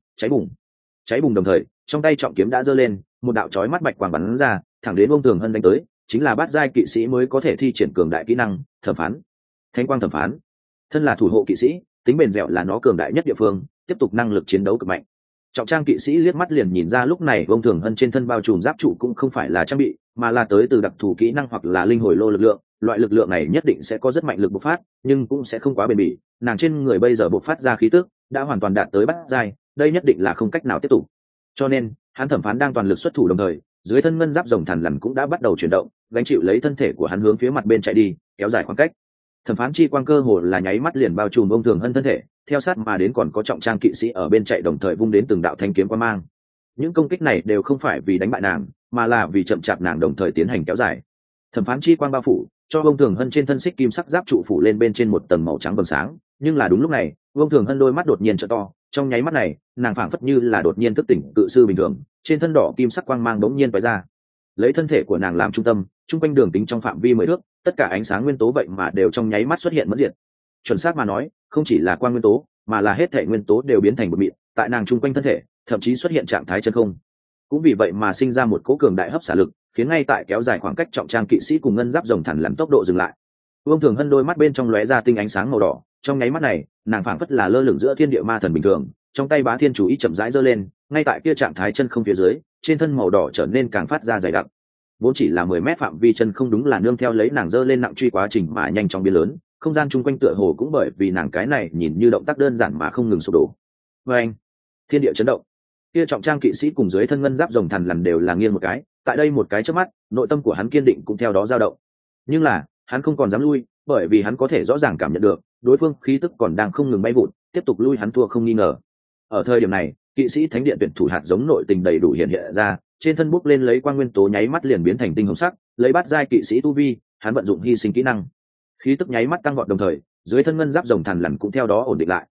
cháy bùng đồng thời, trong tay trọng kiếm đã giơ lên, một đạo chói mắt bạch quang bắn ra, thẳng đến Vương Thường Hân đánh tới, chính là bát giai kỵ sĩ mới có thể thi triển cường đại kỹ năng thẩm phán. Thánh quang thẩm phán, thân là thủ hộ kỵ sĩ, tính bền dẻo là nó cường đại nhất địa phương, tiếp tục năng lực chiến đấu cực mạnh. Trọng trang kỵ sĩ liếc mắt liền nhìn ra lúc này Vương Thường Hân trên thân bao trùm giáp trụ cũng không phải là trang bị, mà là tới từ đặc thù kỹ năng hoặc là linh hồi lô lực lượng. Loại lực lượng này nhất định sẽ có rất mạnh lực bộc phát, nhưng cũng sẽ không quá bền bỉ. Nàng trên người bây giờ bộc phát ra khí tức đã hoàn toàn đạt tới bát giai, đây nhất định là không cách nào tiếp tục. Cho nên, hắn thẩm phán đang toàn lực xuất thủ đồng thời, dưới thân ngân giáp rồng thằn lằn cũng đã bắt đầu chuyển động, gánh chịu lấy thân thể của hắn hướng phía mặt bên chạy đi, kéo dài khoảng cách. Thẩm phán chi quang cơ hồ là nháy mắt liền bao trùm Vương Thường Hân thân thể, theo sát mà đến còn có trọng trang kỵ sĩ ở bên chạy đồng thời vung đến từng đạo thanh kiếm quang mang. Những công kích này đều không phải vì đánh bại nàng, mà là vì chậm chạp nàng đồng thời tiến hành kéo dài. Thẩm phán chi quang bao phủ, cho Vương Thường Hân trên thân xích kim sắc giáp trụ phủ lên bên trên một tầng màu trắng vầng sáng, nhưng là đúng lúc này, Vương Thường Hân đôi mắt đột nhiên trợ to, trong nháy mắt này, nàng phảng phất như là đột nhiên thức tỉnh cự sư bình thường, trên thân đỏ kim sắc quang mang đống nhiên vãi ra. Lấy thân thể của nàng làm trung tâm, trung quanh đường tính trong phạm vi 10 thước, tất cả ánh sáng nguyên tố vậy mà đều trong nháy mắt xuất hiện mất diệt. Chuẩn xác mà nói, không chỉ là quang nguyên tố, mà là hết thảy nguyên tố đều biến thành bột mịn, tại nàng trung quanh thân thể, thậm chí xuất hiện trạng thái chân không. Cũng vì vậy mà sinh ra một cỗ cường đại hấp xả lực, khiến ngay tại kéo dài khoảng cách trọng trang kỵ sĩ cùng ngân giáp rồng thằn lằn tốc độ dừng lại. Vương Thường Hân đôi mắt bên trong lóe ra tinh ánh sáng màu đỏ, trong nháy mắt này, nàng phảng phất là lơ lửng giữa thiên địa ma thần bình thường, trong tay Bá Thiên Chủ Y chậm rãi giơ lên, ngay tại kia trạng thái chân không phía dưới, trên thân màu đỏ trở nên càng phát ra dày đặc. Vốn chỉ là 10 mét phạm vi chân không đúng là nương theo lấy nàng giơ lên nặng truy quá trình mà nhanh chóng biến lớn, không gian chung quanh tựa hồ cũng bởi vì nàng cái này nhìn như động tác đơn giản mà không ngừng sụp đổ. Oeng! Thiên địa chấn động. Kia trọng trang kỵ sĩ cùng dưới thân ngân giáp rồng thằn lằn đều là nghiêng một cái, tại đây một cái chớp mắt, nội tâm của hắn kiên định cũng theo đó dao động. Nhưng là, hắn không còn dám lui, bởi vì hắn có thể rõ ràng cảm nhận được, đối phương khí tức còn đang không ngừng bay vụt, tiếp tục lui hắn thua không nghi ngờ. Ở thời điểm này, kỵ sĩ thánh điện tuyển thủ hạt giống nội tình đầy đủ hiện hiện ra, trên thân bốc lên lấy quang nguyên tố nháy mắt liền biến thành tinh hồng sắc, lấy bát giai kỵ sĩ tu vi, hắn vận dụng hy sinh kỹ năng, khí tức nháy mắt tăng vọt đồng thời, dưới thân ngân giáp rồng thằn lằn cũng theo đó ổn định lại.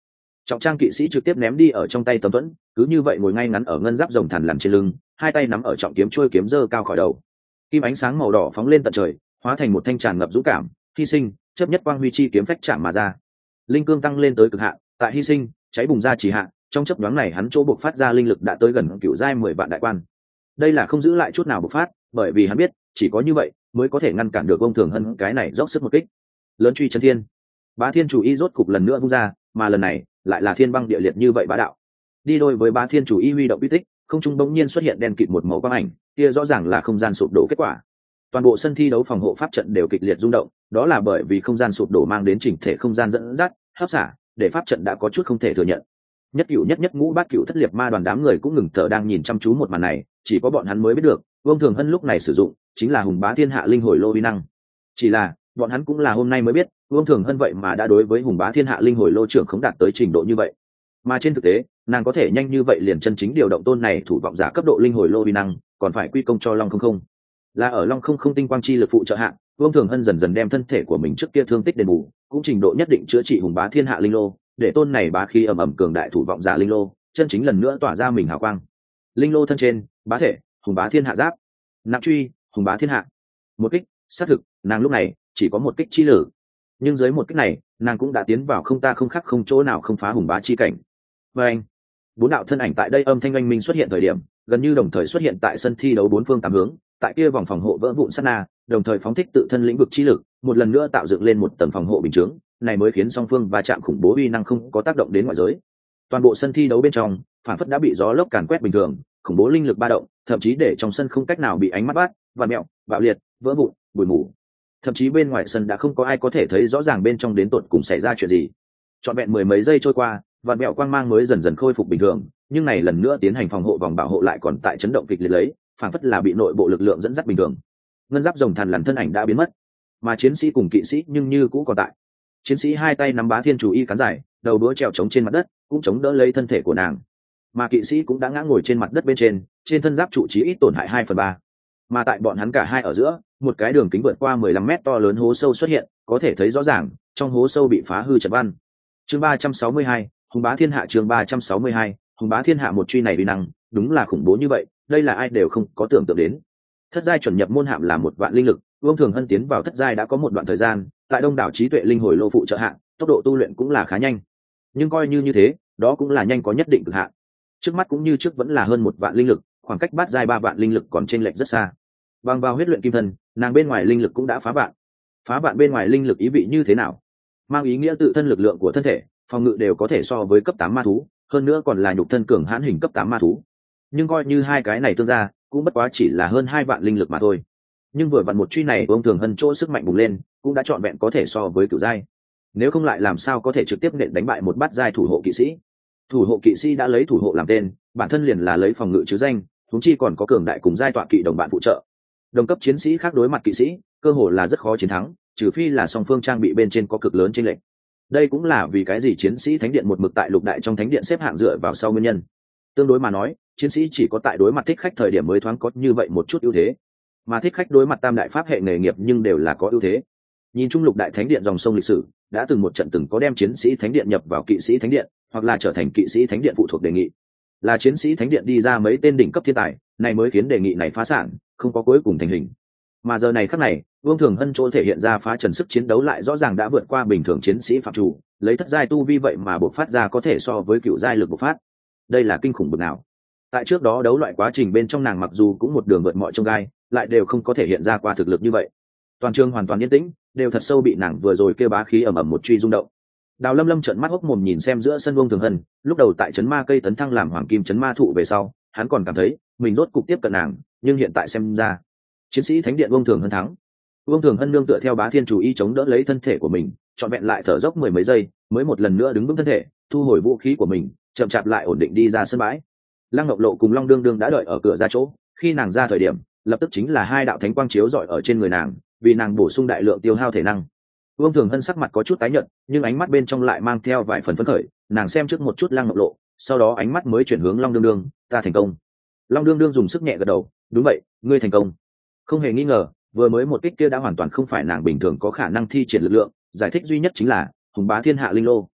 Trọng trang kỵ sĩ trực tiếp ném đi ở trong tay tấm thuẫn, cứ như vậy ngồi ngay ngắn ở ngân giáp rồng thằn lằn trên lưng, hai tay nắm ở trọng kiếm trôi kiếm giơ cao khỏi đầu. Kim ánh sáng màu đỏ phóng lên tận trời, hóa thành một thanh tràn ngập dũng cảm, hy sinh, chấp nhất quang huy chi kiếm phách chạm mà ra. Linh cương tăng lên tới cực hạn, tại hy sinh, cháy bùng ra chỉ hạn, trong chớp nhoáng này hắn chỗ bộc phát ra linh lực đã tới gần cựu giai 10 vạn đại quan. Đây là không giữ lại chút nào bộc phát, bởi vì hắn biết, chỉ có như vậy mới có thể ngăn cản được ông Thường Hân cái này dốc sức một kích. Lớn truy chân thiên, Bá Thiên chủ y rốt cục lần nữa vung ra, mà lần này lại là thiên băng địa liệt như vậy bá đạo. Đi đôi với Bá Thiên chủ y huy động uy tích, không trung bỗng nhiên xuất hiện đen kịt một màu quang ảnh, kia rõ ràng là không gian sụp đổ kết quả. Toàn bộ sân thi đấu phòng hộ pháp trận đều kịch liệt rung động, đó là bởi vì không gian sụp đổ mang đến chỉnh thể không gian dẫn dắt, hấp xả, để pháp trận đã có chút không thể thừa nhận. Nhất cửu nhất nhất ngũ bát cửu thất liệt ma đoàn đám người cũng ngừng thở đang nhìn chăm chú một màn này, chỉ có bọn hắn mới biết được, Vương Thường Hân lúc này sử dụng chính là Hùng Bá Thiên Hạ Linh Hồi Lô uy năng. Chỉ là, bọn hắn cũng là hôm nay mới biết, Vương Thường Hân vậy mà đã đối với Hùng Bá Thiên Hạ Linh Hồi Lô trưởng không đạt tới trình độ như vậy. Mà trên thực tế, nàng có thể nhanh như vậy liền chân chính điều động tôn này thủ vọng giả cấp độ Linh Hồi Lô uy năng, còn phải quy công cho Long Không Không. Là ở Long Không Không tinh quang chi lực phụ trợ hạ, Vương Thường Hân dần dần đem thân thể của mình trước kia thương tích đền bù, cũng trình độ nhất định chữa trị Hùng Bá Thiên Hạ Linh Lô, để tôn này bá khí ầm ầm cường đại thủ vọng giả Linh Lô, chân chính lần nữa tỏa ra mình hào quang. Linh Lô thân trên, bá thể, Hùng Bá Thiên Hạ giáp, nặng truy, Hùng Bá Thiên Hạ. Một kích, xác thực, nàng lúc này chỉ có một kích chi lử, nhưng dưới một kích này, nàng cũng đã tiến vào không ta không khác không chỗ nào không phá Hùng Bá chi cảnh. Và anh, bốn đạo thân ảnh tại đây âm thanh oanh minh xuất hiện thời điểm, gần như đồng thời xuất hiện tại sân thi đấu bốn phương tám hướng, tại kia vòng phòng hộ vỡ vụn sát na, đồng thời phóng thích tự thân lĩnh vực chi lực, một lần nữa tạo dựng lên một tầng phòng hộ bình chướng, này mới khiến song phương va chạm khủng bố uy năng không có tác động đến ngoại giới. Toàn bộ sân thi đấu bên trong, phản phất đã bị gió lốc càn quét bình thường, khủng bố linh lực ba động, thậm chí để trong sân không cách nào bị ánh mắt bắt, vặn mèo, bạo liệt, vỡ vụn, bụi mù. Thậm chí bên ngoài sân đã không có ai có thể thấy rõ ràng bên trong đến tột cùng xảy ra chuyện gì. Trọn vẹn mười mấy giây trôi qua, vạn mèo quang mang mới dần dần khôi phục bình thường, nhưng này lần nữa tiến hành phòng hộ vòng bảo hộ lại còn tại chấn động kịch liệt lấy, phản phất là bị nội bộ lực lượng dẫn dắt bình thường. Ngân giáp rồng thằn lằn thân ảnh đã biến mất, mà chiến sĩ cùng kỵ sĩ nhưng như cũ còn tại. Chiến sĩ hai tay nắm Bá Thiên chủ y cán dài, đầu đũa trèo chống trên mặt đất, cũng chống đỡ lấy thân thể của nàng. Mà kỵ sĩ cũng đã ngã ngồi trên mặt đất bên trên thân giáp trụ chí ít tổn hại 2/3. Mà tại bọn hắn cả hai ở giữa, một cái đường kính vượt qua 15 mét to lớn hố sâu xuất hiện, có thể thấy rõ ràng, trong hố sâu bị phá hư trận văn. Chương 362, Hùng Bá Thiên Hạ. Chương 362, Hùng Bá Thiên Hạ. Một truy này uy năng, đúng là khủng bố như vậy, đây là ai đều không có tưởng tượng đến. Thất giai chuẩn nhập môn hạm là 1 vạn linh lực, Vương Thường Hân tiến vào thất giai đã có một đoạn thời gian, tại đông đảo trí tuệ linh hồi lô phụ trợ hạng, tốc độ tu luyện cũng là khá nhanh. Nhưng coi như thế, đó cũng là nhanh có nhất định cực hạn. Trước mắt cũng như trước vẫn là hơn 1 vạn linh lực, khoảng cách bát giai 3 vạn linh lực còn chênh lệch rất xa. Bằng vào huyết luyện kim thân, nàng bên ngoài linh lực cũng đã phá vạn. Phá vạn bên ngoài linh lực ý vị như thế nào? Mang ý nghĩa tự thân lực lượng của thân thể, phòng ngự đều có thể so với cấp 8 ma thú, hơn nữa còn là nhục thân cường hãn hình cấp 8 ma thú. Nhưng coi như hai cái này tương ra, cũng bất quá chỉ là hơn 2 vạn linh lực mà thôi. Nhưng vừa vặn một truy này Vương Thường Hân chỗ sức mạnh bùng lên, cũng đã trọn vẹn có thể so với cửu giai. Nếu không lại làm sao có thể trực tiếp nện đánh bại một bát giai thủ hộ kỵ sĩ? Thủ hộ kỵ sĩ đã lấy thủ hộ làm tên, bản thân liền là lấy phòng ngự chứ danh, huống chi còn có cường đại cùng giai tọa kỵ đồng bạn phụ trợ. Đồng cấp chiến sĩ khác đối mặt kỵ sĩ, cơ hội là rất khó chiến thắng, trừ phi là song phương trang bị bên trên có cực lớn chênh lệch. Đây cũng là vì cái gì chiến sĩ thánh điện một mực tại lục đại trong thánh điện xếp hạng dựa vào sau nguyên nhân. Tương đối mà nói, chiến sĩ chỉ có tại đối mặt thích khách thời điểm mới thoáng có như vậy một chút ưu thế, mà thích khách đối mặt tam đại pháp hệ nghề nghiệp nhưng đều là có ưu thế. Nhìn chung lục đại thánh điện dòng sông lịch sử, đã từng một trận từng có đem chiến sĩ thánh điện nhập vào kỵ sĩ thánh điện, hoặc là trở thành kỵ sĩ thánh điện phụ thuộc đề nghị. Là chiến sĩ thánh điện đi ra mấy tên đỉnh cấp thiên tài, này mới khiến đề nghị này phá sản, không có cuối cùng thành hình. Mà giờ này khắc này, Vương Thường Hân chỗ thể hiện ra phá trần sức chiến đấu lại rõ ràng đã vượt qua bình thường chiến sĩ phạm chủ, lấy thất giai tu vi vậy mà bộc phát ra có thể so với cựu giai lực bộc phát. Đây là kinh khủng bực nào. Tại trước đó đấu loại quá trình bên trong nàng mặc dù cũng một đường vượt mọi chông gai, lại đều không có thể hiện ra qua thực lực như vậy. Toàn trường hoàn toàn yên tĩnh, đều thật sâu bị nàng vừa rồi kêu bá khí ầm ầm một truy rung động. Đào Lâm Lâm trợn mắt hốc mồm nhìn xem giữa sân Vương Thường Hân, lúc đầu tại trấn ma cây tấn thăng làm hoàng kim trấn ma thụ về sau, hắn còn cảm thấy mình rốt cục tiếp cận nàng, nhưng hiện tại xem ra, chiến sĩ thánh điện Vương Thường Hân thắng. Vương Thường Hân nương tựa theo Bá Thiên chủ y chống đỡ lấy thân thể của mình, trọn vẹn lại thở dốc 10 mấy giây, mới một lần nữa đứng vững thân thể, thu hồi vũ khí của mình, chậm chạp lại ổn định đi ra sân bãi. Lăng Ngọc Lộ cùng Long Đương Đương đã đợi ở cửa ra chỗ, khi nàng ra thời điểm, lập tức chính là hai đạo thánh quang chiếu rọi ở trên người nàng, vì nàng bổ sung đại lượng tiêu hao thể năng. Vương Thường Hân sắc mặt có chút tái nhợt, nhưng ánh mắt bên trong lại mang theo vài phần phấn khởi, nàng xem trước một chút Lăng Ngọc Lộ, sau đó ánh mắt mới chuyển hướng Long Đương Đương, ta thành công. Long Đương Đương dùng sức nhẹ gật đầu, đúng vậy, ngươi thành công. Không hề nghi ngờ, vừa mới một kích kia đã hoàn toàn không phải nàng bình thường có khả năng thi triển lực lượng, giải thích duy nhất chính là Hùng Bá Thiên Hạ Linh Lô.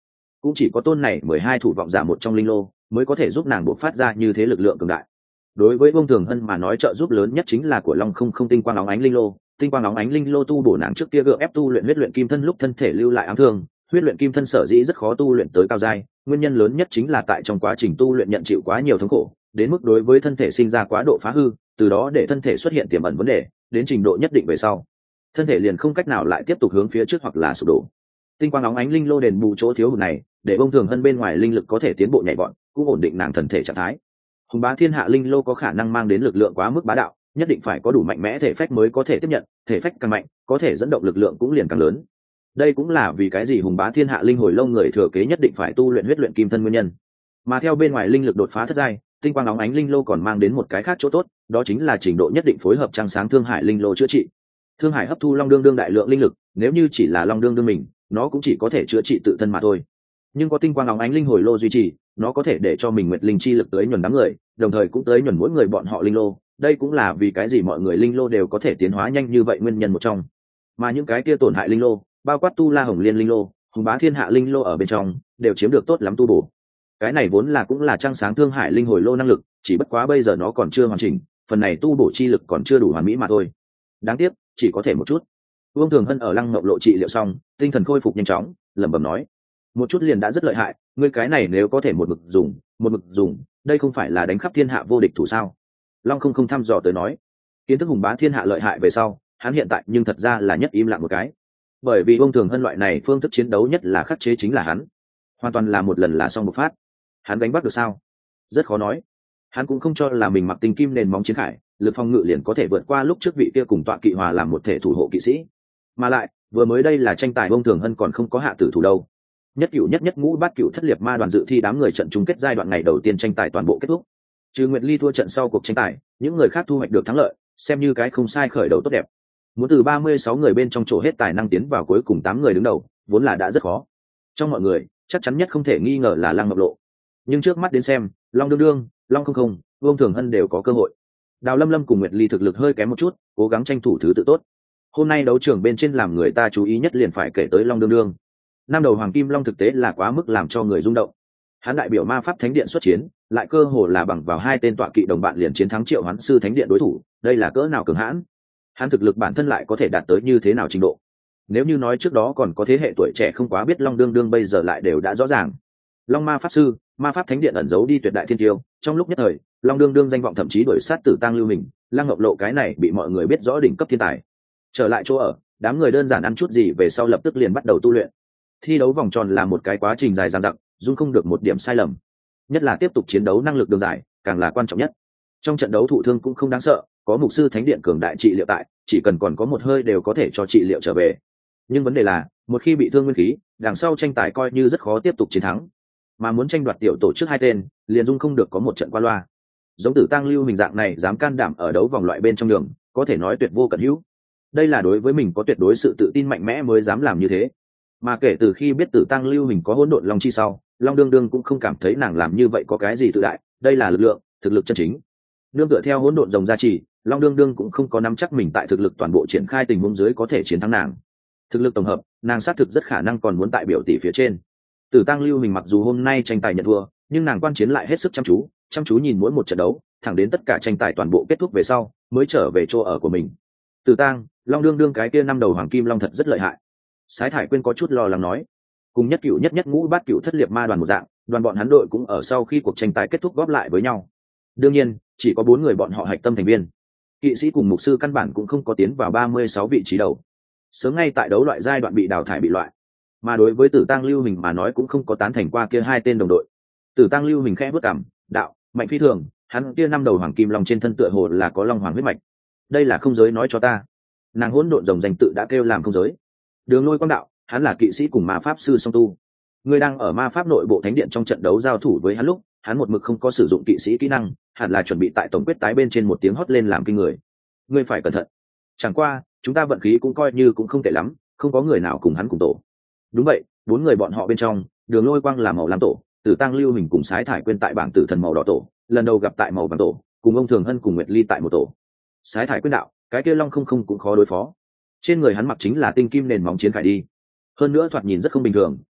cũng chỉ có tôn này 12 thủ vọng giả một trong linh lô mới có thể giúp nàng bộc phát ra như thế lực lượng cường đại. Đối với Vương Thường Hân mà nói trợ giúp lớn nhất chính là của Long Không Không tinh quang óng ánh linh lô. Tinh quang óng ánh linh lô tu bổ nàng trước kia gượng ép tu luyện huyết luyện kim thân lúc thân thể lưu lại ám thương, huyết luyện kim thân sở dĩ rất khó tu luyện tới cao giai, nguyên nhân lớn nhất chính là tại trong quá trình tu luyện nhận chịu quá nhiều thống khổ, đến mức đối với thân thể sinh ra quá độ phá hư, từ đó để thân thể xuất hiện tiềm ẩn vấn đề, đến trình độ nhất định về sau, thân thể liền không cách nào lại tiếp tục hướng phía trước hoặc là sụp đổ. Tinh quang óng ánh linh lô đền bù chỗ thiếu hụt này, để Vương Thường Hân bên ngoài linh lực có thể tiến bộ nhảy vọt, cũng ổn định nàng thần thể trạng thái. Hùng Bá Thiên Hạ linh lô có khả năng mang đến lực lượng quá mức bá đạo, nhất định phải có đủ mạnh mẽ thể phách mới có thể tiếp nhận, thể phách càng mạnh, có thể dẫn động lực lượng cũng liền càng lớn. Đây cũng là vì cái gì Hùng Bá Thiên Hạ linh hồi lâu người thừa kế nhất định phải tu luyện huyết luyện kim thân nguyên nhân. Mà theo bên ngoài linh lực đột phá thất giai, tinh quang óng ánh linh lô còn mang đến một cái khác chỗ tốt, đó chính là trình độ nhất định phối hợp trăng sáng Thương Hải linh lô chữa trị. Thương Hải hấp thu Long đương đương đại lượng linh lực, nếu như chỉ là Long đương đương mình, nó cũng chỉ có thể chữa trị tự thân mà thôi. Nhưng có tinh quang óng ánh linh hồi lô duy trì, nó có thể để cho mình nguyệt linh chi lực tới nhuần đám người, đồng thời cũng tới nhuần mỗi người bọn họ linh lô. Đây cũng là vì cái gì mọi người linh lô đều có thể tiến hóa nhanh như vậy nguyên nhân một trong. Mà những cái kia tổn hại linh lô, bao quát Tu La Hồng Liên linh lô, Hùng Bá Thiên Hạ linh lô ở bên trong, đều chiếm được tốt lắm tu bổ. Cái này vốn là cũng là trăng sáng Thương Hải linh hồi lô năng lực, chỉ bất quá bây giờ nó còn chưa hoàn chỉnh, phần này tu bổ chi lực còn chưa đủ hoàn mỹ mà thôi. Đáng tiếc, chỉ có thể một chút. Vương Thường Hân ở Lăng Ngọc Lộ trị liệu xong, tinh thần khôi phục nhanh chóng, lẩm bẩm nói: một chút liền đã rất lợi hại, ngươi cái này nếu có thể một mực dùng, đây không phải là đánh khắp thiên hạ vô địch thủ sao? Long Không Không thăm dò tới nói, kiến thức Hùng Bá Thiên Hạ lợi hại về sau, hắn hiện tại nhưng thật ra là nhất im lặng một cái, bởi vì Vương Thường Hân loại này phương thức chiến đấu nhất là khắc chế chính là hắn, hoàn toàn là một lần là xong một phát, hắn đánh bắt được sao? Rất khó nói. Hắn cũng không cho là mình mặc tinh kim nền móng chiến khải, lực phòng ngự liền có thể vượt qua lúc trước vị kia cùng tọa kỵ hòa làm một thể thủ hộ kỵ sĩ, mà lại vừa mới đây là tranh tài Vương Thường Hân còn không có hạ tử thủ đâu. Nhất cửu nhất ngũ bát cửu thất liệt ma đoàn dự thi đám người trận chung kết giai đoạn ngày đầu tiên tranh tài toàn bộ kết thúc. Trừ Nguyệt Ly thua trận sau cuộc tranh tài, những người khác thu hoạch được thắng lợi, xem như cái không sai khởi đầu tốt đẹp. Muốn từ 36 người bên trong chỗ hết tài năng tiến vào cuối cùng 8 người đứng đầu, vốn là đã rất khó. Trong mọi người, chắc chắn nhất không thể nghi ngờ là Lăng Ngọc Lộ. Nhưng trước mắt đến xem, Long đương đương, Long Không Không, Vương Thường Hân đều có cơ hội. Đào Lâm Lâm cùng Nguyệt Ly thực lực hơi kém một chút, cố gắng tranh thủ thứ tự tốt. Hôm nay đấu trường bên trên làm người ta chú ý nhất liền phải kể tới Long đương đương. Năm đầu Hoàng Kim Long thực tế là quá mức làm cho người rung động. Hắn đại biểu Ma Pháp Thánh Điện xuất chiến, lại cơ hồ là bằng vào 2 tên tọa kỵ đồng bạn liền chiến thắng Triệu Hoán Sư Thánh Điện đối thủ, đây là cỡ nào cường hãn. Hắn thực lực bản thân lại có thể đạt tới như thế nào trình độ. Nếu như nói trước đó còn có thế hệ tuổi trẻ không quá biết Long đương đương, bây giờ lại đều đã rõ ràng. Long Ma Pháp Sư, Ma Pháp Thánh Điện ẩn giấu đi tuyệt đại thiên tiêu, trong lúc nhất thời, Long đương đương danh vọng thậm chí đuổi sát Tử Tang Lưu Hình, Lăng Ngọc Lộ cái này bị mọi người biết rõ đỉnh cấp thiên tài. Trở lại chỗ ở, đám người đơn giản ăn chút gì về sau lập tức liền bắt đầu tu luyện. Thi đấu vòng tròn là một cái quá trình dài dằng dặc, dung không được một điểm sai lầm. Nhất là tiếp tục chiến đấu năng lực đường dài, càng là quan trọng nhất. Trong trận đấu thụ thương cũng không đáng sợ, có mục sư Thánh Điện cường đại trị liệu tại, chỉ cần còn có một hơi đều có thể cho trị liệu trở về. Nhưng vấn đề là, một khi bị thương nguyên khí, đằng sau tranh tài coi như rất khó tiếp tục chiến thắng. Mà muốn tranh đoạt tiểu tổ trước 2 tên, liền dung không được có một trận qua loa. Giống Tử Tang Lưu Hình dạng này dám can đảm ở đấu vòng loại bên trong đường, có thể nói tuyệt vô cận hữu. Đây là đối với mình có tuyệt đối sự tự tin mạnh mẽ mới dám làm như thế. Mà kể từ khi biết Tử Tang Lưu Hình có hỗn độn long chi sau, Long đương đương cũng không cảm thấy nàng làm như vậy có cái gì tự đại, đây là lực lượng, thực lực chân chính. Nương tựa theo hỗn độn rồng gia trì, Long đương đương cũng không có nắm chắc mình tại thực lực toàn bộ triển khai tình huống dưới có thể chiến thắng nàng. Thực lực tổng hợp, nàng xác thực rất khả năng còn muốn tại biểu tỷ phía trên. Tử Tang Lưu Hình mặc dù hôm nay tranh tài nhận thua, nhưng nàng quan chiến lại hết sức chăm chú nhìn mỗi một trận đấu, thẳng đến tất cả tranh tài toàn bộ kết thúc về sau, mới trở về chỗ ở của mình. Tử Tang, Long đương đương cái kia 5 đầu Hoàng Kim Long thật rất lợi hại. Sái Thải Quyên có chút lo lắng nói. Cùng nhất cửu nhất ngũ bát cửu thất liệt ma đoàn một dạng, đoàn bọn hắn đội cũng ở sau khi cuộc tranh tài kết thúc góp lại với nhau. Đương nhiên, chỉ có 4 người bọn họ hạch tâm thành viên. Kỵ sĩ cùng mục sư căn bản cũng không có tiến vào 36 vị trí đầu. Sớm ngay tại đấu loại giai đoạn bị đào thải bị loại. Mà đối với Tử Tang Lưu Hình mà nói cũng không có tán thành qua kia 2 tên đồng đội. Tử Tang Lưu Hình khẽ bước cằm, đạo, mạnh phi thường, hắn kia 5 đầu Hoàng Kim Long trên thân tựa hồ là có long hoàng huyết mạch. Đây là không giới nói cho ta. Nàng hỗn độn rồng danh tự đã kêu làm không giới. Đường Lôi Quang đạo, hắn là kỵ sĩ cùng ma pháp sư song tu. Người đang ở ma pháp nội bộ thánh điện trong trận đấu giao thủ với hắn lúc, hắn một mực không có sử dụng kỵ sĩ kỹ năng, hẳn là chuẩn bị tại tổng quyết tái bên trên một tiếng hót lên làm kinh người. Ngươi phải cẩn thận. Chẳng qua, chúng ta vận khí cũng coi như cũng không tệ lắm, không có người nào cùng hắn cùng tổ. Đúng vậy, 4 người bọn họ bên trong, Đường Lôi Quang là màu lam tổ, Tử Tang Lưu Hình cùng Sái Thải Quyên tại bảng tử thần màu đỏ tổ, lần đầu gặp tại màu vàng tổ, cùng ông Thường Hân cùng Nguyệt Ly tại một tổ. Sái Thải Quyên đạo, cái kia Long Không Không cũng khó đối phó. Trên người hắn mặc chính là tinh kim nền móng chiến khải đi. Hơn nữa thoạt nhìn rất không bình thường,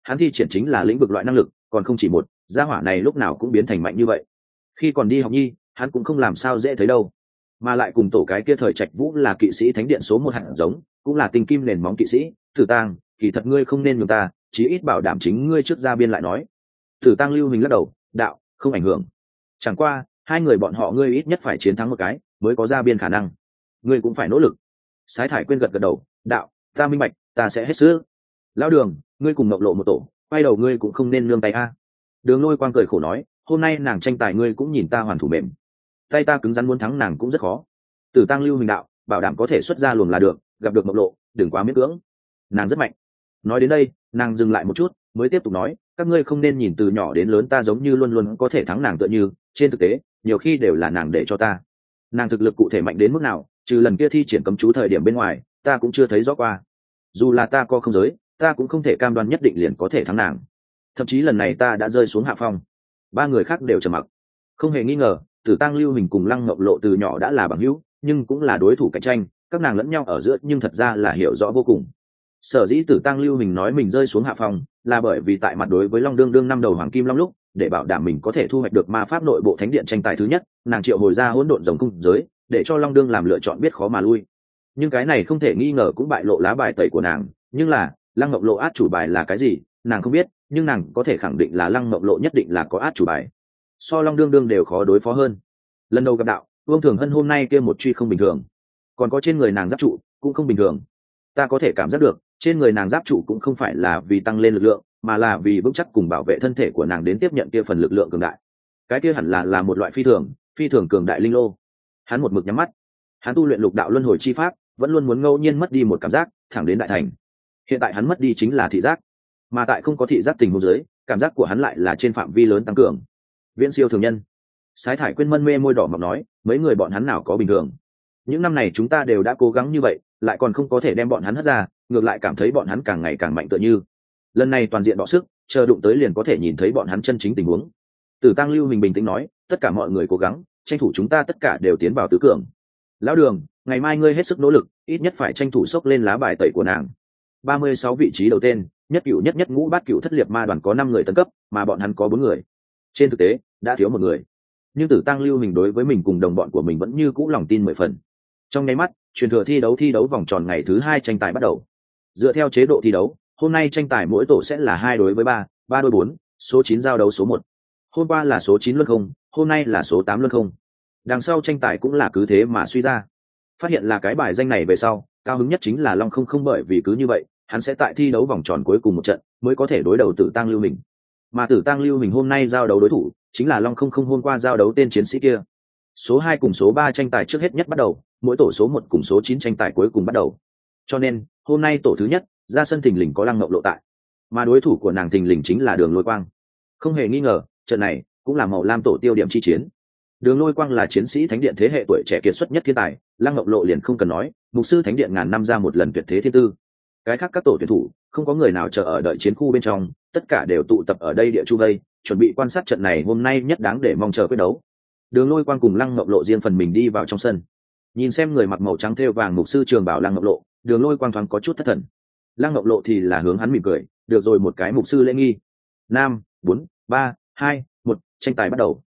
hắn thi triển chính là lĩnh vực loại năng lực, còn không chỉ một, gia hỏa này lúc nào cũng biến thành mạnh như vậy. Khi còn đi học nhi, hắn cũng không làm sao dễ thấy đâu, mà lại cùng tổ cái kia thời Trạch Vũ là kỵ sĩ thánh điện số một hạt giống, cũng là tinh kim nền móng kỵ sĩ. Tử Tăng, kỳ thật ngươi không nên nhường ta, chí ít bảo đảm chính ngươi trước ra biên lại nói. Tử Tăng lưu mình lắc đầu, đạo, không ảnh hưởng. Chẳng qua, hai người bọn họ ngươi ít nhất phải chiến thắng một cái, mới có ra biên khả năng. Ngươi cũng phải nỗ lực. Sái Thải Quyên gật gật đầu, đạo, ta minh bạch, ta sẽ hết sức. Lão Đường, ngươi cùng Ngọc Lộ một tổ, quay đầu ngươi cũng không nên nương tay a. Đường Lôi Quang cười khổ nói, hôm nay nàng tranh tài ngươi cũng nhìn ta hoàn thủ mềm, tay ta cứng rắn muốn thắng nàng cũng rất khó. Tử Tăng lưu mình đạo, bảo đảm có thể xuất ra luồng là được, gặp được Ngọc Lộ đừng quá miễn cưỡng, nàng rất mạnh. Nói đến đây nàng dừng lại một chút mới tiếp tục nói, các ngươi không nên nhìn từ nhỏ đến lớn ta giống như luôn luôn có thể thắng nàng tựa như, trên thực tế nhiều khi đều là nàng để cho ta. Nàng thực lực cụ thể mạnh đến mức nào, trừ lần kia thi triển cấm chú thời điểm bên ngoài, ta cũng chưa thấy rõ qua. Dù là ta có không giới, ta cũng không thể cam đoan nhất định liền có thể thắng nàng. Thậm chí lần này ta đã rơi xuống hạ phong. Ba người khác đều trầm mặc. Không hề nghi ngờ, Tử Tăng lưu hình cùng Lăng Ngọc Lộ từ nhỏ đã là bằng hữu, nhưng cũng là đối thủ cạnh tranh, các nàng lẫn nhau ở giữa nhưng thật ra là hiểu rõ vô cùng. Sở dĩ Tử Tăng lưu hình nói mình rơi xuống hạ phong, là bởi vì tại mặt đối với Long Đương Đương năm đầu Hoàng Kim Long lúc, để bảo đảm mình có thể thu hoạch được ma pháp nội bộ thánh điện tranh tài thứ nhất, nàng triệu hồi ra hỗn độn rồng cung giới, để cho Long Đương làm lựa chọn biết khó mà lui. Nhưng cái này không thể nghi ngờ cũng bại lộ lá bài tẩy của nàng, nhưng là Lăng Ngọc Lộ át chủ bài là cái gì, nàng không biết, nhưng nàng có thể khẳng định là Lăng Ngọc Lộ nhất định là có át chủ bài. So Long Đương Đương đều khó đối phó hơn. Lần đầu gặp đạo, Vương Thường Hân hôm nay kia một truy không bình thường, còn có trên người nàng giáp trụ cũng không bình thường. Ta có thể cảm giác được trên người nàng giáp trụ cũng không phải là vì tăng lên lực lượng, mà là vì vững chắc cùng bảo vệ thân thể của nàng đến tiếp nhận kia phần lực lượng cường đại. Cái kia hẳn là một loại phi thường cường đại linh lô. Hắn một mực nhắm mắt, hắn tu luyện lục đạo luân hồi chi pháp, vẫn luôn muốn ngẫu nhiên mất đi một cảm giác, thẳng đến đại thành. Hiện tại hắn mất đi chính là thị giác, mà tại không có thị giác tình huống dưới, cảm giác của hắn lại là trên phạm vi lớn tăng cường, viễn siêu thường nhân. Sái Thải Quyên mân mê môi đỏ mọng nói, mấy người bọn hắn nào có bình thường. Những năm này chúng ta đều đã cố gắng như vậy, lại còn không có thể đem bọn hắn hất ra, ngược lại cảm thấy bọn hắn càng ngày càng mạnh tựa như. Lần này toàn diện đọ sức, chờ đụng tới liền có thể nhìn thấy bọn hắn chân chính tình huống. Tử Tăng lưu mình bình tĩnh nói, tất cả mọi người cố gắng, tranh thủ chúng ta tất cả đều tiến vào tứ cường. Lão Đường, ngày mai ngươi hết sức nỗ lực, ít nhất phải tranh thủ xốc lên lá bài tẩy của nàng. 36 vị trí đầu tên, nhất cửu nhất nhất ngũ bát cửu thất liệt ma đoàn có 5 người tấn cấp, mà bọn hắn có 4 người. Trên thực tế, đã thiếu một người. Nhưng Tử Tăng lưu mình đối với mình cùng đồng bọn của mình vẫn như cũ lòng tin 10 phần. Trong nháy mắt, truyền thừa thi đấu vòng tròn ngày thứ 2 tranh tài bắt đầu. Dựa theo chế độ thi đấu, hôm nay tranh tài mỗi tổ sẽ là 2 đối với 3, 3 đối 4, số 9 giao đấu số 1. Hôm qua là số 9 luân không, hôm nay là số 8 luân không. Đằng sau tranh tài cũng là cứ thế mà suy ra. Phát hiện là cái bài danh này về sau, cao hứng nhất chính là Long không bởi vì cứ như vậy, hắn sẽ tại thi đấu vòng tròn cuối cùng một trận mới có thể đối đầu Tử Tăng lưu mình. Mà Tử Tăng lưu mình hôm nay giao đấu đối thủ chính là Long không hôm qua giao đấu tên chiến sĩ kia. Số 2 cùng số 3 tranh tài trước hết nhất bắt đầu, mỗi tổ số 1 cùng số 9 tranh tài cuối cùng bắt đầu. Cho nên, hôm nay tổ thứ nhất, ra sân thình lình có Lăng Ngọc Lộ tại, mà đối thủ của nàng thình lình chính là Đường Lôi Quang. Không hề nghi ngờ, trận này cũng là màu lam tổ tiêu điểm chi chiến. Đường Lôi Quang là chiến sĩ thánh điện thế hệ tuổi trẻ kiệt xuất nhất thiên tài, Lăng Ngọc Lộ liền không cần nói, mục sư thánh điện ngàn năm ra một lần tuyệt thế thiên tư. Cái khác các tổ tuyển thủ, không có người nào chờ ở đợi chiến khu bên trong, tất cả đều tụ tập ở đây địa chu vây, chuẩn bị quan sát trận này hôm nay nhất đáng để mong chờ quyết đấu. Đường Lôi Quang cùng Lăng Ngọc Lộ riêng phần mình đi vào trong sân. Nhìn xem người mặc màu trắng thêu vàng mục sư trường bảo Lăng Ngọc Lộ, Đường Lôi Quang thoáng có chút thất thần. Lăng Ngọc Lộ thì là hướng hắn mỉm cười, được rồi một cái mục sư lễ nghi. 5, 4, 3, 2, 1, tranh tài bắt đầu.